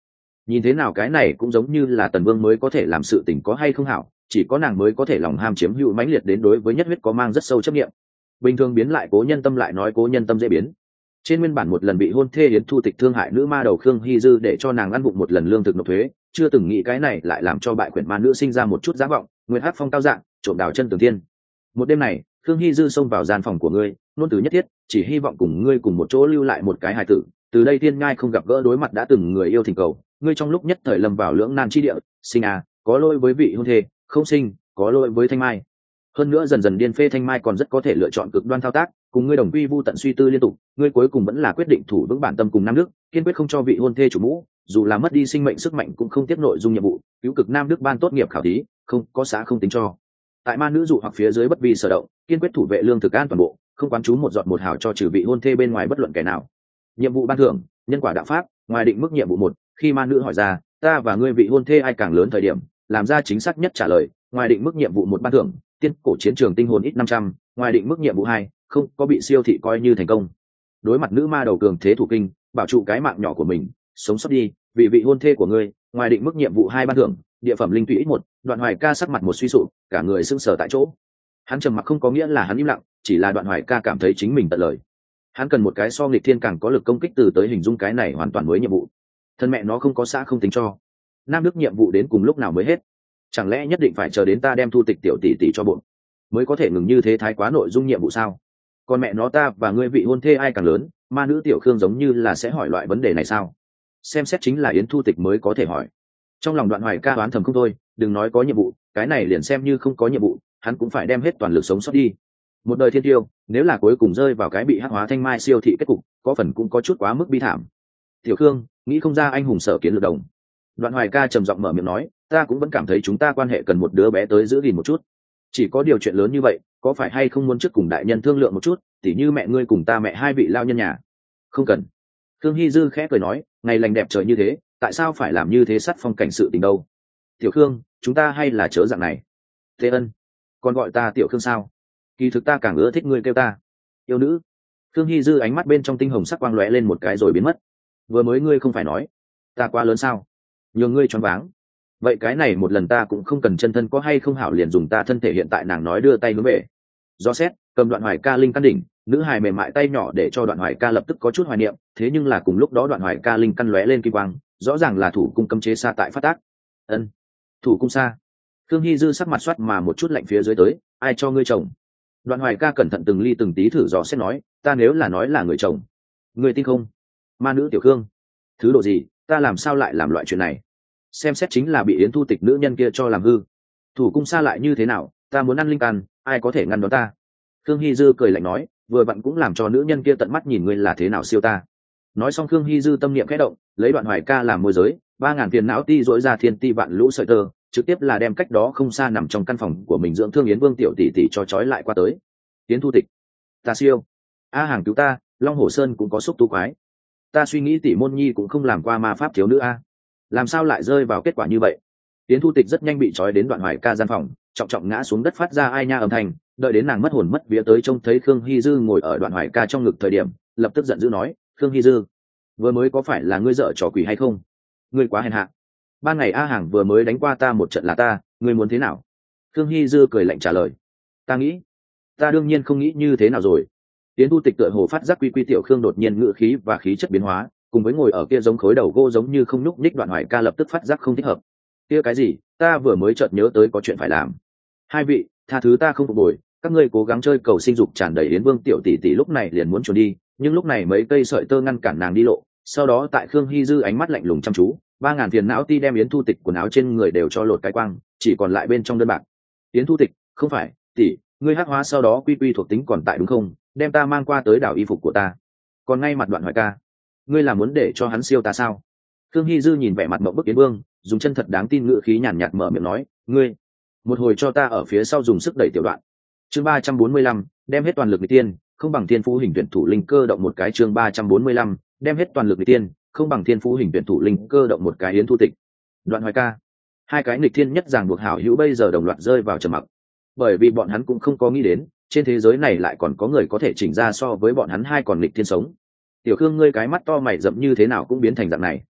nhìn thế nào cái này cũng giống như là Tần Vương mới có thể làm sự tình có hay không hảo, chỉ có nàng mới có thể lòng ham chiếm hữu mãnh liệt đến đối với nhất huyết có mang rất sâu chấp nghiệm. Bình thường biến lại cố nhân tâm lại nói cố nhân tâm dễ biến. Trên nguyên bản một lần bị hôn thê Yến Thu Tịch thương hại nữ ma đầu Khương Hy Dư để cho nàng ăn vụng một lần lương thực nộp thuế, chưa từng nghĩ cái này lại làm cho bại quyển ma nữ sinh ra một chút giá vọng, nguyệt hát phong cao dạng, trộm đào chân tường thiên. Một đêm này, Khương Hy Dư xông vào gian phòng của ngươi, nôn từ nhất thiết, chỉ hy vọng cùng ngươi cùng một chỗ lưu lại một cái hài tử. Từ đây thiên ngai không gặp gỡ đối mặt đã từng người yêu thỉnh cầu, ngươi trong lúc nhất thời lâm vào lưỡng nan chi địa, sinh có lỗi với vị hôn thê, không sinh, có lỗi với Thanh Mai. Hơn nữa dần dần điên phê Thanh Mai còn rất có thể lựa chọn cực đoan thao tác, cùng ngươi đồng quy vu tận suy tư liên tục, ngươi cuối cùng vẫn là quyết định thủ vững bản tâm cùng Nam Đức, kiên quyết không cho vị hôn thê chủ mũ, dù là mất đi sinh mệnh sức mạnh cũng không tiếp nội dung nhiệm vụ, cứu cực Nam Đức ban tốt nghiệp khảo thí, không có xã không tính cho. Tại ma nữ dụ hoặc phía dưới bất vi sở động, kiên quyết thủ vệ lương thực an toàn bộ, không quán chú một giọt một hào cho trừ vị hôn thê bên ngoài bất luận kẻ nào. Nhiệm vụ ban thưởng, nhân quả đạo pháp, ngoài định mức nhiệm vụ 1, khi ma nữ hỏi ra, ta và ngươi vị hôn thê ai càng lớn thời điểm, làm ra chính xác nhất trả lời, ngoài định mức nhiệm vụ 1 ban thưởng, tiên cổ chiến trường tinh hồn ít 500, ngoài định mức nhiệm vụ 2, không có bị siêu thị coi như thành công. Đối mặt nữ ma đầu cường thế thủ kinh, bảo trụ cái mạng nhỏ của mình, sống sót đi, vì vị hôn thê của ngươi, ngoài định mức nhiệm vụ 2 ban thưởng, địa phẩm linh tụy ít 1, Đoạn Hoài Ca sắc mặt một suy sụp, cả người sững sờ tại chỗ. Hắn trầm mặc không có nghĩa là hắn im lặng, chỉ là Đoạn Hoài Ca cảm thấy chính mình tận lời. Hắn cần một cái so nghịch thiên càng có lực công kích từ tới hình dung cái này hoàn toàn mới nhiệm vụ. Thân mẹ nó không có xã không tính cho. Nam Đức nhiệm vụ đến cùng lúc nào mới hết? Chẳng lẽ nhất định phải chờ đến ta đem Thu Tịch tiểu tỷ tỷ cho bộn mới có thể ngừng như thế thái quá nội dung nhiệm vụ sao? Còn mẹ nó ta và ngươi vị hôn thê ai càng lớn, ma nữ tiểu Khương giống như là sẽ hỏi loại vấn đề này sao? Xem xét chính là Yến Thu Tịch mới có thể hỏi. Trong lòng Đoạn Hoài Ca đoán thầm không thôi, đừng nói có nhiệm vụ, cái này liền xem như không có nhiệm vụ, hắn cũng phải đem hết toàn lực sống sót đi. Một đời thiên tiêu, nếu là cuối cùng rơi vào cái bị hắc hóa Thanh Mai siêu thị kết cục, có phần cũng có chút quá mức bi thảm. Tiểu Khương, nghĩ không ra anh hùng sở kiến lược đồng. Đoạn Hoài Ca trầm giọng mở miệng nói, ta cũng vẫn cảm thấy chúng ta quan hệ cần một đứa bé tới giữ gìn một chút. Chỉ có điều chuyện lớn như vậy, có phải hay không muốn trước cùng đại nhân thương lượng một chút, tỉ như mẹ ngươi cùng ta mẹ hai vị lao nhân nhà. Không cần. Khương Hy Dư khẽ cười nói, ngày lành đẹp trời như thế, tại sao phải làm như thế sắt phong cảnh sự tình đâu? Tiểu Khương, chúng ta hay là chớ dạng này. Thế Ân, còn gọi ta Tiểu Khương sao? Kỳ thực ta càng ưa thích ngươi kêu ta yêu nữ. Khương Hy Dư ánh mắt bên trong tinh hồng sắc quang lóe lên một cái rồi biến mất. Vừa mới ngươi không phải nói ta quá lớn sao? Nhường ngươi choáng váng. Vậy cái này một lần ta cũng không cần chân thân có hay không hảo liền dùng ta thân thể hiện tại. Nàng nói đưa tay hướng về do xét cầm Đoạn Hoài Ca linh căn đỉnh, nữ hài mềm mại tay nhỏ để cho Đoạn Hoài Ca lập tức có chút hoài niệm. Thế nhưng là cùng lúc đó Đoạn Hoài Ca linh căn lóe lên kim quang, rõ ràng là thủ cung cấm chế xa tại phát tác. Ân, thủ cung xa. Khương Hy Dư sắc mặt soát mà một chút lạnh phía dưới tới, ai cho ngươi chồng? Đoạn Hoài Ca cẩn thận từng ly từng tí thử dò xét nói, ta nếu là nói là người chồng, ngươi tin không? Ma nữ tiểu Khương, thứ độ gì, ta làm sao lại làm loại chuyện này? Xem xét chính là bị Yến Thu Tịch nữ nhân kia cho làm hư. Thủ cung xa lại như thế nào, ta muốn ăn linh căn, ai có thể ngăn đón ta? Khương Hy Dư cười lạnh nói, vừa vặn cũng làm cho nữ nhân kia tận mắt nhìn ngươi là thế nào siêu ta. Nói xong Khương Hy Dư tâm niệm khẽ động, lấy Đoạn Hoài Ca làm môi giới, 3000 tiền não ti dỗi ra thiên ti vạn lũ sợi tơ, trực tiếp là đem cách đó không xa nằm trong căn phòng của mình dưỡng thương Yến Vương tiểu tỷ tỷ cho trói lại qua tới. Yến Thu Tịch, ta siêu, hàng cứu ta, Long Hồ Sơn cũng có xúc tu quái. Ta suy nghĩ tỷ môn nhi cũng không làm qua ma pháp thiếu nữ làm sao lại rơi vào kết quả như vậy? Yến Thu Tịch rất nhanh bị trói đến Đoạn Hoài Ca gian phòng, trọng trọng ngã xuống đất phát ra ai nha âm thanh, đợi đến nàng mất hồn mất vía tới trông thấy Khương Hy Dư ngồi ở Đoạn Hoài Ca trong ngực thời điểm, lập tức giận dữ nói, Khương Hy Dư, vừa mới có phải là ngươi dở trò quỷ hay không? Ngươi quá hèn hạ. Ban ngày hàng vừa mới đánh qua ta một trận là ta, ngươi muốn thế nào? Khương Hy Dư cười lạnh trả lời, ta đương nhiên không nghĩ như thế nào rồi. Yến Thu Tịch tựa hồ phát giác quy tiểu Khương đột nhiên ngữ khí và khí chất biến hóa, cùng với ngồi ở kia giống khối đầu gỗ giống như không nhúc nhích Đoạn Hoài Ca lập tức phát giác không thích hợp. Kia cái gì, ta vừa mới chợt nhớ tới có chuyện phải làm. Hai vị, tha thứ ta không phục bồi, các ngươi cố gắng chơi cầu sinh dục tràn đầy. Yến Vương tiểu tỷ tỷ lúc này liền muốn trốn đi, nhưng lúc này mấy cây sợi tơ ngăn cản nàng đi lộ. Sau đó tại Khương Hy Dư ánh mắt lạnh lùng chăm chú, 3000 tiền não ti đem Yến Thu Tịch quần áo trên người đều cho lột cái quang, chỉ còn lại bên trong đơn bạc. Yến Thu Tịch, không phải, tỷ, ngươi hắc hóa sau đó quy thuộc tính còn tại đúng không? Đem ta mang qua tới đảo y phục của ta. Còn ngay mặt Đoạn Hoài Ca, ngươi là muốn để cho hắn siêu ta sao? Khương Hy Dư nhìn vẻ mặt mộng bức Yến Vương, dùng chân thật đáng tin ngữ khí nhàn nhạt mở miệng nói, ngươi một hồi cho ta ở phía sau dùng sức đẩy tiểu đoạn. Chương 345, đem hết toàn lực nghịch tiên, không bằng thiên phú hình tuyển thủ linh cơ động một cái. Chương 345, đem hết toàn lực nghịch tiên, không bằng thiên phú hình tuyển thủ linh cơ động một cái. Yến Thu Tịch, Đoạn Hoài Ca, hai cái nghịch thiên nhất giảng buộc hảo hữu bây giờ đồng loạt rơi vào trầm mặc, bởi vì bọn hắn cũng không có nghĩ đến trên thế giới này lại còn có người có thể chỉnh ra so với bọn hắn hai còn nghịch thiên sống. Tiểu Khương, ngươi cái mắt to mày rậm như thế nào cũng biến thành dạng này.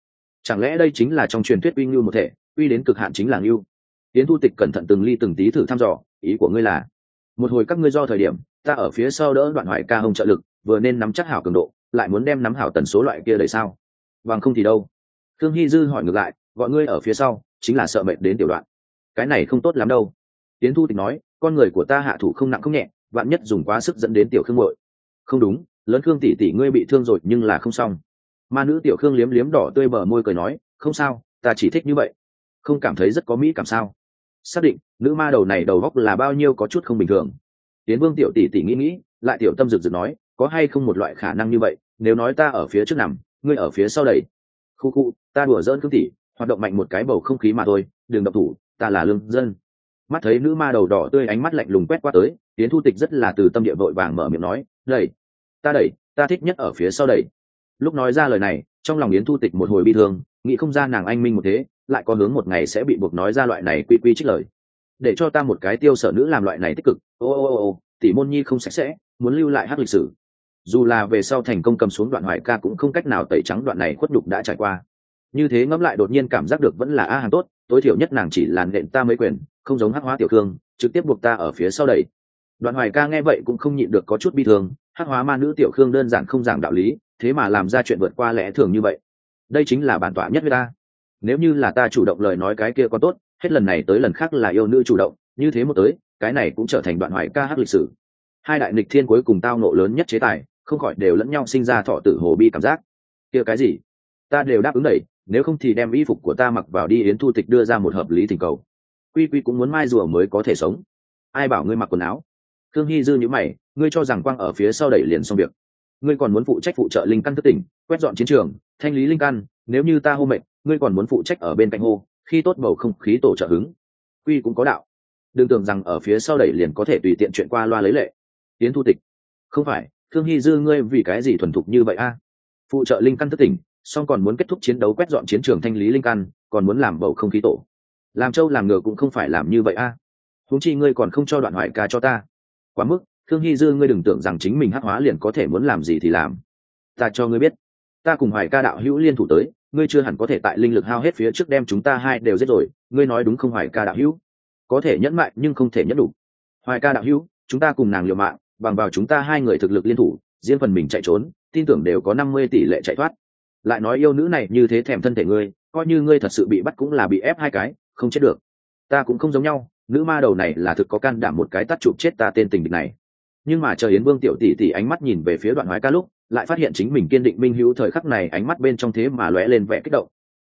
Chẳng lẽ đây chính là trong truyền thuyết uy ngưu một thể, uy đến cực hạn chính là ngưu? Tiến Thu Tịch cẩn thận từng ly từng tí thử thăm dò, ý của ngươi là một hồi các ngươi do thời điểm ta ở phía sau đỡ Đoạn Hoài ca hông trợ lực, vừa nên nắm chắc hảo cường độ, lại muốn đem nắm hảo tần số loại kia đẩy sao? Vâng không thì đâu. Thương Hy Dư hỏi ngược lại, gọi ngươi ở phía sau chính là sợ mệt đến tiểu Đoạn. Cái này không tốt lắm đâu. Tiến Thu Tịch nói, con người của ta hạ thủ không nặng không nhẹ, vạn nhất dùng quá sức dẫn đến tiểu Khương muội. Không đúng, lớn Khương tỷ tỷ ngươi bị thương rồi nhưng là không xong. Ma nữ tiểu Khương liếm liếm đỏ tươi bờ môi cười nói, không sao, ta chỉ thích như vậy. Không cảm thấy rất có mỹ cảm sao? Xác định, nữ ma đầu này đầu góc là bao nhiêu có chút không bình thường. Tiến Vương tiểu tỷ tỷ nghĩ, lại tiểu tâm rực rực nói, có hay không một loại khả năng như vậy, nếu nói ta ở phía trước nằm, ngươi ở phía sau đẩy. Khu khu, ta đùa giỡn Khương tỷ, hoạt động mạnh một cái bầu không khí mà thôi, đừng độc thủ, ta là lương dân. Mắt thấy nữ ma đầu đỏ tươi ánh mắt lạnh lùng quét qua tới, Tiến Thu Tịch rất là từ tâm địa vội vàng mở miệng nói, đẩy, ta thích nhất ở phía sau đẩy. Lúc nói ra lời này, trong lòng Yến Thu Tịch một hồi bi thương, nghĩ không ra nàng anh minh một thế, lại có hướng một ngày sẽ bị buộc nói ra loại này quy quy trích lời. Để cho ta một cái tiêu sở nữ làm loại này tích cực, tỷ môn nhi không sạch sẽ, muốn lưu lại hắc lịch sử. Dù là về sau thành công cầm xuống Đoạn Hoài ca cũng không cách nào tẩy trắng đoạn này khuất đục đã trải qua. Như thế ngẫm lại đột nhiên cảm giác được vẫn là A Hàng tốt, tối thiểu nhất nàng chỉ làn nện ta mấy quyền, không giống Hắc Hóa tiểu Khương, trực tiếp buộc ta ở phía sau đẩy. Đoạn Hoài ca nghe vậy cũng không nhịn được có chút bi thương, Hắc Hóa ma nữ tiểu Khương đơn giản không giảng đạo lý, thế mà làm ra chuyện vượt qua lẽ thường như vậy. Đây chính là bản tọa nhất với ta. Nếu như là ta chủ động lời nói cái kia có tốt, hết lần này tới lần khác là yêu nữ chủ động, như thế một tới, cái này cũng trở thành Đoạn Hoài ca hắc lịch sử. Hai đại nghịch thiên cuối cùng tao nộ lớn nhất chế tài, không khỏi đều lẫn nhau sinh ra thọ tử hồ bi cảm giác. Kia cái gì? Ta đều đáp ứng đẩy, nếu không thì đem y phục của ta mặc vào đi. Yến Thu Tịch đưa ra một hợp lý thỉnh cầu. Quy Quy cũng muốn mai rùa mới có thể sống. Ai bảo ngươi mặc quần áo? Khương Hy Dư nhíu mày, ngươi cho rằng quang ở phía sau đẩy liền xong việc? Ngươi còn muốn phụ trách phụ trợ linh căn thức tỉnh, quét dọn chiến trường, thanh lý linh căn, nếu như ta hô mệnh, ngươi còn muốn phụ trách ở bên cạnh hô, khi tốt bầu không khí tổ trợ hứng. Quy cũng có đạo, đừng tưởng rằng ở phía sau đẩy liền có thể tùy tiện chuyện qua loa lấy lệ. Tiến Thu Tịch, không phải, Khương Hy Dư ngươi vì cái gì thuần thục như vậy a? Phụ trợ linh căn thức tỉnh, song còn muốn kết thúc chiến đấu quét dọn chiến trường thanh lý linh căn, còn muốn làm bầu không khí tổ. Làm trâu làm ngựa cũng không phải làm như vậy a. Huống chi ngươi còn không cho Đoạn Hoài ca cho ta. Quá mức, Khương Hy Dư ngươi đừng tưởng rằng chính mình hắc hóa liền có thể muốn làm gì thì làm. Ta cho ngươi biết, ta cùng Hoài ca đạo hữu liên thủ tới, ngươi chưa hẳn có thể tại linh lực hao hết phía trước đem chúng ta hai đều giết rồi, ngươi nói đúng không Hoài ca đạo hữu? Có thể nhẫn mại nhưng không thể nhẫn đủ. Hoài ca đạo hữu, chúng ta cùng nàng liều mạng, bằng vào chúng ta hai người thực lực liên thủ, riêng phần mình chạy trốn, tin tưởng đều có 50 tỷ lệ chạy thoát. Lại nói yêu nữ này như thế thèm thân thể ngươi, coi như ngươi thật sự bị bắt cũng là bị ép hai cái, không chết được. Ta cũng không giống nhau, nữ ma đầu này là thực có can đảm một cái tát chụp chết ta tên tình địch này. Nhưng mà chờ Yến Vương tiểu tỷ tỷ ánh mắt nhìn về phía Đoạn Hoài ca lúc, lại phát hiện chính mình kiên định minh hữu thời khắc này ánh mắt bên trong thế mà lóe lên vẻ kích động.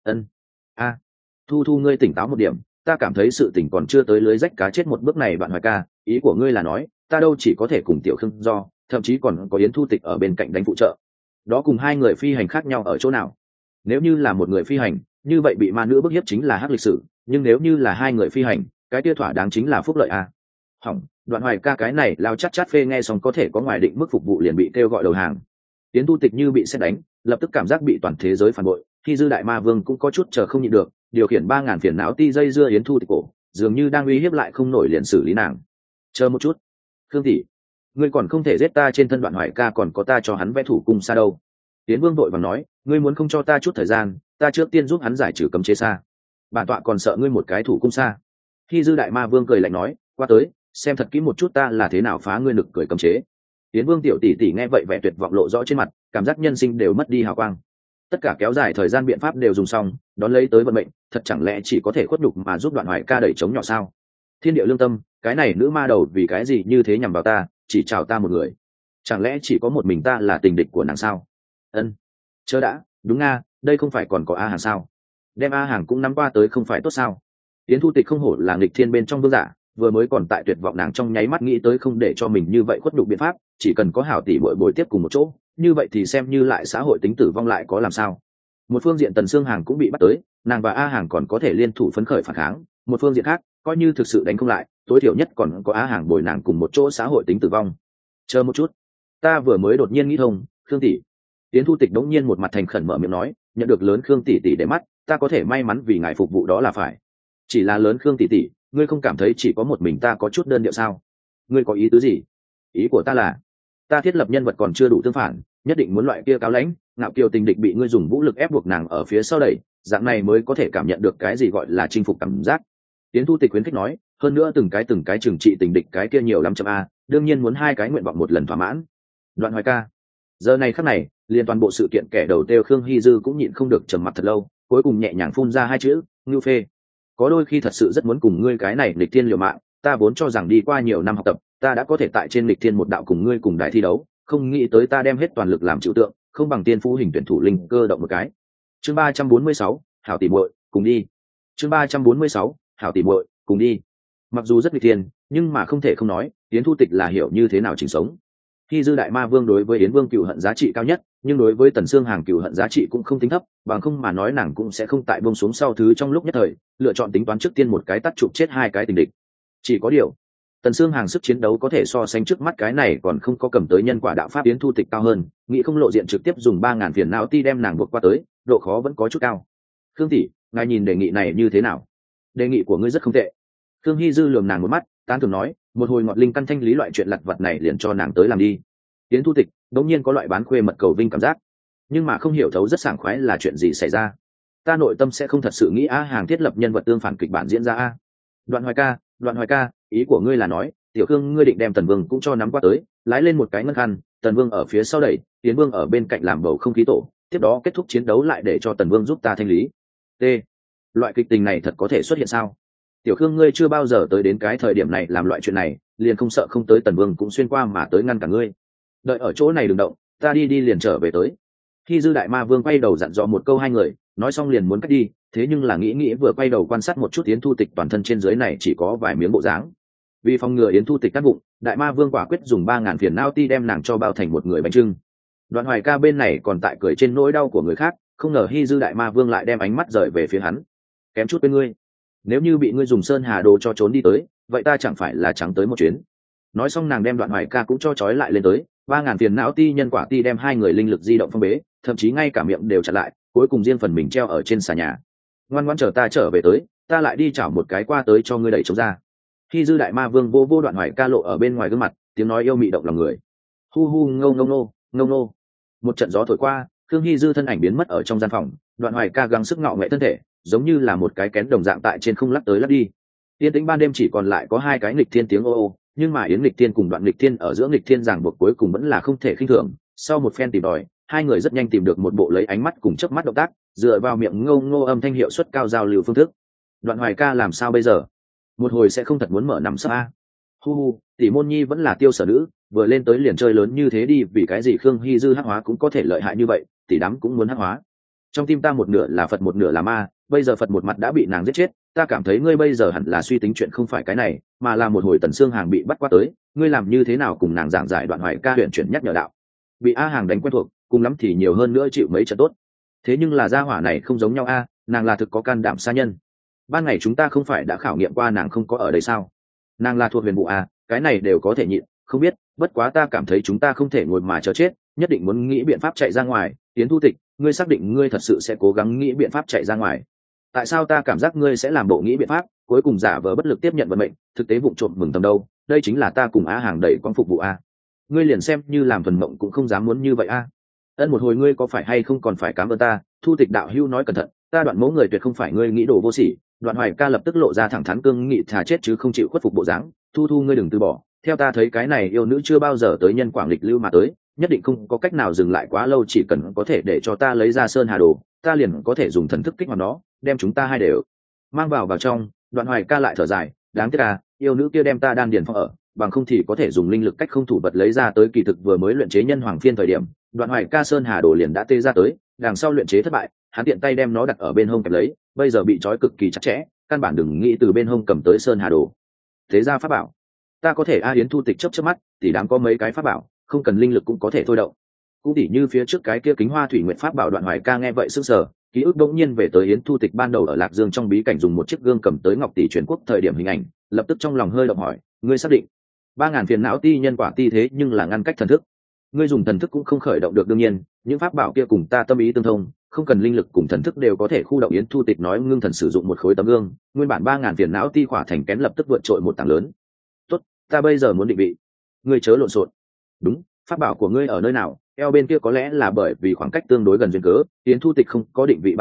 Thu ngươi tỉnh táo một điểm, ta cảm thấy sự tỉnh còn chưa tới lưới rách cá chết một bước này. Đoạn Hoài ca, ý của ngươi là nói ta đâu chỉ có thể cùng tiểu Khương do, thậm chí còn có Yến Thu Tịch ở bên cạnh đánh phụ trợ. Đó cùng hai người phi hành khác nhau ở chỗ nào? Nếu như là một người phi hành, như vậy bị ma nữ bức hiếp chính là hắc lịch sử, nhưng nếu như là hai người phi hành, cái kia thỏa đáng chính là phúc lợi a. Hỏng, Đoạn Hoài ca cái này lao chát phê nghe xong có thể có ngoài định mức phục vụ liền bị kêu gọi đầu hàng. Yến Thu Tịch như bị sét đánh, lập tức cảm giác bị toàn thế giới phản bội. Khi Dư đại ma vương cũng có chút chờ không nhịn được, điều khiển 3000 phiền não ti dây dưa Yến Thu Tịch cổ, dường như đang uy hiếp lại không nổi liền xử lý nàng. Chờ một chút, Khương tỷ, ngươi còn không thể giết ta. Trên thân Đoạn Hoài ca còn có ta cho hắn vẽ thủ cung xa đâu. Yến Vương vội vàng nói, ngươi muốn không cho ta chút thời gian, ta trước tiên giúp hắn giải trừ cấm chế xa. Bản tọa còn sợ ngươi một cái thủ cung xa. Khi Dư đại ma vương cười lạnh nói, qua tới, xem thật kỹ một chút ta là thế nào phá ngươi lực cười cấm chế. Yến Vương tiểu tỷ tỷ nghe vậy vẻ tuyệt vọng lộ rõ trên mặt, cảm giác nhân sinh đều mất đi hào quang. Tất cả kéo dài thời gian biện pháp đều dùng xong, đón lấy tới vận mệnh, thật chẳng lẽ chỉ có thể khuất nhục mà giúp Đoạn Hoài ca đẩy chống nhỏ sao? Thiên địa lương tâm, cái này nữ ma đầu vì cái gì như thế nhằm vào ta, chỉ chào ta một người. Chẳng lẽ chỉ có một mình ta là tình địch của nàng sao? Chớ đã, đúng nga, đây không phải còn có A Hàng sao? Đem A Hàng cũng nắm qua tới không phải tốt sao? Yến Thu Tịch không hổ là nghịch thiên bên trong vương giả, vừa mới còn tại tuyệt vọng nàng trong nháy mắt nghĩ tới không để cho mình như vậy khuất nhục biện pháp, chỉ cần có hảo tỷ bội tiếp cùng một chỗ, như vậy thì xem như lại xã hội tính tử vong lại có làm sao. Một phương diện Tần Sương Hàng cũng bị bắt tới, nàng và A Hàng còn có thể liên thủ phấn khởi phản kháng, một phương diện khác coi như thực sự đánh không lại, tối thiểu nhất còn có A Hàng bồi nàng cùng một chỗ xã hội tính tử vong. Chờ một chút, ta vừa mới đột nhiên nghĩ thông, Khương tỷ. Yến Thu Tịch đống nhiên một mặt thành khẩn mở miệng nói, nhận được lớn Khương tỷ tỷ để mắt, ta có thể may mắn vì ngài phục vụ đó là phải. Chỉ là lớn Khương tỷ tỷ, ngươi không cảm thấy chỉ có một mình ta có chút đơn điệu sao? Ngươi có ý tứ gì? Ý của ta là, ta thiết lập nhân vật còn chưa đủ tương phản, nhất định muốn loại kia cáo lãnh ngạo kiều tình địch bị ngươi dùng vũ lực ép buộc nàng ở phía sau đẩy, dạng này mới có thể cảm nhận được cái gì gọi là chinh phục cảm giác. Tiến Thu Tịch khuyến khích nói, hơn nữa từng cái trừng trị tình địch cái kia nhiều lắm chấm a, đương nhiên muốn hai cái nguyện vọng một lần thỏa mãn. Đoạn Hoài ca, giờ này khắc này, liên toàn bộ sự kiện kẻ đầu tiêu Khương Hy Dư cũng nhịn không được trầm mặt thật lâu, cuối cùng nhẹ nhàng phun ra hai chữ, ngưu phê. Có đôi khi thật sự rất muốn cùng ngươi cái này nghịch thiên liều mạng, ta vốn cho rằng đi qua nhiều năm học tập, ta đã có thể tại trên nghịch thiên một đạo cùng ngươi cùng đại thi đấu, không nghĩ tới ta đem hết toàn lực làm chịu tượng, không bằng tiên phú hình tuyển thủ linh cơ động một cái. Chương 346, hảo tỷ muội, cùng đi. Chương 346, hảo tỷ muội, cùng đi. Mặc dù rất nghịch thiên, nhưng mà không thể không nói, Yến Thu Tịch là hiểu như thế nào chỉnh sống. Khi Dư Đại Ma Vương đối với Yến Vương cừu hận giá trị cao nhất, nhưng đối với Tần Sương Hàng cừu hận giá trị cũng không tính thấp, bằng không mà nói nàng cũng sẽ không tại buông xuống sau thứ trong lúc nhất thời, lựa chọn tính toán trước tiên một cái tắt chụp chết hai cái tình địch. Chỉ có điều, Tần Sương Hàng sức chiến đấu có thể so sánh trước mắt cái này còn không có cầm tới nhân quả đạo pháp Yến Thu Tịch cao hơn, nghĩ không lộ diện trực tiếp dùng 3000 phiền não ti đem nàng buộc qua tới, độ khó vẫn có chút cao. Khương tỷ, ngài nhìn đề nghị này như thế nào? Đề nghị của ngươi rất không tệ. Khương Hy Dư lườm nàng một mắt, tán thưởng nói, một hồi ngọt linh căn thanh lý loại chuyện lặt vặt này liền cho nàng tới làm đi. Yến Thu Tịch đống nhiên có loại bán khuê mật cầu vinh cảm giác, nhưng mà không hiểu thấu rất sảng khoái là chuyện gì xảy ra. Ta nội tâm sẽ không thật sự nghĩ Hàng thiết lập nhân vật tương phản kịch bản diễn ra a. Đoạn Hoài ca, ý của ngươi là nói, tiểu Khương ngươi định đem Tần Vương cũng cho nắm qua tới, lái lên một cái ngân khăn, Tần Vương ở phía sau đẩy, Yến Vương ở bên cạnh làm bầu không khí tổ, tiếp đó kết thúc chiến đấu lại để cho Tần Vương giúp ta thanh lý. T. Loại kịch tình này thật có thể xuất hiện sao? Tiểu Khương ngươi chưa bao giờ tới đến cái thời điểm này làm loại chuyện này, liền không sợ không tới Tần Vương cũng xuyên qua mà tới ngăn cả ngươi. Đợi ở chỗ này đừng động, ta đi liền trở về tới. Khi Dư Đại Ma Vương quay đầu dặn dò một câu hai người, nói xong liền muốn cắt đi, thế nhưng là nghĩ vừa quay đầu quan sát một chút Yến Thu Tịch toàn thân trên dưới này chỉ có vài miếng bộ dáng. Vì phòng ngừa Yến Thu Tịch cắt bụng, Đại Ma Vương quả quyết dùng 3000 phiền não ti đem nàng cho bao thành một người bánh trưng. Đoạn Hoài ca bên này còn tại cười trên nỗi đau của người khác, không ngờ Hy Dư Đại Ma Vương lại đem ánh mắt rời về phía hắn. Kém chút bên ngươi, nếu như bị ngươi dùng Sơn Hà Đồ cho trốn đi tới, vậy ta chẳng phải là trắng tới một chuyến. Nói xong nàng đem Đoạn Hoài ca cũng cho trói lại lên tới, 3000 phiền não ti nhân quả ti đem hai người linh lực di động phong bế, thậm chí ngay cả miệng đều chặn lại, cuối cùng riêng phần mình treo ở trên xà nhà. Ngoan ngoãn chờ ta trở về tới, ta lại đi chảo một cái qua tới cho ngươi đẩy chống ra. Khi Dư Đại Ma Vương vô Đoạn Hoài ca lộ ở bên ngoài gương mặt, tiếng nói yêu mị động lòng người. Hu hu ngâu nô. Một trận gió thổi qua, Khương Hy Dư thân ảnh biến mất ở trong gian phòng, Đoạn Hoài ca gắng sức ngọ nghệ thân thể, giống như là một cái kén đồng dạng tại trên không lắc tới lắc đi. Yên tĩnh ban đêm chỉ còn lại có hai cái nghịch thiên tiếng ô ô, nhưng mà Yến nghịch thiên cùng Đoạn nghịch thiên ở giữa nghịch thiên ràng buộc cuối cùng vẫn là không thể khinh thường. Sau một phen tìm tòi, hai người rất nhanh tìm được một bộ lấy ánh mắt cùng chớp mắt động tác, dựa vào miệng ngô âm thanh hiệu suất cao giao lưu phương thức. Đoạn Hoài ca làm sao bây giờ? Một hồi sẽ không thật muốn mở nằm sấp a. Hu, tỷ môn nhi vẫn là tiêu sở nữ, vừa lên tới liền chơi lớn như thế đi, vì cái gì Khương Hy Dư hắc hóa cũng có thể lợi hại như vậy, tỷ đám cũng muốn hắc hóa. Trong tim ta một nửa là Phật một nửa là ma, bây giờ Phật một mặt đã bị nàng giết chết, ta cảm thấy ngươi bây giờ hẳn là suy tính chuyện không phải cái này, mà là một hồi Tần Sương Hàng bị bắt qua tới, ngươi làm như thế nào cùng nàng giảng giải. Đoạn Hoài ca huyền chuyển nhắc nhở đạo. Bị A Hàng đánh quen thuộc, cùng lắm thì nhiều hơn nữa chịu mấy trận tốt. Thế nhưng là gia hỏa này không giống nhau a, nàng là thực có can đảm xa nhân. Ban ngày chúng ta không phải đã khảo nghiệm qua nàng không có ở đây sao? Nàng là thuộc huyền vụ a, cái này đều có thể nhịn, không biết, bất quá ta cảm thấy chúng ta không thể ngồi mà chờ chết, nhất định muốn nghĩ biện pháp chạy ra ngoài. Tiến Thu Tịch, ngươi xác định ngươi thật sự sẽ cố gắng nghĩ biện pháp chạy ra ngoài? Tại sao ta cảm giác ngươi sẽ làm bộ nghĩ biện pháp, cuối cùng giả vờ bất lực tiếp nhận vận mệnh, thực tế vụng trộm mừng tầm đâu? Đây chính là ta cùng A Hàng đẩy quang phục vụ a. Ngươi liền xem như làm thuần mộng cũng không dám muốn như vậy a. Ân một hồi ngươi có phải hay không còn phải cảm ơn ta. Thu Tịch đạo hữu nói cẩn thận, ta Đoạn mẫu người tuyệt không phải ngươi nghĩ đồ vô sỉ. Đoạn Hoài ca lập tức lộ ra thẳng thắn cương nghị thà chết chứ không chịu khuất phục bộ dáng. Thu ngươi đừng từ bỏ, theo ta thấy cái này yêu nữ chưa bao giờ tới nhân quảng lịch lưu mà tới, nhất định không có cách nào dừng lại quá lâu, chỉ cần có thể để cho ta lấy ra Sơn Hà Đồ, ta liền có thể dùng thần thức kích hoạt nó, đem chúng ta hai đều mang vào trong. Đoạn Hoài ca lại thở dài, đáng tiếc à, yêu nữ kia đem ta đan điền phong ở, bằng không thì có thể dùng linh lực cách không thủ vật lấy ra tới. Kỳ thực vừa mới luyện chế nhân hoàng phiên thời điểm, Đoạn Hoài ca Sơn Hà Đồ liền đã tê ra tới, đằng sau luyện chế thất bại, hắn tiện tay đem nó đặt ở bên hông kẹp lấy, bây giờ bị trói cực kỳ chặt chẽ, căn bản đừng nghĩ từ bên hông cầm tới Sơn Hà Đồ. Thế ra pháp bảo, ta có thể. A Yến Thu Tịch chớp mắt, tỷ đám có mấy cái pháp bảo, không cần linh lực cũng có thể thôi động. Cũng tỉ như phía trước cái kia Kính Hoa Thủy Nguyệt pháp bảo. Đoạn Hoài ca nghe vậy sững sờ, ký ức đột nhiên về tới Yến Thu Tịch ban đầu ở Lạc Dương trong bí cảnh dùng một chiếc gương cầm tới Ngọc Tỷ truyền quốc thời điểm hình ảnh, lập tức trong lòng hơi động hỏi, ngươi xác định 3000 phiền não ti nhân quả ti thế nhưng là ngăn cách thần thức, ngươi dùng thần thức cũng không khởi động được? Đương nhiên, những pháp bảo kia cùng ta tâm ý tương thông, không cần linh lực cùng thần thức đều có thể khu động. Yến Thu Tịch nói, ngưng thần sử dụng một khối tấm gương, nguyên bản 3000 phiền não ti khỏa thành kén lập tức vượt trội một tảng lớn. Tốt, ta bây giờ muốn định vị. Ngươi chớ lộn xộn. Đúng, pháp bảo của ngươi ở nơi nào? Eo bên kia có lẽ là bởi vì khoảng cách tương đối gần duyên cớ, Yến Thu Tịch không có định vị bao lâu,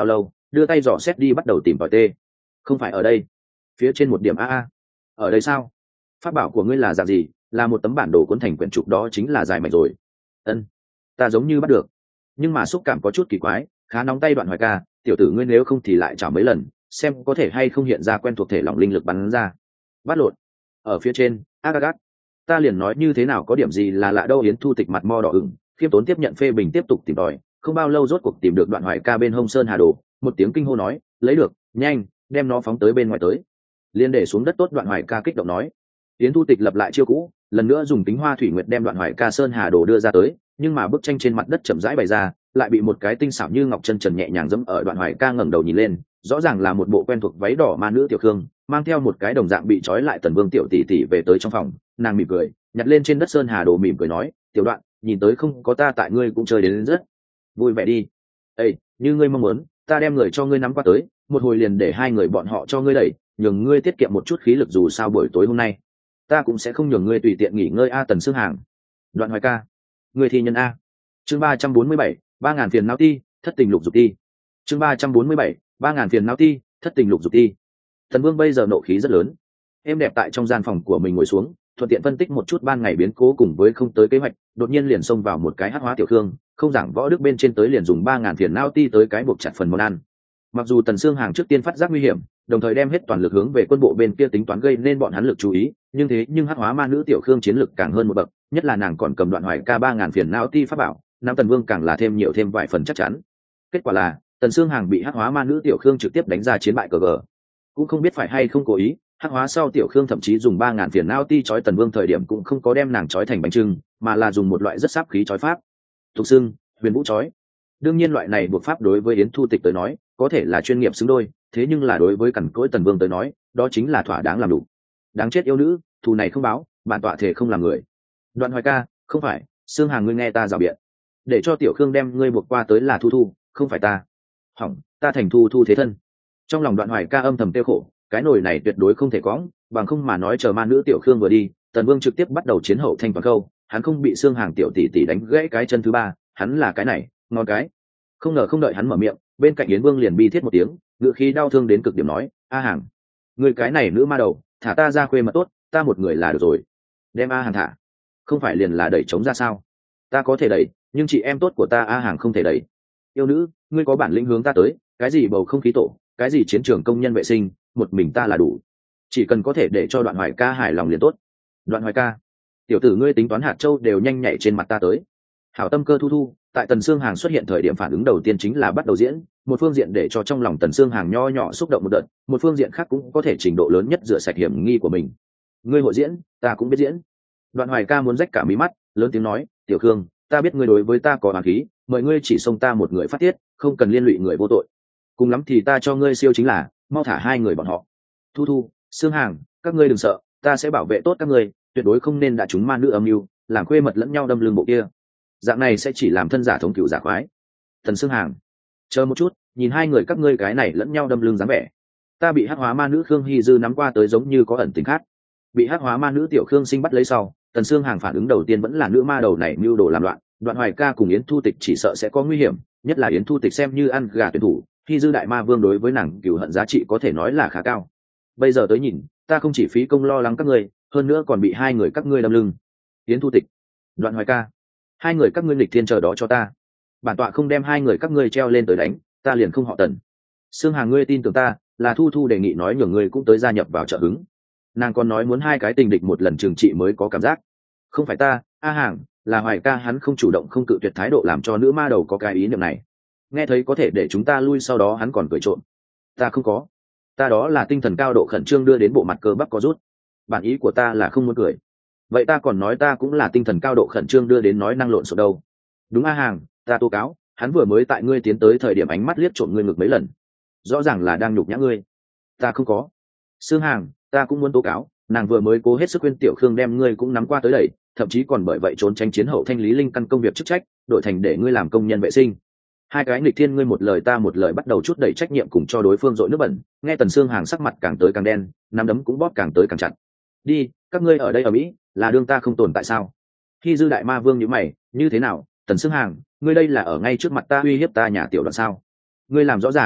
đưa tay dò xét đi bắt đầu tìm tòi tê. Không phải ở đây. Phía trên một điểm a. Ở đây sao? Pháp bảo của ngươi là dạng gì? Là một tấm bản đồ cuốn thành quyển trục, đó chính là dài mạch rồi. Ân, ta giống như bắt được, nhưng mà xúc cảm có chút kỳ quái, khá nóng tay. Đoạn Hoài ca, tiểu tử ngươi nếu không thì lại chảo mấy lần, xem có thể hay không hiện ra quen thuộc thể lỏng linh lực bắn ra. Bắt lộn. Ở phía trên, agagat. Ta liền nói như thế nào có điểm gì là lạ đâu. Yến Thu Tịch mặt mo đỏ ửng, khiêm tốn tiếp nhận phê bình, tiếp tục tìm tòi. Không bao lâu rốt cuộc tìm được Đoạn Hoài ca bên hông sơn hà đồ, một tiếng kinh hô nói, lấy được, nhanh, đem nó phóng tới bên ngoài tới. Liên để xuống đất tốt. Đoạn Hoài ca kích động nói. Yến Thu Tịch lập lại chiêu cũ, lần nữa dùng tính hoa thủy nguyệt đem Đoạn Hoài ca sơn hà đồ đưa ra tới, nhưng mà bức tranh trên mặt đất chậm rãi bày ra, lại bị một cái tinh xảo như ngọc chân trần nhẹ nhàng dẫm ở. Đoạn Hoài ca ngẩng đầu nhìn lên, rõ ràng là một bộ quen thuộc váy đỏ ma nữ Tiểu Khương, mang theo một cái đồng dạng bị trói lại Tần Vương tiểu tỷ tỷ về tới trong phòng. Nàng mỉm cười, nhặt lên trên đất sơn hà đồ, mỉm cười nói, tiểu Đoạn, nhìn tới không có ta tại ngươi cũng chơi đến rất vui vẻ đi. Ê, như ngươi mong muốn, ta đem người cho ngươi nắm qua tới, một hồi liền để hai người bọn họ cho ngươi đẩy, nhường ngươi tiết kiệm một chút khí lực, dù sao buổi tối hôm nay ta cũng sẽ không nhường ngươi tùy tiện nghỉ ngơi. Tần Sương Hàng. Đoạn Hoài ca, ngươi thi nhân a. Chương 347, 3000 phiền não ti, thất tình lục dục ti. Chương 347, 3000 phiền não ti, thất tình lục dục ti. Thần Vương bây giờ nộ khí rất lớn, em đẹp tại trong gian phòng của mình ngồi xuống, thuận tiện phân tích một chút ban ngày biến cố cùng với không tới kế hoạch, đột nhiên liền xông vào một cái hắc hóa Tiểu Khương, không giảng võ đức bên trên tới liền dùng 3000 phiền não ti tới cái buộc chặt phần món ăn. Mặc dù Tần Sương Hàng trước tiên phát giác nguy hiểm, đồng thời đem hết toàn lực hướng về quân bộ bên kia tính toán gây nên bọn hắn lực chú ý, nhưng hắc hóa ma nữ Tiểu Khương chiến lực càng hơn một bậc, nhất là nàng còn cầm Đoạn Hoài ca 3000 phiền não ti pháp bảo, nam Tần Vương càng là thêm vài phần chắc chắn. Kết quả là Tần Sương Hàng bị hắc hóa ma nữ Tiểu Khương trực tiếp đánh ra chiến bại cờ gờ. Cũng không biết phải hay không cố ý, hắc hóa sau Tiểu Khương thậm chí dùng 3000 phiền não ti chói Tần Vương thời điểm cũng không có đem nàng chói thành bánh trưng, mà là dùng một loại rất sáp khí chói pháp, tục xưng huyền vũ chói. Đương nhiên loại này buộc pháp đối với Yến Thu Tịch tới nói có thể là chuyên nghiệp xứng đôi, thế nhưng là đối với cằn cỗi Tần Vương tới nói đó chính là thỏa đáng làm đủ. Đáng chết yêu nữ, thù này không báo, bản tọa thể không làm người. Đoạn Hoài ca, không phải, Sương Hàng ngươi nghe ta rào biện, để cho Tiểu Khương đem ngươi buộc qua tới là Thu Thu, không phải ta. Hỏng, ta thành Thu Thu thế thân. Trong lòng Đoạn Hoài ca âm thầm tiêu khổ, cái nồi này tuyệt đối không thể cõng, bằng không mà nói chờ ma nữ Tiểu Khương vừa đi, Tần Vương trực tiếp bắt đầu chiến hậu thanh toàn câu, hắn không bị Sương Hàng tiểu tỷ tỷ đánh gãy cái chân thứ ba, hắn là cái này, ngon cái. Không ngờ không đợi hắn mở miệng, bên cạnh Yến Vương liền bi thiết một tiếng, ngựa khí đau thương đến cực điểm nói, A Hàng, người cái này nữ ma đầu, thả ta ra khuê mật tốt, ta một người là được rồi. Đem A Hàng thả, không phải liền là đẩy trống ra sao? Ta có thể đẩy, nhưng chị em tốt của ta A Hàng không thể đẩy. Yêu nữ, ngươi có bản lĩnh hướng ta tới, cái gì bầu không khí tổ, cái gì chiến trường công nhân vệ sinh, một mình ta là đủ, chỉ cần có thể để cho Đoạn Hoài ca hài lòng liền tốt. Đoạn Hoài ca, tiểu tử ngươi tính toán hạt châu đều nhanh nhảy trên mặt ta tới. Hảo tâm cơ Thu Thu, tại Tần Sương Hàng xuất hiện thời điểm phản ứng đầu tiên chính là bắt đầu diễn, một phương diện để cho trong lòng Tần Sương Hàng nho nhỏ xúc động một đợt, một phương diện khác cũng có thể trình độ lớn nhất rửa sạch hiểm nghi của mình. Ngươi hội diễn, ta cũng biết diễn. Đoạn Hoài ca muốn rách cả mí mắt, lớn tiếng nói, Tiểu Khương, ta biết ngươi đối với ta có oán khí, mời ngươi chỉ xông ta một người phát tiết, không cần liên lụy người vô tội. Cùng lắm thì ta cho ngươi siêu chính là, mau thả hai người bọn họ. Thu Thu, Sương Hàng, các ngươi đừng sợ, ta sẽ bảo vệ tốt các ngươi, tuyệt đối không nên đã trúng ma nữ âm mưu, làm khuê mật lẫn nhau đâm lưng bộ kia. Dạng này sẽ chỉ làm thân giả thống cựu giả khoái. Thần Sương Hàng, chờ một chút, nhìn hai người các ngươi cái này lẫn nhau đâm lưng dáng vẻ, ta bị hắc hóa ma nữ Khương Hy Dư nắm qua tới giống như có ẩn tình khác. Bị hắc hóa ma nữ Tiểu Khương Sinh bắt lấy sau, Tần Sương Hàng phản ứng đầu tiên vẫn là nữ ma đầu này mưu đồ làm loạn. Đoạn Hoài ca cùng Yến Thu Tịch chỉ sợ sẽ có nguy hiểm, nhất là Yến Thu Tịch xem như ăn gà tuyển thủ, Hy Dư đại ma vương đối với nàng cửu hận giá trị có thể nói là khá cao. Bây giờ tới nhìn, ta không chỉ phí công lo lắng các ngươi, hơn nữa còn bị hai người các ngươi đâm lưng. Yến Thu Tịch, Đoạn Hoài ca, hai người các ngươi nghịch thiên chờ đó cho ta, bản tọa không đem hai người các ngươi treo lên tới đánh, ta liền không họ Tần. Sương Hàng ngươi tin tưởng ta, là Thu Thu đề nghị nói nhường ngươi cũng tới gia nhập vào trợ hứng. Nàng còn nói muốn hai cái tình địch một lần trừng trị mới có cảm giác. Không phải ta, A Hàng, là Hoài ca hắn không chủ động không cự tuyệt thái độ làm cho nữ ma đầu có cái ý niệm này. Nghe thấy có thể để chúng ta lui sau đó hắn còn cười trộm. Ta không có. Ta đó là tinh thần cao độ khẩn trương đưa đến bộ mặt cơ bắp có rút. Bản ý của ta là không muốn cười. Vậy ta còn nói ta cũng là tinh thần cao độ khẩn trương đưa đến nói năng lộn xộn đâu. Đúng A Hàng, ta tố cáo, hắn vừa mới tại ngươi tiến tới thời điểm ánh mắt liếc trộm ngươi ngực mấy lần. Rõ ràng là đang nhục nhã ngươi. Ta không có. Sương Hàng, ta cũng muốn tố cáo, nàng vừa mới cố hết sức khuyên Tiểu Khương đem ngươi cũng nắm qua tới đẩy, thậm chí còn bởi vậy trốn tránh chiến hậu thanh lý linh căn công việc chức trách, đổi thành để ngươi làm công nhân vệ sinh. Hai cái nghịch thiên ngươi một lời ta một lời bắt đầu chút đẩy trách nhiệm cùng cho đối phương dội nước bẩn. Nghe Tần Sương Hàng sắc mặt càng tới càng đen, nắm đấm cũng bóp càng tới càng chặt. Đi, các ngươi ở đây ở Mỹ, là đương ta không tồn tại sao? Khi Dư đại ma vương như mày, như thế nào? Tần Sương Hàng, ngươi đây là ở ngay trước mặt ta uy hiếp ta nhà Tiểu Đoạn sao? Ngươi làm rõ ràng,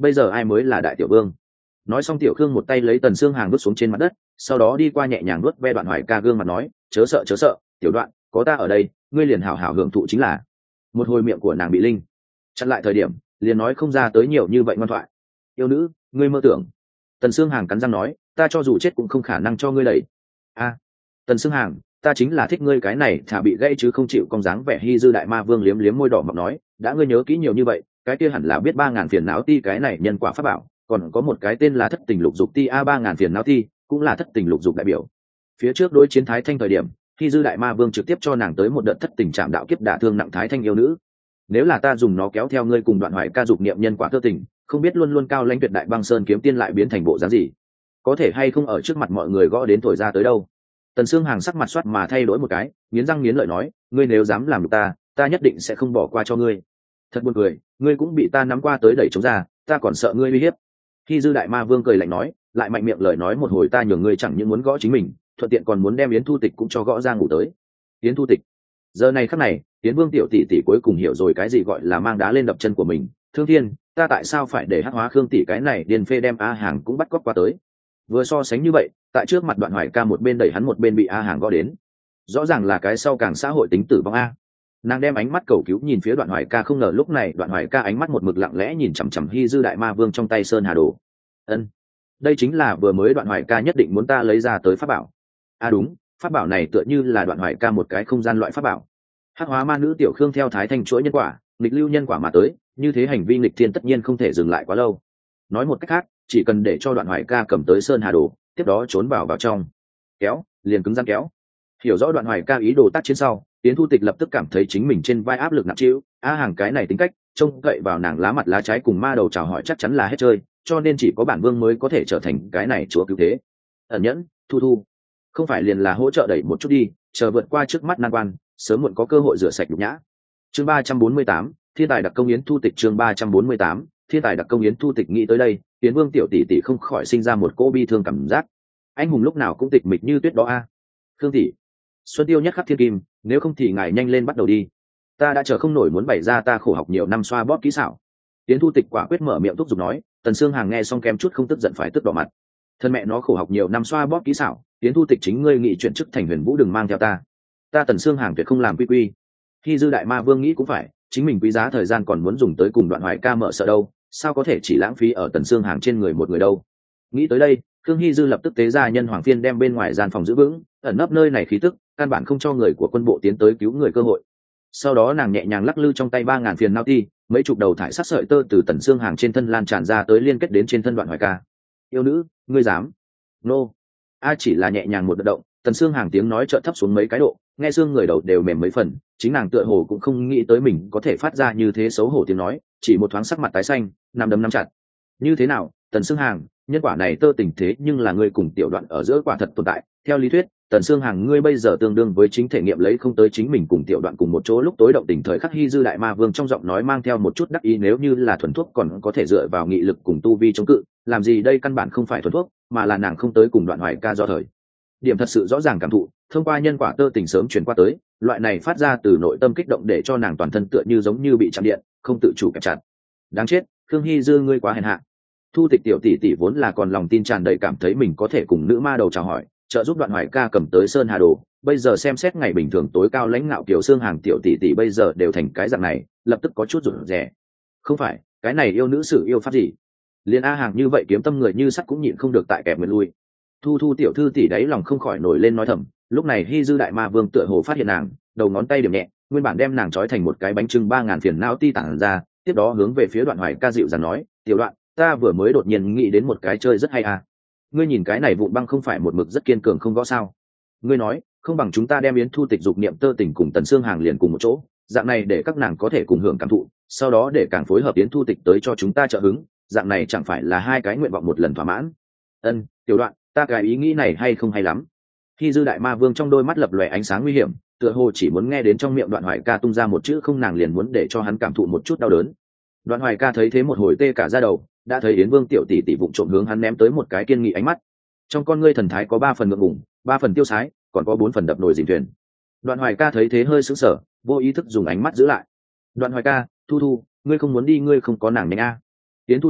bây giờ ai mới là đại tiểu vương? Nói xong tiểu khương một tay lấy Tần Sương Hàng vứt xuống trên mặt đất, sau đó đi qua nhẹ nhàng nuốt ve Đoạn Hoài Ca gương mặt nói, chớ sợ, tiểu Đoạn, có ta ở đây, ngươi liền hảo hảo hưởng thụ chính là. Một hồi miệng của nàng bị linh chặn lại thời điểm, liền nói không ra tới nhiều như vậy ngoan thoại. Yêu nữ, ngươi mơ tưởng. Tần Sương Hàng cắn răng nói, ta cho dù chết cũng không khả năng cho ngươi đẩy. A, Tần Sương Hàng, ta chính là thích ngươi cái này thả bị gãy chứ không chịu cong dáng vẻ Hy Dư Đại Ma Vương liếm liếm môi đỏ mọng nói, đã ngươi nhớ kỹ nhiều như vậy, cái kia hẳn là biết 3000 phiền não ti cái này nhân quả pháp bảo, còn có một cái tên là thất tình lục dục ti a 3000 phiền não ti, cũng là thất tình lục dục đại biểu. Phía trước đối chiến Thái Thanh thời điểm, Hy Dư Đại Ma Vương trực tiếp cho nàng tới một đợt thất tình chạm đạo kiếp đả thương nặng Thái Thanh yêu nữ. Nếu là ta dùng nó kéo theo ngươi cùng Đoạn Hoài Ca dục niệm nhân quả tơ tình, không biết luôn luôn cao lãnh tuyệt đại băng sơn kiếm tiên lại biến thành bộ dáng gì, có thể hay không ở trước mặt mọi người gõ đến thổi ra tới đâu. Tần Sương Hàng sắc mặt soát mà thay đổi một cái, nghiến răng nghiến lợi nói, ngươi nếu dám làm được ta nhất định sẽ không bỏ qua cho ngươi. Thật buồn cười, ngươi cũng bị ta nắm qua tới đẩy chống ra, ta còn sợ ngươi uy hiếp. Khi Dư Đại Ma Vương cười lạnh nói, lại mạnh miệng lời nói một hồi ta nhường ngươi chẳng những muốn gõ chính mình, thuận tiện còn muốn đem Yến Thu Tịch cũng cho gõ ra ngủ tới. Yến Thu Tịch. Giờ này khắc này, Yến Vương tiểu tỷ tỷ cuối cùng hiểu rồi cái gì gọi là mang đá lên đập chân của mình. Thương Thiên, ta tại sao phải để hắc hóa Khương tỷ cái này điên phê đem A Hàng cũng bắt cóc qua tới? Vừa so sánh như vậy, tại trước mặt Đoạn Hoài Ca một bên đẩy hắn một bên bị A Hàng gõ đến, rõ ràng là cái sau càng xã hội tính tử vong a. Nàng đem ánh mắt cầu cứu nhìn phía Đoạn Hoài Ca, không ngờ lúc này Đoạn Hoài Ca ánh mắt một mực lặng lẽ nhìn chằm chằm Hy Dư Đại Ma Vương trong tay Sơn Hà Đồ. Ân, đây chính là vừa mới Đoạn Hoài Ca nhất định muốn ta lấy ra tới pháp bảo. Đúng, pháp bảo này tựa như là Đoạn Hoài Ca một cái không gian loại pháp bảo. Hắc hóa ma nữ tiểu Khương theo Thái Thanh chuỗi nhân quả, nghịch lưu nhân quả mà tới, như thế hành vi nghịch thiên tất nhiên không thể dừng lại quá lâu. Nói một cách khác, chỉ cần để cho Đoạn Hoài Ca cầm tới Sơn Hà Đồ, tiếp đó trốn vào trong, kéo, liền cứng rắn kéo. Hiểu rõ Đoạn Hoài Ca ý đồ tác chiến sau, Yến Thu Tịch lập tức cảm thấy chính mình trên vai áp lực nặng trĩu. A Hàng cái này tính cách, trông cậy vào nàng lá mặt lá trái cùng ma đầu chào hỏi chắc chắn là hết chơi, cho nên chỉ có bản vương mới có thể trở thành cái này chúa cứu thế. Ẩn nhẫn, thu, không phải liền là hỗ trợ đẩy một chút đi, chờ vượt qua trước mắt nan quan, sớm muộn có cơ hội rửa sạch nhục nhã. Chương 348, Thiên tài đặc công Yến Thu Tịch. Chương 348, Thiên tài đặc công Yến Thu Tịch. Nghĩ tới đây, Yến Vương tiểu tỷ tỷ không khỏi sinh ra một cỗ bi thương cảm giác. Anh hùng lúc nào cũng tịch mịch như tuyết đó a. Khương tỷ, xuân tiêu nhất khắc thiên kim, nếu không thì ngài nhanh lên bắt đầu đi, ta đã chờ không nổi muốn bày ra ta khổ học nhiều năm xoa bóp kỹ xảo. Yến Thu Tịch quả quyết mở miệng thúc giục nói. Tần Sương Hàng nghe xong kém chút không tức giận phải tức đỏ mặt. Thân mẹ nó khổ học nhiều năm xoa bóp kỹ xảo, Yến Thu Tịch chính ngươi nghị chuyển chức thành Huyền Vũ đừng mang theo ta Tần Sương Hàng tuyệt không làm quy. Khi Dư Đại Ma Vương nghĩ cũng phải, chính mình quý giá thời gian còn muốn dùng tới cùng Đoạn Hoài Ca mở sợ đâu, sao có thể chỉ lãng phí ở Tần Sương Hàng trên người một người đâu. Nghĩ tới đây, Khương Hy Dư lập tức tế ra nhân hoàng phiên đem bên ngoài gian phòng giữ vững, ẩn nấp nơi này khí tức, căn bản không cho người của quân bộ tiến tới cứu người cơ hội. Sau đó nàng nhẹ nhàng lắc lư trong tay 3000 phiền nao ti, mấy chục đầu thải sắc sợi tơ từ Tần Sương Hàng trên thân lan tràn ra tới liên kết đến trên thân Đoạn Hoài Ca. Yêu nữ, ngươi dám? Nô. Chỉ là nhẹ nhàng một đợt động, Tần Sương Hàng tiếng nói chợt thấp xuống mấy cái độ, nghe xương người đầu đều mềm mấy phần, chính nàng tựa hồ cũng không nghĩ tới mình có thể phát ra như thế xấu hổ tiếng nói, chỉ một thoáng sắc mặt tái xanh, nắm đấm nắm chặt. Như thế nào, Tần Sương Hàng, nhân quả này tơ tình thế nhưng là ngươi cùng tiểu Đoạn ở giữa quả thật tồn tại, theo lý thuyết, Tần Sương Hàng ngươi bây giờ tương đương với chính thể nghiệm lấy không tới chính mình cùng tiểu Đoạn cùng một chỗ lúc tối động tình thời khắc. Hy Dư Đại Ma Vương trong giọng nói mang theo một chút đắc ý, nếu như là thuần thuốc còn có thể dựa vào nghị lực cùng tu vi chống cự, làm gì đây căn bản không phải thuần thuốc, mà là nàng không tới cùng Đoạn Hoài Ca do thời điểm thật sự rõ ràng cảm thụ, thông qua nhân quả tơ tình sớm truyền qua tới, loại này phát ra từ nội tâm kích động để cho nàng toàn thân tựa như giống như bị chạm điện, không tự chủ kẹp chặt. Đáng chết, Khương Hy Dư ngươi quá hèn hạ. Thu Tịch tiểu tỷ tỷ vốn là còn lòng tin tràn đầy cảm thấy mình có thể cùng nữ ma đầu chào hỏi, trợ giúp Đoạn Hoài Ca cầm tới Sơn Hà Đồ, bây giờ xem xét ngày bình thường tối cao lãnh ngạo Kiều Sương Hàng tiểu tỷ tỷ bây giờ đều thành cái dạng này, lập tức có chút rụt rè. Không phải, cái này yêu nữ sự yêu pháp gì? Liên A Hàng như vậy kiếm tâm người như sắt cũng nhịn không được tại kẹp người lui. Thu tiểu thư tỷ đáy lòng không khỏi nổi lên nói thầm, lúc này Hy Dư Đại Ma Vương tựa hồ phát hiện nàng, đầu ngón tay điểm nhẹ, nguyên bản đem nàng trói thành một cái bánh trưng 3000 phiền não ti tản ra, tiếp đó hướng về phía Đoạn Hoài Ca dịu dàng nói, tiểu Đoạn, ta vừa mới đột nhiên nghĩ đến một cái chơi rất hay à. Ngươi nhìn cái này vụn băng không phải một mực rất kiên cường không gõ sao? Ngươi nói, không bằng chúng ta đem Yến Thu Tịch dục niệm tơ tình cùng Tần Sương Hàng liền cùng một chỗ, dạng này để các nàng có thể cùng hưởng cảm thụ, sau đó để càng phối hợp Yến Thu Tịch tới cho chúng ta trợ hứng, dạng này chẳng phải là hai cái nguyện vọng một lần thỏa mãn. Ân, tiểu Đoạn, ta cái ý nghĩ này hay không hay lắm. Khi Dư Đại Ma Vương trong đôi mắt lập lòe ánh sáng nguy hiểm, tựa hồ chỉ muốn nghe đến trong miệng Đoạn Hoài Ca tung ra một chữ không, nàng liền muốn để cho hắn cảm thụ một chút đau đớn. Đoạn Hoài Ca thấy thế một hồi tê cả da đầu, đã thấy Yến Vương tiểu tỷ tỷ vụng trộm hướng hắn ném tới một cái kiên nghị ánh mắt. Trong con ngươi thần thái có 3 phần ngượng ngùng, 3 phần tiêu sái, còn có 4 phần đập nồi dìm thuyền. Đoạn Hoài Ca thấy thế hơi sững sờ, vô ý thức dùng ánh mắt giữ lại. Đoạn Hoài Ca, Thu, ngươi không muốn đi, ngươi không có nàng nhanh a. Yến Thu Tịch,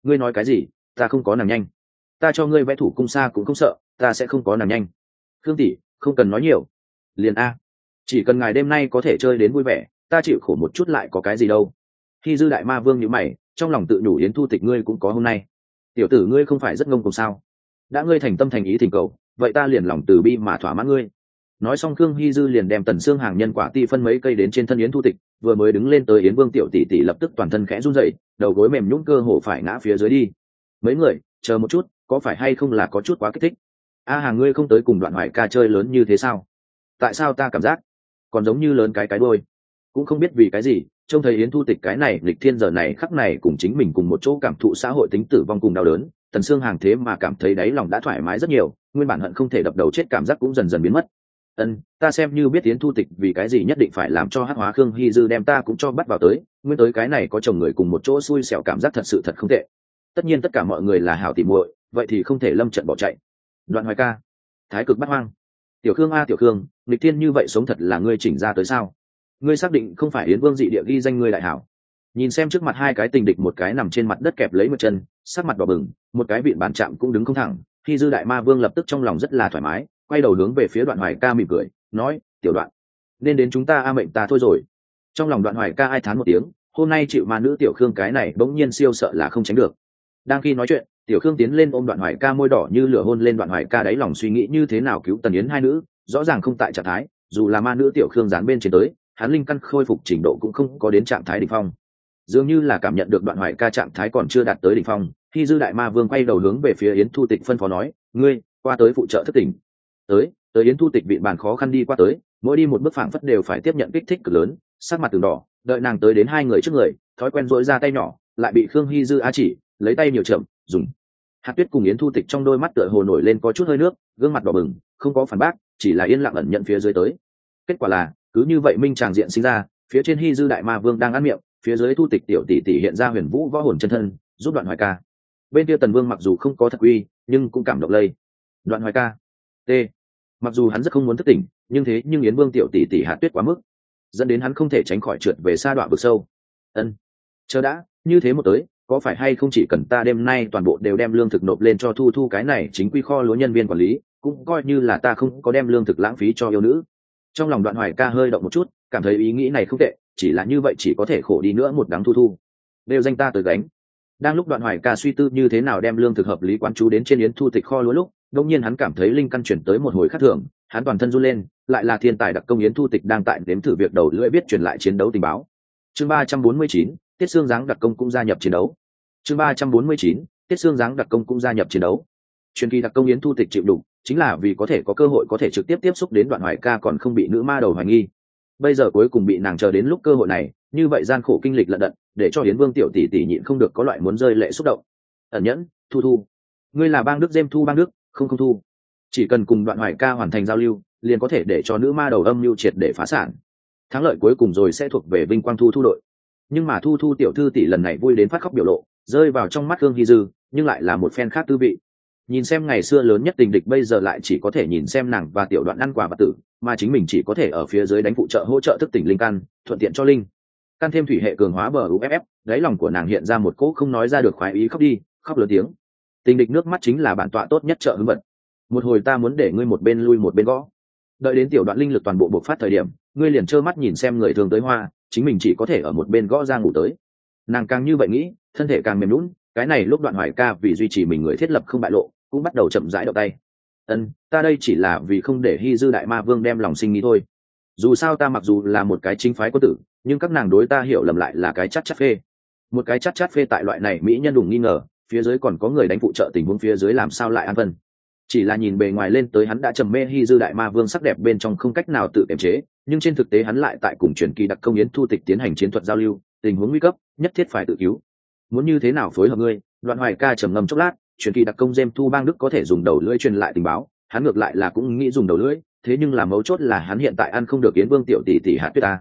ngươi nói cái gì? Ta không có nàng nhanh. Ta cho ngươi vẽ thủ cung xa cũng không sợ, ta sẽ không có nàng nhanh. Khương tỷ, không cần nói nhiều. Liền a, chỉ cần ngài đêm nay có thể chơi đến vui vẻ, ta chịu khổ một chút lại có cái gì đâu. Khi dư đại ma vương nhíu mày, trong lòng tự nhủ Yến Thu Tịch ngươi cũng có hôm nay. Tiểu tử ngươi không phải rất ngông cuồng sao? Đã ngươi thành tâm thành ý thỉnh cầu, vậy ta liền lòng từ bi mà thỏa mãn ngươi. Nói xong Khương Hy Dư liền đem Tần Xương hàng nhân quả ti phân mấy cây đến trên thân Yến Thu Tịch, vừa mới đứng lên tới Yến Vương tiểu tỷ tỷ lập tức toàn thân khẽ run rẩy, đầu gối mềm nhũn cơ hồ phải ngã phía dưới đi. Mấy người, chờ một chút, có phải hay không là có chút quá kích thích? A Hàng ngươi không tới cùng Đoạn Hoài ca chơi lớn như thế sao? Tại sao ta cảm giác còn giống như lớn cái đuôi? Cũng không biết vì cái gì, trông thấy Yến Thu Tịch cái này lịch thiên giờ này khắc này cùng chính mình cùng một chỗ cảm thụ xã hội tính tử vong cùng đau đớn, Tần Xương Hàng thế mà cảm thấy đáy lòng đã thoải mái rất nhiều, nguyên bản hận không thể đập đầu chết cảm giác cũng dần dần biến mất. Ta xem như biết Yến Thu Tịch vì cái gì nhất định phải làm cho hắc hóa Khương Hy Dư đem ta cũng cho bắt vào tới, nguyên tới cái này có chồng người cùng một chỗ xui xẻo cảm giác thật sự thật không tệ. Tất nhiên tất cả mọi người là hảo tỉ muội, vậy thì không thể lâm trận bỏ chạy. Đoạn Hoài ca, Thái Cực Bát Hoang, Tiểu Khương a Tiểu Khương, nghịch thiên như vậy sống thật là ngươi chỉnh ra tới sao? Ngươi xác định không phải Yến Vương dị địa ghi danh ngươi đại hảo? Nhìn xem trước mặt hai cái tình địch, một cái nằm trên mặt đất kẹp lấy một chân, sắc mặt đỏ bừng, một cái vịn bàn chạm cũng đứng không thẳng, khi Dư đại ma vương lập tức trong lòng rất là thoải mái, quay đầu hướng về phía Đoạn Hoài ca mỉm cười, nói: Tiểu Đoạn, nên đến chúng ta a mệnh ta thôi rồi. Trong lòng Đoạn Hoài ca ai thán một tiếng, hôm nay chịu ma nữ Tiểu Khương cái này bỗng nhiên siêu sợ là không tránh được. Đang khi nói chuyện, Tiểu Khương tiến lên ôm Đoạn Hoài ca, môi đỏ như lửa hôn lên Đoạn Hoài ca, đáy lòng suy nghĩ như thế nào cứu Tần Yến hai nữ, rõ ràng không tại trạng thái, dù là ma nữ Tiểu Khương dán bên trên tới, hắn linh căn khôi phục trình độ cũng không có đến trạng thái đỉnh phong. Dường như là cảm nhận được Đoạn Hoài ca trạng thái còn chưa đạt tới đỉnh phong, khi Dư đại ma vương quay đầu hướng về phía Yến Thu Tịch phân phó nói: ngươi qua tới phụ trợ thất tỉnh. Tới Yến Thu Tịch vịn bàn khó khăn đi qua tới, mỗi đi một bước phảng phất đều phải tiếp nhận kích thích cực lớn, sắc mặt từng đỏ, đợi nàng tới đến hai người trước người, thói quen dỗi ra tay nhỏ, lại bị Khương Hy Dư á chỉ, lấy tay nhiều chậm, dùng. Hạt Tuyết cùng Yến Thu Tịch trong đôi mắt tựa hồ nổi lên có chút hơi nước, gương mặt đỏ bừng, không có phản bác, chỉ là yên lặng ẩn nhận phía dưới tới. Kết quả là, cứ như vậy minh tràng diện sinh ra, phía trên Hy Dư đại ma vương đang ăn miệng, phía dưới Thu Tịch tiểu tỷ tỷ hiện ra huyền vũ võ hồn chân thân, giúp Đoạn Hoài ca. Bên kia Tần Vương mặc dù không có thật uy, nhưng cũng cảm động lây. Đoạn Hoài ca, t. Mặc dù hắn rất không muốn thức tỉnh, nhưng Yến Vương tiểu tỷ tỷ Hạt Tuyết quá mức, dẫn đến hắn không thể tránh khỏi trượt về sa đọa vực sâu. Chờ đã, như thế một tới, có phải hay không chỉ cần ta đêm nay toàn bộ đều đem lương thực nộp lên cho Thu cái này chính quy kho lúa nhân viên quản lý, cũng coi như là ta không có đem lương thực lãng phí cho yêu nữ. Trong lòng Đoạn Hoài ca hơi động một chút, cảm thấy ý nghĩ này không tệ, chỉ là như vậy chỉ có thể khổ đi nữa một đắng Thu đều danh ta tới gánh. Đang lúc Đoạn Hoài ca suy tư như thế nào đem lương thực hợp lý quán chú đến trên Yến Thu Tịch kho lúa lúc, đột nhiên hắn cảm thấy linh căn chuyển tới một hồi khác thường, hắn toàn thân run lên, lại là thiên tài đặc công Yến Thu Tịch đang tại đếm thử việc đầu lưỡi biết truyền lại chiến đấu tình báo. Chương 349, Tiết Xương Giáng đặc công cũng gia nhập chiến đấu. Chương 349, Tiết Xương Giáng đặc công cũng gia nhập chiến đấu. Truyền kỳ đặc công Yến Thu Tịch chịu đựng, chính là vì có thể có cơ hội có thể trực tiếp tiếp xúc đến Đoạn Hoài ca còn không bị nữ ma đầu hoài nghi. Bây giờ cuối cùng bị nàng chờ đến lúc cơ hội này, như vậy gian khổ kinh lịch lận đận, để cho Yến Vương tiểu tỷ tỷ nhịn không được có loại muốn rơi lệ xúc động. Ẩn nhẫn, Thu, ngươi là bang đức Dêm Thu bang đức, không Thu. Chỉ cần cùng Đoạn Hoài ca hoàn thành giao lưu, liền có thể để cho nữ ma đầu âm mưu triệt để phá sản. Thắng lợi cuối cùng rồi sẽ thuộc về vinh quang Thu đội. Nhưng mà Thu tiểu thư tỷ lần này vui đến phát khóc biểu lộ, rơi vào trong mắt Khương Hy Dư, nhưng lại là một phen khác tư vị. Nhìn xem ngày xưa lớn nhất tình địch bây giờ lại chỉ có thể nhìn xem nàng và Tiểu Đoạn ăn quà vật tử, mà chính mình chỉ có thể ở phía dưới đánh phụ trợ hỗ trợ thức tỉnh linh căn, thuận tiện cho linh căn thêm thủy hệ cường hóa bờ uff. Đáy lòng của nàng hiện ra một cỗ không nói ra được khoái ý, khóc lớn tiếng. Tình địch nước mắt chính là bản tọa tốt nhất trợ hứng vật. Một hồi ta muốn để ngươi một bên lui một bên gõ, đợi đến Tiểu Đoạn linh lực toàn bộ bộc phát thời điểm, ngươi liền trơ mắt nhìn xem người thường tới hoa, chính mình chỉ có thể ở một bên gõ ra ngủ tới. Nàng càng như vậy nghĩ, thân thể càng mềm lún. Cái này lúc Đoạn Hoài ca vì duy trì mình người thiết lập không bại lộ, cũng bắt đầu chậm rãi động tay. Ta đây chỉ là vì không để Hy Dư đại ma vương đem lòng sinh nghi thôi. Dù sao ta mặc dù là một cái chính phái quân tử, nhưng các nàng đối ta hiểu lầm lại là cái chát chát phê. Một cái chát chát phê tại loại này mỹ nhân đủng nghi ngờ, phía dưới còn có người đánh phụ trợ tình huống phía dưới làm sao lại an vân. Chỉ là nhìn bề ngoài lên tới hắn đã trầm mê Hy Dư đại ma vương sắc đẹp bên trong không cách nào tự kiềm chế, nhưng trên thực tế hắn lại tại cùng truyền kỳ đặc công Yến Thu Tịch tiến hành chiến thuật giao lưu, tình huống nguy cấp, nhất thiết phải tự cứu. Muốn như thế nào phối hợp ngươi? Đoạn Hoài ca trầm ngâm chốc lát, truyền kỳ đặc công Dêm Thu bang đức có thể dùng đầu lưỡi truyền lại tình báo, hắn ngược lại là cũng nghĩ dùng đầu lưỡi, thế nhưng là mấu chốt là hắn hiện tại ăn không được Yến Vương tiểu tỷ tỷ Hạt Tuyết ta.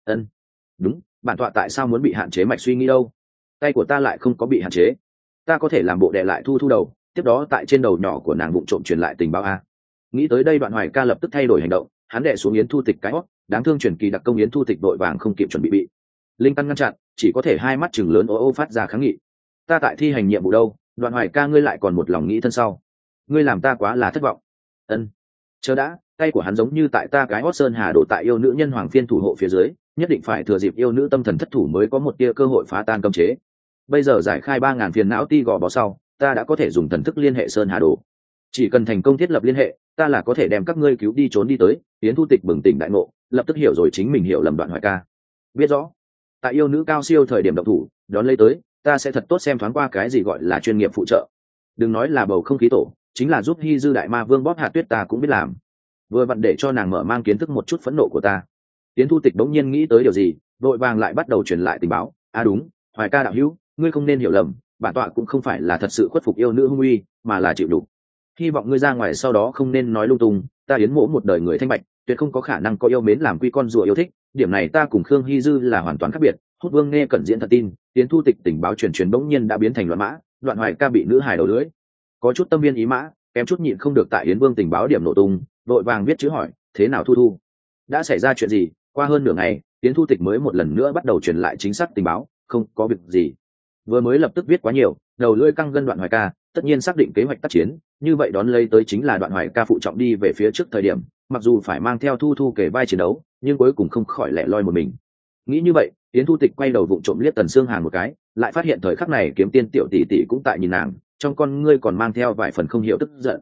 Đúng, bản tọa tại sao muốn bị hạn chế mạch suy nghĩ đâu? Tay của ta lại không có bị hạn chế, ta có thể làm bộ đè lại Thu đầu, tiếp đó tại trên đầu nhỏ của nàng bụng trộm truyền lại tình báo a. Nghĩ tới đây Đoạn Hoài ca lập tức thay đổi hành động, hắn đè xuống Yến Thu Tịch cái hót, đáng thương truyền kỳ đặc công Yến Thu Tịch đội vàng không kịp chuẩn bị linh căn ngăn chặn, chỉ có thể hai mắt chừng lớn ô ô phát ra kháng nghị. ta tại thi hành nhiệm vụ đâu, Đoạn Hoài ca ngươi lại còn một lòng nghĩ thân sau, ngươi làm ta quá là thất vọng. Ân, chờ đã, tay của hắn giống như tại ta cái hót sơn hà đổ tại yêu nữ nhân hoàng phiên thủ hộ phía dưới, nhất định phải thừa dịp yêu nữ tâm thần thất thủ mới có một tia cơ hội phá tan cấm chế. Bây giờ giải khai 3.000 phiền não ti gò bó sau, ta đã có thể dùng thần thức liên hệ sơn hà đồ. Chỉ cần thành công thiết lập liên hệ, ta là có thể đem các ngươi cứu đi trốn đi tới. Yến Thu Tịch bừng tỉnh đại ngộ, lập tức hiểu rồi chính mình hiểu lầm Đoạn Hoài ca. Biết rõ, tại yêu nữ cao siêu thời điểm động thủ, đón lấy tới, ta sẽ thật tốt xem thoáng qua cái gì gọi là chuyên nghiệp phụ trợ. Đừng nói là bầu không khí tổ, chính là giúp Hy Dư đại ma vương bóp hạ tuyết ta cũng biết làm. Vừa vặn để cho nàng mở mang kiến thức một chút phẫn nộ của ta. Yến Thu Tịch bỗng nhiên nghĩ tới điều gì, vội vàng lại bắt đầu truyền lại tình báo. Đúng, Hoài ca đạo hữu, ngươi không nên hiểu lầm, bản tọa cũng không phải là thật sự khuất phục yêu nữ hung uy, mà là chịu đủ. Hy vọng ngươi ra ngoài sau đó không nên nói lung tung, ta Yến mỗ một đời người thanh bạch, tuyệt không có khả năng có yêu mến làm quy con rùa yêu thích, điểm này ta cùng Khương Hy Dư là hoàn toàn khác biệt. Hút Vương nghe cẩn diễn thật tin, Yến Thu Tịch tình báo truyền bỗng nhiên đã biến thành loạn mã, Đoạn Hoài ca bị nữ hài đầu lưỡi. Có chút tâm viên ý mã, kém chút nhịn không được tại Yến Vương tình báo điểm nổ tung, vội vàng viết chữ hỏi, thế nào Thu Thu? Đã xảy ra chuyện gì? Qua hơn nửa ngày, Yến Thu Tịch mới một lần nữa bắt đầu truyền lại chính xác tình báo, không có việc gì. Vừa mới lập tức viết quá nhiều, đầu lưỡi căng gân Đoạn Hoài ca, tất nhiên xác định kế hoạch tác chiến, như vậy đón lấy tới chính là Đoạn Hoài ca phụ trọng đi về phía trước thời điểm, mặc dù phải mang theo Thu Thu kể vai chiến đấu, nhưng cuối cùng không khỏi lẻ loi một mình. Nghĩ như vậy, Yến Thu Tịch quay đầu vụng trộm liếc Tần Sương Hàn một cái, lại phát hiện thời khắc này Kiếm Tiên tiểu tỷ tỷ cũng tại nhìn nàng, trong con ngươi còn mang theo vài phần không hiểu tức giận.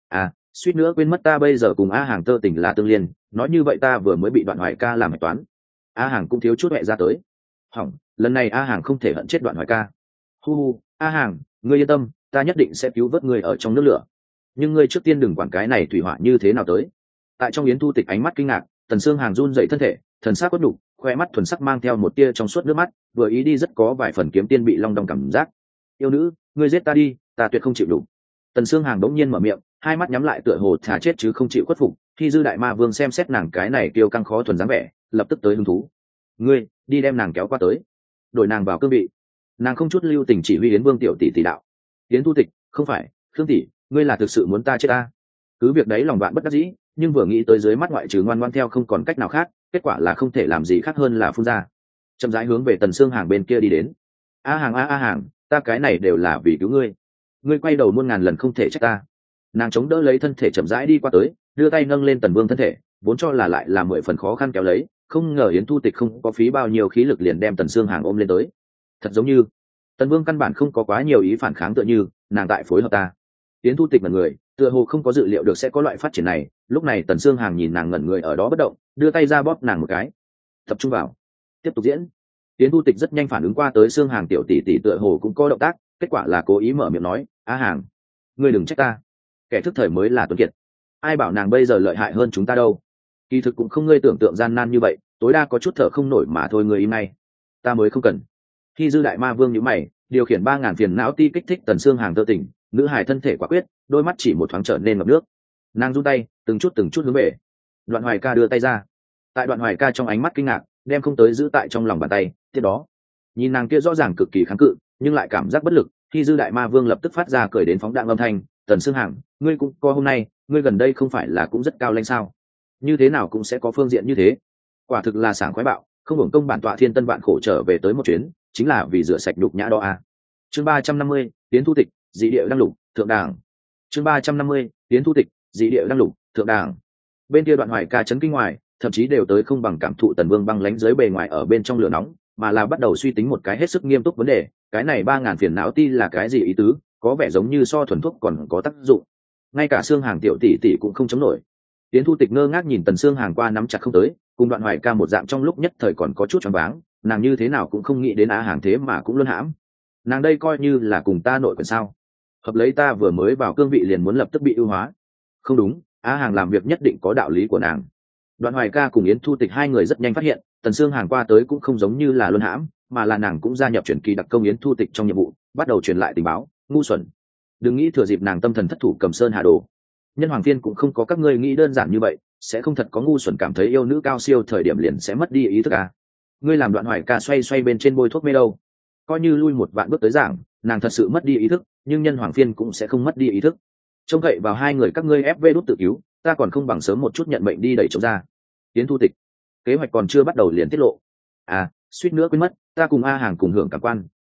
Suýt nữa quên mất ta bây giờ cùng A Hàng tơ tình là tương liên, nói như vậy ta vừa mới bị Đoạn Hoài ca làm hạch toán. A Hàng cũng thiếu chút mẹ ra tới. Hỏng, lần này A Hàng không thể hận chết Đoạn Hoài ca. Hu, A Hàng, ngươi yên tâm, ta nhất định sẽ cứu vớt ngươi ở trong nước lửa. Nhưng ngươi trước tiên đừng quản cái này thủy hỏa như thế nào tới. Tại trong Yến Thu Tịch ánh mắt kinh ngạc, Tần Sương Hàn run dậy thân thể, thần sắc quất nhục, khoe mắt thuần sắc mang theo một tia trong suốt nước mắt, vừa ý đi rất có vài phần Kiếm Tiên bị long đong cảm giác. Yêu nữ, ngươi giết ta đi, ta tuyệt không chịu đủ. Tần Sương Hàn đống nhiên mở miệng, hai mắt nhắm lại tựa hồ thà chết chứ không chịu khuất phục. Khi Dư đại ma vương xem xét nàng cái này kiêu căng khó thuần dáng vẻ, lập tức tới hứng thú. Ngươi đi đem nàng kéo qua tới, đổi nàng vào cương vị. Nàng không chút lưu tình chỉ huy Yến Vương tiểu tỷ tỷ đạo. Yến Thu Tịch, không phải, Khương tỷ, ngươi là thực sự muốn ta chết ta? Cứ việc đấy lòng bạn bất đắc dĩ, nhưng vừa nghĩ tới dưới mắt ngoại trừ ngoan ngoan theo không còn cách nào khác, kết quả là không thể làm gì khác hơn là phun ra. Chậm rãi hướng về Tần Sương Hàn bên kia đi đến. A Hàng, ta cái này đều là vì cứu ngươi. Ngươi quay đầu muôn ngàn lần không thể trách ta. Nàng chống đỡ lấy thân thể chậm rãi đi qua tới, đưa tay nâng lên Tần Vương thân thể, vốn cho là lại là 10 phần khó khăn kéo lấy, không ngờ Yến Thu Tịch không có phí bao nhiêu khí lực liền đem Tần Sương Hàn ôm lên tới. Thật giống như Tần Vương căn bản không có quá nhiều ý phản kháng, tựa như nàng tại phối hợp ta. Yến Thu Tịch ngẩn người, tựa hồ không có dự liệu được sẽ có loại phát triển này. Lúc này Tần Sương Hàn nhìn nàng ngẩn người ở đó bất động, đưa tay ra bóp nàng một cái. Tập trung vào, tiếp tục diễn. Yến Thu Tịch rất nhanh phản ứng qua tới Sương Hàn tiểu tỷ tỷ tựa hồ cũng có động tác, kết quả là cố ý mở miệng nói, A Hàng, ngươi đừng trách ta, kẻ thức thời mới là tuấn kiệt. Ai bảo nàng bây giờ lợi hại hơn chúng ta đâu. Kỳ thực cũng không ngươi tưởng tượng gian nan như vậy, tối đa có chút thở không nổi mà thôi, ngươi im ngay. Ta mới không cần. Khi Dư đại ma vương nhíu mày, điều khiển 3.000 phiền não ti kích thích Tần Sương Hàn tơ tỉnh, nữ hài thân thể quả quyết, đôi mắt chỉ một thoáng trở nên ngập nước. Nàng run tay, từng chút hướng về. Đoạn Hoài ca đưa tay ra. Tại Đoạn Hoài ca trong ánh mắt kinh ngạc, đem không tới giữ tại trong lòng bàn tay. Tiếp đó, nhìn nàng kia rõ ràng cực kỳ kháng cự, nhưng lại cảm giác bất lực. Khi Dư đại ma vương lập tức phát ra cười đến phóng đạn âm thanh, Tần Sương Hàn, ngươi cũng có hôm nay, ngươi gần đây không phải là cũng rất cao lãnh sao? Như thế nào cũng sẽ có phương diện như thế. Quả thực là sảng khoái bạo, không hưởng công bản tọa thiên tân vạn khổ trở về tới một chuyến, chính là vì rửa sạch nhục nhã đó à. Chương 350, Yến Thu Tịch, dị địa đăng lục, thượng đảng. Chương 350, Yến Thu Tịch, dị địa đăng lục, thượng đảng. Bên kia Đoạn Hoài ca chấn kinh ngoài, thậm chí đều tới không bằng cảm thụ Tần Vương băng lãnh dưới bề ngoài ở bên trong lửa nóng, mà là bắt đầu suy tính một cái hết sức nghiêm túc vấn đề, cái này 3.000 phiền não ti là cái gì ý tứ, có vẻ giống như so thuần thuốc còn có tác dụng. Ngay cả Sương Hàn tiểu tỷ tỷ cũng không chống nổi. Yến Thu Tịch ngơ ngác nhìn Tần Sương Hàn qua nắm chặt không tới, cùng Đoạn Hoài ca một dạng trong lúc nhất thời còn có chút choáng váng, nàng như thế nào cũng không nghĩ đến Á Hàng thế mà cũng luân hãm. Nàng đây coi như là cùng ta nội quyền sao? Hợp lấy ta vừa mới vào cương vị liền muốn lập tức bị ưu hóa. Không đúng, Á Hàng làm việc nhất định có đạo lý của nàng. Đoạn Hoài ca cùng Yến Thu Tịch hai người rất nhanh phát hiện, Tần Sương Hàn qua tới cũng không giống như là luân hãm, mà là nàng cũng gia nhập chuyển kỳ đặc công Yến Thu Tịch trong nhiệm vụ, bắt đầu truyền lại tình báo. Ngu xuẩn, đừng nghĩ thừa dịp nàng tâm thần thất thủ cầm sơn hạ đồ. Nhân Hoàng Phiên cũng không có các ngươi nghĩ đơn giản như vậy, sẽ không thật có ngu xuẩn cảm thấy yêu nữ cao siêu thời điểm liền sẽ mất đi ý thức à. Ngươi làm Đoạn Hoài ca xoay bên trên bôi thuốc mê đâu. Coi như lui một vạn bước tới giảng, nàng thật sự mất đi ý thức, nhưng Nhân Hoàng Phiên cũng sẽ không mất đi ý thức. Trông cậy vào hai người các ngươi ép vê đút tự cứu, ta còn không bằng sớm một chút nhận mệnh đi đẩy chống ra. Yến Thu Tịch, kế hoạch còn chưa bắt đầu liền tiết lộ. Suýt nữa quên mất, ta cùng A Hàng cùng hưởng cảm quan,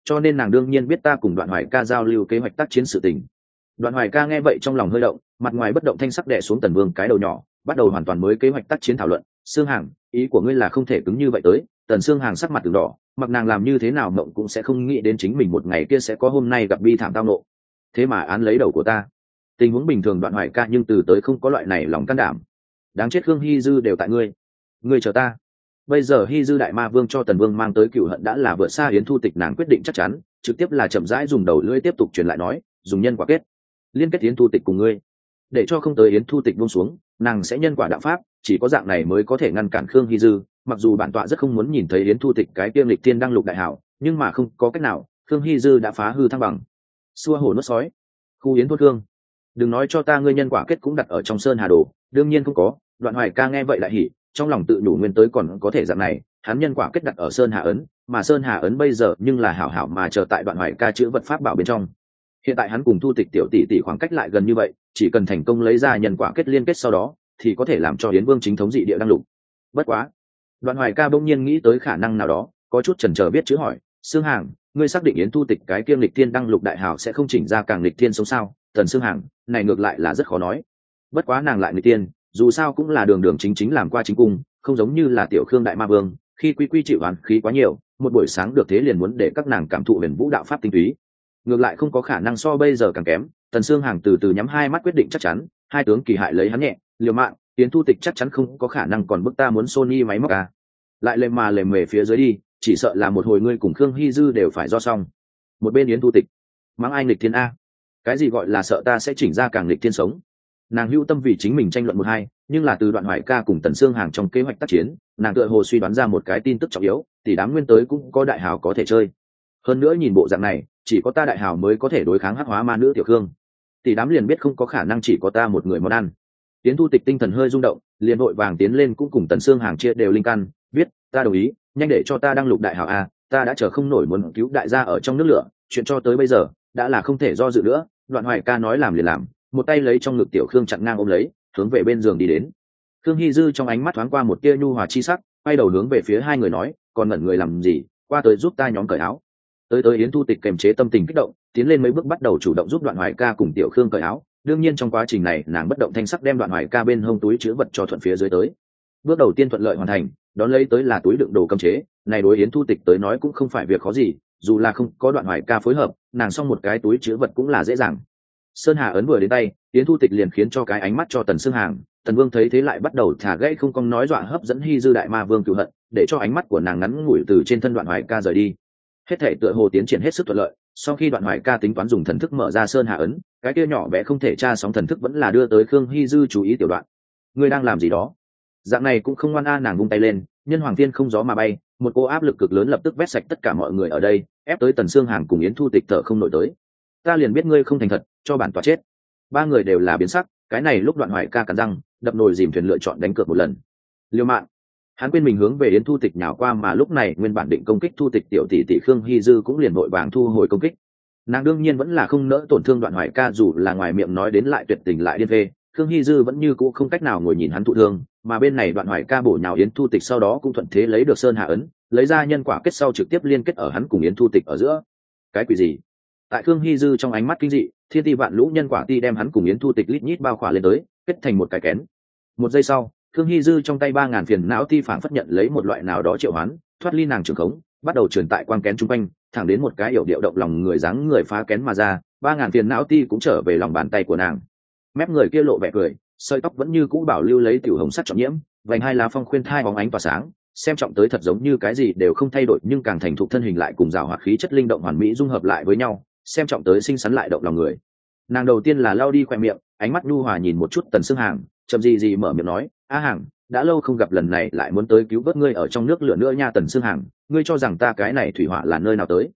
cho nên nàng đương nhiên biết ta cùng Đoạn Hoài ca giao lưu kế hoạch tác chiến sự tình. Đoạn Hoài ca nghe vậy trong lòng hơi động, mặt ngoài bất động thanh sắc đè xuống Tần Vương cái đầu nhỏ, bắt đầu hoàn toàn mới kế hoạch tác chiến thảo luận. Sương Hàng, ý của ngươi là không thể cứng như vậy tới. Tần Sương Hàng sắc mặt từng đỏ, mặc nàng làm như thế nào mộng cũng sẽ không nghĩ đến chính mình một ngày kia sẽ có hôm nay gặp bi thảm tao nộ. Thế mà án lấy đầu của ta. Tình huống bình thường Đoạn Hoài ca nhưng từ tới không có loại này lòng can đảm. Đáng chết, Khương Hy Dư đều tại ngươi chờ ta. Bây giờ Hy Dư đại ma vương cho Tần Vương mang tới cựu hận đã là vượt xa Yến Thu Tịch, nàng quyết định chắc chắn, trực tiếp là chậm rãi dùng đầu lưỡi tiếp tục truyền lại nói, dùng nhân quả kết, liên kết Yến Thu Tịch cùng ngươi, để cho không tới Yến Thu Tịch buông xuống, nàng sẽ nhân quả đạo pháp, chỉ có dạng này mới có thể ngăn cản Khương Hy Dư. Mặc dù bản tọa rất không muốn nhìn thấy Yến Thu Tịch cái tiêm lịch thiên đăng lục đại hảo, nhưng mà không có cách nào, Khương Hy Dư đã phá hư thăng bằng. Xua hổ nuốt sói, khu Yến thốt Khương, đừng nói cho ta ngươi nhân quả kết cũng đặt ở trong Sơn Hà Đồ, đương nhiên không có. Đoạn Hoài ca nghe vậy lại hỉ, trong lòng tự đủ nguyên tới còn có thể dạng này, hắn nhân quả kết đặt ở Sơn Hà ấn, mà Sơn Hà ấn bây giờ nhưng là hảo hảo mà chờ tại Đoạn Hoài ca chữ vật pháp bảo bên trong. Hiện tại hắn cùng Thu Tịch tiểu tỷ tỷ khoảng cách lại gần như vậy, chỉ cần thành công lấy ra nhân quả kết liên kết sau đó, thì có thể làm cho Yến Vương chính thống dị địa đăng lục. Bất quá, Đoạn Hoài ca bỗng nhiên nghĩ tới khả năng nào đó, có chút chần chờ biết chữ hỏi, Sương Hàng, ngươi xác định Yến Thu Tịch cái kiêm lịch thiên đăng lục đại hảo sẽ không chỉnh ra càng lịch thiên sống sao? Tần Sương Hàng, này ngược lại là rất khó nói. Bất quá nàng lại nghịch tiên, dù sao cũng là đường đường chính chính làm qua chính cung, không giống như là tiểu Khương đại ma vương, khi quy chịu oán khí quá nhiều, một buổi sáng được thế liền muốn để các nàng cảm thụ huyền vũ đạo pháp tinh túy. Ngược lại không có khả năng so bây giờ càng kém. Tần Sương Hàng từ từ nhắm hai mắt quyết định chắc chắn, hai tướng kỳ hại lấy hắn nhẹ, liều mạng, Yến Thu Tịch chắc chắn không có khả năng còn bức ta muốn Sony máy móc à. Lại lềm mề phía dưới đi, chỉ sợ là một hồi ngươi cùng Khương Hy Dư đều phải do xong. Một bên Yến Thu Tịch mắng ai nghịch thiên a, cái gì gọi là sợ ta sẽ chỉnh ra càng nghịch thiên sống. Nàng hữu tâm vì chính mình tranh luận một hai, nhưng là từ Đoạn Hoài ca cùng Tần Sương Hàng trong kế hoạch tác chiến, nàng tựa hồ suy đoán ra một cái tin tức trọng yếu, tỷ đám nguyên tới cũng có đại hào có thể chơi. Hơn nữa nhìn bộ dạng này, chỉ có ta đại hào mới có thể đối kháng hắc hóa ma nữ tiểu Khương. Tỷ đám liền biết không có khả năng chỉ có ta một người món ăn. Tiến Thu Tịch tinh thần hơi rung động, liền vội vàng tiến lên cũng cùng Tần Sương Hàng chia đều linh căn, biết, ta đồng ý, nhanh để cho ta đăng lục đại hào a, ta đã chờ không nổi muốn cứu đại gia ở trong nước lửa, chuyện cho tới bây giờ đã là không thể do dự nữa. Đoạn Hoài ca nói làm liền làm, một tay lấy trong ngực tiểu Khương chặn ngang ôm lấy, hướng về bên giường đi đến. Khương Hy Dư trong ánh mắt thoáng qua một tia nhu hòa chi sắc, quay đầu hướng về phía hai người nói, còn ngẩn người làm gì, qua tới giúp ta nhóm cởi áo. Tới Yến Thu Tịch kềm chế tâm tình kích động, tiến lên mấy bước bắt đầu chủ động giúp Đoạn Hoài ca cùng tiểu Khương cởi áo. Đương nhiên trong quá trình này nàng bất động thanh sắc đem Đoạn Hoài ca bên hông túi chứa vật cho thuận phía dưới tới. Bước đầu tiên thuận lợi hoàn thành, đón lấy tới là túi đựng đồ cấm chế, này đối Yến Thu Tịch tới nói cũng không phải việc khó gì, dù là không có Đoạn Hoài ca phối hợp, nàng xong một cái túi chứa vật cũng là dễ dàng. Sơn Hà ấn vừa đến tay, Yến Thu Tịch liền khiến cho cái ánh mắt cho Tần Sương Hàng. Tần Vương thấy thế lại bắt đầu thả gãy không cong nói dọa hấp dẫn Hy Dư đại ma vương cửu hận, để cho ánh mắt của nàng ngắn ngủi từ trên thân Đoạn Hoài ca rời đi. Hết thể tựa hồ tiến triển hết sức thuận lợi. Sau khi Đoạn Hoài ca tính toán dùng thần thức mở ra Sơn Hà ấn, cái kia nhỏ bé không thể tra sóng thần thức vẫn là đưa tới Khương Hy Dư chú ý tiểu đoạn. Ngươi đang làm gì đó? Dạng này cũng không ngoan a. Nàng vung tay lên, nhân hoàng thiên không gió mà bay, một cô áp lực cực lớn lập tức vét sạch tất cả mọi người ở đây, ép tới Tần Sương Hàng cùng Yến Thu Tịch thở không nổi tới. Ta liền biết ngươi không thành thật, cho bản tọa chết. Ba người đều là biến sắc, cái này lúc Đoạn Hoài ca cắn răng, đập nồi dìm thuyền lựa chọn đánh cược một lần. Liêu mạng, hắn quên mình hướng về Yến Thu Tịch nhào qua, mà lúc này nguyên bản định công kích Thu Tịch tiểu tỷ tỷ Khương Hy Dư cũng liền vội vàng thu hồi công kích. Nàng đương nhiên vẫn là không nỡ tổn thương Đoạn Hoài ca, dù là ngoài miệng nói đến lại tuyệt tình lại điên phê, Khương Hy Dư vẫn như cũ không cách nào ngồi nhìn hắn thụ thương, mà bên này Đoạn Hoài ca bổ nhào Yến Thu Tịch sau đó cũng thuận thế lấy được Sơn Hà ấn, lấy ra nhân quả kết sau trực tiếp liên kết ở hắn cùng Yến Thu Tịch ở giữa. Cái quỷ gì? Tại Khương Hy Dư trong ánh mắt kinh dị, thiên ti vạn lũ nhân quả ti đem hắn cùng Yến Thu Tịch lít nhít bao khỏa lên tới, kết thành một cái kén. Một giây sau, Khương Hy Dư trong tay 3000 phiền não ti phản phất nhận lấy một loại nào đó triệu hoán, thoát ly nàng trường khống, bắt đầu truyền tại quang kén trung quanh, thẳng đến một cái yểu điệu động lòng người dáng người phá kén mà ra, 3000 phiền não ti cũng trở về lòng bàn tay của nàng. Mép người kia lộ vẻ cười, sợi tóc vẫn như cũ bảo lưu lấy tiểu hồng sắc trọng nhiễm, vành hai lá phong khuyên thai bóng ánh tỏa sáng, xem trọng tới thật giống như cái gì đều không thay đổi, nhưng càng thành thục thân hình lại cùng rào hoạt khí chất linh động hoàn mỹ dung hợp lại với nhau, xem trọng tới xinh xắn lại động lòng người. Nàng đầu tiên là lau đi khoe miệng, ánh mắt nhu hòa nhìn một chút Tần Sương Hàng, chậm gì mở miệng nói, a Hàng, đã lâu không gặp, lần này lại muốn tới cứu vớt ngươi ở trong nước lửa nữa nha. Tần Sương Hàng, ngươi cho rằng ta cái này thủy hỏa là nơi nào tới?